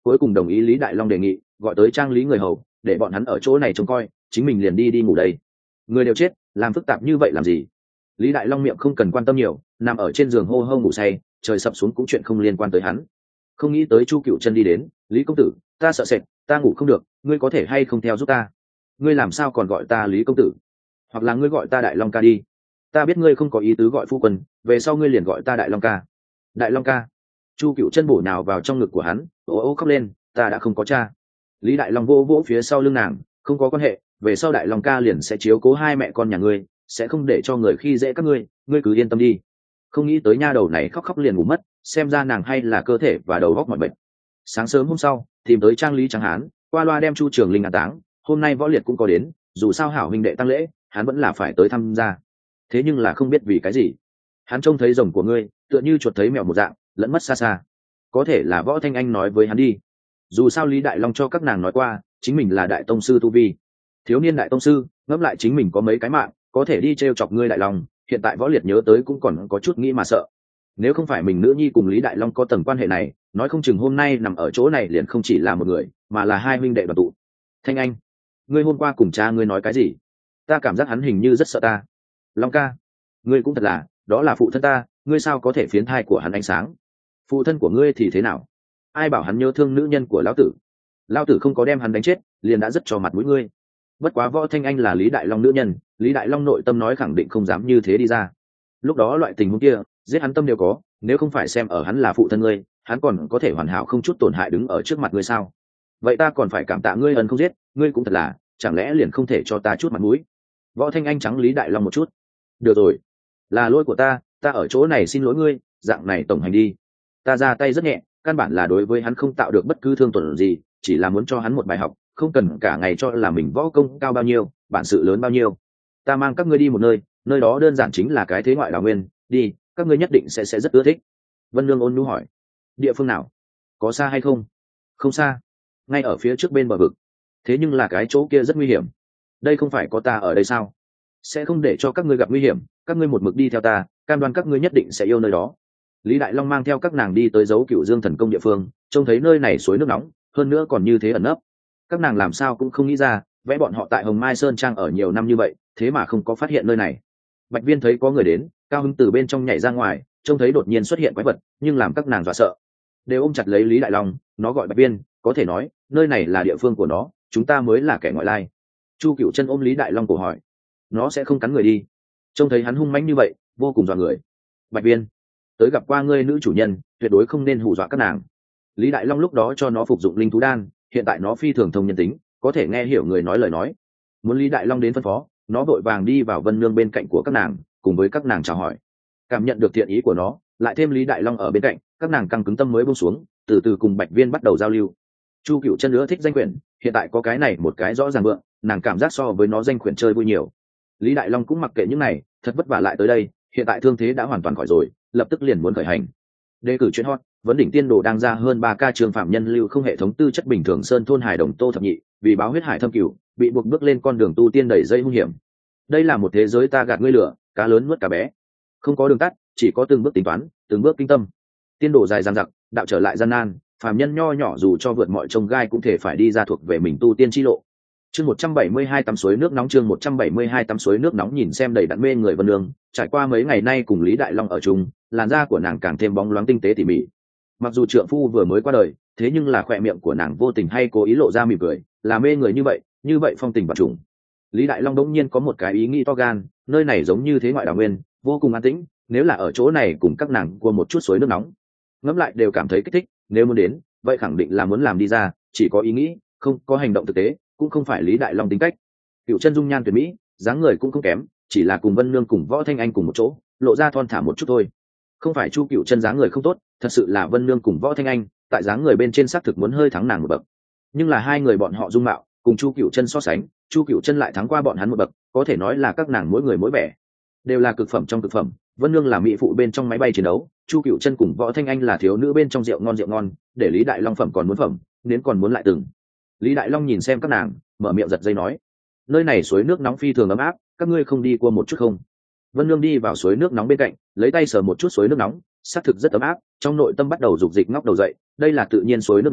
cuối cùng đồng ý Lý Đại Long đề nghị, gọi tới trang lý người hầu để bọn hắn ở chỗ này trông coi, chính mình liền đi ngủ đây. Người đều chết, làm phức tạp như vậy làm gì? Lý Đại Long miệng không cần quan tâm nhiều, nằm ở trên giường hô hô ngủ say, trời sập xuống cũng chuyện không liên quan tới hắn. Không nghĩ tới Chu Cửu Chân đi đến, Lý công tử, ta sợ sệt, ta ngủ không được, ngươi có thể hay không theo giúp ta? Ngươi làm sao còn gọi ta Lý công tử? Hoặc là ngươi gọi ta Đại Long ca đi. Ta biết ngươi không có ý tứ gọi phu quân, về sau ngươi liền gọi ta Đại Long ca. Đại Long ca. Chu Cửu Chân bổ nhào vào trong ngực của hắn, ồ ồ khóc lên, ta đã không có cha. Lý Đại Long vỗ vỗ phía sau lưng nàng, không có quan hệ, về sau Đại Long ca liền sẽ chiếu cố hai mẹ con nhà ngươi, sẽ không để cho người khi dễ các ngươi, ngươi cứ yên tâm đi. Không nghĩ tới nha đầu này khóc khóc liền ngủ mất, xem ra nàng hay là cơ thể và đầu óc mỏi mệt. Sáng sớm hôm sau, tìm tới trang lý Tráng Hán, qua loa đem Chu Trường Linh an táng. Hôm nay Võ Liệt cũng có đến, dù sao hảo huynh đệ tăng lễ, hắn vẫn là phải tới tham gia. Thế nhưng là không biết vì cái gì, hắn trông thấy rồng của ngươi, tựa như chuột thấy mèo một dạng, lẫn mất xa xa. Có thể là Võ Thanh Anh nói với hắn đi. Dù sao Lý Đại Long cho các nàng nói qua, chính mình là đại tông sư tu vi. Thiếu niên đại tông sư, ngẫm lại chính mình có mấy cái mạng, có thể đi trêu chọc ngươi Đại Long, hiện tại Võ Liệt nhớ tới cũng còn có chút nghĩ mà sợ. Nếu không phải mình nữ nhi cùng Lý Đại Long có tầng quan hệ này, nói không chừng hôm nay nằm ở chỗ này liền không chỉ là một người, mà là hai huynh đệ đoàn tụ. Thanh Anh, ngươi hôm qua cùng cha ngươi nói cái gì? Ta cảm giác hắn hình như rất sợ ta. Long ca, ngươi cũng thật là, đó là phụ thân ta, ngươi sao có thể phiến thai của hắn ánh sáng? Phụ thân của ngươi thì thế nào? Ai bảo hắn nhớ thương nữ nhân của lão tử? Lão tử không có đem hắn đánh chết, liền đã rất cho mặt mũi ngươi. Bất quá Võ Thanh Anh là Lý Đại Long nữ nhân, Lý Đại Long nội tâm nói khẳng định không dám như thế đi ra. Lúc đó loại tình huống kia, giết hắn tâm đều có, nếu không phải xem ở hắn là phụ thân ngươi, hắn còn có thể hoàn hảo không chút tổn hại đứng ở trước mặt ngươi sao? Vậy ta còn phải cảm tạ ngươi ân không giết, ngươi cũng thật là, chẳng lẽ liền không thể cho ta chút mặt mũi? Võ Thanh Anh trắng Lý Đại Long một chút. Được rồi, là lỗi của ta ở chỗ này xin lỗi ngươi, dạng này tổng hành đi. Ta ra tay rất nhẹ, căn bản là đối với hắn không tạo được bất cứ thương tổn gì, chỉ là muốn cho hắn một bài học, không cần cả ngày cho là mình võ công cao bao nhiêu, bản sự lớn bao nhiêu. Ta mang các ngươi đi một nơi, nơi đó đơn giản chính là cái thế ngoại đào nguyên, đi, các ngươi nhất định sẽ rất ưa thích. Vân Nương ôn nhu hỏi, địa phương nào? Có xa hay không? Không xa, ngay ở phía trước bên bờ vực. Thế nhưng là cái chỗ kia rất nguy hiểm. Đây không phải có ta ở đây sao? Sẽ không để cho các ngươi gặp nguy hiểm, các ngươi một mực đi theo ta, cam đoan các ngươi nhất định sẽ yêu nơi đó. Lý Đại Long mang theo các nàng đi tới dấu Cửu Dương thần công địa phương, trông thấy nơi này suối nước nóng, hơn nữa còn như thế ẩn nấp. Các nàng làm sao cũng không nghĩ ra, vẽ bọn họ tại Hồng Mai Sơn Trang ở nhiều năm như vậy, thế mà không có phát hiện nơi này. Bạch Viên thấy có người đến, cao hứng từ bên trong nhảy ra ngoài, trông thấy đột nhiên xuất hiện quái vật, nhưng làm các nàng dọa sợ, đều ôm chặt lấy Lý Đại Long. Nó gọi Bạch Viên, có thể nói nơi này là địa phương của nó, chúng ta mới là kẻ ngoại lai. Chu Cửu Chân ôm Lý Đại Long cổ hỏi, nó sẽ không cắn người đi? Trông thấy hắn hung mãnh như vậy, vô cùng dọa người. Bạch Viên, tới gặp qua ngươi nữ chủ nhân, tuyệt đối không nên hù dọa các nàng. Lý Đại Long lúc đó cho nó phục dụng linh thú đan, hiện tại nó phi thường thông nhân tính, có thể nghe hiểu người nói lời nói. Muốn Lý Đại Long đến phân phó, nó vội vàng đi vào Vân Nương bên cạnh của các nàng, cùng với các nàng chào hỏi. Cảm nhận được thiện ý của nó, lại thêm Lý Đại Long ở bên cạnh, các nàng căng cứng tâm mới buông xuống, từ từ cùng Bạch Viên bắt đầu giao lưu. Chu Cửu Chân nữa thích danh quyển, hiện tại có cái này một cái rõ ràng vượng, nàng cảm giác so với nó danh quyển chơi vui nhiều. Lý Đại Long cũng mặc kệ những này, thật vất vả lại tới đây, hiện tại thương thế đã hoàn toàn khỏi rồi, lập tức liền muốn khởi hành. Đề cử chuyên hot, vấn đỉnh tiên đồ đang ra hơn 3K trường phạm nhân lưu không hệ thống tư chất bình thường sơn thôn hải đồng Tô Thập Nhị, vì báo huyết hải thâm cửu, bị buộc bước lên con đường tu tiên đầy dây hung hiểm. Đây là một thế giới ta gạt ngươi lửa, cá lớn nuốt cá bé. Không có đường tắt, chỉ có từng bước tính toán, từng bước kinh tâm. Tiên đồ dài dằng dặc, đạo trở lại gian nan, phàm nhân nho nhỏ dù cho vượt mọi chông gai cũng thể phải đi ra thuộc về mình tu tiên chi lộ. Chương 172 tắm suối nước nóng, chương 172 tắm suối nước nóng. Nhìn xem đầy đặn mê người Vân Nương, trải qua mấy ngày nay cùng Lý Đại Long ở chung, làn da của nàng càng thêm bóng loáng tinh tế tỉ mỉ. Mặc dù trượng phu vừa mới qua đời, thế nhưng là khỏe miệng của nàng vô tình hay cố ý lộ ra mỉm cười, là mê người như vậy phong tình và trùng. Lý Đại Long đống nhiên có một cái ý nghĩ to gan, nơi này giống như thế ngoại đào nguyên, vô cùng an tĩnh, nếu là ở chỗ này cùng các nàng qua một chút suối nước nóng, ngẫm lại đều cảm thấy kích thích, nếu muốn đến, vậy khẳng định là muốn làm đi ra, chỉ có ý nghĩ, không có hành động thực tế, cũng không phải Lý Đại Long tính cách. Cửu Chân dung nhan tuyệt mỹ, dáng người cũng không kém, chỉ là cùng Vân Nương cùng Võ Thanh Anh cùng một chỗ, lộ ra thon thả một chút thôi. Không phải Chu Cửu Chân dáng người không tốt, thật sự là Vân Nương cùng Võ Thanh Anh, tại dáng người bên trên xác thực muốn hơi thắng nàng một bậc. Nhưng là hai người bọn họ dung mạo, cùng Chu Cửu Chân so sánh, Chu Cửu Chân lại thắng qua bọn hắn một bậc, có thể nói là các nàng mỗi người mỗi vẻ, đều là cực phẩm trong cực phẩm. Vân Nương là mỹ phụ bên trong máy bay chiến đấu, Chu Cửu Chân cùng Võ Thanh Anh là thiếu nữ bên trong rượu ngon, để Lý Đại Long phẩm còn muốn phẩm, đến còn muốn lại từng. Lý Đại Long nhìn xem các nàng, mở miệng giật dây nói, nơi này suối nước nóng phi thường ấm áp, các ngươi không đi qua một chút không? Vân Nương đi vào suối nước nóng bên cạnh, lấy tay sờ một chút suối nước nóng, xác thực rất ấm áp, trong nội tâm bắt đầu dục dịch ngóc đầu dậy, đây là tự nhiên suối nước nóng,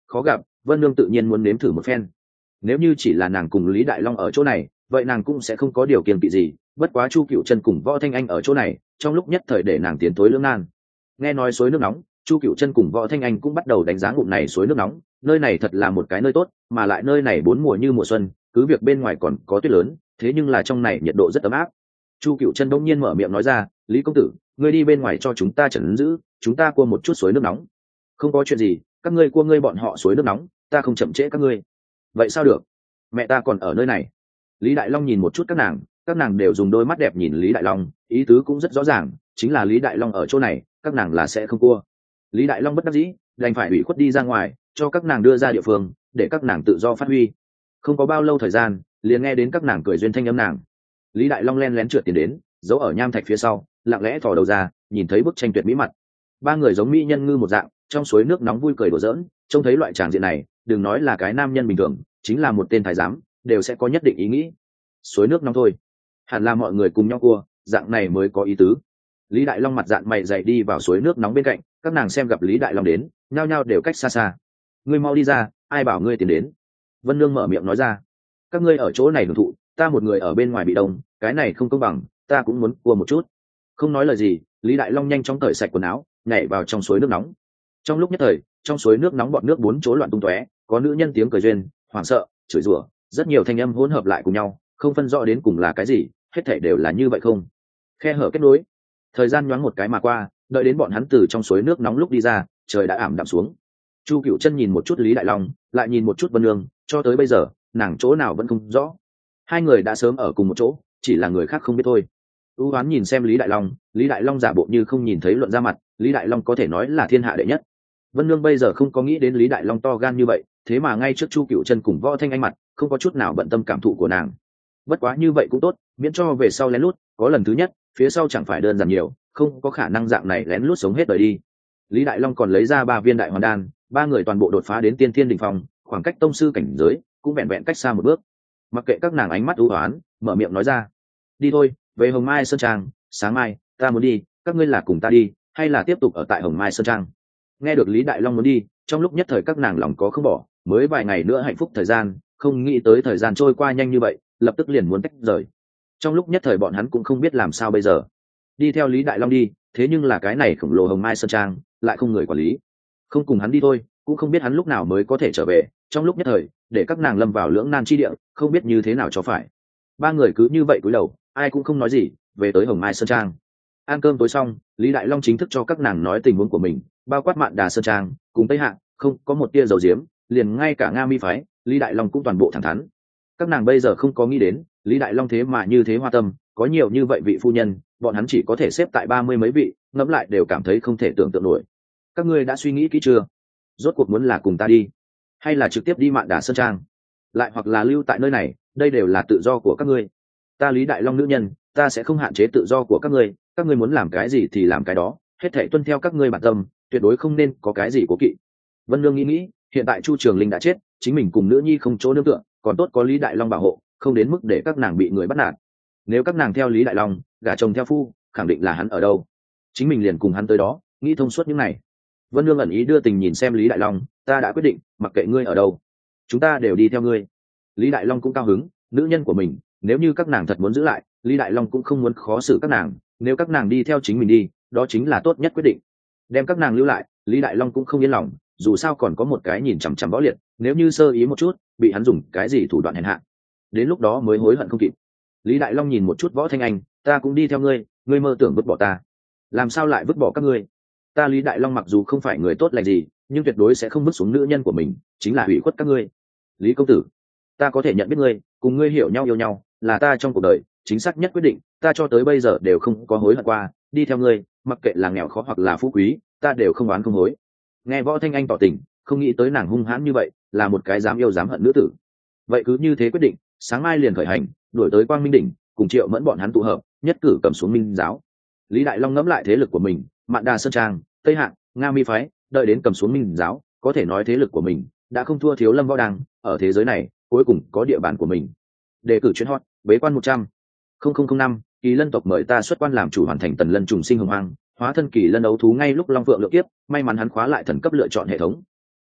khó gặp, Vân Nương tự nhiên muốn nếm thử một phen. Nếu như chỉ là nàng cùng Lý Đại Long ở chỗ này, vậy nàng cũng sẽ không có điều kiện kỵ gì, bất quá Chu Cựu Chân cùng Võ Thanh Anh ở chỗ này, trong lúc nhất thời để nàng tiến tối lưỡng nan. Nghe nói suối nước nóng, Chu Cựu Chân cùng Võ Thanh Anh cũng bắt đầu đánh giá ngụm này suối nước nóng, nơi này thật là một cái nơi tốt, mà lại nơi này bốn mùa như mùa xuân, cứ việc bên ngoài còn có tuyết lớn, thế nhưng là trong này nhiệt độ rất ấm áp. Chu Cựu Chân bỗng nhiên mở miệng nói ra, Lý công tử, ngươi đi bên ngoài cho chúng ta trấn giữ, chúng ta cua một chút suối nước nóng. Không có chuyện gì, các ngươi cua ngươi bọn họ suối nước nóng, ta không chậm trễ các ngươi. Vậy sao được, mẹ ta còn ở nơi này. Lý Đại Long nhìn một chút các nàng đều dùng đôi mắt đẹp nhìn Lý Đại Long, ý tứ cũng rất rõ ràng, chính là Lý Đại Long ở chỗ này, các nàng là sẽ không cua. Lý Đại Long bất đắc dĩ, đành phải ủy khuất đi ra ngoài, cho các nàng đưa ra địa phương, để các nàng tự do phát huy. Không có bao lâu thời gian, liền nghe đến các nàng cười duyên thanh âm nàng. Lý Đại Long len lén trượt tiến đến, giấu ở nham thạch phía sau, lặng lẽ thò đầu ra, nhìn thấy bức tranh tuyệt mỹ mặt. Ba người giống mỹ nhân ngư một dạng, trong suối nước nóng vui cười đùa giỡn, trông thấy loại tràng diện này, đừng nói là cái nam nhân bình thường, chính là một tên thái giám, đều sẽ có nhất định ý nghĩ. Suối nước nóng thôi, hẳn là mọi người cùng nhau cua, dạng này mới có ý tứ. Lý Đại Long mặt dạn mày dày đi vào suối nước nóng bên cạnh, các nàng xem gặp Lý Đại Long đến, nhao nhao đều cách xa xa. Ngươi mau đi ra, ai bảo ngươi tiến đến? Vân Nương mở miệng nói ra. Các ngươi ở chỗ này hưởng thụ, ta một người ở bên ngoài bị đông, cái này không công bằng, ta cũng muốn cua một chút. Không nói lời gì, Lý Đại Long nhanh chóng cởi sạch quần áo, nhảy vào trong suối nước nóng. Trong lúc nhất thời, trong suối nước nóng bọt nước bốn chỗ loạn tung tóe, có nữ nhân tiếng cười duyên, hoảng sợ, chửi rủa, rất nhiều thanh âm hỗn hợp lại cùng nhau, không phân rõ đến cùng là cái gì, hết thảy đều là như vậy không. Khe hở kết nối. Thời gian nhoáng một cái mà qua, đợi đến bọn hắn từ trong suối nước nóng lúc đi ra, trời đã ảm đạm xuống. Chu Cựu Chân nhìn một chút Lý Đại Long, lại nhìn một chút Vân Nương, cho tới bây giờ, nàng chỗ nào vẫn không rõ. Hai người đã sớm ở cùng một chỗ, chỉ là người khác không biết thôi. U Hoán nhìn xem Lý Đại Long giả bộ như không nhìn thấy luận ra mặt, Lý Đại Long có thể nói là thiên hạ đệ nhất. Vân Nương bây giờ không có nghĩ đến Lý Đại Long to gan như vậy, thế mà ngay trước Chu Cựu Chân cùng Võ Thanh Anh mặt, không có chút nào bận tâm cảm thụ của nàng. Bất quá như vậy cũng tốt, miễn cho về sau lén lút, có lần thứ nhất, phía sau chẳng phải đơn giản nhiều, không có khả năng dạng này lén lút sống hết đời đi. Lý Đại Long còn lấy ra 3 viên đại hoàn đan, ba người toàn bộ đột phá đến tiên thiên đỉnh phong, khoảng cách tông sư cảnh giới cũng vẹn vẹn cách xa một bước. Mặc kệ các nàng ánh mắt u hoán, mở miệng nói ra, đi thôi, về Hồng Mai Sơn Trang, sáng mai ta muốn đi, các ngươi là cùng ta đi hay là tiếp tục ở tại Hồng Mai Sơn Trang? Nghe được Lý Đại Long muốn đi, trong lúc nhất thời các nàng lòng có không bỏ, mới vài ngày nữa hạnh phúc thời gian, không nghĩ tới thời gian trôi qua nhanh như vậy, lập tức liền muốn tách rời. Trong lúc nhất thời bọn hắn cũng không biết làm sao bây giờ. Đi theo Lý Đại Long đi, thế nhưng là cái này khổng lồ Hồng Mai Sơn Trang lại không người quản lý, không cùng hắn đi thôi, cũng không biết hắn lúc nào mới có thể trở về. Trong lúc nhất thời, để các nàng lâm vào lưỡng nan chi địa, không biết như thế nào cho phải. Ba người cứ như vậy cúi đầu, ai cũng không nói gì, về tới Hồng Mai Sơn Trang. Ăn cơm tối xong, Lý Đại Long chính thức cho các nàng nói tình huống của mình, bao quát Mạn Đà Sơn Trang cùng Tây Hạ, không có một tia dầu diếm, liền ngay cả Nga Mi phái, Lý Đại Long cũng toàn bộ thẳng thắn. Các nàng bây giờ không có nghĩ đến, Lý Đại Long thế mà như thế hoa tâm, có nhiều như vậy vị phu nhân, bọn hắn chỉ có thể xếp tại 30 mấy vị, ngẫm lại đều cảm thấy không thể tưởng tượng nổi. Các ngươi đã suy nghĩ kỹ chưa? Rốt cuộc muốn là cùng ta đi, hay là trực tiếp đi Mạn Đà Sơn Trang, lại hoặc là lưu tại nơi này, đây đều là tự do của các ngươi. Ta Lý Đại Long nữ nhân, ta sẽ không hạn chế tự do của các ngươi muốn làm cái gì thì làm cái đó, hết thảy tuân theo các ngươi bản tâm, tuyệt đối không nên có cái gì cố kỵ. Vân Nương nghĩ, hiện tại Chu Trường Linh đã chết, chính mình cùng nữ nhi không chỗ nương tựa, còn tốt có Lý Đại Long bảo hộ, không đến mức để các nàng bị người bắt nạt. Nếu các nàng theo Lý Đại Long, gả chồng theo phu, khẳng định là hắn ở đâu, chính mình liền cùng hắn tới đó, nghĩ thông suốt những này. Vân Nương ẩn ý đưa tình nhìn xem Lý Đại Long, ta đã quyết định, mặc kệ ngươi ở đâu, chúng ta đều đi theo ngươi. Lý Đại Long cũng cao hứng, nữ nhân của mình, nếu như các nàng thật muốn giữ lại, Lý Đại Long cũng không muốn khó xử các nàng, nếu các nàng đi theo chính mình đi, đó chính là tốt nhất quyết định. Đem các nàng lưu lại, Lý Đại Long cũng không yên lòng, dù sao còn có một cái nhìn chằm chằm Võ Liệt, nếu như sơ ý một chút, bị hắn dùng cái gì thủ đoạn hèn hạ, đến lúc đó mới hối hận không kịp. Lý Đại Long nhìn một chút Võ Thanh Anh, ta cũng đi theo ngươi, ngươi mơ tưởng vứt bỏ ta, làm sao lại vứt bỏ các ngươi? Ta Lý Đại Long mặc dù không phải người tốt lành gì, nhưng tuyệt đối sẽ không vứt xuống nữ nhân của mình, chính là hủy khuất các ngươi. Lý công tử, ta có thể nhận biết ngươi, cùng ngươi hiểu nhau yêu nhau, là ta trong cuộc đời chính xác nhất quyết định, ta cho tới bây giờ đều không có hối hận qua, đi theo ngươi, mặc kệ là nghèo khó hoặc là phú quý, ta đều không oán không hối. Nghe Võ Thanh Anh tỏ tình, không nghĩ tới nàng hung hãn như vậy, là một cái dám yêu dám hận nữ tử. Vậy cứ như thế quyết định, sáng mai liền khởi hành, đuổi tới Quang Minh đỉnh, cùng Triệu Mẫn bọn hắn tụ hợp, nhất cử cầm xuống Minh giáo. Lý Đại Long ngẫm lại thế lực của mình, Mạn Đà Sơn Trang, Tây Hạng, Nga Mi phái, đợi đến cầm xuống Minh giáo, có thể nói thế lực của mình đã không thua thiếu Lâm Võ Đăng, ở thế giới này, cuối cùng có địa bàn của mình. Đề cử chuyên hot, bế quan 100.005, Kỳ Lân tộc mời ta xuất quan làm chủ hoàn thành Tần Lân trùng sinh hồng hoang, hóa thân Kỳ Lân đấu thú ngay lúc Long Phượng lượng kiếp, may mắn hắn khóa lại thần cấp lựa chọn hệ thống.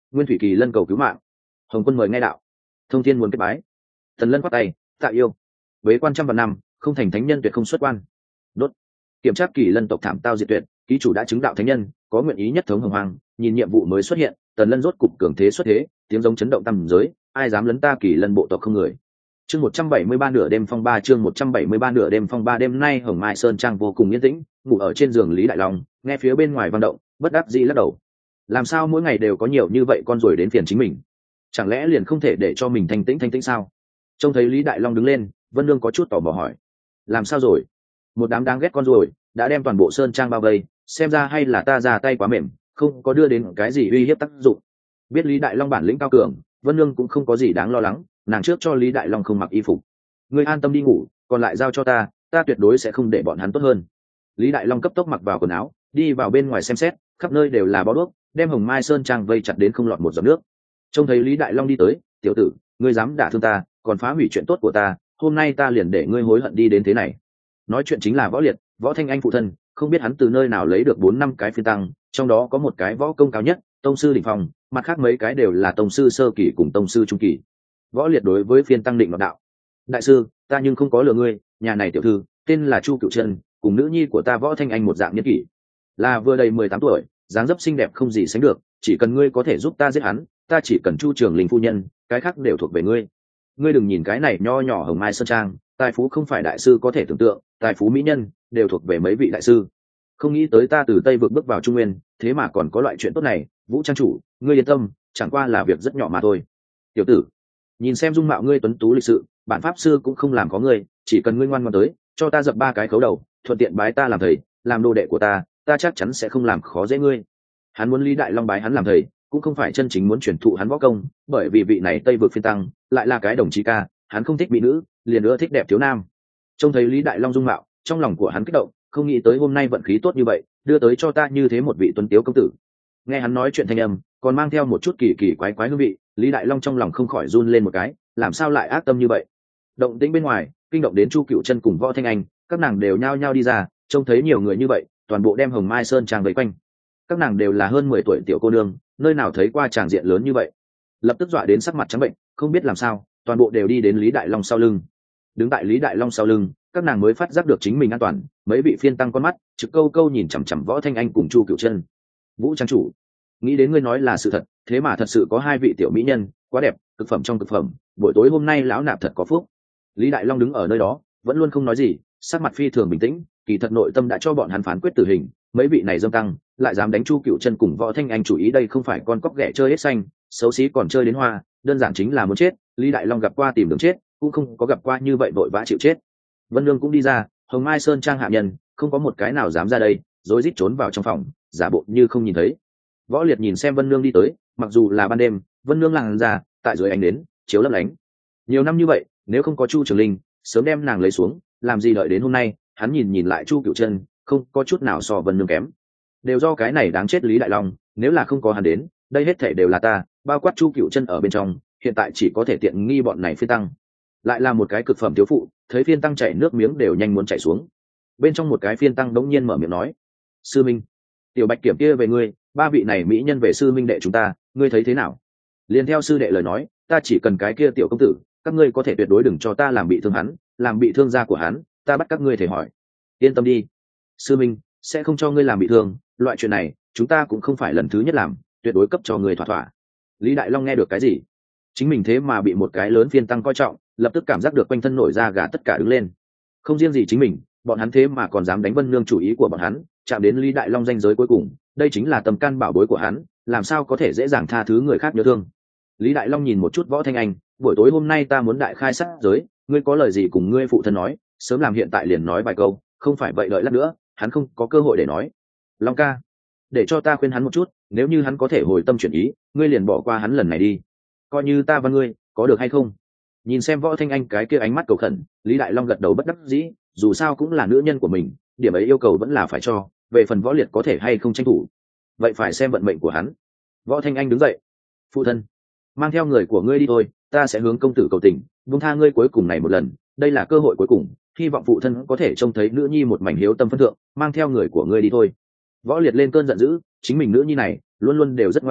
Nguyên thủy kỳ lân cầu cứu mạng. Hồng quân mời nghe đạo. Thông thiên muốn kết bái. Thần lân quát tay, tạ yêu. Bế quan trăm vạn năm, không thành thánh nhân tuyệt không xuất quan. Đốt. Kiểm tra kỳ lân tộc thảm tao diệt tuyệt, ký chủ đã chứng đạo thánh nhân, có nguyện ý nhất thống hồng hoàng, nhìn nhiệm vụ mới xuất hiện, tần lân rốt cục cường thế xuất thế, tiếng giống chấn động tầm giới, ai dám lấn ta kỳ lân bộ tộc không người. Chương 173 nửa đêm phong ba, chương 173 nửa đêm phong ba. Đêm nay Hồng Mai Sơn Trang vô cùng yên tĩnh, ngủ ở trên giường Lý Đại Long, nghe phía bên ngoài vang động, bất đắc dĩ lắc đầu. Làm sao mỗi ngày đều có nhiều như vậy con ruồi đến phiền chính mình? Chẳng lẽ liền không thể để cho mình thanh tĩnh sao? Trông thấy Lý Đại Long đứng lên, Vân Nương có chút tò mò hỏi: làm sao rồi? Một đám đáng ghét con ruồi đã đem toàn bộ sơn trang bao vây, xem ra hay là ta ra tay quá mềm, không có đưa đến cái gì uy hiếp tác dụng. Biết Lý Đại Long bản lĩnh cao cường, Vân Nương cũng không có gì đáng lo lắng, nàng trước cho Lý Đại Long không mặc y phục. Ngươi an tâm đi ngủ, còn lại giao cho ta tuyệt đối sẽ không để bọn hắn tốt hơn. Lý Đại Long cấp tốc mặc vào quần áo, đi vào bên ngoài xem xét, khắp nơi đều là bó đuốc, đem Hồng Mai Sơn Trang vây chặt đến không lọt một giọt nước. Trông thấy Lý Đại Long đi tới, tiểu tử, ngươi dám đả thương ta, còn phá hủy chuyện tốt của ta, hôm nay ta liền để ngươi hối hận đi đến thế này. Nói chuyện chính là Võ Liệt, Võ Thanh Anh phụ thân, không biết hắn từ nơi nào lấy được 4-5 cái phiên tăng, trong đó có một cái võ công cao nhất, tông sư đỉnh phong, mặt khác mấy cái đều là tông sư sơ kỳ cùng tông sư trung kỳ. Võ Liệt đối với phiên tăng định ngọc đạo: đại sư, ta nhưng không có lừa ngươi, nhà này tiểu thư tên là Chu Cựu Chân, cùng nữ nhi của ta Võ Thanh Anh một dạng nhân kỷ, là vừa đầy 18 tuổi, dáng dấp xinh đẹp không gì sánh được, chỉ cần ngươi có thể giúp ta giết hắn, ta chỉ cần Chu Trường Linh phu nhân, cái khác đều thuộc về ngươi. Ngươi đừng nhìn cái này nho nhỏ Hồng Mai Sơn Trang, tài phú không phải đại sư có thể tưởng tượng, tài phú mỹ nhân đều thuộc về mấy vị đại sư. Không nghĩ tới ta từ Tây vực bước vào Trung Nguyên, thế mà còn có loại chuyện tốt này. Vũ trang chủ, ngươi yên tâm, chẳng qua là việc rất nhỏ mà thôi. Tiểu tử, nhìn xem dung mạo ngươi tuấn tú lịch sự, bản pháp sư cũng không làm có ngươi, chỉ cần ngươi ngoan ngoãn tới, cho ta dập 3 cái khấu đầu, thuận tiện bái ta làm thầy, làm đồ đệ của ta chắc chắn sẽ không làm khó dễ ngươi. Hắn muốn Lý Đại Long bái hắn làm thầy, cũng không phải chân chính muốn truyền thụ hắn võ công, bởi vì vị này Tây vực phiên tăng lại là cái đồng chí ca, hắn không thích mỹ nữ, liền nữa thích đẹp thiếu nam. Trông thấy Lý Đại Long dung mạo, trong lòng của hắn kích động, không nghĩ tới hôm nay vận khí tốt như vậy, đưa tới cho ta như thế một vị tuấn tiếu công tử. Nghe hắn nói chuyện thanh âm, còn mang theo một chút kỳ kỳ quái quái hương vị, Lý Đại Long trong lòng không khỏi run lên một cái, làm sao lại ác tâm như vậy? Động tĩnh bên ngoài kinh động đến Chu Cựu Chân cùng Võ Thanh Anh, các nàng đều nhao nhao đi ra, trông thấy nhiều người như vậy, toàn bộ đem Hồng Mai Sơn Trang vây quanh. Các nàng đều là hơn 10 tuổi tiểu cô nương, nơi nào thấy qua tràng diện lớn như vậy, lập tức dọa đến sắc mặt trắng bệnh, không biết làm sao, toàn bộ đều đi đến Lý Đại Long sau lưng. Đứng tại Lý Đại Long sau lưng, các nàng mới phát giác được chính mình an toàn, mấy vị phiên tăng con mắt trực câu câu nhìn chằm chằm Võ Thanh Anh cùng Chu Cựu Chân. Vũ trang chủ, nghĩ đến ngươi nói là sự thật, thế mà thật sự có 2 vị tiểu mỹ nhân, quá đẹp, cực phẩm trong cực phẩm, buổi tối hôm nay lão nạp thật có phúc. Lý Đại Long đứng ở nơi đó, vẫn luôn không nói gì, sắc mặt phi thường bình tĩnh, kỳ thật nội tâm đã cho bọn hắn phán quyết tử hình, mấy vị này dâm tăng lại dám đánh Chu Cựu Chân cùng Võ Thanh Anh chủ ý đây không phải con cóc ghẻ chơi hết xanh, xấu xí còn chơi đến hoa, đơn giản chính là muốn chết. Lý Đại Long gặp qua tìm đường chết, cũng không có gặp qua như vậy vội vã chịu chết. Vân Nương cũng đi ra, Hồng Mai Sơn Trang hạ nhân không có một cái nào dám ra đây, rối rít trốn vào trong phòng, giả bộ như không nhìn thấy. Võ Liệt nhìn xem Vân Nương đi tới, mặc dù là ban đêm, Vân Nương làng ra tại dưới ánh đến chiếu lấp lánh. Nhiều năm như vậy, nếu không có Chu Trường Linh, sớm đem nàng lấy xuống, làm gì đợi đến hôm nay. Hắn nhìn lại Chu Cựu Chân, không có chút nào so Vân Nương kém, đều do cái này đáng chết Lý Đại Long, nếu là không có hắn đến, đây hết thảy đều là ta, bao quát Chu Cựu Chân ở bên trong, hiện tại chỉ có thể tiện nghi bọn này phiên tăng. Lại là một cái cực phẩm thiếu phụ, thấy phiên tăng chảy nước miếng đều nhanh muốn chảy xuống. Bên trong một cái phiên tăng đống nhiên mở miệng nói: sư minh, tiểu Bạch Kiểm kia về ngươi, 3 vị này mỹ nhân về sư minh đệ chúng ta, ngươi thấy thế nào? Liền theo sư đệ lời nói, ta chỉ cần cái kia tiểu công tử, các ngươi có thể tuyệt đối đừng cho ta làm bị thương hắn, làm bị thương gia của hắn, ta bắt các ngươi thể hỏi. Yên tâm đi, sư minh sẽ không cho ngươi làm bị thương, loại chuyện này chúng ta cũng không phải lần thứ nhất làm, tuyệt đối cấp cho ngươi thỏa thỏa. Lý Đại Long nghe được cái gì? Chính mình thế mà bị một cái lớn phiên tăng coi trọng, lập tức cảm giác được quanh thân nổi da gà tất cả đứng lên. Không riêng gì chính mình, bọn hắn thế mà còn dám đánh Vân Nương chủ ý của bọn hắn, chạm đến Lý Đại Long danh giới cuối cùng, đây chính là tầm can bảo bối của hắn, làm sao có thể dễ dàng tha thứ người khác nhớ thương. Lý Đại Long nhìn một chút Võ Thanh Anh, buổi tối hôm nay ta muốn đại khai sát giới, ngươi có lời gì cùng ngươi phụ thân nói, sớm làm hiện tại liền nói vài câu, không phải vậy đợi lát nữa hắn không có cơ hội để nói. Long ca, để cho ta khuyên hắn một chút, nếu như hắn có thể hồi tâm chuyển ý, ngươi liền bỏ qua hắn lần này đi, coi như ta và ngươi, có được hay không? Nhìn xem Võ Thanh Anh cái kia ánh mắt cầu khẩn, Lý Đại Long gật đầu bất đắc dĩ, dù sao cũng là nữ nhân của mình, điểm ấy yêu cầu vẫn là phải cho, về phần Võ Liệt có thể hay không tranh thủ, vậy phải xem vận mệnh của hắn. Võ Thanh Anh đứng dậy: phụ thân, mang theo người của ngươi đi thôi, ta sẽ hướng công tử cầu tình, buông tha ngươi cuối cùng này một lần, đây là cơ hội cuối cùng, hy vọng phụ thân có thể trông thấy nữ nhi một mảnh hiếu tâm phân thượng, mang theo người của ngươi đi thôi. Võ Liệt lên cơn giận dữ, chính mình nữ nhi này luôn luôn đều rất ngoan ngoãn,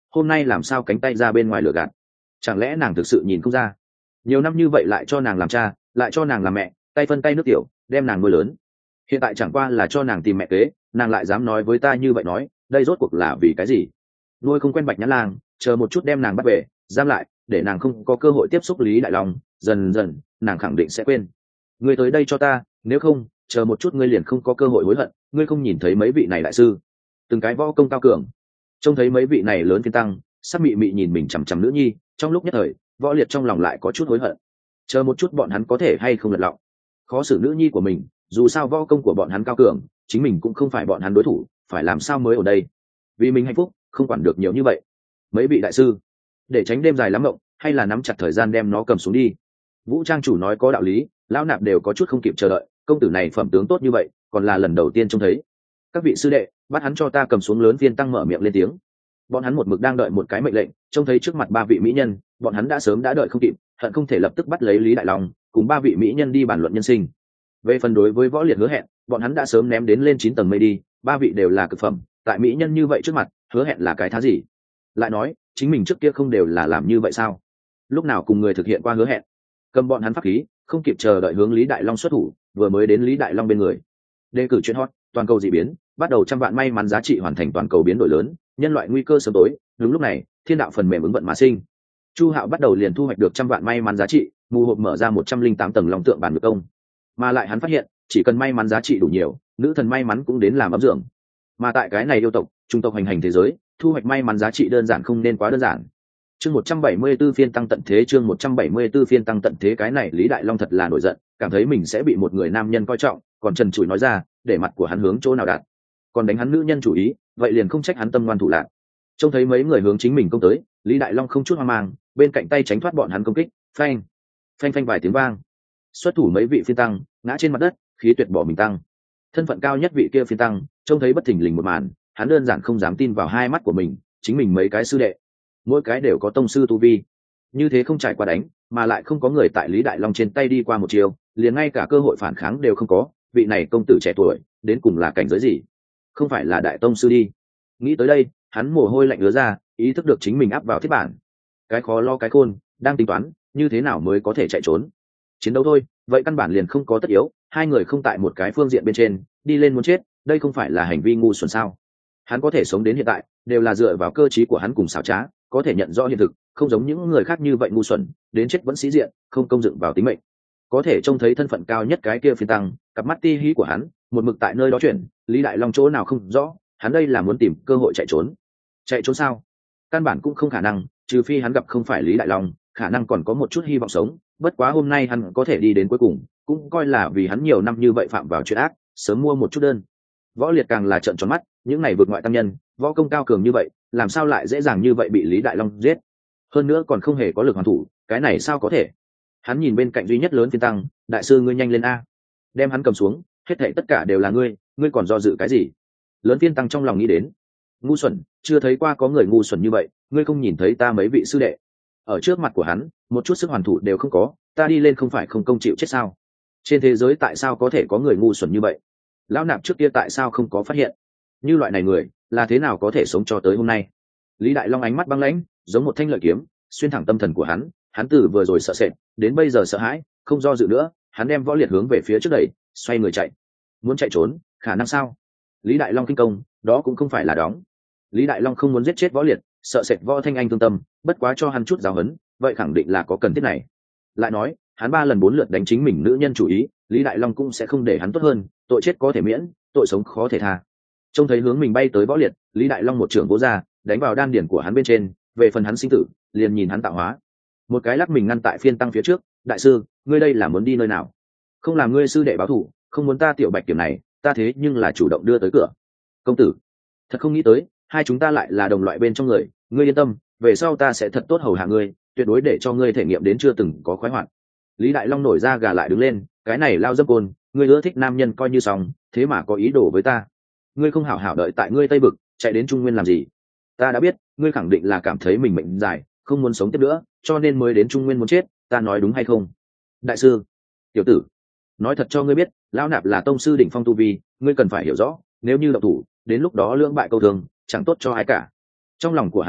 hôm nay làm sao cánh tay ra bên ngoài lửa gạt? Chẳng lẽ nàng thực sự nhìn không ra? Nhiều năm như vậy lại cho nàng làm cha, lại cho nàng làm mẹ, tay phân tay nước tiểu, đem nàng nuôi lớn. Hiện tại chẳng qua là cho nàng tìm mẹ kế, nàng lại dám nói với ta như vậy, nói đây rốt cuộc là vì cái gì? Nuôi không quen Bạch Nhã Lang, chờ một chút đem nàng bắt về giam lại, để nàng không có cơ hội tiếp xúc Lý Đại Long, dần dần nàng khẳng định sẽ quên. Ngươi tới đây cho ta, nếu không chờ một chút ngươi liền không có cơ hội hối hận. Ngươi không nhìn thấy mấy vị này đại sư, từng cái võ công cao cường, trông thấy mấy vị này lớn phiên tăng sắc mị mị nhìn mình chằm chằm nữ nhi, trong lúc nhất thời Võ Liệt trong lòng lại có chút hối hận. Chờ một chút bọn hắn có thể hay không lật lọng khó xử nữ nhi của mình, dù sao võ công của bọn hắn cao cường, chính mình cũng không phải bọn hắn đối thủ, phải làm sao mới ở đây? Vì mình hạnh phúc không quản được nhiều như vậy. Mấy vị đại sư, để tránh đêm dài lắm mộng, hay là nắm chặt thời gian đem nó cầm xuống đi. Vũ trang chủ nói có đạo lý, lão nạp đều có chút không kịp chờ đợi, công tử này phẩm tướng tốt như vậy, còn là lần đầu tiên trông thấy. Các vị sư đệ, bắt hắn cho ta cầm xuống. Lớn Phiên tăng mở miệng lên tiếng. Bọn hắn một mực đang đợi một cái mệnh lệnh, trông thấy trước mặt ba vị mỹ nhân, bọn hắn đã sớm đã đợi không kịp, hận không thể lập tức bắt lấy Lý Đại Long, cùng ba vị mỹ nhân đi bàn luận nhân sinh. Về phần đối với Võ Liệt hứa hẹn, bọn hắn đã sớm ném đến lên 9 tầng mây đi, ba vị đều là cực phẩm, tại mỹ nhân như vậy trước mặt, hứa hẹn là cái thá gì? Lại nói, chính mình trước kia không đều là làm như vậy sao? Lúc nào cùng người thực hiện qua hứa hẹn? Cầm bọn hắn pháp khí, không kịp chờ đợi hướng Lý Đại Long xuất thủ, vừa mới đến Lý Đại Long bên người. Đề cử chuyện hot, toàn cầu dị biến, bắt đầu trăm vạn may mắn giá trị hoàn thành toàn cầu biến đổi lớn, nhân loại nguy cơ sớm tối. Đúng lúc này, thiên đạo phần mềm ứng vận mà sinh. Chu Hạo bắt đầu liền thu hoạch được trăm vạn may mắn giá trị, mù hộp mở ra 108 tầng long tượng bản ngược công. Mà lại hắn phát hiện, chỉ cần may mắn giá trị đủ nhiều, nữ thần may mắn cũng đến làm ấm dưỡng. Mà tại cái này yêu tộc, trung tộc hành hành thế giới, thu hoạch may mắn giá trị đơn giản không nên quá đơn giản. Chương 174 phiên tăng tận thế, chương 174 phiên tăng tận thế. Cái này Lý Đại Long thật là nổi giận, cảm thấy mình sẽ bị một người nam nhân coi trọng, còn trần trụi nói ra, để mặt của hắn hướng chỗ nào đạt. Còn đánh hắn nữ nhân chủ ý, vậy liền không trách hắn tâm ngoan thủ lạn. Trông thấy mấy người hướng chính mình công tới, Lý Đại Long không chút hoang mang, bên cạnh tay tránh thoát bọn hắn công kích, phanh, phanh phanh vài tiếng vang. Xuất thủ mấy vị phiên tăng, ngã trên mặt đất, khí tuyệt bỏ mình tăng. Thân phận cao nhất vị kia phiên tăng, trông thấy bất thình lình một màn, hắn đơn giản không dám tin vào hai mắt của mình, chính mình mấy cái sư đệ, mỗi cái đều có tông sư tu vi, như thế không trải qua đánh, mà lại không có người tại Lý Đại Long trên tay đi qua một chiều, liền ngay cả cơ hội phản kháng đều không có. Vị này công tử trẻ tuổi, đến cùng là cảnh giới gì? Không phải là đại tông sư đi? Nghĩ tới đây, hắn mồ hôi lạnh ứa ra, ý thức được chính mình áp vào thiết bản. Cái khó lo cái khôn, đang tính toán như thế nào mới có thể chạy trốn. Chiến đấu thôi, vậy căn bản liền không có tất yếu, hai người không tại một cái phương diện bên trên, đi lên muốn chết, đây không phải là hành vi ngu xuẩn sao? Hắn có thể sống đến hiện tại, đều là dựa vào cơ trí của hắn cùng xảo trá, có thể nhận rõ hiện thực, không giống những người khác như vậy ngu xuẩn, đến chết vẫn sĩ diện, không công dựng vào tính mệnh. Có thể trông thấy thân phận cao nhất cái kia phiên tăng, cặp mắt ti hí của hắn một mực tại nơi đó chuyển, Lý Đại Long chỗ nào không rõ, hắn đây là muốn tìm cơ hội chạy trốn. Chạy trốn sao? Căn bản cũng không khả năng, trừ phi hắn gặp không phải Lý Đại Long, khả năng còn có một chút hy vọng sống. Bất quá hôm nay hắn có thể đi đến cuối cùng, cũng coi là vì hắn nhiều năm như vậy phạm vào chuyện ác, sớm mua một chút đơn. Võ Liệt càng là trợn tròn mắt, những này vượt ngoại tăng nhân, võ công cao cường như vậy, làm sao lại dễ dàng như vậy bị Lý Đại Long giết? Hơn nữa còn không hề có lực hoàn thủ, cái này sao có thể? Hắn nhìn bên cạnh duy nhất lớn phiên tăng, đại sư ngươi nhanh lên a, đem hắn cầm xuống, hết thảy tất cả đều là ngươi, ngươi còn do dự cái gì? Lớn phiên tăng trong lòng nghĩ đến, ngu xuẩn, chưa thấy qua có người ngu xuẩn như vậy, ngươi không nhìn thấy ta mấy vị sư đệ ở trước mặt của hắn, một chút sức hoàn thủ đều không có, ta đi lên không phải không công chịu chết sao? Trên thế giới tại sao có thể có người ngu xuẩn như vậy? Lão nạp trước kia tại sao không có phát hiện? Như loại này người, là thế nào có thể sống cho tới hôm nay? Lý Đại Long ánh mắt băng lãnh, giống một thanh lợi kiếm, xuyên thẳng tâm thần của hắn. Hắn từ vừa rồi sợ sệt, đến bây giờ sợ hãi, không do dự nữa, hắn đem Võ Liệt hướng về phía trước đẩy, xoay người chạy. Muốn chạy trốn, khả năng sao? Lý Đại Long kinh công, đó cũng không phải là đóng. Lý Đại Long không muốn giết chết Võ Liệt, sợ sệt Võ Thanh Anh thương tâm, bất quá cho hắn chút giáo huấn, vậy khẳng định là có cần thiết này. Lại nói, hắn 3 lần 4 lượt đánh chính mình nữ nhân chủ ý, Lý Đại Long cũng sẽ không để hắn tốt hơn, tội chết có thể miễn, tội sống khó thể tha. Trông thấy hướng mình bay tới Võ Liệt, Lý Đại Long một trường vỗ ra, đánh vào đan điển của hắn bên trên, về phần hắn sinh tử, liền nhìn hắn tạo hóa. Một cái lắc mình ngăn tại phiên tăng phía trước, đại sư, ngươi đây là muốn đi nơi nào? Không làm ngươi sư đệ báo thù, không muốn ta tiểu bạch kiểm này, ta thế nhưng là chủ động đưa tới cửa. Công tử, thật không nghĩ tới, hai chúng ta lại là đồng loại bên trong người, ngươi yên tâm, về sau ta sẽ thật tốt hầu hạ ngươi, tuyệt đối để cho ngươi thể nghiệm đến chưa từng có khoái hoạt. Lý Đại Long nổi ra gà lại đứng lên, cái này lao dâm côn, ngươi ưa thích nam nhân coi như xong, thế mà có ý đồ với ta. Ngươi không hảo hảo đợi tại ngươi Tây Bực, chạy đến Trung Nguyên làm gì? Ta đã biết, ngươi khẳng định là cảm thấy mình mệnh dài, không muốn sống tiếp nữa, cho nên mới đến Trung Nguyên muốn chết, ta nói đúng hay không? Đại sư, tiểu tử, nói thật cho ngươi biết, lão nạp là tông sư đỉnh phong tu vi, ngươi cần phải hiểu rõ, nếu như động thủ, đến lúc đó lưỡng bại câu thường, chẳng tốt cho ai cả. Trong lòng của hắn muốn,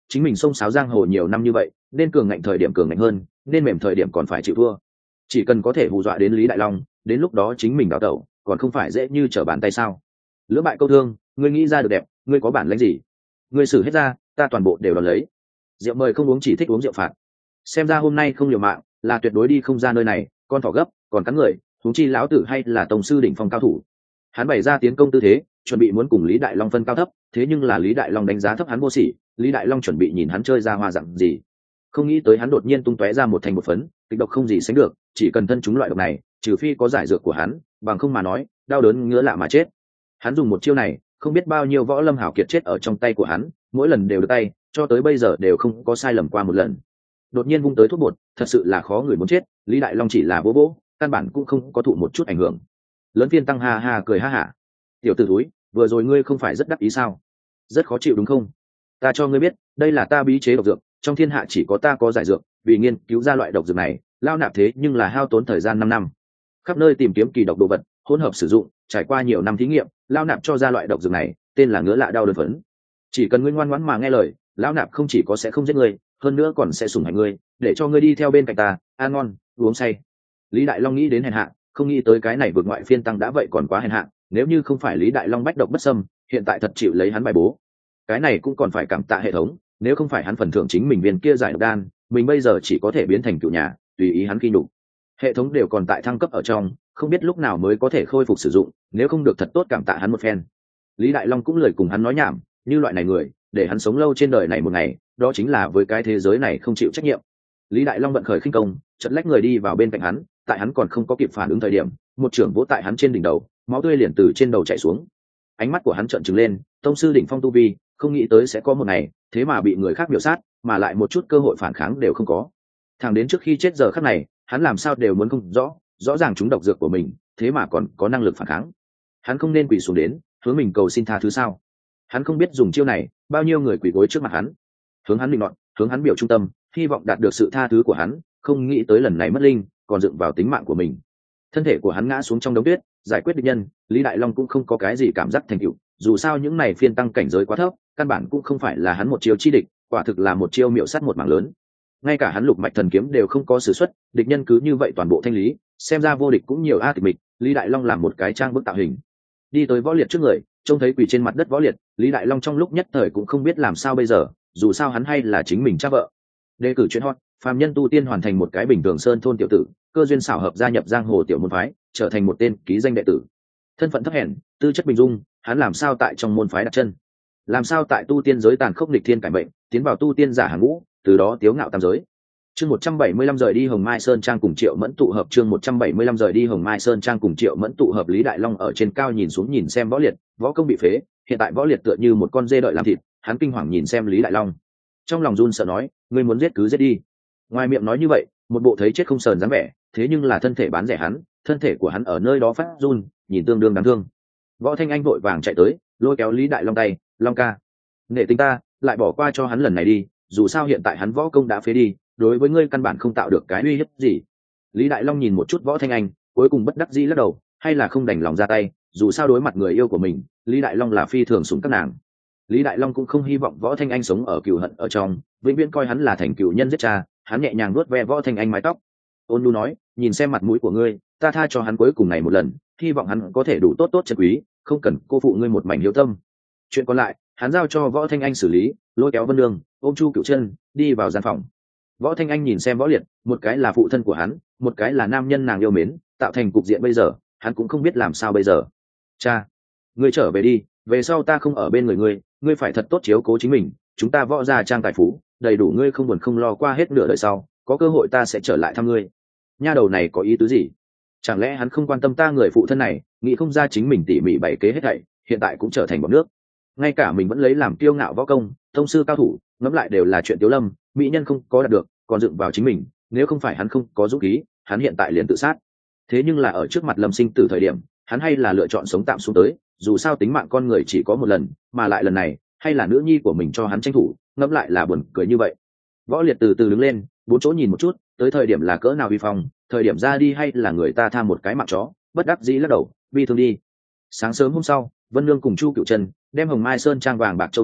chính mình xông xáo giang hồ nhiều năm như vậy, nên cường ngạnh thời điểm cường ngạnh hơn, nên mềm thời điểm còn phải chịu thua. Chỉ cần có thể hù dọa đến Lý Đại Long, đến lúc đó chính mình đào tẩu còn không phải dễ như trở bàn tay sao? Lưỡng bại câu thương, ngươi nghĩ ra được đẹp, ngươi có bản lĩnh gì? Ngươi xử hết ra, ta toàn bộ đều đón lấy. Rượu mời không uống, chỉ thích uống rượu phạt. Xem ra hôm nay không liều mạng, là tuyệt đối đi không ra nơi này. Con thỏ gấp, còn cắn người, huống chi lão tử hay là tông sư đỉnh phong cao thủ. Hắn bày ra tiến công tư thế, chuẩn bị muốn cùng Lý Đại Long phân cao thấp, thế nhưng là Lý Đại Long đánh giá thấp hắn vô sỉ. Lý Đại Long chuẩn bị nhìn hắn chơi ra hoa dạng gì, không nghĩ tới hắn đột nhiên tung tóe ra một thành một phấn, kịch độc không gì sánh được, chỉ cần thân chúng loại độc này, trừ phi có giải dược của hắn, bằng không mà nói, đau đớn ngứa lạ mà chết. Hắn dùng một chiêu này, không biết bao nhiêu võ lâm hảo kiệt chết ở trong tay của hắn, mỗi lần đều được tay, cho tới bây giờ đều không có sai lầm qua một lần. Đột nhiên vung tới thuốc bột, thật sự là khó người muốn chết. Lý Đại Long chỉ là bố bố, căn bản cũng không có thụ một chút ảnh hưởng. Lớn Phiên Tăng ha ha cười ha hả. Tiểu tử thúi, vừa rồi ngươi không phải rất đắc ý sao? Rất khó chịu đúng không? Ta cho ngươi biết, đây là ta bí chế độc dược, trong thiên hạ chỉ có ta có giải dược, vì nghiên cứu ra loại độc dược này, lao nạp thế nhưng là hao tốn thời gian 5 năm, khắp nơi tìm kiếm kỳ độc đồ vật, hỗn hợp sử dụng, trải qua nhiều năm thí nghiệm, lao nạp cho ra loại độc dược này, tên là ngứa lạ đau đớn phấn. Chỉ cần ngươi ngoan ngoãn mà nghe lời, lão nạp không chỉ có sẽ không giết ngươi, hơn nữa còn sẽ sủng hạnh ngươi, để cho ngươi đi theo bên cạnh ta, ăn ngon, uống say. Lý Đại Long nghĩ đến hèn hạ, không nghĩ tới cái này vượt ngoại Phiên Tăng đã vậy còn quá hèn hạ. Nếu như không phải Lý Đại Long bách độc bất xâm, hiện tại thật chịu lấy hắn bài bố. Cái này cũng còn phải cảm tạ hệ thống, nếu không phải hắn phần thưởng chính mình viên kia giải độc đan, mình bây giờ chỉ có thể biến thành cựu nhà, tùy ý hắn khi nhục. Hệ thống đều còn tại thăng cấp ở trong, không biết lúc nào mới có thể khôi phục sử dụng, nếu không được thật tốt cảm tạ hắn một phen. Lý Đại Long cũng lời cùng hắn nói nhảm, như loại này người, để hắn sống lâu trên đời này một ngày, đó chính là với cái thế giới này không chịu trách nhiệm. Lý Đại Long vận khởi khinh công, chợt lách người đi vào bên cạnh hắn, tại hắn còn không có kịp phản ứng thời điểm, một trưởng vỗ tại hắn trên đỉnh đầu, máu tươi liền từ trên đầu chảy xuống. Ánh mắt của hắn trợn trừng lên, tông sư đỉnh phong tu vi, không nghĩ tới sẽ có một ngày, thế mà bị người khác biểu sát, mà lại một chút cơ hội phản kháng đều không có. Thẳng đến trước khi chết giờ khắc này, hắn làm sao đều muốn không rõ, rõ ràng chúng độc dược của mình, thế mà còn có năng lực phản kháng. Hắn không nên quỳ xuống đến, hướng mình cầu xin tha thứ sao? Hắn không biết dùng chiêu này, bao nhiêu người quỳ gối trước mặt hắn, hướng hắn định luận, hướng hắn biểu trung tâm, hy vọng đạt được sự tha thứ của hắn, không nghĩ tới lần này mất linh, còn dựng vào tính mạng của mình. Thân thể của hắn ngã xuống trong đống tuyết, giải quyết địch nhân, Lý Đại Long cũng không có cái gì cảm giác thành tựu, dù sao những này Phiên Tăng cảnh giới quá thấp, căn bản cũng không phải là hắn một chiêu chi địch, quả thực là một chiêu miệu sát một mảng lớn. Ngay cả hắn lục mạch thần kiếm đều không có sử xuất, địch nhân cứ như vậy toàn bộ thanh lý, xem ra vô địch cũng nhiều a tịch mịch. Lý Đại Long làm một cái trang bức tạo hình, đi tới Võ Liệt trước người, trông thấy quỳ trên mặt đất Võ Liệt, Lý Đại Long trong lúc nhất thời cũng không biết làm sao bây giờ, dù sao hắn hay là chính mình cha vợ. Đề cử chuyện hot, phàm nhân tu tiên hoàn thành một cái bình thường sơn thôn tiểu tử, cơ duyên xảo hợp gia nhập giang hồ tiểu môn phái, trở thành một tên ký danh đệ tử. Thân phận thấp hèn, tư chất bình dung, hắn làm sao tại trong môn phái đặt chân? Làm sao tại tu tiên giới tàn khốc nghịch thiên cải mệnh, tiến vào tu tiên giả hàng ngũ, từ đó tiếu ngạo tam giới. Chương 175 rời đi Hồng Mai Sơn Trang cùng Triệu Mẫn tụ hợp. Chương 175 rời đi Hồng Mai Sơn Trang cùng Triệu Mẫn tụ hợp. Lý Đại Long ở trên cao nhìn xuống nhìn xem Võ Liệt, võ công bị phế, hiện tại Võ Liệt tựa như một con dê đợi làm thịt, hắn kinh hoàng nhìn xem Lý Đại Long, trong lòng run sợ nói, ngươi muốn giết cứ giết đi. Ngoài miệng nói như vậy, một bộ thấy chết không sờn dáng vẻ, thế nhưng là thân thể bán rẻ hắn, thân thể của hắn ở nơi đó phát run, nhìn tương đương đáng thương. Võ Thanh Anh vội vàng chạy tới, lôi kéo Lý Đại Long tay, Long ca, nể tình ta, lại bỏ qua cho hắn lần này đi, dù sao hiện tại hắn võ công đã phế đi, đối với ngươi căn bản không tạo được cái uy hiếp gì. Lý Đại Long nhìn một chút Võ Thanh Anh, cuối cùng bất đắc dĩ lắc đầu, hay là không đành lòng ra tay, dù sao đối mặt người yêu của mình, Lý Đại Long là phi thường sủng các nàng. Lý Đại Long cũng không hy vọng Võ Thanh Anh sống ở cừu hận ở trong, vĩnh viễn coi hắn là thành cừu nhân giết cha. Hắn nhẹ nhàng vuốt ve Võ Thanh Anh mái tóc, ôn nhu nói, nhìn xem mặt mũi của ngươi, ta tha cho hắn cuối cùng này một lần, hy vọng hắn có thể đủ tốt tốt chân quý, không cần cô phụ ngươi một mảnh hiếu tâm. Chuyện còn lại, hắn giao cho Võ Thanh Anh xử lý, lôi kéo Vân Nương, ôm Chu Cửu Chân, đi vào gian phòng. Võ Thanh Anh nhìn xem Võ Liệt, một cái là phụ thân của hắn, một cái là nam nhân nàng yêu mến, tạo thành cục diện bây giờ, hắn cũng không biết làm sao bây giờ. Cha, ngươi trở về đi, về sau ta không ở bên người ngươi, ngươi phải thật tốt chiếu cố chính mình, chúng ta Võ gia trang tài phú, đầy đủ ngươi không buồn không lo qua hết nửa đời sau, có cơ hội ta sẽ trở lại thăm ngươi. Nha đầu này có ý tứ gì? Chẳng lẽ hắn không quan tâm ta người phụ thân này, nghĩ không ra chính mình tỉ mỉ bày kế hết thảy, hiện tại cũng trở thành bọt nước. Ngay cả mình vẫn lấy làm kiêu ngạo võ công, thông sư cao thủ, ngẫm lại đều là chuyện Tiếu Lâm, mỹ nhân không có đạt được, còn dựng vào chính mình, nếu không phải hắn không có dũng khí, hắn hiện tại liền tự sát. Thế nhưng là ở trước mặt Lâm Sinh Tử thời điểm, hắn hay là lựa chọn sống tạm xuống tới, dù sao tính mạng con người chỉ có một lần, mà lại lần này, hay là nữ nhi của mình cho hắn tranh thủ, ngẫm lại là buồn cười như vậy. Võ Liệt từ từ đứng lên, bốn chỗ nhìn một chút, tới thời điểm là cỡ nào vi phong, thời điểm ra đi hay là người ta tham một cái mạng chó, bất đắc dĩ lắc đầu, bi thương đi. Sáng sớm hôm sau, Vân Nương cùng Chu Cửu Chân đem Hồng Mai Sơn Trang vàng bạc châu báu,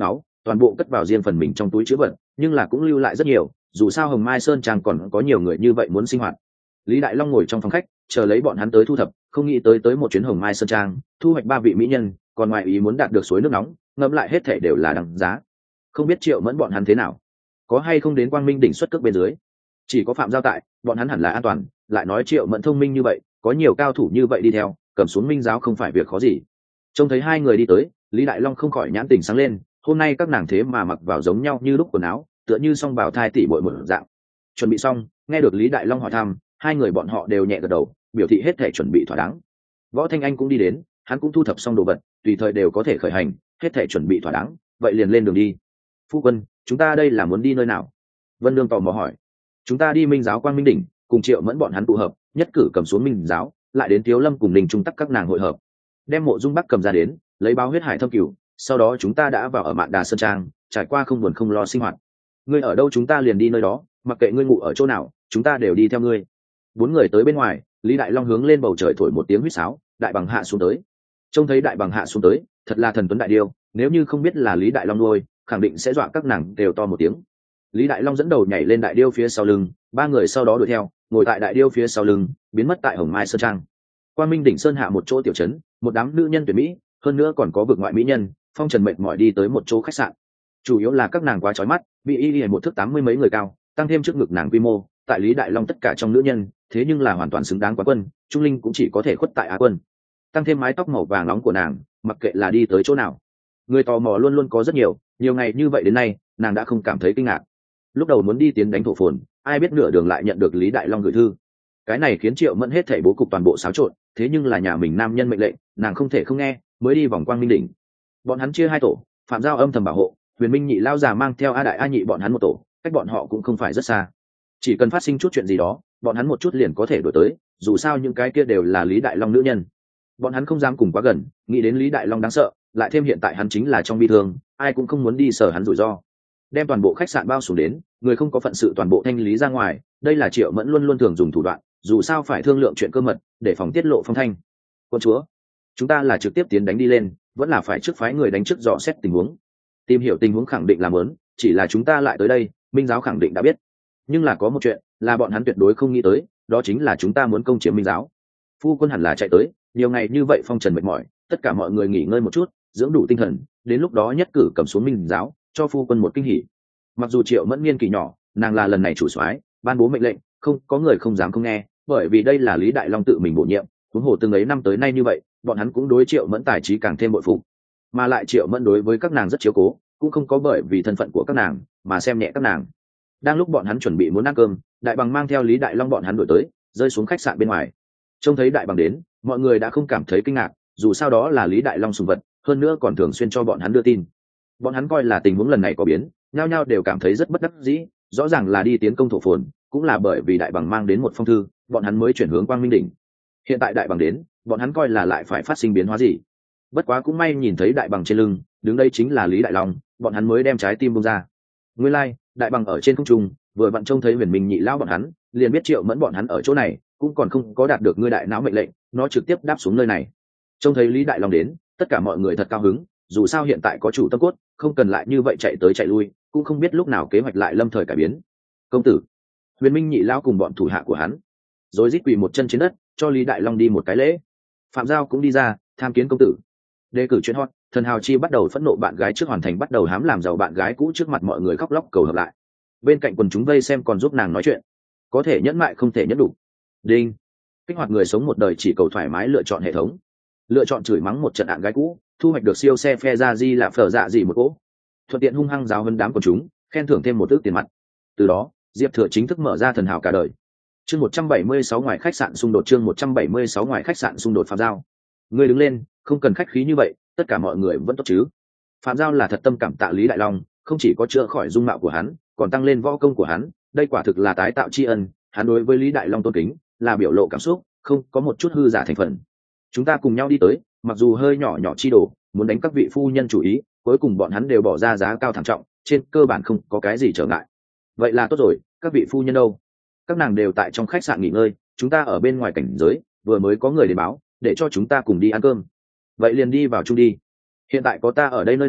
toàn bộ cất vào riêng phần mình trong túi chữ vật, nhưng là cũng lưu lại rất nhiều, dù sao Hồng Mai Sơn Trang còn có nhiều người như vậy muốn sinh hoạt. Lý Đại Long ngồi trong phòng khách chờ lấy bọn hắn tới thu thập, không nghĩ tới một chuyến Hồng Mai Sơn Trang thu hoạch 3 vị mỹ nhân, còn ngoài ý muốn đạt được suối nước nóng, ngẫm lại hết thể đều là đằng giá. Không biết Triệu Mẫn bọn hắn thế nào, có hay không đến Quang Minh đỉnh xuất cước bên dưới. Chỉ có Phạm Giao tại, bọn hắn hẳn là an toàn. Lại nói Triệu Mẫn thông minh như vậy, có nhiều cao thủ như vậy đi theo, cầm xuống minh giáo không phải việc khó gì. Trông thấy hai người đi tới, Lý Đại Long không khỏi nhãn tình sáng lên, hôm nay các nàng thế mà mặc vào giống nhau như lúc quần áo, tựa như song bào thai tỷ bội một dạng. Chuẩn bị xong, nghe được Lý Đại Long hỏi thăm, hai người bọn họ đều nhẹ gật đầu, biểu thị hết thể chuẩn bị thỏa đáng. Võ Thanh Anh cũng đi đến, hắn cũng thu thập xong đồ vật, tùy thời đều có thể khởi hành, hết thể chuẩn bị thỏa đáng, vậy liền lên đường đi. Phu quân, chúng ta đây là muốn đi nơi nào? Vân Lương tò mò hỏi. Chúng ta đi minh giáo Quang Minh đỉnh, cùng Triệu Mẫn bọn hắn tụ hợp, nhất cử cầm xuống minh giáo, lại đến Tiếu Lâm cùng Ninh Trung Tắc các nàng hội hợp, đem Mộ Dung Bắc cầm ra đến, lấy báo huyết hải thâm cửu, sau đó chúng ta đã vào ở Mạn Đà Sơn Trang, trải qua không buồn không lo sinh hoạt. Ngươi ở đâu chúng ta liền đi nơi đó, mặc kệ ngươi ngủ ở chỗ nào, chúng ta đều đi theo ngươi. Bốn người tới bên ngoài, Lý Đại Long hướng lên bầu trời thổi một tiếng huýt sáo, đại bằng hạ xuống tới. Trông thấy đại bằng hạ xuống tới, thật là thần tuấn đại điêu, nếu như không biết là Lý Đại Long nuôi, khẳng định sẽ dọa các nàng đều to một tiếng. Lý Đại Long dẫn đầu nhảy lên đại điêu phía sau lưng, ba người sau đó đuổi theo, ngồi tại đại điêu phía sau lưng, biến mất tại Hồng Mai Sơn Trang. Quang Minh đỉnh sơn hạ một chỗ tiểu trấn, một đám nữ nhân tuyệt mỹ, hơn nữa còn có vực ngoại mỹ nhân, phong trần mệt mỏi đi tới một chỗ khách sạn. Chủ yếu là các nàng quá chói mắt, bị y một thước 80 mấy người cao, tăng thêm trước ngực nàng quy mô, tại Lý Đại Long tất cả trong nữ nhân, thế nhưng là hoàn toàn xứng đáng quán quân, Trung Linh cũng chỉ có thể khuất tại Á quân. Tăng thêm mái tóc màu vàng nóng của nàng, mặc kệ là đi tới chỗ nào, người tò mò luôn luôn có rất nhiều, nhiều ngày như vậy đến nay, nàng đã không cảm thấy kinh ngạc. Lúc đầu muốn đi tiến đánh Thổ Phồn, ai biết nửa đường lại nhận được Lý Đại Long gửi thư. Cái này khiến Triệu Mẫn hết thảy bố cục toàn bộ xáo trộn, thế nhưng là nhà mình nam nhân mệnh lệnh, nàng không thể không nghe, mới đi vòng Quang Minh đỉnh. Bọn hắn chia hai tổ, Phạm Giao âm thầm bảo hộ, Huyền Minh Nhị lao già mang theo A Đại A Nhị bọn hắn một tổ, cách bọn họ cũng không phải rất xa. Chỉ cần phát sinh chút chuyện gì đó, bọn hắn một chút liền có thể đuổi tới, dù sao những cái kia đều là Lý Đại Long nữ nhân. Bọn hắn không dám cùng quá gần, nghĩ đến Lý Đại Long đáng sợ, lại thêm hiện tại hắn chính là trong bi thương, ai cũng không muốn đi sở hắn rủi ro. Đem toàn bộ khách sạn bao xuống đến, người không có phận sự toàn bộ thanh lý ra ngoài, đây là Triệu Mẫn luôn luôn thường dùng thủ đoạn, dù sao phải thương lượng chuyện cơ mật, để phòng tiết lộ phong thanh. Quân chúa, chúng ta là trực tiếp tiến đánh đi lên, vẫn là phải trước phái người đánh trước dò xét tình huống, tìm hiểu tình huống khẳng định là muốn, chỉ là chúng ta lại tới đây, minh giáo khẳng định đã biết. Nhưng là có một chuyện là bọn hắn tuyệt đối không nghĩ tới, đó chính là chúng ta muốn công chiếm minh giáo. Phu quân hẳn là chạy tới, nhiều ngày như vậy phong trần mệt mỏi, tất cả mọi người nghỉ ngơi một chút, dưỡng đủ tinh thần, đến lúc đó nhất cử cầm xuống minh giáo, cho phu quân một kinh hỉ. Mặc dù Triệu Mẫn niên kỷ nhỏ, nàng là lần này chủ soái, ban bố mệnh lệnh, không có người không dám không nghe, bởi vì đây là Lý Đại Long tự mình bổ nhiệm, huống hồ từng ấy năm tới nay như vậy, bọn hắn cũng đối Triệu Mẫn tài trí càng thêm bội phục. Mà lại Triệu Mẫn đối với các nàng rất chiếu cố, cũng không có bởi vì thân phận của các nàng mà xem nhẹ các nàng. Đang lúc bọn hắn chuẩn bị muốn ăn cơm, Đại Bằng mang theo Lý Đại Long bọn hắn đuổi tới, rơi xuống khách sạn bên ngoài. Trông thấy Đại Bằng đến, mọi người đã không cảm thấy kinh ngạc, dù sao đó là Lý Đại Long sùng vật, hơn nữa còn thường xuyên cho bọn hắn đưa tin. Bọn hắn coi là tình huống lần này có biến, nhao nhao đều cảm thấy rất bất đắc dĩ, rõ ràng là đi tiến công Thổ Phồn, cũng là bởi vì Đại Bằng mang đến một phong thư, bọn hắn mới chuyển hướng Quang Minh đỉnh. Hiện tại Đại Bằng đến, bọn hắn coi là lại phải phát sinh biến hóa gì. Bất quá cũng may nhìn thấy Đại Bằng trên lưng, đứng đây chính là Lý Đại Long, bọn hắn mới đem trái tim buông ra. Nguyên lai, Đại Bằng ở trên không trung, vừa vặn trông thấy Huyền Minh Nhị lao bọn hắn, liền biết Triệu Mẫn bọn hắn ở chỗ này, cũng còn không có đạt được ngươi đại não mệnh lệnh, nó trực tiếp đáp xuống nơi này. Trông thấy Lý Đại Long đến, tất cả mọi người thật cao hứng, dù sao hiện tại có chủ tâm cốt, không cần lại như vậy chạy tới chạy lui, cũng không biết lúc nào kế hoạch lại lâm thời cải biến. Công tử, Huyền Minh Nhị lao cùng bọn thủ hạ của hắn, rồi rít quỳ một chân trên đất, cho Lý Đại Long đi một cái lễ. Phạm Giao cũng đi ra, tham kiến công tử. Đề cử chuyên hot, Thần Hào Chi bắt đầu phẫn nộ bạn gái trước hoàn thành bắt đầu hám làm giàu bạn gái cũ trước mặt mọi người khóc lóc cầu hợp lại. Bên cạnh quần chúng vây xem còn giúp nàng nói chuyện. Có thể nhẫn mại không thể nhẫn đủ. Đinh. Kích hoạt người sống một đời chỉ cầu thoải mái lựa chọn hệ thống. Lựa chọn chửi mắng một trận ạn gái cũ, thu hoạch được siêu xe phe ra di là phở dạ gì một cỗ. Thuận tiện hung hăng giáo hơn đám quần chúng, khen thưởng thêm một ước tiền mặt. Từ đó, Diệp Thừa chính thức mở ra Thần Hào cả đời. Chương 176 ngoài khách sạn xung đột, chương 176 ngoài khách sạn xung đột. Phạm Giao, ngươi đứng lên, không cần khách khí như vậy, tất cả mọi người vẫn tốt chứ? Phạm Giao là thật tâm cảm tạ Lý Đại Long, không chỉ có chữa khỏi dung mạo của hắn, còn tăng lên võ công của hắn, đây quả thực là tái tạo tri ân. Hắn đối với Lý Đại Long tôn kính, là biểu lộ cảm xúc, không có một chút hư giả thành phần. Chúng ta cùng nhau đi tới, mặc dù hơi nhỏ nhỏ chi đồ, muốn đánh các vị phu nhân chủ ý, cuối cùng bọn hắn đều bỏ ra giá cao thảm trọng, trên cơ bản không có cái gì trở ngại. Vậy là tốt rồi, các vị phu nhân đâu? Các nàng đều tại trong khách sạn nghỉ ngơi, chúng ta ở bên ngoài cảnh giới, vừa mới có người đến báo, để cho chúng ta cùng đi ăn cơm. Vậy liền đi vào chung đi. Hiện tại có ta ở đây nơi này,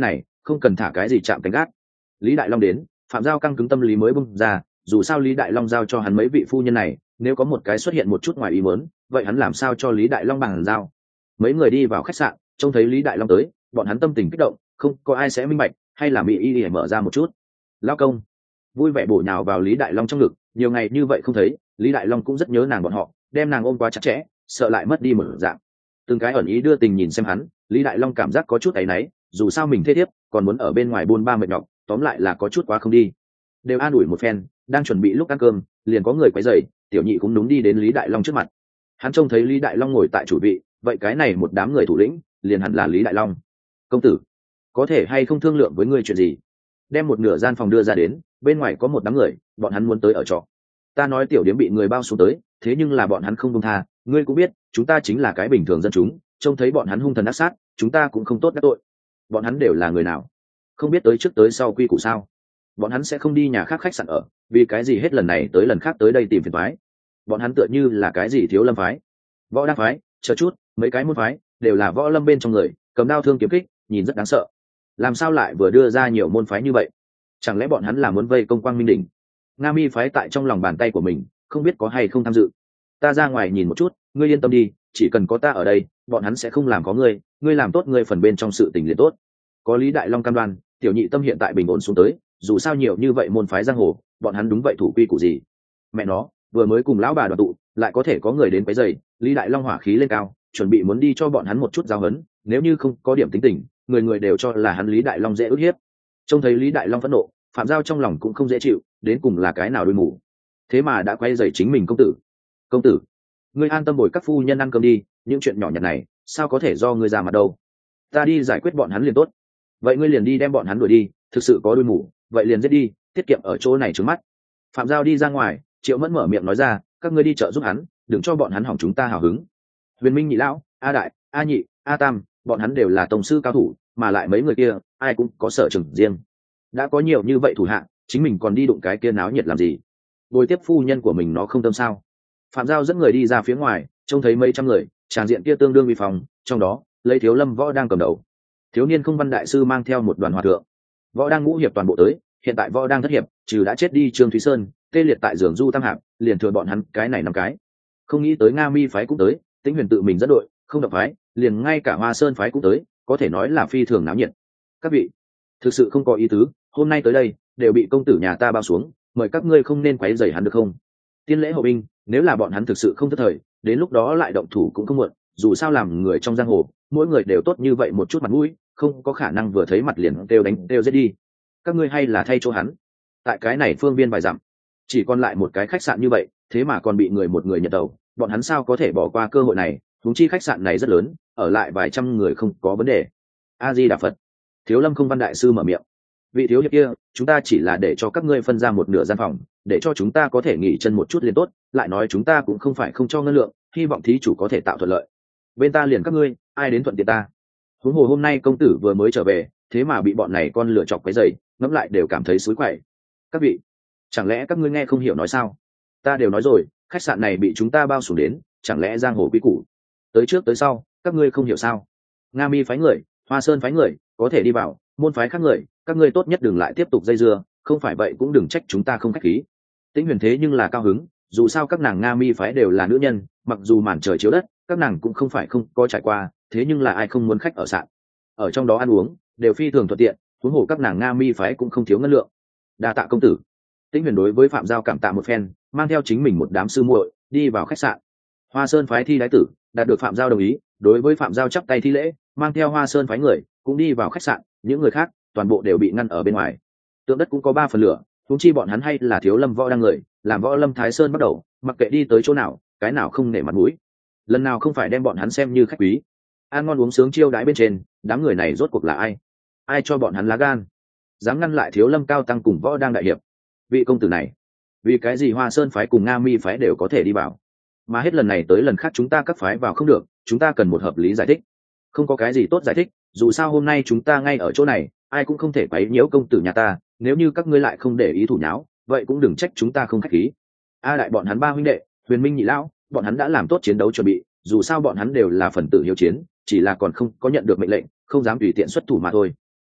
không cần thả cái gì chạm cánh gác. Lý Đại Long đến, Phạm Giao căng cứng tâm lý mới bung ra, dù sao Lý Đại Long giao cho hắn mấy vị phu nhân này, nếu có một cái xuất hiện một chút ngoài ý muốn, vậy hắn làm sao cho Lý Đại Long bằng giao. Mấy người đi vào khách sạn, trông thấy Lý Đại Long tới, bọn hắn tâm tình kích động, không có ai sẽ minh bạch, hay là Mỹ Y mở ra một chút. Lao công vui vẻ bổ nhào vào Lý Đại Long trong ngực, nhiều ngày như vậy không thấy, Lý Đại Long cũng rất nhớ nàng bọn họ, đem nàng ôm quá chặt chẽ, sợ lại mất đi một dạng. Từng cái ẩn ý đưa tình nhìn xem hắn, Lý Đại Long cảm giác có chút áy náy, dù sao mình thê thiếp còn muốn ở bên ngoài buôn ba mệt nhọc, tóm lại là có chút quá không đi. Đều an ủi một phen, đang chuẩn bị lúc ăn cơm, liền có người quấy rầy, tiểu nhị cũng đúng đi đến Lý Đại Long trước mặt. Hắn trông thấy Lý Đại Long ngồi tại chủ vị, vậy cái này một đám người thủ lĩnh, liền hẳn là Lý Đại Long. Công tử, có thể hay không thương lượng với ngươi chuyện gì? Đem một nửa gian phòng đưa ra đến, bên ngoài có một đám người, bọn hắn muốn tới ở trọ. Ta nói tiểu điếm bị người bao xuống tới, thế nhưng là bọn hắn không buông tha, ngươi cũng biết, chúng ta chính là cái bình thường dân chúng, trông thấy bọn hắn hung thần ác sát, chúng ta cũng không tốt đắc tội. Bọn hắn đều là người nào? Không biết tới trước tới sau quy củ sao? Bọn hắn sẽ không đi nhà khác khách sạn ở, vì cái gì hết lần này tới lần khác tới đây tìm phiền phái? Bọn hắn tựa như là cái gì Thiếu Lâm phái, Võ Đăng phái, chờ chút, mấy cái môn phái đều là võ lâm bên trong người, cầm đao thương kiếm kích, nhìn rất đáng sợ. Làm sao lại vừa đưa ra nhiều môn phái như vậy? Chẳng lẽ bọn hắn là muốn vây công Quang Minh đỉnh? Nga Mi phái tại trong lòng bàn tay của mình, không biết có hay không tham dự. Ta ra ngoài nhìn một chút, ngươi yên tâm đi, chỉ cần có ta ở đây, bọn hắn sẽ không làm có ngươi, ngươi làm tốt ngươi phần bên trong sự tình liền tốt. Có Lý Đại Long cam đoan, tiểu nhị tâm hiện tại bình ổn xuống tới, dù sao nhiều như vậy môn phái giang hồ, bọn hắn đúng vậy thủ quy củ gì? Mẹ nó, vừa mới cùng lão bà đoàn tụ, lại có thể có người đến quấy rầy, Lý Đại Long hỏa khí lên cao, chuẩn bị muốn đi cho bọn hắn một chút giáo huấn, nếu như không có điểm tính tình, người người đều cho là hắn Lý Đại Long dễ ức hiếp. Trông thấy Lý Đại Long phẫn nộ, Phạm Giao trong lòng cũng không dễ chịu, đến cùng là cái nào đôi mù, thế mà đã quay rầy chính mình công tử. Công tử, ngươi an tâm bồi các phu nhân ăn cơm đi, những chuyện nhỏ nhặt này sao có thể do ngươi ra mặt đâu? Ta đi giải quyết bọn hắn liền tốt. Vậy ngươi liền đi đem bọn hắn đuổi đi, thực sự có đôi mù, vậy liền giết đi, tiết kiệm ở chỗ này trướng mắt. Phạm Giao đi ra ngoài, Triệu Mẫn mở miệng nói ra, các ngươi đi chợ giúp hắn, đừng cho bọn hắn hỏng chúng ta hào hứng. Huyền Minh nhị lão, A đại, A nhị, A tam, bọn hắn đều là tổng sư cao thủ, mà lại mấy người kia ai cũng có sở trường riêng, đã có nhiều như vậy thủ hạ, chính mình còn đi đụng cái kia náo nhiệt làm gì? Bồi tiếp phu nhân của mình nó không tâm sao? Phạm Giao dẫn người đi ra phía ngoài, trông thấy mấy trăm người, tràng diện kia tương đương vi phòng, trong đó lấy Thiếu Lâm Võ đang cầm đầu. Thiếu niên Không Văn đại sư mang theo một đoàn hòa thượng. Võ đang ngũ hiệp toàn bộ tới, hiện tại Võ đang thất hiệp, trừ đã chết đi Trương Thúy Sơn, tê liệt tại giường Du Tam Hạp, liền thừa bọn hắn cái này năm cái. Không nghĩ tới Nga Mi phái cũng tới, Tĩnh Huyền tự mình dẫn đội, không độc phái, liền ngay cả Hoa Sơn phái cũng tới, có thể nói là phi thường náo nhiệt. Các vị, thực sự không có ý tứ, hôm nay tới đây đều bị công tử nhà ta bao xuống, mời các ngươi không nên quấy rầy hắn được không? Tiên lễ hậu binh, nếu là bọn hắn thực sự không thất thời, đến lúc đó lại động thủ cũng không muộn, dù sao làm người trong giang hồ, mỗi người đều tốt như vậy một chút mặt mũi, không có khả năng vừa thấy mặt liền đều đánh đều giết đi. Các ngươi hay là thay chỗ hắn. Tại cái này phương viên vài dặm, chỉ còn lại một cái khách sạn như vậy, thế mà còn bị người một người nhận đầu, bọn hắn sao có thể bỏ qua cơ hội này? Huống chi khách sạn này rất lớn, ở lại vài trăm người không có vấn đề. A Di Đà Phật. Thiếu Lâm Không Văn đại sư mở miệng. Vị thiếu hiệp kia, chúng ta chỉ là để cho các ngươi phân ra một nửa gian phòng, để cho chúng ta có thể nghỉ chân một chút liền tốt, lại nói chúng ta cũng không phải không cho ngân lượng, hy vọng thí chủ có thể tạo thuận lợi. Bên ta liền các ngươi, ai đến thuận tiện ta. Huống hồ hôm nay công tử vừa mới trở về, thế mà bị bọn này con lựa chọc cái giày, ngẫm lại đều cảm thấy xúi quậy. Các vị, chẳng lẽ các ngươi nghe không hiểu nói sao? Ta đều nói rồi, khách sạn này bị chúng ta bao xuống đến, chẳng lẽ giang hồ quý củ, tới trước tới sau, các ngươi không hiểu sao? Nga Mi phái người, Hoa Sơn phái người, có thể đi vào, môn phái khác người, các ngươi tốt nhất đừng lại tiếp tục dây dưa, không phải vậy cũng đừng trách chúng ta không khách khí. Tĩnh Huyền thế nhưng là cao hứng, dù sao các nàng Nga Mi phái đều là nữ nhân, mặc dù màn trời chiếu đất, các nàng cũng không phải không có trải qua, thế nhưng là ai không muốn khách ở sạn, ở trong đó ăn uống đều phi thường thuận tiện, huống hồ các nàng Nga Mi phái cũng không thiếu ngân lượng. Đa tạ công tử. Tĩnh Huyền đối với Phạm Giao cảm tạ một phen, mang theo chính mình một đám sư muội đi vào khách sạn. Hoa Sơn phái Thi Đái Tử đạt được Phạm Giao đồng ý, đối với Phạm Giao chắp tay thi lễ, mang theo Hoa Sơn phái người cũng đi vào khách sạn, những người khác toàn bộ đều bị ngăn ở bên ngoài. Tượng đất cũng có 3 phần lửa, huống chi bọn hắn hay là Thiếu Lâm Võ đang người, làm Võ Lâm Thái Sơn bắt đầu, mặc kệ đi tới chỗ nào, cái nào không nể mặt mũi, lần nào không phải đem bọn hắn xem như khách quý, ăn ngon uống sướng chiêu đãi bên trên. Đám người này rốt cuộc là ai? Ai cho bọn hắn lá gan, dám ngăn lại Thiếu Lâm cao tăng cùng Võ đang đại hiệp? Vị công tử này, vì cái gì Hoa Sơn phái cùng Nga Mi phái đều có thể đi vào, mà hết lần này tới lần khác chúng ta các phái vào không được? Chúng ta cần một hợp lý giải thích. Không có cái gì tốt giải thích, dù sao hôm nay chúng ta ngay ở chỗ này, ai cũng không thể quấy nhiễu công tử nhà ta, nếu như các ngươi lại không để ý thủ nháo, vậy cũng đừng trách chúng ta không khách khí. A đại bọn hắn 3 huynh đệ, Huyền Minh nhị lão, bọn hắn đã làm tốt chiến đấu chuẩn bị, dù sao bọn hắn đều là phần tử hiếu chiến, chỉ là còn không có nhận được mệnh lệnh, không dám tùy tiện xuất thủ mà thôi.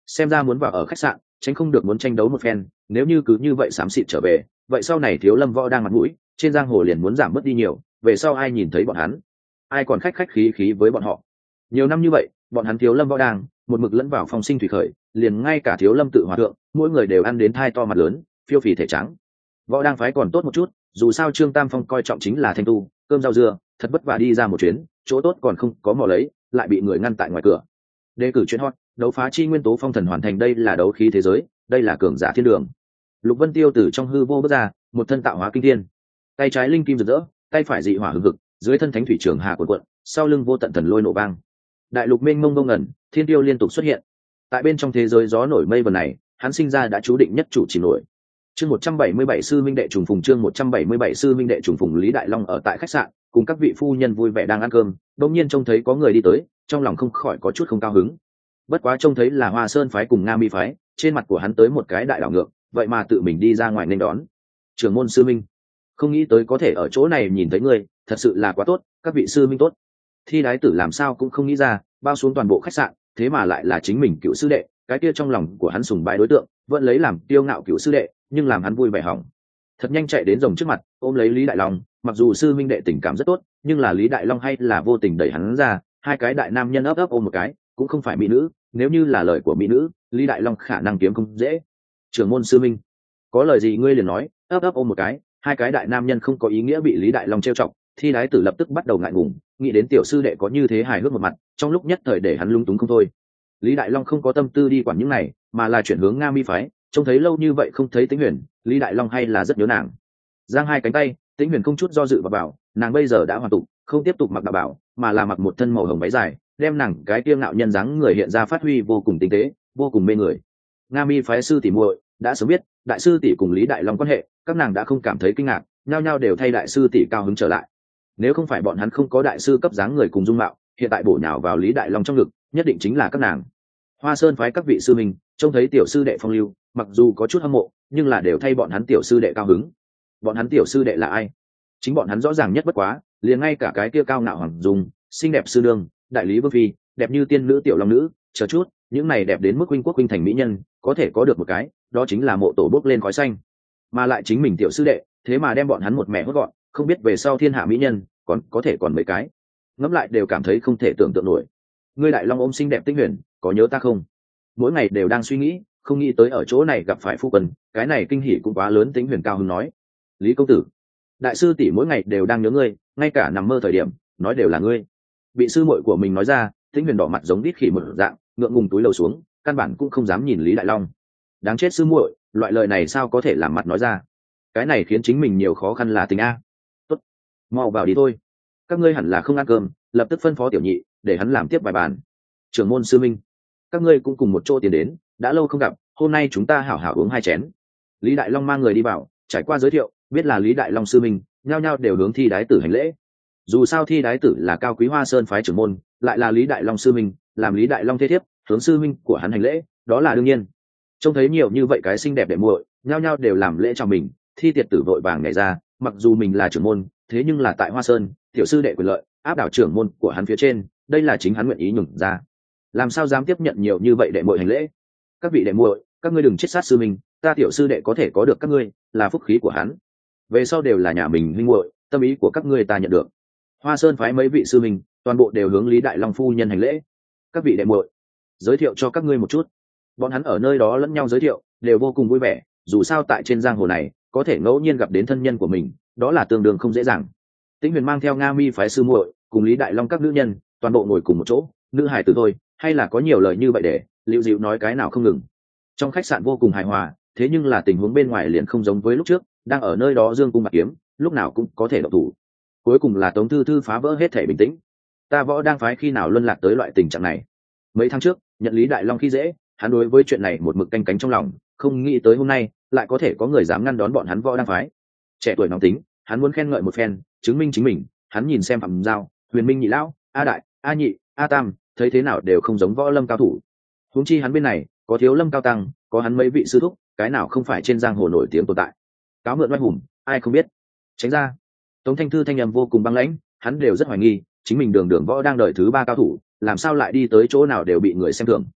xem ra muốn vào ở khách sạn tránh không được muốn tranh đấu một phen, nếu như cứ như vậy xám xịt trở về, vậy sau này thiếu lâm võ đang mặt mũi trên giang hồ liền muốn giảm bớt đi nhiều, về sau ai nhìn thấy bọn hắn, ai còn khách khách khí khí với bọn họ. Nhiều năm như vậy bọn hắn thiếu lâm võ đang một mực lẫn vào phong sinh thủy khởi, liền ngay cả thiếu lâm tự hòa thượng mỗi người đều ăn đến thai to mặt lớn, phiêu phì thể trắng. Võ đang phái còn tốt một chút, dù sao Trương Tam Phong coi trọng chính là thanh tu cơm rau dưa, thật vất vả đi ra một chuyến, chỗ tốt còn không có mò lấy, lại bị người ngăn tại ngoài cửa. Đề cử chuyên hot, đấu phá chi nguyên tố phong thần hoàn thành, đây là đấu khí thế giới, đây là cường giả thiên đường. Lục Vân Tiêu từ trong hư vô bước ra, một thân tạo hóa kinh thiên, tay trái linh kim rực rỡ, tay phải dị hỏa hừng hực, dưới thân thánh thủy trường hà cuộn cuộn, sau lưng vô tận thần lôi nổ vang. Đại lục mênh mông ngông ngẩn, thiên tiêu liên tục xuất hiện. Tại bên trong thế giới gió nổi mây vần này, hắn sinh ra đã chú định nhất chủ chỉ nổi. Chương 177 sư minh đệ trùng phùng, chương 177 sư minh đệ trùng phùng. Lý Đại Long ở tại khách sạn, cùng các vị phu nhân vui vẻ đang ăn cơm, đột nhiên trông thấy có người đi tới, trong lòng không khỏi có chút không cao hứng. Bất quá trông thấy là Hoa Sơn phái cùng Nga Mi phái, trên mặt của hắn tới một cái đại đảo ngược, vậy mà tự mình đi ra ngoài nên đón. Trưởng môn sư minh, không nghĩ tới có thể ở chỗ này nhìn thấy ngươi, thật sự là quá tốt, các vị sư minh tốt. Thi đái tử làm sao cũng không nghĩ ra, bao xuống toàn bộ khách sạn, thế mà lại là chính mình cựu sư đệ, cái kia trong lòng của hắn sùng bái đối tượng, vẫn lấy làm tiêu ngạo cựu sư đệ, nhưng làm hắn vui vẻ hỏng. Thật nhanh chạy đến rồng trước mặt, ôm lấy Lý Đại Long, mặc dù sư minh đệ tình cảm rất tốt, nhưng là Lý Đại Long hay là vô tình đẩy hắn ra, hai cái đại nam nhân ấp ấp ôm một cái, cũng không phải mỹ nữ, nếu như là lời của mỹ nữ, Lý Đại Long khả năng kiếm không dễ. Trưởng môn sư minh, có lời gì ngươi liền nói, ấp ấp ôm một cái, hai cái đại nam nhân không có ý nghĩa bị Lý Đại Long trêu chọc. Thi đái tử lập tức bắt đầu ngại ngùng, nghĩ đến tiểu sư đệ có như thế hài hước một mặt, trong lúc nhất thời để hắn lung túng không thôi. Lý Đại Long không có tâm tư đi quản những này, mà là chuyển hướng Nga Mi phái, trông thấy lâu như vậy không thấy Tĩnh Huyền, Lý Đại Long hay là rất nhớ nàng. Giang hai cánh tay, Tĩnh Huyền không chút do dự và bảo, nàng bây giờ đã hoàn tụ, không tiếp tục mặc đạo bảo, mà là mặc một thân màu hồng váy dài, đem nàng cái tiêu ngạo nhân dáng người hiện ra phát huy vô cùng tinh tế, vô cùng mê người. Nga Mi phái sư tỷ muội đã sớm biết đại sư tỷ cùng Lý Đại Long quan hệ, các nàng đã không cảm thấy kinh ngạc, nhao nhao đều thay đại sư tỷ cao hứng trở lại. Nếu không phải bọn hắn không có đại sư cấp dáng người cùng dung mạo, hiện tại bổ nhào vào Lý Đại Long trong ngực, nhất định chính là các nàng. Hoa Sơn phái các vị sư minh trông thấy tiểu sư đệ phong lưu, mặc dù có chút hâm mộ, nhưng là đều thay bọn hắn tiểu sư đệ cao hứng. Bọn hắn tiểu sư đệ là ai? Chính bọn hắn rõ ràng nhất bất quá, liền ngay cả cái kia cao ngạo hoàng dung, xinh đẹp sư nương, đại lý vương phi, đẹp như tiên nữ tiểu long nữ, chờ chút, những này đẹp đến mức huynh quốc huynh thành mỹ nhân, có thể có được một cái, đó chính là mộ tổ bốc lên khói xanh. Mà lại chính mình tiểu sư đệ, thế mà đem bọn hắn một mẹ hốt gọn, không biết về sau thiên hạ mỹ nhân còn có thể còn mấy cái. Ngẫm lại đều cảm thấy không thể tưởng tượng nổi. Ngươi Đại Long ôm xinh đẹp Tĩnh Huyền, có nhớ ta không? Mỗi ngày đều đang suy nghĩ, không nghĩ tới ở chỗ này gặp phải phu quân, cái này kinh hỉ cũng quá lớn. Tĩnh Huyền cao hứng nói. Lý công tử, đại sư tỷ mỗi ngày đều đang nhớ ngươi, ngay cả nằm mơ thời điểm nói đều là ngươi. Bị sư muội của mình nói ra, Tĩnh Huyền đỏ mặt giống đít khỉ một dạng, ngượng ngùng túi lầu xuống, căn bản cũng không dám nhìn Lý Đại Long. Đáng chết sư muội, loại lời này sao có thể làm mặt nói ra? Cái này khiến chính mình nhiều khó khăn là tình a. Tốt, mau vào đi thôi. Các ngươi hẳn là không ăn cơm, lập tức phân phó tiểu nhị để hắn làm tiếp bài bàn. Trưởng môn sư minh, các ngươi cũng cùng một chỗ tiến đến, đã lâu không gặp, hôm nay chúng ta hảo hảo uống hai chén. Lý Đại Long mang người đi vào, trải qua giới thiệu, biết là Lý Đại Long sư minh, nhao nhao đều hướng Thi đái tử hành lễ. Dù sao Thi đái tử là cao quý Hoa Sơn phái trưởng môn, lại là Lý Đại Long sư minh, làm Lý Đại Long thế thiếp, hướng sư minh của hắn hành lễ, đó là đương nhiên. Trông thấy nhiều như vậy cái xinh đẹp đệ muội, nhao nhao đều làm lễ chào mình. Thi tiệt tử vội vàng nhảy ra, mặc dù mình là trưởng môn, thế nhưng là tại Hoa Sơn, tiểu sư đệ quyền lợi áp đảo trưởng môn của hắn phía trên, đây là chính hắn nguyện ý nhường ra, làm sao dám tiếp nhận nhiều như vậy đệ muội hành lễ. Các vị đệ muội, các ngươi đừng chết sát sư mình, ta tiểu sư đệ có thể có được các ngươi, là phúc khí của hắn, về sau đều là nhà mình huynh muội, tâm ý của các ngươi ta nhận được. Hoa Sơn phái mấy vị sư mình toàn bộ đều hướng Lý Đại Long phu nhân hành lễ. Các vị đệ muội, giới thiệu cho các ngươi một chút. Bọn hắn ở nơi đó lẫn nhau giới thiệu, đều vô cùng vui vẻ, dù sao tại trên giang hồ này có thể ngẫu nhiên gặp đến thân nhân của mình, đó là tương đương không dễ dàng. Tĩnh Huyền mang theo Nga Mi phái sư muội cùng Lý Đại Long các nữ nhân toàn bộ ngồi cùng một chỗ, nữ hài tử thôi, hay là có nhiều lời như vậy để Liễu Dịu nói cái nào không ngừng. Trong khách sạn vô cùng hài hòa, thế nhưng là tình huống bên ngoài liền không giống với lúc trước, đang ở nơi đó dương cung bạc kiếm, lúc nào cũng có thể động thủ. Cuối cùng là Tống Thư Thư phá vỡ hết thể bình tĩnh. Ta võ đang phái khi nào luân lạc tới loại tình trạng này? Mấy tháng trước, nhận Lý Đại Long khi dễ, hắn đối với chuyện này một mực canh cánh trong lòng, không nghĩ tới hôm nay lại có thể có người dám ngăn đón bọn hắn võ đang phái. Trẻ tuổi nóng tính, hắn muốn khen ngợi một phen, chứng minh chính mình. Hắn nhìn xem Phạm Giao, Huyền Minh nhị lão, A đại, A nhị, A tam, thấy thế nào đều không giống võ lâm cao thủ. Huống chi hắn bên này có Thiếu Lâm cao tăng, có hắn mấy vị sư thúc, cái nào không phải trên giang hồ nổi tiếng tồn tại. Cáo mượn oai hùng, ai không biết. Tránh ra. Tống Thanh Thư thanh âm vô cùng băng lãnh, hắn đều rất hoài nghi, chính mình đường đường võ đang đợi thứ ba cao thủ, làm sao lại đi tới chỗ nào đều bị người xem thường.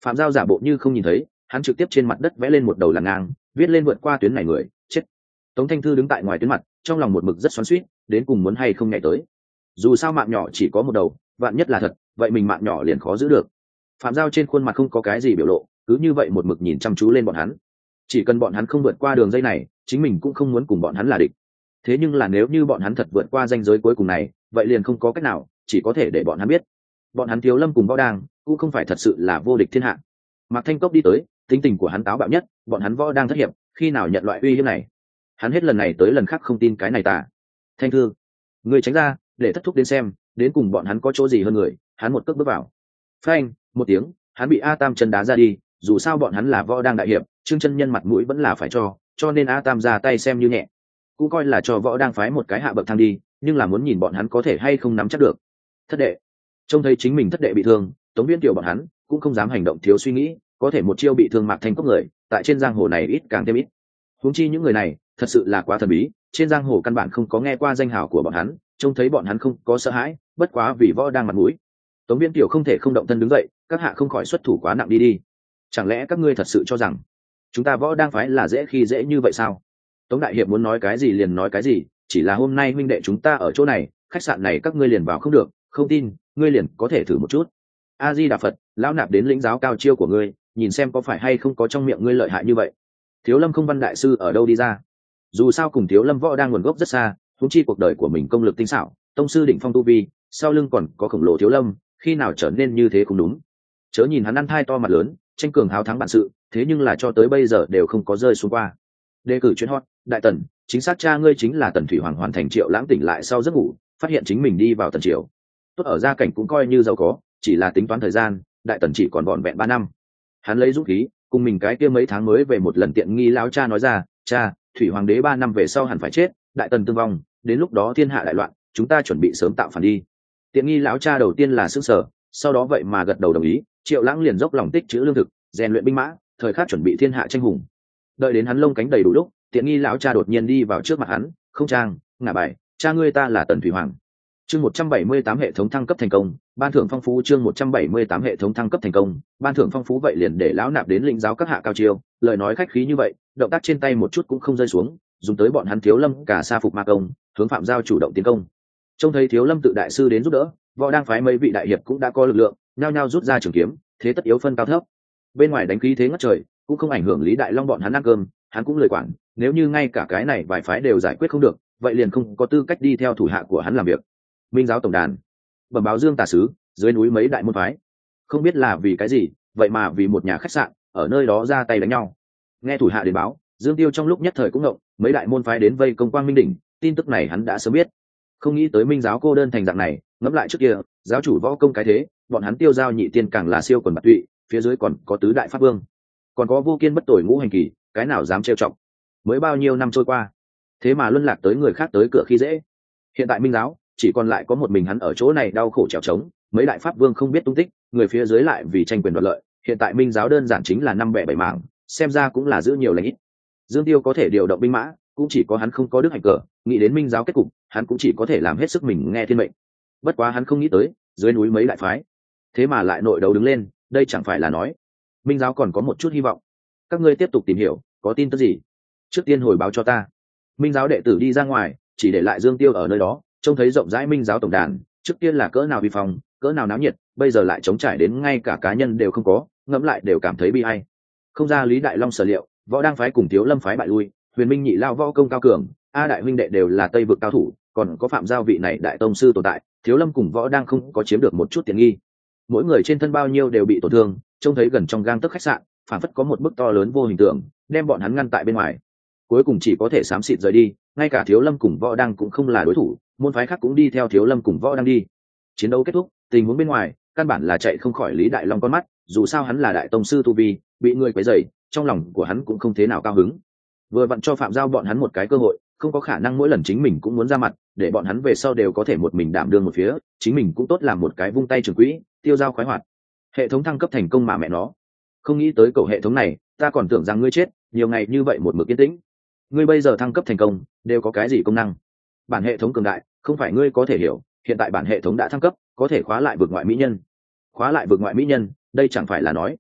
Phạm Giao giả bộ như không nhìn thấy, hắn trực tiếp trên mặt đất vẽ lên một đầu làn ngang, viết lên vượt qua tuyến này người chết. Tống Thanh Thư đứng tại ngoài tuyến mặt, trong lòng một mực rất xoắn xuýt, đến cùng muốn hay không nhảy tới. Dù sao mạng nhỏ chỉ có một đầu, vạn nhất là thật, vậy mình mạng nhỏ liền khó giữ được. Phạm Giao trên khuôn mặt không có cái gì biểu lộ, cứ như vậy một mực nhìn chăm chú lên bọn hắn. Chỉ cần bọn hắn không vượt qua đường dây này, chính mình cũng không muốn cùng bọn hắn là địch. Thế nhưng là nếu như bọn hắn thật vượt qua ranh giới cuối cùng này, vậy liền không có cách nào, chỉ có thể để bọn hắn biết, bọn hắn Thiếu Lâm cùng Võ Đang cũng không phải thật sự là vô địch thiên hạ. Mạc Thanh Cốc đi tới, tính tình của hắn táo bạo nhất, bọn hắn Võ Đang thất hiệp, khi nào nhận loại uy hiếp này? Hắn hết lần này tới lần khác không tin cái này tà. Thanh Thư, người tránh ra, để thất thúc đến xem, đến cùng bọn hắn có chỗ gì hơn người. Hắn một cước bước vào, phanh một tiếng, hắn bị A Tam chân đá ra đi. Dù sao bọn hắn là Võ Đang đại hiệp, Trương chân nhân mặt mũi vẫn là phải cho nên A Tam ra tay xem như nhẹ, cũng coi là cho Võ Đang phái một cái hạ bậc thang đi, nhưng là muốn nhìn bọn hắn có thể hay không nắm chắc được. Thất đệ trông thấy chính mình thất đệ bị thương, Tống Viễn Kiều bọn hắn cũng không dám hành động thiếu suy nghĩ, có thể một chiêu bị thương Mạc Thanh Cốc người, tại trên giang hồ này ít càng thêm ít. Huống chi những người này thật sự là quá thần bí, trên giang hồ căn bản không có nghe qua danh hào của bọn hắn, trông thấy bọn hắn không có sợ hãi, bất quá vì Võ Đang mặt mũi. Tống Viễn Kiều không thể không động thân đứng dậy, các hạ không khỏi xuất thủ quá nặng đi. Chẳng lẽ các ngươi thật sự cho rằng chúng ta Võ Đang phái là dễ khi dễ như vậy sao? Tống đại hiệp muốn nói cái gì liền nói cái gì, chỉ là hôm nay huynh đệ chúng ta ở chỗ này, khách sạn này các ngươi liền vào không được, không tin ngươi liền có thể thử một chút. A Di Đà Phật, lão nạp đến lĩnh giáo cao chiêu của ngươi, nhìn xem có phải hay không có trong miệng ngươi lợi hại như vậy. Thiếu Lâm Không Văn đại sư ở đâu đi ra? Dù sao cùng Thiếu Lâm Võ đang nguồn gốc rất xa, huống chi cuộc đời của mình công lực tinh xảo, tông sư đỉnh phong tu vi, sau lưng còn có khổng lồ Thiếu Lâm, khi nào trở nên như thế cũng đúng. Chớ nhìn hắn ăn thai to mặt lớn, tranh cường háo thắng bản sự, thế nhưng là cho tới bây giờ đều không có rơi xuống qua. Đề cử chuyên hot, đại tần, chính xác cha ngươi chính là Tần Thủy Hoàng. Hoàn thành Triệu Lãng tỉnh lại sau giấc ngủ, phát hiện chính mình đi vào tần triều. Tốt ở gia cảnh cũng coi như giàu có, chỉ là tính toán thời gian, đại tần chỉ còn vỏn vẹn 3 năm. Hắn lấy dũng khí, cùng mình cái kia mấy tháng mới về một lần tiện nghi lão cha nói ra, cha, Thủy Hoàng đế 3 năm về sau hẳn phải chết, đại tần tương vong, đến lúc đó thiên hạ đại loạn, chúng ta chuẩn bị sớm tạo phản đi. Tiện nghi lão cha đầu tiên là sững sờ, sau đó vậy mà gật đầu đồng ý. Triệu Lãng liền dốc lòng tích trữ lương thực, rèn luyện binh mã, thời khắc chuẩn bị thiên hạ tranh hùng. Đợi đến hắn lông cánh đầy đủ lúc, tiện nghi lão cha đột nhiên đi vào trước mặt hắn, không trang ngả bài, cha ngươi ta là Tần Thủy Hoàng. Chương 178 hệ thống thăng cấp thành công, ban thưởng phong phú. Chương 178 hệ thống thăng cấp thành công, ban thưởng phong phú. Vậy liền để lão nạp đến lĩnh giáo các hạ cao chiêu. Lời nói khách khí như vậy, động tác trên tay một chút cũng không rơi xuống, dùng tới bọn hắn Thiếu Lâm cả sa phục ma công, hướng Phạm Giao chủ động tiến công. Trông thấy Thiếu Lâm tự đại sư đến giúp đỡ, Võ đang phái mấy vị đại hiệp cũng đã có lực lượng, nhao nhao rút ra trường kiếm, thế tất yếu phân cao thấp. Bên ngoài đánh khí thế ngất trời, cũng không ảnh hưởng Lý Đại Long bọn hắn ăn cơm, hắn cũng lười quản, nếu như ngay cả cái này vài phái đều giải quyết không được, vậy liền không có tư cách đi theo thủ hạ của hắn làm việc. Minh giáo tổng đàn, bẩm báo Dương tả sứ, dưới núi mấy đại môn phái, không biết là vì cái gì, vậy mà vì một nhà khách sạn ở nơi đó ra tay đánh nhau. Nghe thủ hạ đến báo, Dương Tiêu trong lúc nhất thời cũng ngộng, mấy đại môn phái đến vây công Quang Minh đỉnh, tin tức này hắn đã sớm biết. Không nghĩ tới Minh giáo cô đơn thành dạng này, ngẫm lại trước kia, giáo chủ võ công cái thế, bọn hắn Tiêu giao nhị tiên càng là siêu quần bạt tụy, phía dưới còn có tứ đại pháp vương, còn có vô kiên bất tồi ngũ hành kỳ, cái nào dám trêu chọc. Mới bao nhiêu năm trôi qua, thế mà luân lạc tới người khác tới cửa khi dễ. Hiện tại Minh giáo chỉ còn lại có một mình hắn ở chỗ này đau khổ trèo trống, mấy đại pháp vương không biết tung tích, người phía dưới lại vì tranh quyền đoạt lợi, hiện tại Minh giáo đơn giản chính là năm bẻ bảy mảng, xem ra cũng là giữ nhiều lành ít. Dương Tiêu có thể điều động binh mã, cũng chỉ có hắn không có đức hạnh cờ, nghĩ đến Minh giáo kết cục, hắn cũng chỉ có thể làm hết sức mình nghe thiên mệnh. Bất quá hắn không nghĩ tới, dưới núi mấy đại phái, thế mà lại nội đấu đứng lên, đây chẳng phải là nói Minh giáo còn có một chút hy vọng. Các ngươi tiếp tục tìm hiểu, có tin tức gì trước tiên hồi báo cho ta. Minh giáo đệ tử đi ra ngoài, chỉ để lại Dương Tiêu ở nơi đó, trông thấy rộng rãi Minh giáo tổng đàn, trước tiên là cỡ nào vi phong, cỡ nào náo nhiệt, bây giờ lại trống trải đến ngay cả cá nhân đều không có, ngẫm lại đều cảm thấy bi ai. Không ra Lý Đại Long sở liệu, Võ đang phái cùng Thiếu Lâm phái bại lui, Huyền Minh nhị lao võ công cao cường, A đại huynh đệ đều là Tây vực cao thủ, còn có Phạm Giao vị này đại tông sư tồn tại, Thiếu Lâm cùng Võ đang không có chiếm được một chút tiện nghi. Mỗi người trên thân bao nhiêu đều bị tổn thương, trông thấy gần trong gang tấc khách sạn, phản phất có một bức to lớn vô hình tượng, đem bọn hắn ngăn tại bên ngoài. Cuối cùng chỉ có thể xám xịt rời đi, ngay cả Thiếu Lâm cùng Võ đang cũng không là đối thủ, môn phái khác cũng đi theo Thiếu Lâm cùng Võ đang đi. Chiến đấu kết thúc, tình huống bên ngoài căn bản là chạy không khỏi Lý Đại Long con mắt, dù sao hắn là đại tông sư tu vi, bị người quấy rầy, trong lòng của hắn cũng không thế nào cao hứng. Vừa vặn cho Phạm Giao bọn hắn một cái cơ hội, không có khả năng mỗi lần chính mình cũng muốn ra mặt, để bọn hắn về sau đều có thể một mình đảm đương một phía, chính mình cũng tốt làm một cái vung tay trường quỹ, tiêu dao khoái hoạt. Hệ thống thăng cấp thành công mà mẹ nó, không nghĩ tới cầu hệ thống này, ta còn tưởng rằng ngươi chết nhiều ngày như vậy một mực yên tĩnh. Ngươi bây giờ thăng cấp thành công, đều có cái gì công năng? Bản hệ thống cường đại, không phải ngươi có thể hiểu, hiện tại bản hệ thống đã thăng cấp, có thể khóa lại vực ngoại mỹ nhân. Khóa lại vực ngoại mỹ nhân, đây chẳng phải là nói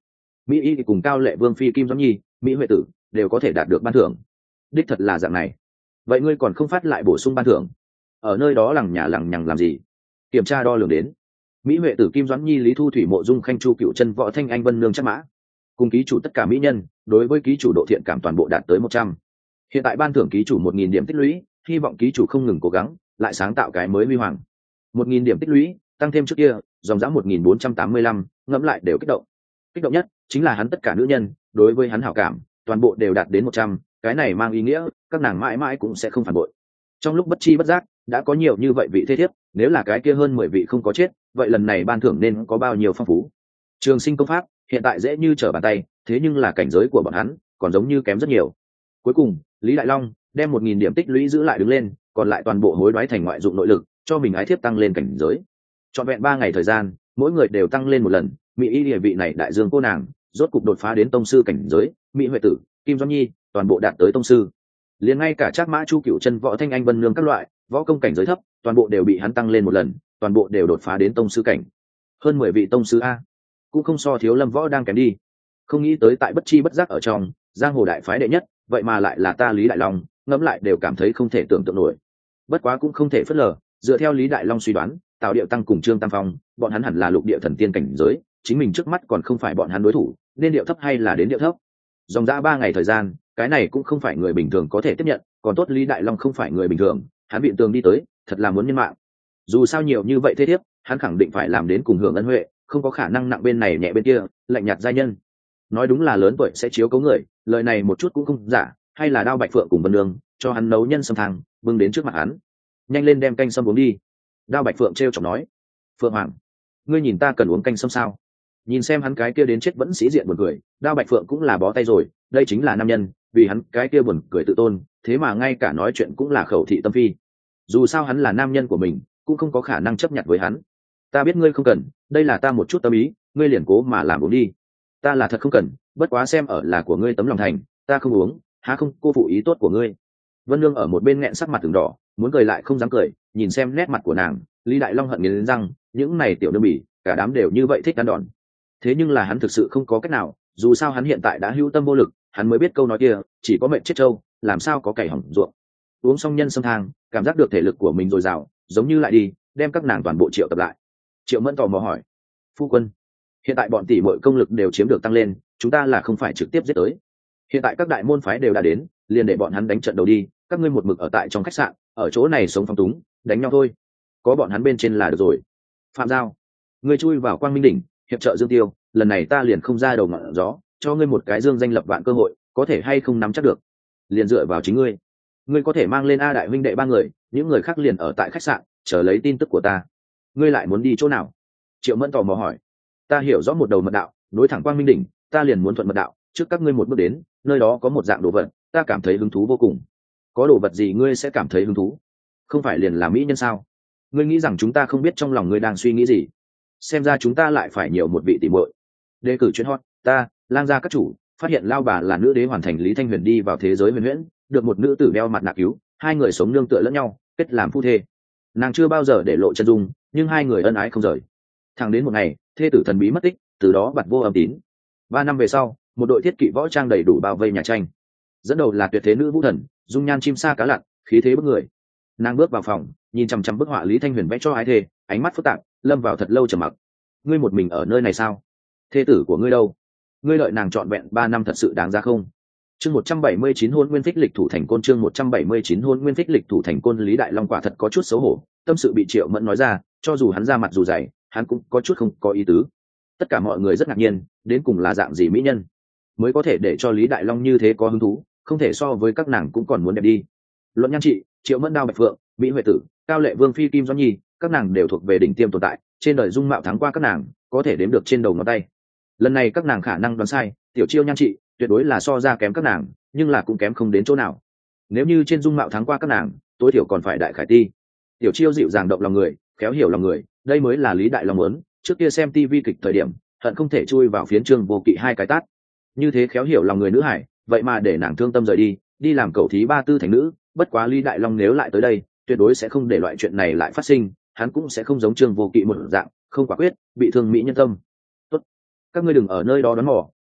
Mỹ y cùng cao lệ vương phi Kim Doãn Nhi, Mỹ Huệ tử đều có thể đạt được ban thưởng. Đích thật là dạng này. Vậy ngươi còn không phát lại bổ sung ban thưởng? Ở nơi đó lằng nhà lằng nhằng làm gì? Kiểm tra đo lường đến. Mỹ Huệ tử Kim Doãn Nhi, Lý Thu Thủy, Mộ Dung Khanh, Chu Cựu Chân, Võ Thanh Anh, Vân Nương, Chắc Mã, cùng ký chủ tất cả mỹ nhân, đối với ký chủ độ thiện cảm toàn bộ đạt tới 100. Hiện tại ban thưởng ký chủ 1.000 điểm tích lũy, hy vọng ký chủ không ngừng cố gắng, lại sáng tạo cái mới huy hoàng. 1.000 điểm tích lũy, tăng thêm trước kia, dòng dã 1.485, ngẫm lại đều kích động. Kích động nhất chính là hắn tất cả nữ nhân, đối với hắn hảo cảm, toàn bộ đều đạt đến 100, cái này mang ý nghĩa, các nàng mãi mãi cũng sẽ không phản bội. Trong lúc bất chi bất giác, đã có nhiều như vậy vị thế thiếp, nếu là cái kia hơn 10 vị không có chết, vậy lần này ban thưởng nên có bao nhiêu phong phú. Trường sinh công pháp hiện tại dễ như trở bàn tay, thế nhưng là cảnh giới của bọn hắn còn giống như kém rất nhiều. Cuối cùng Lý Đại Long đem 1.000 điểm tích lũy giữ lại đứng lên, còn lại toàn bộ hối đoái thành ngoại dụng nội lực, cho mình ái thiếp tăng lên cảnh giới. Trọn vẹn 3 ngày thời gian, mỗi người đều tăng lên một lần. Mỹ y địa vị này đại dương cô nàng rốt cục đột phá đến tông sư cảnh giới, Mỹ Huệ tử, Kim Doãn Nhi toàn bộ đạt tới tông sư. Liền ngay cả Trác Mã, Chu Cựu Chân, Võ Thanh Anh, Vân Nương các loại võ công cảnh giới thấp, toàn bộ đều bị hắn tăng lên một lần, toàn bộ đều đột phá đến tông sư cảnh. Hơn 10 vị tông sư a, cũng không so Thiếu Lâm Võ đang kém đi. Không nghĩ tới tại bất chi bất giác ở trong giang hồ đại phái đệ nhất, vậy mà lại là ta Lý Đại Long, ngẫm lại đều cảm thấy không thể tưởng tượng nổi. Bất quá cũng không thể phớt lờ, dựa theo Lý Đại Long suy đoán, Tào Điệu Tăng cùng Trương Tam Phong, bọn hắn hẳn là lục địa thần tiên cảnh giới, chính mình trước mắt còn không phải bọn hắn đối thủ, nên điệu thấp hay là đến điệu thấp. Dòng dã 3 ngày thời gian, cái này cũng không phải người bình thường có thể tiếp nhận, còn tốt Lý Đại Long không phải người bình thường, hắn bị tường đi tới, thật là muốn nhân mạng. Dù sao nhiều như vậy thế thiếp, hắn khẳng định phải làm đến cùng hưởng ân huệ, không có khả năng nặng bên này nhẹ bên kia, lạnh nhạt giai nhân. Nói đúng là lớn tuổi sẽ chiếu cố người, lời này một chút cũng không giả, hay là Đao Bạch Phượng cùng Vân Nương, cho hắn nấu nhân sâm thang, bưng đến trước mặt hắn. Nhanh lên đem canh sâm uống đi. Đao Bạch Phượng trêu chọc nói. Phượng Hoàng, ngươi nhìn ta cần uống canh sâm sao? Nhìn xem hắn cái kia đến chết vẫn sĩ diện buồn cười, Đao Bạch Phượng cũng là bó tay rồi, đây chính là nam nhân, vì hắn cái kia buồn cười tự tôn, thế mà ngay cả nói chuyện cũng là khẩu thị tâm phi. Dù sao hắn là nam nhân của mình, cũng không có khả năng chấp nhận với hắn. Ta biết ngươi không cần, đây là ta một chút tâm ý, ngươi liền cố mà làm uống đi. Ta là thật không cần, bất quá xem ở là của ngươi tấm lòng thành, ta không uống, há không cô phụ ý tốt của ngươi. Vân Nương ở một bên nghẹn sắc mặt từng đỏ, muốn cười lại không dám cười, nhìn xem nét mặt của nàng, Lý Đại Long hận nghiến răng, những này tiểu nương bỉ, cả đám đều như vậy thích ăn đòn. Thế nhưng là hắn thực sự không có cách nào, dù sao hắn hiện tại đã hữu tâm vô lực, hắn mới biết câu nói kia, chỉ có mệnh chết trâu, làm sao có cày hỏng ruộng. Uống xong nhân sâm thang, cảm giác được thể lực của mình dồi dào, giống như lại đi, đem các nàng toàn bộ triệu tập lại. Triệu Mẫn tò mò hỏi: phu quân, hiện tại bọn tỷ muội công lực đều chiếm được tăng lên, chúng ta là không phải trực tiếp giết tới? Hiện tại các đại môn phái đều đã đến, liền để bọn hắn đánh trận đầu đi, các ngươi một mực ở tại trong khách sạn, ở chỗ này sống phong túng, đánh nhau thôi, có bọn hắn bên trên là được rồi. Phạm Giao, ngươi chui vào Quang Minh đỉnh, hiệp trợ Dương Tiêu, lần này ta liền không ra đầu ngọn gió, cho ngươi một cái dương danh lập vạn cơ hội, có thể hay không nắm chắc được, liền dựa vào chính ngươi. Ngươi có thể mang lên A đại huynh đệ 3 người, những người khác liền ở tại khách sạn chờ lấy tin tức của ta. Ngươi lại muốn đi chỗ nào? Triệu Mẫn tò mò hỏi. Ta hiểu rõ một đầu mật đạo, nối thẳng Quang Minh đỉnh, ta liền muốn thuận mật đạo, trước các ngươi một bước đến, nơi đó có một dạng đồ vật, ta cảm thấy hứng thú vô cùng. Có đồ vật gì ngươi sẽ cảm thấy hứng thú? Không phải liền là mỹ nhân sao? Ngươi nghĩ rằng chúng ta không biết trong lòng ngươi đang suy nghĩ gì? Xem ra chúng ta lại phải nhiều một vị tỷ muội. Đề cử chuyên hot, ta, Lang gia các chủ, phát hiện lao bà là nữ đế hoàn thành Lý Thanh Huyền đi vào thế giới huyền huyễn, được một nữ tử đeo mặt nạ cứu, 2 người sống nương tựa lẫn nhau, kết làm phu thê. Nàng chưa bao giờ để lộ chân dung, nhưng 2 người ân ái không rời. Thẳng đến một ngày, thê tử thần bí mất tích, từ đó bặt vô âm tín. 3 năm về sau, một đội thiết kỵ võ trang đầy đủ bao vây nhà tranh. Dẫn đầu là tuyệt thế nữ vũ thần, dung nhan chim sa cá lặn, khí thế bức người. Nàng bước vào phòng, nhìn chằm chằm bức họa Lý Thanh Huyền vẽ cho ái thê, ánh mắt phức tạp, lâm vào thật lâu trầm mặc. Ngươi một mình ở nơi này sao? Thê tử của ngươi đâu? Ngươi đợi nàng trọn vẹn 3 năm thật sự đáng giá không? Chương 179 hôn nguyên phích lịch thủ thành côn, chương 179 hôn nguyên phích lịch thủ thành côn. Lý Đại Long quả thật có chút xấu hổ, tâm sự bị Triệu Mẫn nói ra, cho dù hắn ra mặt dù dày, hắn cũng có chút không có ý tứ. Tất cả mọi người rất ngạc nhiên, đến cùng là dạng gì mỹ nhân mới có thể để cho Lý Đại Long như thế có hứng thú, không thể so với các nàng cũng còn muốn đẹp đi. Luận nhan trị, Triệu Mẫn, Đao Bạch Phượng, Mỹ Huệ tử, Cao Lệ Vương phi Kim Doãn Nhi, các nàng đều thuộc về đỉnh tiêm tồn tại, trên đời dung mạo thắng qua các nàng, có thể đếm được trên đầu ngón tay. Lần này các nàng khả năng đoán sai, Tiểu Chiêu nhan trị tuyệt đối là so ra kém các nàng, nhưng là cũng kém không đến chỗ nào. Nếu như trên dung mạo thắng qua các nàng, tối thiểu còn phải đại khải ti. Tiểu Chiêu dịu dàng động lòng người, khéo hiểu lòng người, đây mới là Lý Đại Long muốn. Trước kia xem TV kịch thời điểm, hận không thể chui vào phiến Trương Vô Kỵ 2 cái tát. Như thế khéo hiểu lòng người nữ hải, vậy mà để nàng thương tâm rời đi, đi làm cẩu thí 3 tư thành nữ. Bất quá Lý Đại Long nếu lại tới đây, tuyệt đối sẽ không để loại chuyện này lại phát sinh, hắn cũng sẽ không giống Trương Vô Kỵ một dạng, không quả quyết, bị thương mỹ nhân tâm. Tốt, các ngươi đừng ở nơi đó đoán mò,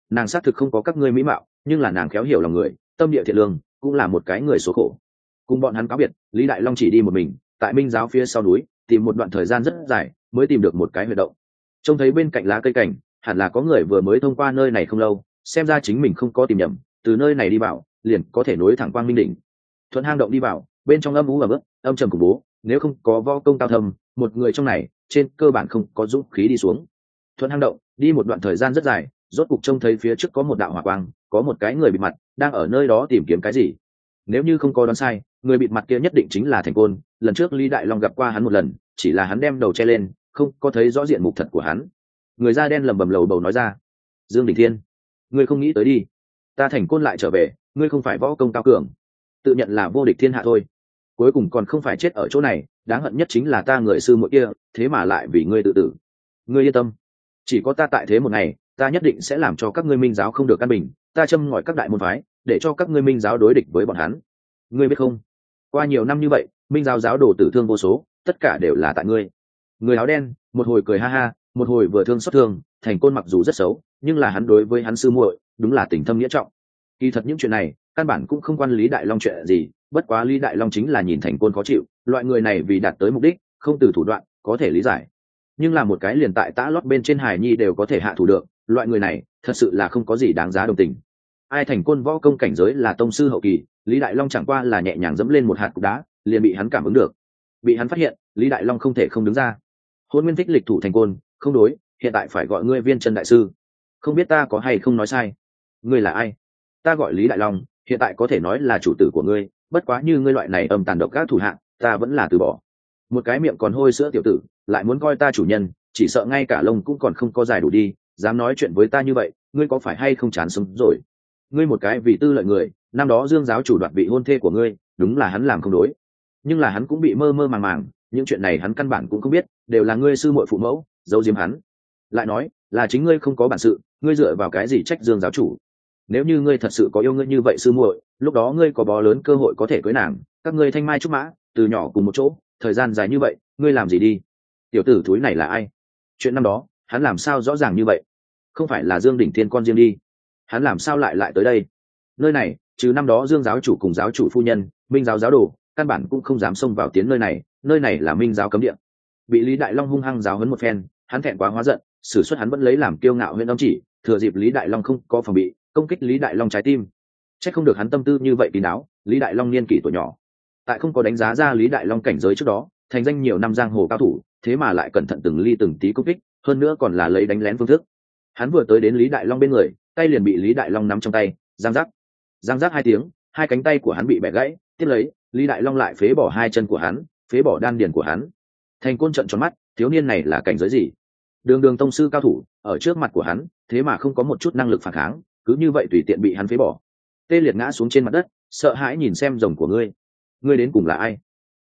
nàng xác thực không có các ngươi mỹ mạo, nhưng là nàng khéo hiểu lòng người, tâm địa thiện lương, cũng là một cái người số khổ. Cùng bọn hắn cáo biệt, Lý Đại Long chỉ đi một mình, tại Minh giáo phía sau núi tìm một đoạn thời gian rất dài mới tìm được một cái huyệt động. Trông thấy bên cạnh lá cây cảnh, hẳn là có người vừa mới thông qua nơi này không lâu, xem ra chính mình không có tìm nhầm, từ nơi này đi vào liền có thể nối thẳng Quang Minh đỉnh. Thuận hang động đi vào, bên trong âm u ẩm ướt, âm trầm khủng bố, nếu không có võ công cao thâm, một người trong này trên cơ bản không có dũng khí đi xuống. Thuận hang động đi một đoạn thời gian rất dài, rốt cục trông thấy phía trước có một đạo hỏa quang, có một cái người bịt mặt đang ở nơi đó tìm kiếm cái gì. Nếu như không có đoán sai, người bịt mặt kia nhất định chính là Thành Côn. Lần trước Lý Đại Long gặp qua hắn một lần, chỉ là hắn đem đầu che lên, không có thấy rõ diện mục thật của hắn. Người da đen lầm bầm lầu bầu nói ra: Dương Đình Thiên, ngươi không nghĩ tới đi, ta Thành Côn lại trở về, ngươi không phải võ công cao cường, tự nhận là vô địch thiên hạ thôi, cuối cùng còn không phải chết ở chỗ này. Đáng hận nhất chính là ta người sư muội kia, thế mà lại vì ngươi tự tử. Ngươi yên tâm, chỉ có ta tại thế một ngày, ta nhất định sẽ làm cho các ngươi Minh giáo không được căn bình, ta châm ngòi các đại môn phái, để cho các ngươi Minh giáo đối địch với bọn hắn. Ngươi biết không, qua nhiều năm như vậy, Minh giáo giáo đồ tử thương vô số, tất cả đều là tại ngươi. Người áo đen một hồi cười ha ha, một hồi vừa thương xót thương. Thành Côn mặc dù rất xấu, nhưng là hắn đối với hắn sư muội đúng là tình thâm nghĩa trọng. Kỳ thật những chuyện này căn bản cũng không quan Lý Đại Long chuyện gì, bất quá Lý Đại Long chính là nhìn Thành Côn khó chịu, loại người này vì đạt tới mục đích không từ thủ đoạn, có thể lý giải. Nhưng là một cái liền tại tã lót bên trên hài nhi đều có thể hạ thủ được, loại người này thật sự là không có gì đáng giá đồng tình. Ai Thành Côn võ công cảnh giới là tông sư hậu kỳ, Lý Đại Long chẳng qua là nhẹ nhàng dẫm lên một hạt cục đá liền bị hắn cảm ứng được. Bị hắn phát hiện, Lý Đại Long không thể không đứng ra. Hôn Nguyên Thích lịch thủ Thành Côn, không đối, hiện tại phải gọi ngươi Viên Chân đại sư. Không biết ta có hay không nói sai? Ngươi là ai? Ta gọi Lý Đại Long, hiện tại có thể nói là chủ tử của ngươi, bất quá như ngươi loại này âm tàn độc các thủ hạng, ta vẫn là từ bỏ. Một cái miệng còn hôi sữa tiểu tử lại muốn coi ta chủ nhân, chỉ sợ ngay cả lông cũng còn không có dài đủ đi, dám nói chuyện với ta như vậy, ngươi có phải hay không chán sống rồi? Ngươi một cái vì tư lợi người, năm đó Dương giáo chủ đoạt vị hôn thê của ngươi, đúng là hắn làm không đối, nhưng là hắn cũng bị mơ mơ màng màng, những chuyện này hắn căn bản cũng không biết, đều là ngươi sư muội phụ mẫu giấu giếm hắn. Lại nói là chính ngươi không có bản sự, ngươi dựa vào cái gì trách Dương giáo chủ? Nếu như ngươi thật sự có yêu ngươi như vậy sư muội, lúc đó ngươi có bó lớn cơ hội có thể cưới nàng, các ngươi thanh mai trúc mã, từ nhỏ cùng một chỗ, thời gian dài như vậy, ngươi làm gì đi? Tiểu tử thúi này là ai? Chuyện năm đó hắn làm sao rõ ràng như vậy? Không phải là Dương Đỉnh Thiên con riêng đi? Hắn làm sao lại tới đây? Nơi này trừ năm đó Dương giáo chủ cùng giáo chủ phu nhân, Minh giáo giáo đồ căn bản cũng không dám xông vào tiến nơi này là Minh giáo cấm địa. Bị Lý Đại Long hung hăng giáo huấn một phen, hắn thẹn quá hóa giận, sử xuất hắn vẫn lấy làm kiêu ngạo huyện âm chỉ, thừa dịp Lý Đại Long không có phòng bị, công kích Lý Đại Long trái tim. Chắc không được hắn tâm tư như vậy kín đáo, Lý Đại Long niên kỷ tuổi nhỏ, tại không có đánh giá ra Lý Đại Long cảnh giới trước đó, thành danh nhiều năm giang hồ cao thủ, thế mà lại cẩn thận từng ly từng tí công kích, hơn nữa còn là lấy đánh lén phương thức. Hắn vừa tới đến Lý Đại Long bên người, tay liền bị Lý Đại Long nắm trong tay, giang rác hai tiếng, hai cánh tay của hắn bị bẻ gãy, tiếp lấy Lý Đại Long lại phế bỏ hai chân của hắn, phế bỏ đan điền của hắn. Thành Côn trợn tròn mắt, thiếu niên này là cảnh giới gì? Đường tông sư cao thủ, ở trước mặt của hắn, thế mà không có một chút năng lực phản kháng, cứ như vậy tùy tiện bị hắn phế bỏ. Tê liệt ngã xuống trên mặt đất, sợ hãi nhìn xem rồng của ngươi đến cùng là ai?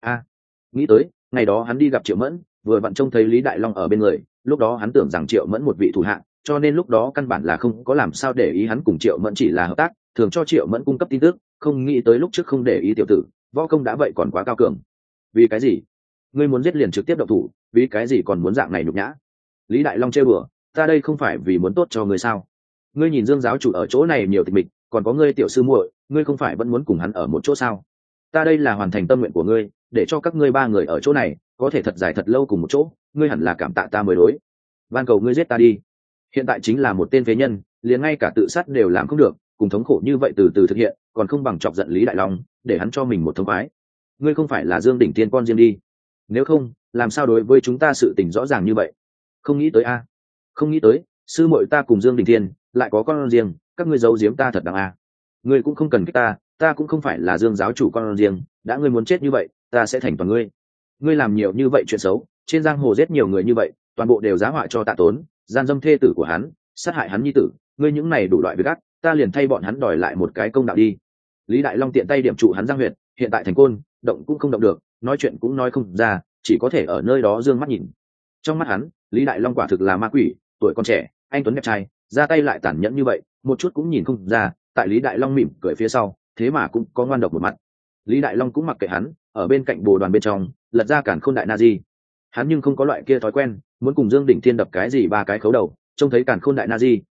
Nghĩ tới ngày đó hắn đi gặp Triệu Mẫn, vừa vặn trông thấy Lý Đại Long ở bên người, lúc đó hắn tưởng rằng Triệu Mẫn một vị thủ hạ, cho nên lúc đó căn bản là không có làm sao để ý hắn cùng Triệu Mẫn chỉ là hợp tác, thường cho Triệu Mẫn cung cấp tin tức, không nghĩ tới lúc trước không để ý tiểu tử, võ công đã vậy còn quá cao cường. Vì cái gì? Ngươi muốn giết liền trực tiếp động thủ, vì cái gì còn muốn dạng này nhục nhã? Lý Đại Long trêu đùa, ta đây không phải vì muốn tốt cho ngươi sao? Ngươi nhìn Dương giáo chủ ở chỗ này nhiều tịch mịch, còn có ngươi tiểu sư muội, ngươi không phải vẫn muốn cùng hắn ở một chỗ sao? Ta đây là hoàn thành tâm nguyện của ngươi, để cho các ngươi ba người ở chỗ này có thể thật dài thật lâu cùng một chỗ, ngươi hẳn là cảm tạ ta mới đối. Van cầu ngươi giết ta đi. Hiện tại chính là một tên phế nhân, liền ngay cả tự sát đều làm không được, cùng thống khổ như vậy từ từ thực hiện, còn không bằng chọc giận Lý Đại Long, để hắn cho mình một thống khoái. Ngươi không phải là Dương Đỉnh Tiên con riêng đi? Nếu không, làm sao đối với chúng ta sự tình rõ ràng như vậy? Không nghĩ tới a, không nghĩ tới, sư muội ta cùng Dương Đình Thiên lại có con riêng, các ngươi giấu giếm ta thật đáng a. Ngươi cũng không cần kích ta cũng không phải là Dương giáo chủ con riêng, đã ngươi muốn chết như vậy, ta sẽ thành toàn ngươi. Ngươi làm nhiều như vậy chuyện xấu, trên giang hồ giết nhiều người như vậy, toàn bộ đều giá họa cho Tạ Tốn, gian dâm thê tử của hắn, sát hại hắn nhi tử, ngươi những này đủ loại việc gắt, ta liền thay bọn hắn đòi lại một cái công đạo đi. Lý Đại Long tiện tay điểm trụ hắn giang huyệt, hiện tại Thành Côn, động cũng không động được, nói chuyện cũng nói không ra, chỉ có thể ở nơi đó dương mắt nhìn. Trong mắt hắn, Lý Đại Long quả thực là ma quỷ, tuổi còn trẻ, anh tuấn đẹp trai, ra tay lại tàn nhẫn như vậy, một chút cũng nhìn không ra. Tại Lý Đại Long mỉm cười phía sau, thế mà cũng có ngoan độc một mặt. Lý Đại Long cũng mặc kệ hắn, ở bên cạnh bồ đoàn bên trong lật ra Càn Khôn Đại Na Di. Hắn nhưng không có loại kia thói quen muốn cùng Dương Đỉnh Thiên đập cái gì ba cái khấu đầu, trông thấy Càn Khôn Đại Na Di,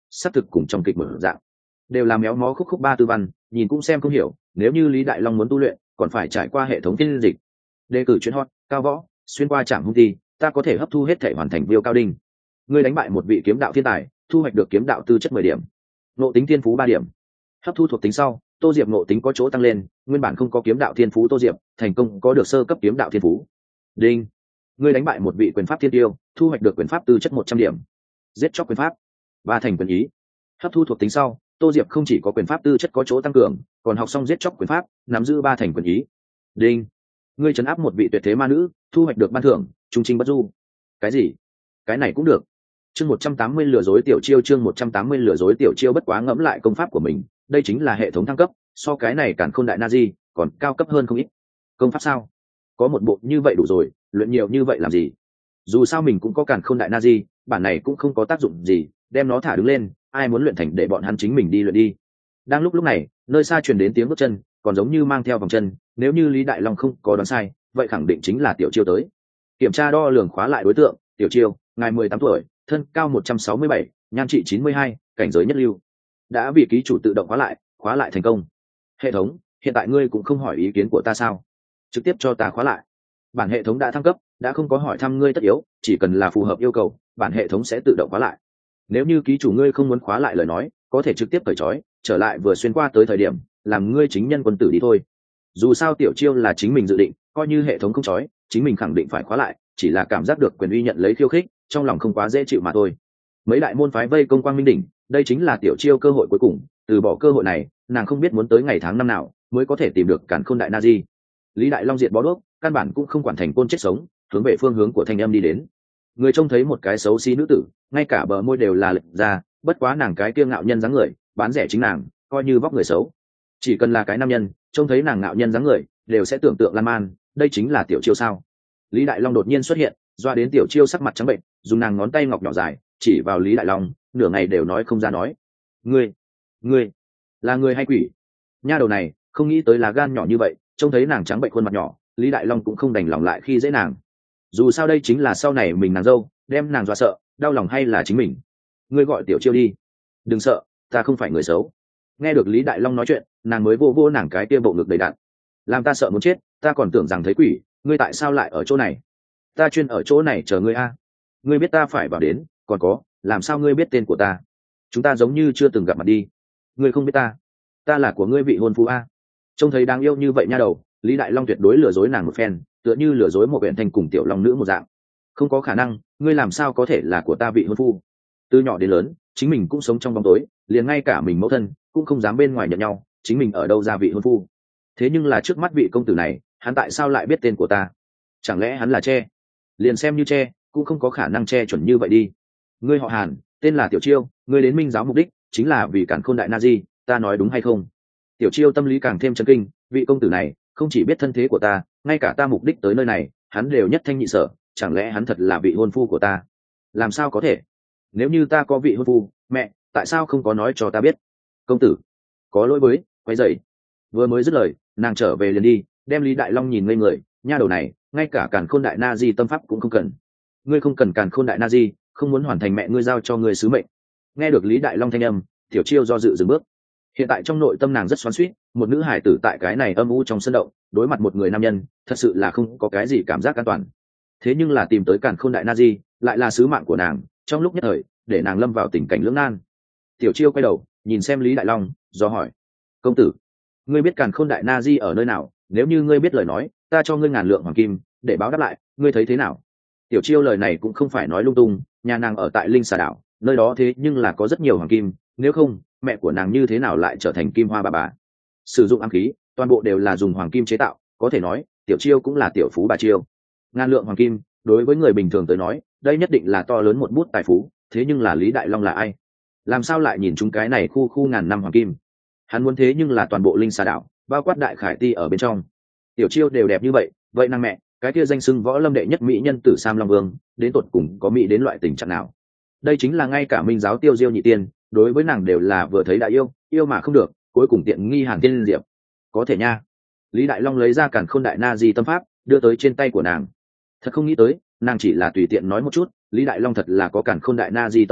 xác thực cùng trong kịch mở dạng, đều là méo mó khúc khúc ba tư văn, nhìn cũng xem không hiểu. Nếu như Lý Đại Long muốn tu luyện, còn phải trải qua hệ thống tiên dịch. Đề cử chuyên hot, cao võ, xuyên qua trạm hung ti, ta có thể hấp thu hết thể hoàn thành viêu cao đinh. Ngươi đánh bại một vị kiếm đạo thiên tài, thu hoạch được kiếm đạo tư chất 10 điểm, ngộ tính thiên phú 3 điểm. Hấp thu thuộc tính sau, Tô Diệp ngộ tính có chỗ tăng lên, nguyên bản không có kiếm đạo thiên phú Tô Diệp, thành công có được sơ cấp kiếm đạo thiên phú. Đinh. Ngươi đánh bại một vị quyền pháp thiên tiêu, thu hoạch được quyền pháp tư chất 100 điểm. Giết chóc quyền pháp, 3 thành quyền ý. Hấp thu thuộc tính sau, Tô Diệp không chỉ có quyền pháp tư chất có chỗ tăng cường, còn học xong giết chóc quyền pháp, nắm giữ 3 thành quyền ý. Đinh. Ngươi trấn áp một vị tuyệt thế ma nữ, thu hoạch được ban thưởng trung trinh bất du. Cái gì? Cái này cũng được. Chương 180 lừa dối tiểu chiêu, chương 180 lừa dối tiểu chiêu. Bất quá ngẫm lại công pháp của mình, đây chính là hệ thống thăng cấp, so cái này Càn Khôn Đại Nazi còn cao cấp hơn không ít. Công pháp sao? Có một bộ như vậy đủ rồi, luyện nhiều như vậy làm gì? Dù sao mình cũng có Càn Khôn Đại Nazi, bản này cũng không có tác dụng gì, đem nó thả đứng lên, ai muốn luyện thành để bọn hắn chính mình đi luyện đi. Đang lúc này, nơi xa truyền đến tiếng bước chân, còn giống như mang theo vòng chân, nếu như Lý Đại Long không có đoán sai, vậy khẳng định chính là Tiểu Chiêu tới. Kiểm tra đo lường khóa lại đối tượng, Tiểu Chiêu, ngài 18 tuổi, thân cao 167, nhan trị 92, cảnh giới nhất lưu. Đã bị ký chủ tự động khóa lại thành công. Hệ thống, hiện tại ngươi cũng không hỏi ý kiến của ta sao? Trực tiếp cho ta khóa lại. Bản hệ thống đã thăng cấp, đã không có hỏi thăm ngươi tất yếu, chỉ cần là phù hợp yêu cầu, bản hệ thống sẽ tự động khóa lại. Nếu như ký chủ ngươi không muốn khóa lại lời nói, có thể trực tiếp cởi trói, trở lại vừa xuyên qua tới thời điểm, làm ngươi chính nhân quân tử đi thôi. Dù sao Tiểu Chiêu là chính mình dự định, coi như hệ thống không trói, chính mình khẳng định phải khóa lại, chỉ là cảm giác được quyền uy nhận lấy khiêu khích, trong lòng không quá dễ chịu mà thôi. Mấy đại môn phái vây công Quang Minh đỉnh, đây chính là Tiểu Chiêu cơ hội cuối cùng, từ bỏ cơ hội này, nàng không biết muốn tới ngày tháng năm nào mới có thể tìm được Càn Khôn Đại Nazi. Lý Đại Long diệt bó đuốc, căn bản cũng không quản thành côn chết sống, hướng về phương hướng của thanh âm đi đến. Người trông thấy một cái xấu xí nữ tử, ngay cả bờ môi đều là lệch ra, bất quá nàng cái kia ngạo nhân dáng người, bán rẻ chính nàng, coi như vóc người xấu. Chỉ cần là cái nam nhân, trông thấy nàng ngạo nhân dáng người, đều sẽ tưởng tượng lan man, đây chính là Tiểu Chiêu sao? Lý Đại Long đột nhiên xuất hiện, doa đến Tiểu Chiêu sắc mặt trắng bệnh, dùng nàng ngón tay ngọc nhỏ dài chỉ vào Lý Đại Long, nửa ngày đều nói không ra nói. Ngươi là người hay quỷ? Nha đầu này, không nghĩ tới là gan nhỏ như vậy, trông thấy nàng trắng bệnh khuôn mặt nhỏ, Lý Đại Long cũng không đành lòng lại khi dễ nàng. Dù sao đây chính là sau này mình nàng dâu, đem nàng dọa sợ, đau lòng hay là chính mình. Ngươi gọi Tiểu Chiêu đi. Đừng sợ, ta không phải người xấu. Nghe được Lý Đại Long nói chuyện, nàng mới vô vô nàng cái kia bộ ngực đầy đặn. Làm ta sợ muốn chết, ta còn tưởng rằng thấy quỷ, ngươi tại sao lại ở chỗ này? Ta chuyên ở chỗ này chờ ngươi a. Ngươi biết ta phải vào đến, còn có, làm sao ngươi biết tên của ta? Chúng ta giống như chưa từng gặp mặt đi. Ngươi không biết ta là của ngươi vị hôn phu a. Trông thấy đáng yêu như vậy nha đầu, Lý Đại Long tuyệt đối lừa dối nàng một phen, tựa như lừa dối một huyện thành cùng tiểu long nữ một dạng. Không có khả năng, ngươi làm sao có thể là của ta vị hôn phu? Từ nhỏ đến lớn, chính mình cũng sống trong bóng tối, liền ngay cả mình mẫu thân cũng không dám bên ngoài nhận nhau, chính mình ở đâu ra vị hôn phu? Thế nhưng là trước mắt vị công tử này, hắn tại sao lại biết tên của ta? Chẳng lẽ hắn là che? Liền xem như che, cũng không có khả năng che chuẩn như vậy đi. Ngươi họ Hàn, tên là Tiểu Chiêu, ngươi đến Minh giáo mục đích chính là vì Càn Khôn Đại Nazi, ta nói đúng hay không? Tiểu Chiêu tâm lý càng thêm chấn kinh, vị công tử này không chỉ biết thân thế của ta, ngay cả ta mục đích tới nơi này, hắn đều nhất thanh nhị sở, chẳng lẽ hắn thật là vị hôn phu của ta? Làm sao có thể? Nếu như ta có vị hôn phu, mẹ, tại sao không có nói cho ta biết? Công tử, có lỗi với, quay dậy. Vừa mới dứt lời, nàng trở về liền đi, đem Lý Đại Long nhìn ngây người, nha đầu này, ngay cả Càn Khôn Đại Nazi tâm pháp cũng không cần. Ngươi không cần Càn Khôn Đại Nazi, không muốn hoàn thành mẹ ngươi giao cho ngươi sứ mệnh. Nghe được Lý Đại Long thanh âm, Tiểu Chiêu do dự dừng bước. Hiện tại trong nội tâm nàng rất xoắn xuýt, một nữ hải tử tại cái này âm u trong sân động, đối mặt một người nam nhân, thật sự là không có cái gì cảm giác an toàn. Thế nhưng là tìm tới Càn Khôn Đại Nazi, lại là sứ mạng của nàng, trong lúc nhất thời, để nàng lâm vào tình cảnh lưỡng nan. Tiểu Chiêu quay đầu, nhìn xem Lý Đại Long, do hỏi: "Công tử, ngươi biết Càn Khôn Đại Nazi ở nơi nào? Nếu như ngươi biết lời nói, ta cho ngươi 1000 lượng hoàng kim, để báo đáp lại, ngươi thấy thế nào?" Tiểu Chiêu lời này cũng không phải nói lung tung, nhà nàng ở tại Linh Xà đảo, nơi đó thế nhưng là có rất nhiều hoàng kim, nếu không, mẹ của nàng như thế nào lại trở thành Kim Hoa bà? Sử dụng ám khí, toàn bộ đều là dùng hoàng kim chế tạo, có thể nói, Tiểu Chiêu cũng là tiểu phú bà chiêu. 1000 lượng hoàng kim, đối với người bình thường tới nói, đây nhất định là to lớn một bút tài phú, thế nhưng là Lý Đại Long là ai? Làm sao lại nhìn chúng cái này khu ngàn năm hoàng kim? Hắn muốn thế nhưng là toàn bộ Linh Xà đảo, bao quát Đại Khải Ti ở bên trong. Tiểu Chiêu đều đẹp như vậy, vậy nàng mẹ, cái kia danh xưng võ lâm đệ nhất mỹ nhân tử Sam Long Vương, đến tột cùng có mỹ đến loại tình trạng nào? Đây chính là ngay cả Minh giáo Tiêu Diêu nhị tiên, đối với nàng đều là vừa thấy đã yêu mà không được, cuối cùng tiện nghi Hàn Tiên Diệp. Có thể nha. Lý Đại Long lấy ra Càn Khôn Đại Nazi tâm pháp, đưa tới trên tay của nàng. Thật không nghĩ tới, nàng chỉ là tùy tiện nói một chút, Lý Đại Long thật là có Càn Khôn Đại Nazi tâm pháp,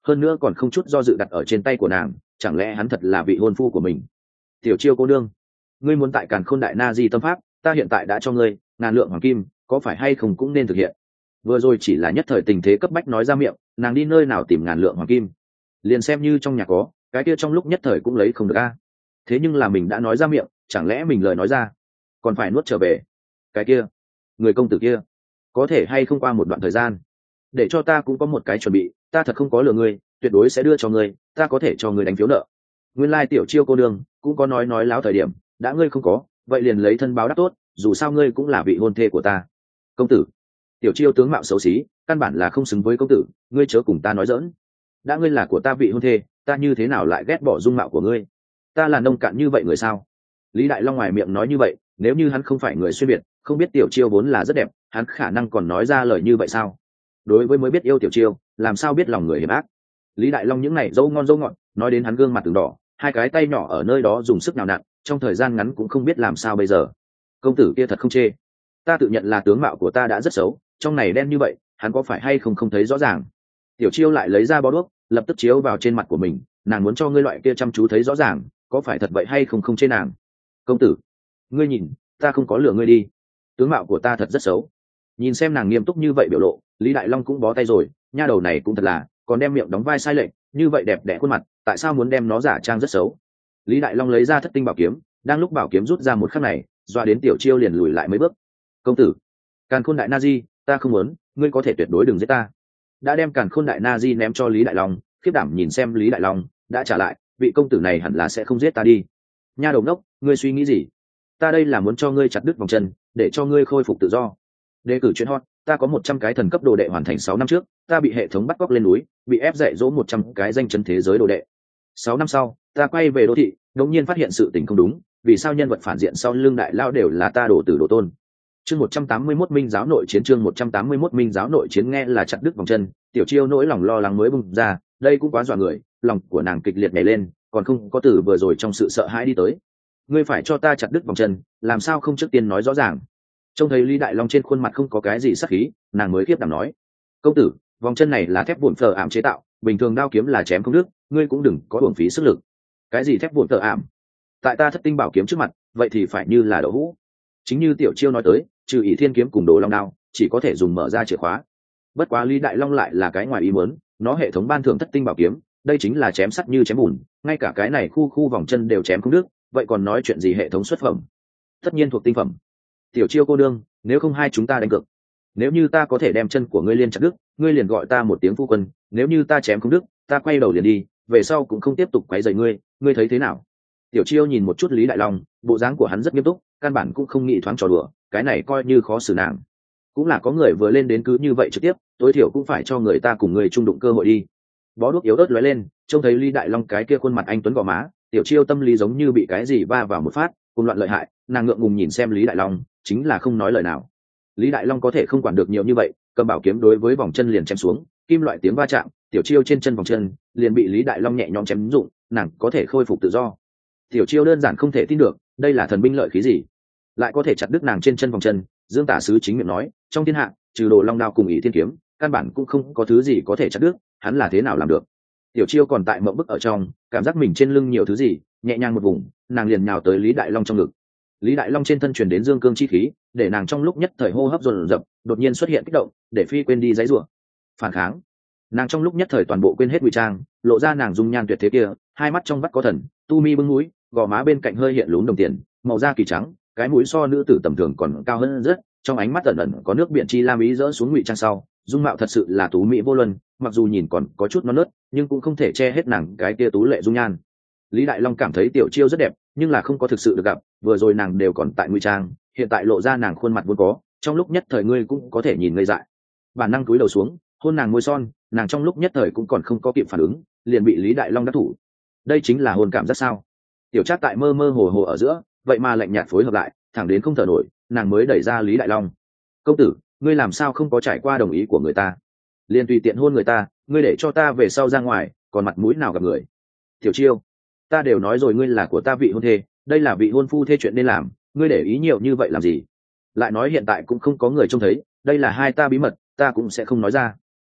hơn nữa còn không chút do dự đặt ở trên tay của nàng, chẳng lẽ hắn thật là vị hôn phu của mình? Tiểu Chiêu cô nương, ngươi muốn tại Càn Khôn Đại Na Di tâm pháp, ta hiện tại đã cho ngươi ngàn lượng hoàng kim, có phải hay không cũng nên thực hiện. Vừa rồi chỉ là nhất thời tình thế cấp bách nói ra miệng, nàng đi nơi nào tìm ngàn lượng hoàng kim? Liền xem như trong nhà có, cái kia trong lúc nhất thời cũng lấy không được a. Thế nhưng là mình đã nói ra miệng, chẳng lẽ mình lời nói ra còn phải nuốt trở về? Cái kia, người công tử kia, có thể hay không qua một đoạn thời gian để cho ta cũng có một cái chuẩn bị, ta thật không có lừa ngươi, tuyệt đối sẽ đưa cho ngươi, ta có thể cho ngươi đánh phiếu nợ. Nguyên lai Tiểu Chiêu cô đương cũng có nói láo thời điểm, đã ngươi không có, vậy liền lấy thân báo đáp tốt, dù sao ngươi cũng là vị hôn thê của ta. Công tử, Tiểu Chiêu tướng mạo xấu xí, căn bản là không xứng với công tử, ngươi chớ cùng ta nói giỡn. Đã ngươi là của ta vị hôn thê, ta như thế nào lại ghét bỏ dung mạo của ngươi? Ta là nông cạn như vậy người sao? Lý Đại Long ngoài miệng nói như vậy, nếu như hắn không phải người xuyên việt, không biết Tiểu Chiêu vốn là rất đẹp, hắn khả năng còn nói ra lời như vậy sao? Đối với mới biết yêu Tiểu Chiêu, làm sao biết lòng người hiểm ác? Lý Đại Long những này dâu ngon dâu ngọt, nói đến hắn gương mặt từng đỏ, hai cái tay nhỏ ở nơi đó dùng sức nào nặn, trong thời gian ngắn cũng không biết làm sao bây giờ. Công tử kia thật không chê, ta tự nhận là tướng mạo của ta đã rất xấu, trong này đen như vậy, hắn có phải hay không thấy rõ ràng? Tiểu Chiêu lại lấy ra bó đuốc, lập tức chiếu vào trên mặt của mình, nàng muốn cho ngươi loại kia chăm chú thấy rõ ràng, có phải thật vậy hay không chê nàng? Công tử, ngươi nhìn, ta không có lừa ngươi đi, tướng mạo của ta thật rất xấu. Nhìn xem nàng nghiêm túc như vậy biểu lộ, Lý Đại Long cũng bó tay rồi, nha đầu này cũng thật là, còn đem miệng đóng vai sai lệch, như vậy đẹp đẽ khuôn mặt, tại sao muốn đem nó giả trang rất xấu? Lý Đại Long lấy ra thất tinh bảo kiếm, đang lúc bảo kiếm rút ra một khắc này, doa đến Tiểu Chiêu liền lùi lại mấy bước. Công tử, Càn Khôn Đại Na Di, ta không muốn, ngươi có thể tuyệt đối đừng giết ta. Đã đem Càn Khôn Đại Na Di ném cho Lý Đại Long, khiếp đảm nhìn xem Lý Đại Long, đã trả lại, vị công tử này hẳn là sẽ không giết ta đi. Nha đầu ngốc, ngươi suy nghĩ gì? Ta đây là muốn cho ngươi chặt đứt vòng chân, để cho ngươi khôi phục tự do. Đề cử chuyện hot, ta có 100 cái thần cấp đồ đệ hoàn thành 6 năm trước, ta bị hệ thống bắt cóc lên núi, bị ép dạy dỗ 100 cái danh chấn thế giới đồ đệ. 6 năm sau, ta quay về đô thị, đột nhiên phát hiện sự tình không đúng, vì sao nhân vật phản diện sau lưng đại lao đều là ta đổ tử đồ tôn. Chương 181 Minh giáo nội chiến, chương 181 Minh giáo nội chiến, nghe là chặt đứt vòng chân, Tiểu Chiêu nỗi lòng lo lắng mới bùng ra, đây cũng quá dọa người, lòng của nàng kịch liệt nhảy lên, còn không có từ vừa rồi trong sự sợ hãi đi tới. Ngươi phải cho ta chặt đứt vòng chân, làm sao không trước tiên nói rõ ràng? Trông thấy Lý Đại Long trên khuôn mặt không có cái gì sắc khí, nàng mới khiếp đảm nói: công tử, vòng chân này là thép vụn phở ảm chế tạo, bình thường đao kiếm là chém không đứt, ngươi cũng đừng có uổng phí sức lực. Cái gì thép vụn phở ảm? Tại ta thất tinh bảo kiếm trước mặt, vậy thì phải như là đậu hũ. Chính như Tiểu Chiêu nói tới, trừ ỷ thiên kiếm cùng đồ long đao, chỉ có thể dùng mở ra chìa khóa. Bất quá Lý Đại Long lại là cái ngoài ý muốn, nó hệ thống ban thưởng thất tinh bảo kiếm, đây chính là chém sắt như chém bùn, ngay cả cái này khu vòng chân đều chém không đứt, vậy còn nói chuyện gì hệ thống xuất phẩm? Tất nhiên thuộc tinh phẩm. Tiểu Chiêu cô đương, nếu không hai chúng ta đánh cược. Nếu như ta có thể đem chân của ngươi liên chặt đứt, ngươi liền gọi ta một tiếng phu quân, nếu như ta chém không đứt, ta quay đầu liền đi, về sau cũng không tiếp tục quấy rầy ngươi, ngươi thấy thế nào? Tiểu Chiêu nhìn một chút Lý Đại Long, bộ dáng của hắn rất nghiêm túc, căn bản cũng không nghĩ thoáng trò đùa, cái này coi như khó xử nàng. Cũng là có người vừa lên đến cứ như vậy trực tiếp, tối thiểu cũng phải cho người ta cùng người chung đụng cơ hội đi. Bó đuốc yếu ớt lóe lên, trông thấy Lý Đại Long cái kia khuôn mặt anh tuấn gò má, Tiểu Chiêu tâm lý giống như bị cái gì va vào một phát, cùng loạn lợi hại, nàng ngượng ngùng nhìn xem Lý Đại Long, chính là không nói lời nào. Lý Đại Long có thể không quản được nhiều như vậy, cầm bảo kiếm đối với vòng chân liền chém xuống, kim loại tiếng va chạm, Tiểu Chiêu trên chân vòng chân liền bị Lý Đại Long nhẹ nhõm chém rụng, nàng có thể khôi phục tự do. Tiểu Chiêu đơn giản không thể tin được, đây là thần binh lợi khí gì, lại có thể chặt đứt nàng trên chân vòng chân. Dương Tả Sứ chính miệng nói, trong thiên hạ, trừ đồ long đao cùng ỷ thiên kiếm, căn bản cũng không có thứ gì có thể chặt đứt, hắn là thế nào làm được? Tiểu Chiêu còn tại mộng bức ở trong, cảm giác mình trên lưng nhiều thứ gì, nhẹ nhàng một vùng, nàng liền nhào tới Lý Đại Long trong ngực. Lý Đại Long trên thân truyền đến dương cương chi khí, để nàng trong lúc nhất thời hô hấp dồn dập, đột nhiên xuất hiện kích động, để phi quên đi giãy giụa, phản kháng. Nàng trong lúc nhất thời toàn bộ quên hết ngụy trang, lộ ra nàng dung nhan tuyệt thế kia, hai mắt trong vắt có thần, tu mi bưng mũi, gò má bên cạnh hơi hiện lún đồng tiền, màu da kỳ trắng, cái mũi so nữ tử tầm thường còn cao hơn rất, trong ánh mắt ẩn ẩn có nước biển chi lam ý rỡ xuống ngụy trang sau, dung mạo thật sự là tú mỹ vô luân, mặc dù nhìn còn có chút non nớt, nhưng cũng không thể che hết nàng cái kia tú lệ dung nhan. Lý Đại Long cảm thấy Tiểu Chiêu rất đẹp, nhưng là không có thực sự được gặp, vừa rồi nàng đều còn tại ngụy trang, hiện tại lộ ra nàng khuôn mặt vốn có, trong lúc nhất thời ngươi cũng có thể nhìn ngây dại. Bản năng cúi đầu xuống, hôn nàng môi son, nàng trong lúc nhất thời cũng còn không có kịp phản ứng, liền bị Lý Đại Long đắc thủ. Đây chính là hôn cảm giác sao? Tiểu Trác tại mơ mơ hồ hồ ở giữa, vậy mà lạnh nhạt phối hợp lại, thẳng đến không thở nổi, nàng mới đẩy ra Lý Đại Long. Công tử, ngươi làm sao không có trải qua đồng ý của người ta, liền tùy tiện hôn người ta, ngươi để cho ta về sau ra ngoài, còn mặt mũi nào gặp người? Tiểu Chiêu, ta đều nói rồi ngươi là của ta vị hôn thê, đây là vị hôn phu thê chuyện nên làm, ngươi để ý nhiều như vậy làm gì? Lại nói hiện tại cũng không có người trông thấy, đây là hai ta bí mật, ta cũng sẽ không nói ra.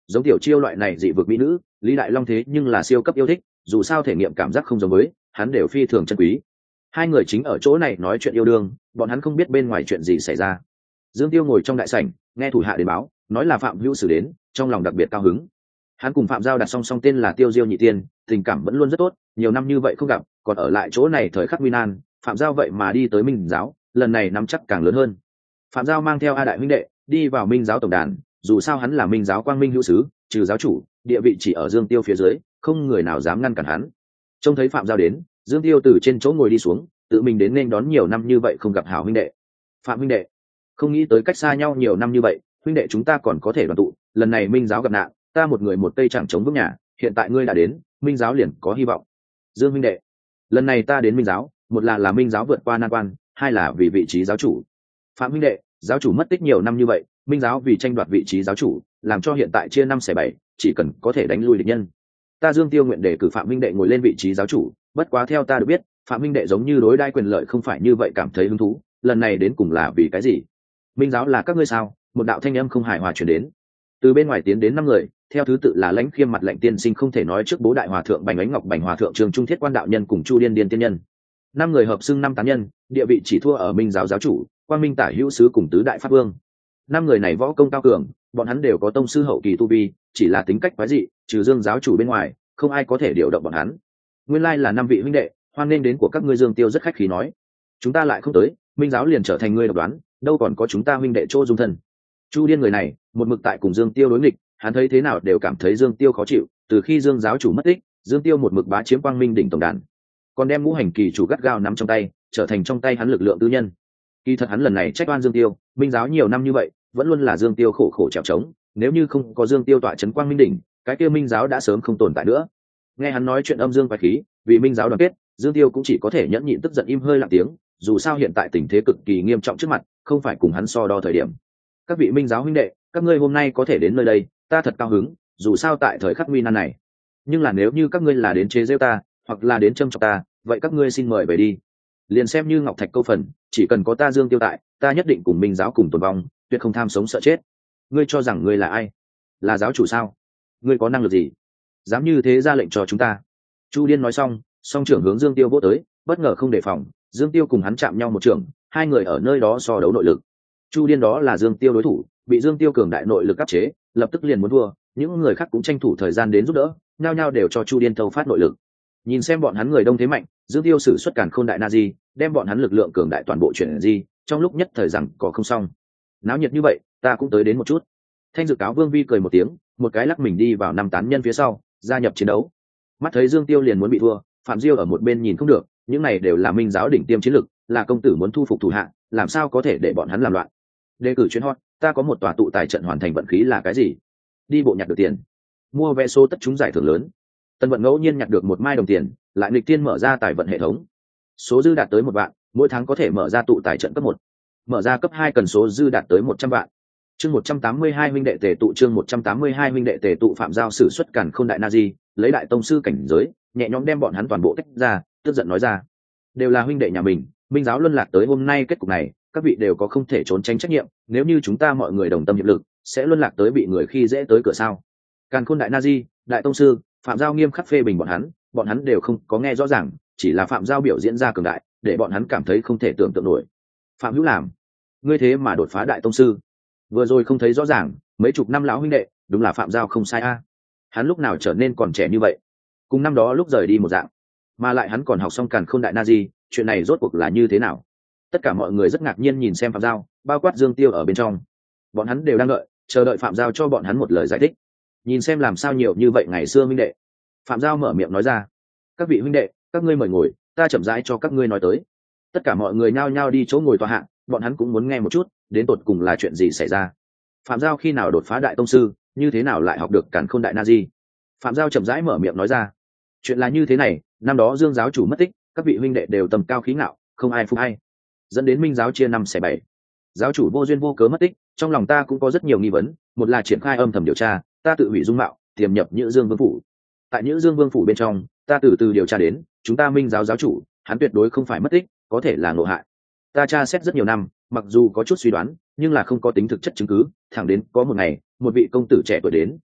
giống tiểu chiêu loại này dị vực mỹ nữ, Lý Đại Long thế nhưng là siêu cấp yêu thích, dù sao thể nghiệm cảm giác không giống với hắn, đều phi thường chân quý. Hai người chính ở chỗ này nói chuyện yêu đương, bọn hắn không biết bên ngoài chuyện gì xảy ra. Dương Tiêu ngồi trong đại sảnh, nghe thủ hạ đến báo, nói là Phạm Hữu Sử đến, trong lòng đặc biệt cao hứng. Hắn cùng Phạm Giao đặt song song tên là Tiêu Diêu Nhị Tiên, tình cảm vẫn luôn rất tốt, nhiều năm như vậy không gặp, còn ở lại chỗ này thời khắc nguy nan, Phạm Giao vậy mà đi tới Minh giáo, lần này nắm chắc càng lớn hơn. Phạm Giao mang theo A đại huynh đệ đi vào Minh giáo tổng đàn, dù sao hắn là Minh giáo quang minh hữu sứ, trừ giáo chủ, địa vị chỉ ở Dương Tiêu phía dưới, không người nào dám ngăn cản hắn. Trông thấy Phạm Giao đến, Dương Tiêu từ trên chỗ ngồi đi xuống, tự mình đến nên đón nhiều năm như vậy không gặp hảo huynh đệ. Phạm huynh đệ, không nghĩ tới cách xa nhau nhiều năm như vậy, huynh đệ chúng ta còn có thể đoàn tụ, lần này Minh giáo gặp nạn, ta một người một cây chẳng chống vững nhà, hiện tại ngươi đã đến, Minh giáo liền có hy vọng. Dương huynh đệ, lần này ta đến Minh giáo, một là Minh giáo vượt qua nan quan, hai là vì vị trí giáo chủ. Phạm huynh đệ, giáo chủ mất tích nhiều năm như vậy, Minh giáo vì tranh đoạt vị trí giáo chủ, làm cho hiện tại chia 5/7, chỉ cần có thể đánh lui địch nhân. Ta Dương Tiêu nguyện để cử Phạm huynh đệ ngồi lên vị trí giáo chủ, bất quá theo ta được biết, Phạm huynh đệ giống như đối đai quyền lợi không phải như vậy, cảm thấy hứng thú, lần này đến cùng là vì cái gì? Minh giáo là các ngươi sao? Một đạo thanh âm không hài hòa truyền đến. Từ bên ngoài tiến đến 5 người, theo thứ tự là Lãnh Khiêm Mặt Lạnh Tiên Sinh không thể nói trước bố đại hòa thượng Bành Ánh Ngọc Bành hòa thượng Trường Trung Thiết Quan đạo nhân cùng Chu Điên Điên tiên nhân. 5 người hợp xưng 5 tán nhân, địa vị chỉ thua ở Minh giáo giáo chủ, Quang Minh Tả Hữu sứ cùng tứ đại pháp vương. 5 người này võ công cao cường, bọn hắn đều có tông sư hậu kỳ tu vi, chỉ là tính cách quái dị, trừ Dương giáo chủ bên ngoài, không ai có thể điều động bọn hắn. Nguyên lai là 5 vị huynh đệ, hoan nghênh đến của các ngươi. Dương Tiêu rất khách khí nói, chúng ta lại không tới, Minh giáo liền trở thành ngươi độc đoán, đâu còn có chúng ta huynh đệ chỗ dung thân. Chu Điên người này, một mực tại cùng Dương Tiêu đối nghịch, hắn thấy thế nào đều cảm thấy Dương Tiêu khó chịu, từ khi Dương giáo chủ mất tích, Dương Tiêu một mực bá chiếm Quang Minh đỉnh tổng đàn, còn đem ngũ hành kỳ chủ gắt gao nắm trong tay, trở thành trong tay hắn lực lượng tư nhân. Kỳ thật hắn lần này trách oan Dương Tiêu, Minh giáo nhiều năm như vậy, vẫn luôn là Dương Tiêu khổ khổ trèo trống, nếu như không có Dương Tiêu tọa trấn Quang Minh đỉnh, cái kia Minh giáo đã sớm không tồn tại nữa. Nghe hắn nói chuyện âm dương quái khí, vì Minh giáo đoàn kết, Dương Tiêu cũng chỉ có thể nhẫn nhịn tức giận im hơi lặng tiếng, dù sao hiện tại tình thế cực kỳ nghiêm trọng trước mặt, không phải cùng hắn so đo thời điểm. Các vị Minh giáo huynh đệ, các ngươi hôm nay có thể đến nơi đây, ta thật cao hứng, dù sao tại thời khắc nguy nan này. Nhưng là nếu như các ngươi là đến chế giễu ta, hoặc là đến châm chọc ta, vậy các ngươi xin mời về đi. Liền xem như ngọc thạch câu phần, chỉ cần có ta Dương Tiêu tại, ta nhất định cùng Minh giáo cùng tồn vong, tuyệt không tham sống sợ chết. Ngươi cho rằng ngươi là ai? Là giáo chủ sao? Ngươi có năng lực gì? Dám như thế ra lệnh cho chúng ta? Chu Điên nói xong, song trưởng hướng Dương Tiêu vỗ tới, bất ngờ không đề phòng, Dương Tiêu cùng hắn chạm nhau một trường, hai người ở nơi đó so đấu nội lực. Chu Điên đó là Dương Tiêu đối thủ, bị Dương Tiêu cường đại nội lực áp chế, lập tức liền muốn thua, những người khác cũng tranh thủ thời gian đến giúp đỡ, nhao nhao đều cho Chu Điên thâu phát nội lực. Nhìn xem bọn hắn người đông thế mạnh, Dương Tiêu sử xuất Càn Khôn Đại Na Di, đem bọn hắn lực lượng cường đại toàn bộ chuyển di, trong lúc nhất thời rằng có không xong. Náo nhiệt như vậy, ta cũng tới đến một chút. Thanh Dự Cáo Vương Vi cười một tiếng, một cái lắc mình đi vào 5 tán nhân phía sau, gia nhập chiến đấu. Mắt thấy Dương Tiêu liền muốn bị thua, Phạm Diêu ở một bên nhìn không được, những này đều là Minh giáo đỉnh tiêm chiến lực, là công tử muốn thu phục thủ hạ, làm sao có thể để bọn hắn làm loạn. Đề cử chuyến hot, ta có một tòa tụ tài trận hoàn thành vận khí là cái gì? Đi bộ nhặt được tiền, mua vé số tất trúng giải thưởng lớn. Tân Vận ngẫu nhiên nhặt được 1 mai đồng tiền, lại nghịch tiên mở ra tài vận hệ thống, số dư đạt tới 1 vạn, mỗi tháng có thể mở ra tụ tài trận cấp 1, mở ra cấp 2 cần số dư đạt tới 100 vạn. Chương 182 huynh đệ tề tụ, chương 182 huynh đệ tề tụ. Phạm Giao sử xuất Càn Khôn Đại Na Di, lấy đại tông sư cảnh giới, nhẹ nhõm đem bọn hắn toàn bộ tách ra, tức giận nói ra: đều là huynh đệ nhà mình, Minh giáo luân lạc tới hôm nay kết cục này, các vị đều có không thể trốn tránh trách nhiệm, nếu như chúng ta mọi người đồng tâm hiệp lực, sẽ luân lạc tới bị người khi dễ tới cửa sao? Càn Khôn Đại Na Di, đại tông sư, Phạm Giao nghiêm khắc phê bình bọn hắn đều không có nghe rõ ràng, chỉ là Phạm Giao biểu diễn ra cường đại, để bọn hắn cảm thấy không thể tưởng tượng nổi. Phạm Hữu làm, ngươi thế mà đột phá đại tông sư, vừa rồi không thấy rõ ràng, mấy chục năm lão huynh đệ, đúng là Phạm Giao không sai a. Hắn lúc nào trở nên còn trẻ như vậy, cùng năm đó lúc rời đi một dạng, mà lại hắn còn học xong Càn Khôn Đại Na Di, chuyện này rốt cuộc là như thế nào? Tất cả mọi người rất ngạc nhiên nhìn xem Phạm Giao, bao quát Dương Tiêu ở bên trong, bọn hắn đều đang chờ đợi Phạm Giao cho bọn hắn một lời giải thích. Nhìn xem làm sao nhiều như vậy ngày xưa huynh đệ. Phạm Giao mở miệng nói ra: các vị huynh đệ, các ngươi mời ngồi, ta chậm rãi cho các ngươi nói tới. Tất cả mọi người nhao nhao đi chỗ ngồi tòa hạ, bọn hắn cũng muốn nghe một chút, đến tột cùng là chuyện gì xảy ra. Phạm Giao khi nào đột phá đại tông sư, như thế nào lại học được Càn Khôn Đại Na Di? Phạm Giao chậm rãi mở miệng nói ra: chuyện là như thế này, năm đó Dương giáo chủ mất tích, các vị huynh đệ đều tầm cao khí ngạo, không ai phục ai, dẫn đến Minh giáo chia 5/7. Giáo chủ vô duyên vô cớ mất tích, trong lòng ta cũng có rất nhiều nghi vấn, một là triển khai âm thầm điều tra, ta tự hủy dung mạo, tiềm nhập Nhữ Dương Vương phủ. Tại Nhữ Dương Vương phủ bên trong, ta từ từ điều tra đến, chúng ta Minh giáo giáo chủ, hắn tuyệt đối không phải mất tích, có thể là ngộ hại. Ta tra xét rất nhiều năm, mặc dù có chút suy đoán, nhưng là không có tính thực chất chứng cứ, thẳng đến có một ngày, một vị công tử trẻ tuổi đến,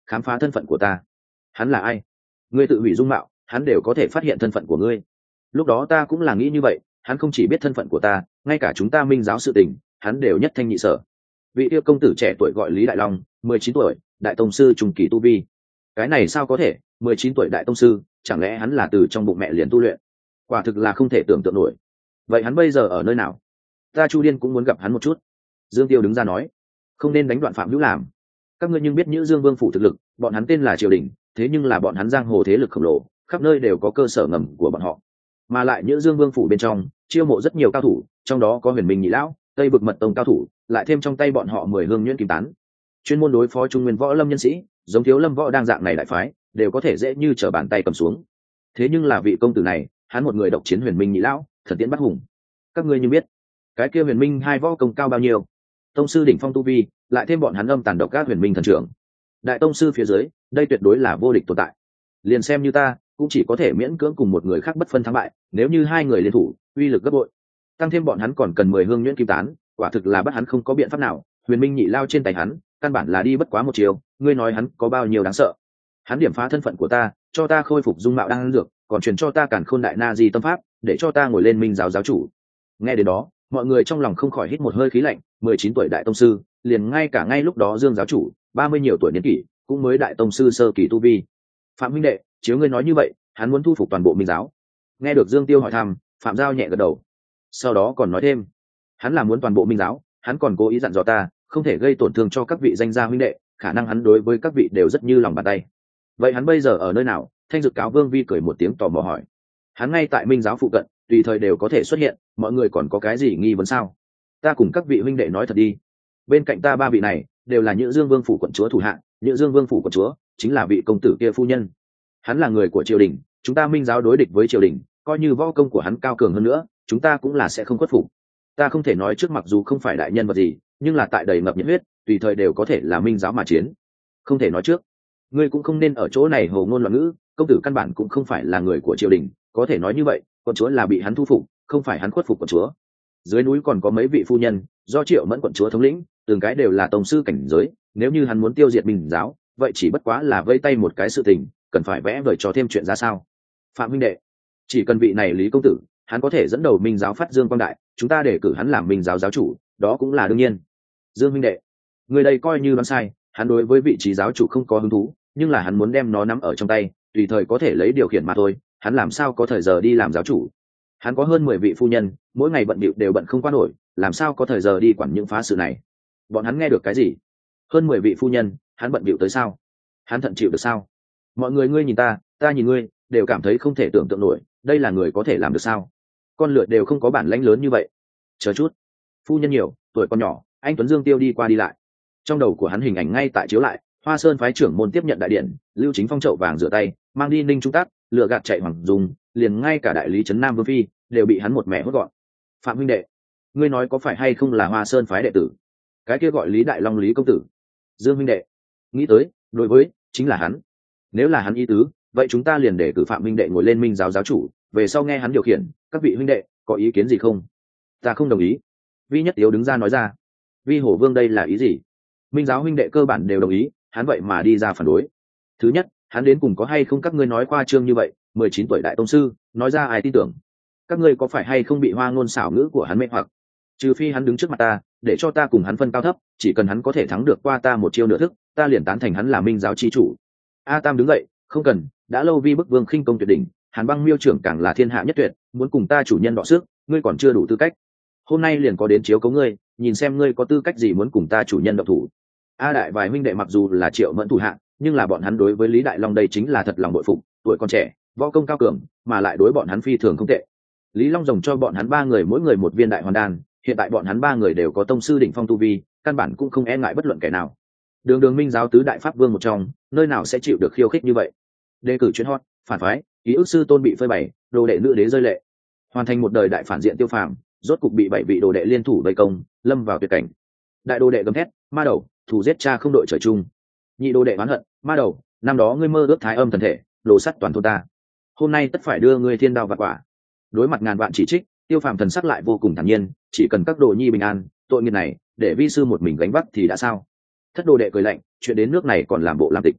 khám phá thân phận của ta. Hắn là ai? Ngươi tự hủy dung mạo, hắn đều có thể phát hiện thân phận của ngươi. Lúc đó ta cũng là nghĩ như vậy, hắn không chỉ biết thân phận của ta, ngay cả chúng ta minh giáo sự tình hắn đều nhất thanh nhị sở. Vị yêu công tử trẻ tuổi gọi Lý Đại Long, 19 tuổi, đại tông sư trung kỳ tu vi. Cái này sao có thể? 19 tuổi đại tông sư, chẳng lẽ hắn là từ trong bụng mẹ liền tu luyện? Quả thực là không thể tưởng tượng nổi. Vậy hắn bây giờ ở nơi nào? Ta Chu Điên cũng muốn gặp hắn một chút. Dương Tiêu đứng ra nói, không nên đánh đoạn Phạm Hữu làm. Các ngươi nhưng biết Nhữ Dương Vương phủ thực lực, bọn hắn tên là triều đình, thế nhưng là bọn hắn giang hồ thế lực khổng lồ, khắp nơi đều có cơ sở ngầm của bọn họ. Mà lại Nhữ Dương Vương phủ bên trong chiêu mộ rất nhiều cao thủ, trong đó có Huyền Minh Nhị lão, Tây Vực Mật Tông cao thủ, lại thêm trong tay bọn họ 10 hương nhuyễn kim tán, chuyên môn đối phó trung nguyên võ lâm nhân sĩ, giống Thiếu Lâm võ đang dạng này đại phái, đều có thể dễ như trở bàn tay cầm xuống. Thế nhưng là vị công tử này, hắn một người độc chiến Huyền Minh Nhị lão, thần tiễn bắt hùng. Các ngươi như biết, cái kia Huyền Minh hai võ công cao bao nhiêu? Tông sư đỉnh phong tu vi, lại thêm bọn hắn âm tàn độc các Huyền Minh thần trưởng. Đại tông sư phía dưới, đây tuyệt đối là vô địch tồn tại. Liền xem như ta, cũng chỉ có thể miễn cưỡng cùng một người khác bất phân thắng bại, nếu như hai người liên thủ, uy lực gấp bội. Tăng thêm bọn hắn còn cần 10 hương nhuyễn kim tán, quả thực là bắt hắn không có biện pháp nào. Huyền Minh Nhị lao trên tay hắn, căn bản là đi bất quá một chiều, ngươi nói hắn có bao nhiêu đáng sợ? Hắn điểm phá thân phận của ta, cho ta khôi phục dung mạo đang dược, còn truyền cho ta Càn Khôn Đại Na Di tâm pháp, để cho ta ngồi lên minh giáo giáo chủ. Nghe đến đó, mọi người trong lòng không khỏi hít một hơi khí lạnh. 19 tuổi đại tông sư, liền ngay lúc đó Dương giáo chủ 30 nhiều tuổi niên kỷ, cũng mới đại tông sư sơ kỳ tu vi. Phạm huynh đệ, chiếu ngươi nói như vậy, hắn muốn thu phục toàn bộ minh giáo. Nghe được Dương Tiêu hỏi thăm, Phạm Giao nhẹ gật đầu, sau đó còn nói thêm, hắn là muốn toàn bộ minh giáo, hắn còn cố ý dặn dò ta không thể gây tổn thương cho các vị danh gia huynh đệ, khả năng hắn đối với các vị đều rất như lòng bàn tay. Vậy hắn bây giờ ở nơi nào? Thanh Dực Cáo Vương Vi cười một tiếng tò mò hỏi. Hắn ngay tại minh giáo phụ cận, tùy thời đều có thể xuất hiện, mọi người còn có cái gì nghi vấn sao? Ta cùng các vị huynh đệ nói thật đi, bên cạnh ta ba vị này đều là Nhữ Dương Vương phủ quận chúa thủ hạ. Nhữ Dương Vương phủ quận chúa chính là vị công tử kia phu nhân, hắn là người của triều đình, chúng ta minh giáo đối địch với triều đình, coi như võ công của hắn cao cường hơn nữa, chúng ta cũng là sẽ không khuất phục. Ta không thể nói trước, mặc dù không phải đại nhân vật gì, nhưng là tại đầy ngập nhiệt huyết, tùy thời đều có thể là minh giáo mà chiến. Không thể nói trước, ngươi cũng không nên ở chỗ này hồ ngôn loạn ngữ, công tử căn bản cũng không phải là người của triều đình, có thể nói như vậy, quận chúa là bị hắn thu phục, không phải hắn khuất phục quận chúa. Dưới núi còn có mấy vị phu nhân, do Triệu Mẫn quận chúa thống lĩnh, từng cái đều là tông sư cảnh giới, nếu như hắn muốn tiêu diệt minh giáo, vậy chỉ bất quá là vây tay một cái sự tình, cần phải vẽ vời cho thêm chuyện ra sao? Phạm huynh đệ, chỉ cần vị này Lý công tử, hắn có thể dẫn đầu minh giáo phát dương quang đại, chúng ta để cử hắn làm minh giáo giáo chủ, đó cũng là đương nhiên. Dương huynh đệ, người đây coi như đoán sai, hắn đối với vị trí giáo chủ không có hứng thú, nhưng là hắn muốn đem nó nắm ở trong tay, tùy thời có thể lấy điều khiển mà thôi, hắn làm sao có thời giờ đi làm giáo chủ? Hắn có hơn 10 vị phu nhân, mỗi ngày bận bịu đều bận không qua nổi, làm sao có thời giờ đi quản những phá sự này? Bọn hắn nghe được cái gì? Hơn 10 vị phu nhân, hắn bận bịu tới sao? Hắn thận chịu được sao? Mọi người ngươi nhìn ta, ta nhìn ngươi, đều cảm thấy không thể tưởng tượng nổi, đây là người có thể làm được sao? Con lựa đều không có bản lãnh lớn như vậy. Chờ chút, phu nhân nhiều, tuổi còn nhỏ, anh Tuấn Dương Tiêu đi qua đi lại, trong đầu của hắn hình ảnh ngay tại chiếu lại. Hoa Sơn phái trưởng môn tiếp nhận đại điện, Lưu Chính Phong chậu vàng rửa tay, mang đi Ninh Trung Tác, lựa gạt chạy Hoàng Dung, liền ngay cả đại lý trấn Nam Vương phi đều bị hắn một mẹ hốt gọn. Phạm huynh đệ, ngươi nói có phải hay không là Hoa Sơn phái đệ tử? Cái kia gọi Lý Đại Long Lý công tử. Dương huynh đệ, nghĩ tới, đối với chính là hắn. Nếu là hắn ý tứ, vậy chúng ta liền để cử Phạm huynh đệ ngồi lên minh giáo giáo chủ, về sau nghe hắn điều khiển. Các vị huynh đệ có ý kiến gì không? Ta không đồng ý. Vi Nhất Tiếu đứng ra nói ra. Vi Hổ Vương đây là ý gì? Minh giáo huynh đệ cơ bản đều đồng ý, hắn vậy mà đi ra phản đối. Thứ nhất, hắn đến cùng có hay không các ngươi nói khoa trương như vậy, 19 tuổi đại tông sư, nói ra ai tin tưởng? Các ngươi có phải hay không bị hoa ngôn xảo ngữ của hắn mê hoặc? Trừ phi hắn đứng trước mặt ta, để cho ta cùng hắn phân cao thấp, chỉ cần hắn có thể thắng được qua ta một chiêu nửa thức, ta liền tán thành hắn là minh giáo chi chủ. A Tam đứng dậy, không cần, đã lâu vi bức vương khinh công tuyệt đỉnh, Hàn Băng Miêu trưởng càng là thiên hạ nhất tuyệt, muốn cùng ta chủ nhân đọ sức, ngươi còn chưa đủ tư cách. Hôm nay liền có đến chiếu cấu ngươi, nhìn xem ngươi có tư cách gì muốn cùng ta chủ nhân động thủ. A Đại vài huynh đệ mặc dù là Triệu Mẫn thủ hạ, nhưng là bọn hắn đối với Lý Đại Long đây chính là thật lòng bội phục, tuổi còn trẻ, võ công cao cường, mà lại đối bọn hắn phi thường không tệ. Lý Long Rồng cho bọn hắn ba người mỗi người một viên đại hoàn đan, hiện tại bọn hắn ba người đều có tông sư đỉnh phong tu vi, căn bản cũng không e ngại bất luận kẻ nào. Đường minh giáo tứ đại pháp vương một trong, nơi nào sẽ chịu được khiêu khích như vậy? Đề cử chuyến hot, phản phái, ký ức sư tôn bị phơi bày, đồ đệ nữ đế rơi lệ, hoàn thành một đời đại phản diện Tiêu Phàm, rốt cục bị 7 vị đồ đệ liên thủ vây công, lâm vào tuyệt cảnh. Đại đồ đệ gầm thét, ma đầu, thù giết cha không đội trời chung. Nhị đồ đệ oán hận, ma đầu, năm đó ngươi mơ ước thái âm thần thể, đồ sắt toàn thôn ta, hôm nay tất phải đưa ngươi thiên đao vạn quả. Đối mặt ngàn vạn chỉ trích, Tiêu Phàm thần sắc lại vô cùng thản nhiên, chỉ cần các đồ nhi bình an, tội nghiệp này để vi sư một mình gánh vác thì đã sao? Thất đồ đệ cười lạnh, chuyện đến nước này còn làm bộ làm tịch.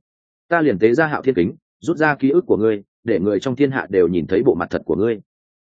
ta liền tế ra Hạo Thiên kính, rút ra ký ức của ngươi, để người trong thiên hạ đều nhìn thấy bộ mặt thật của ngươi.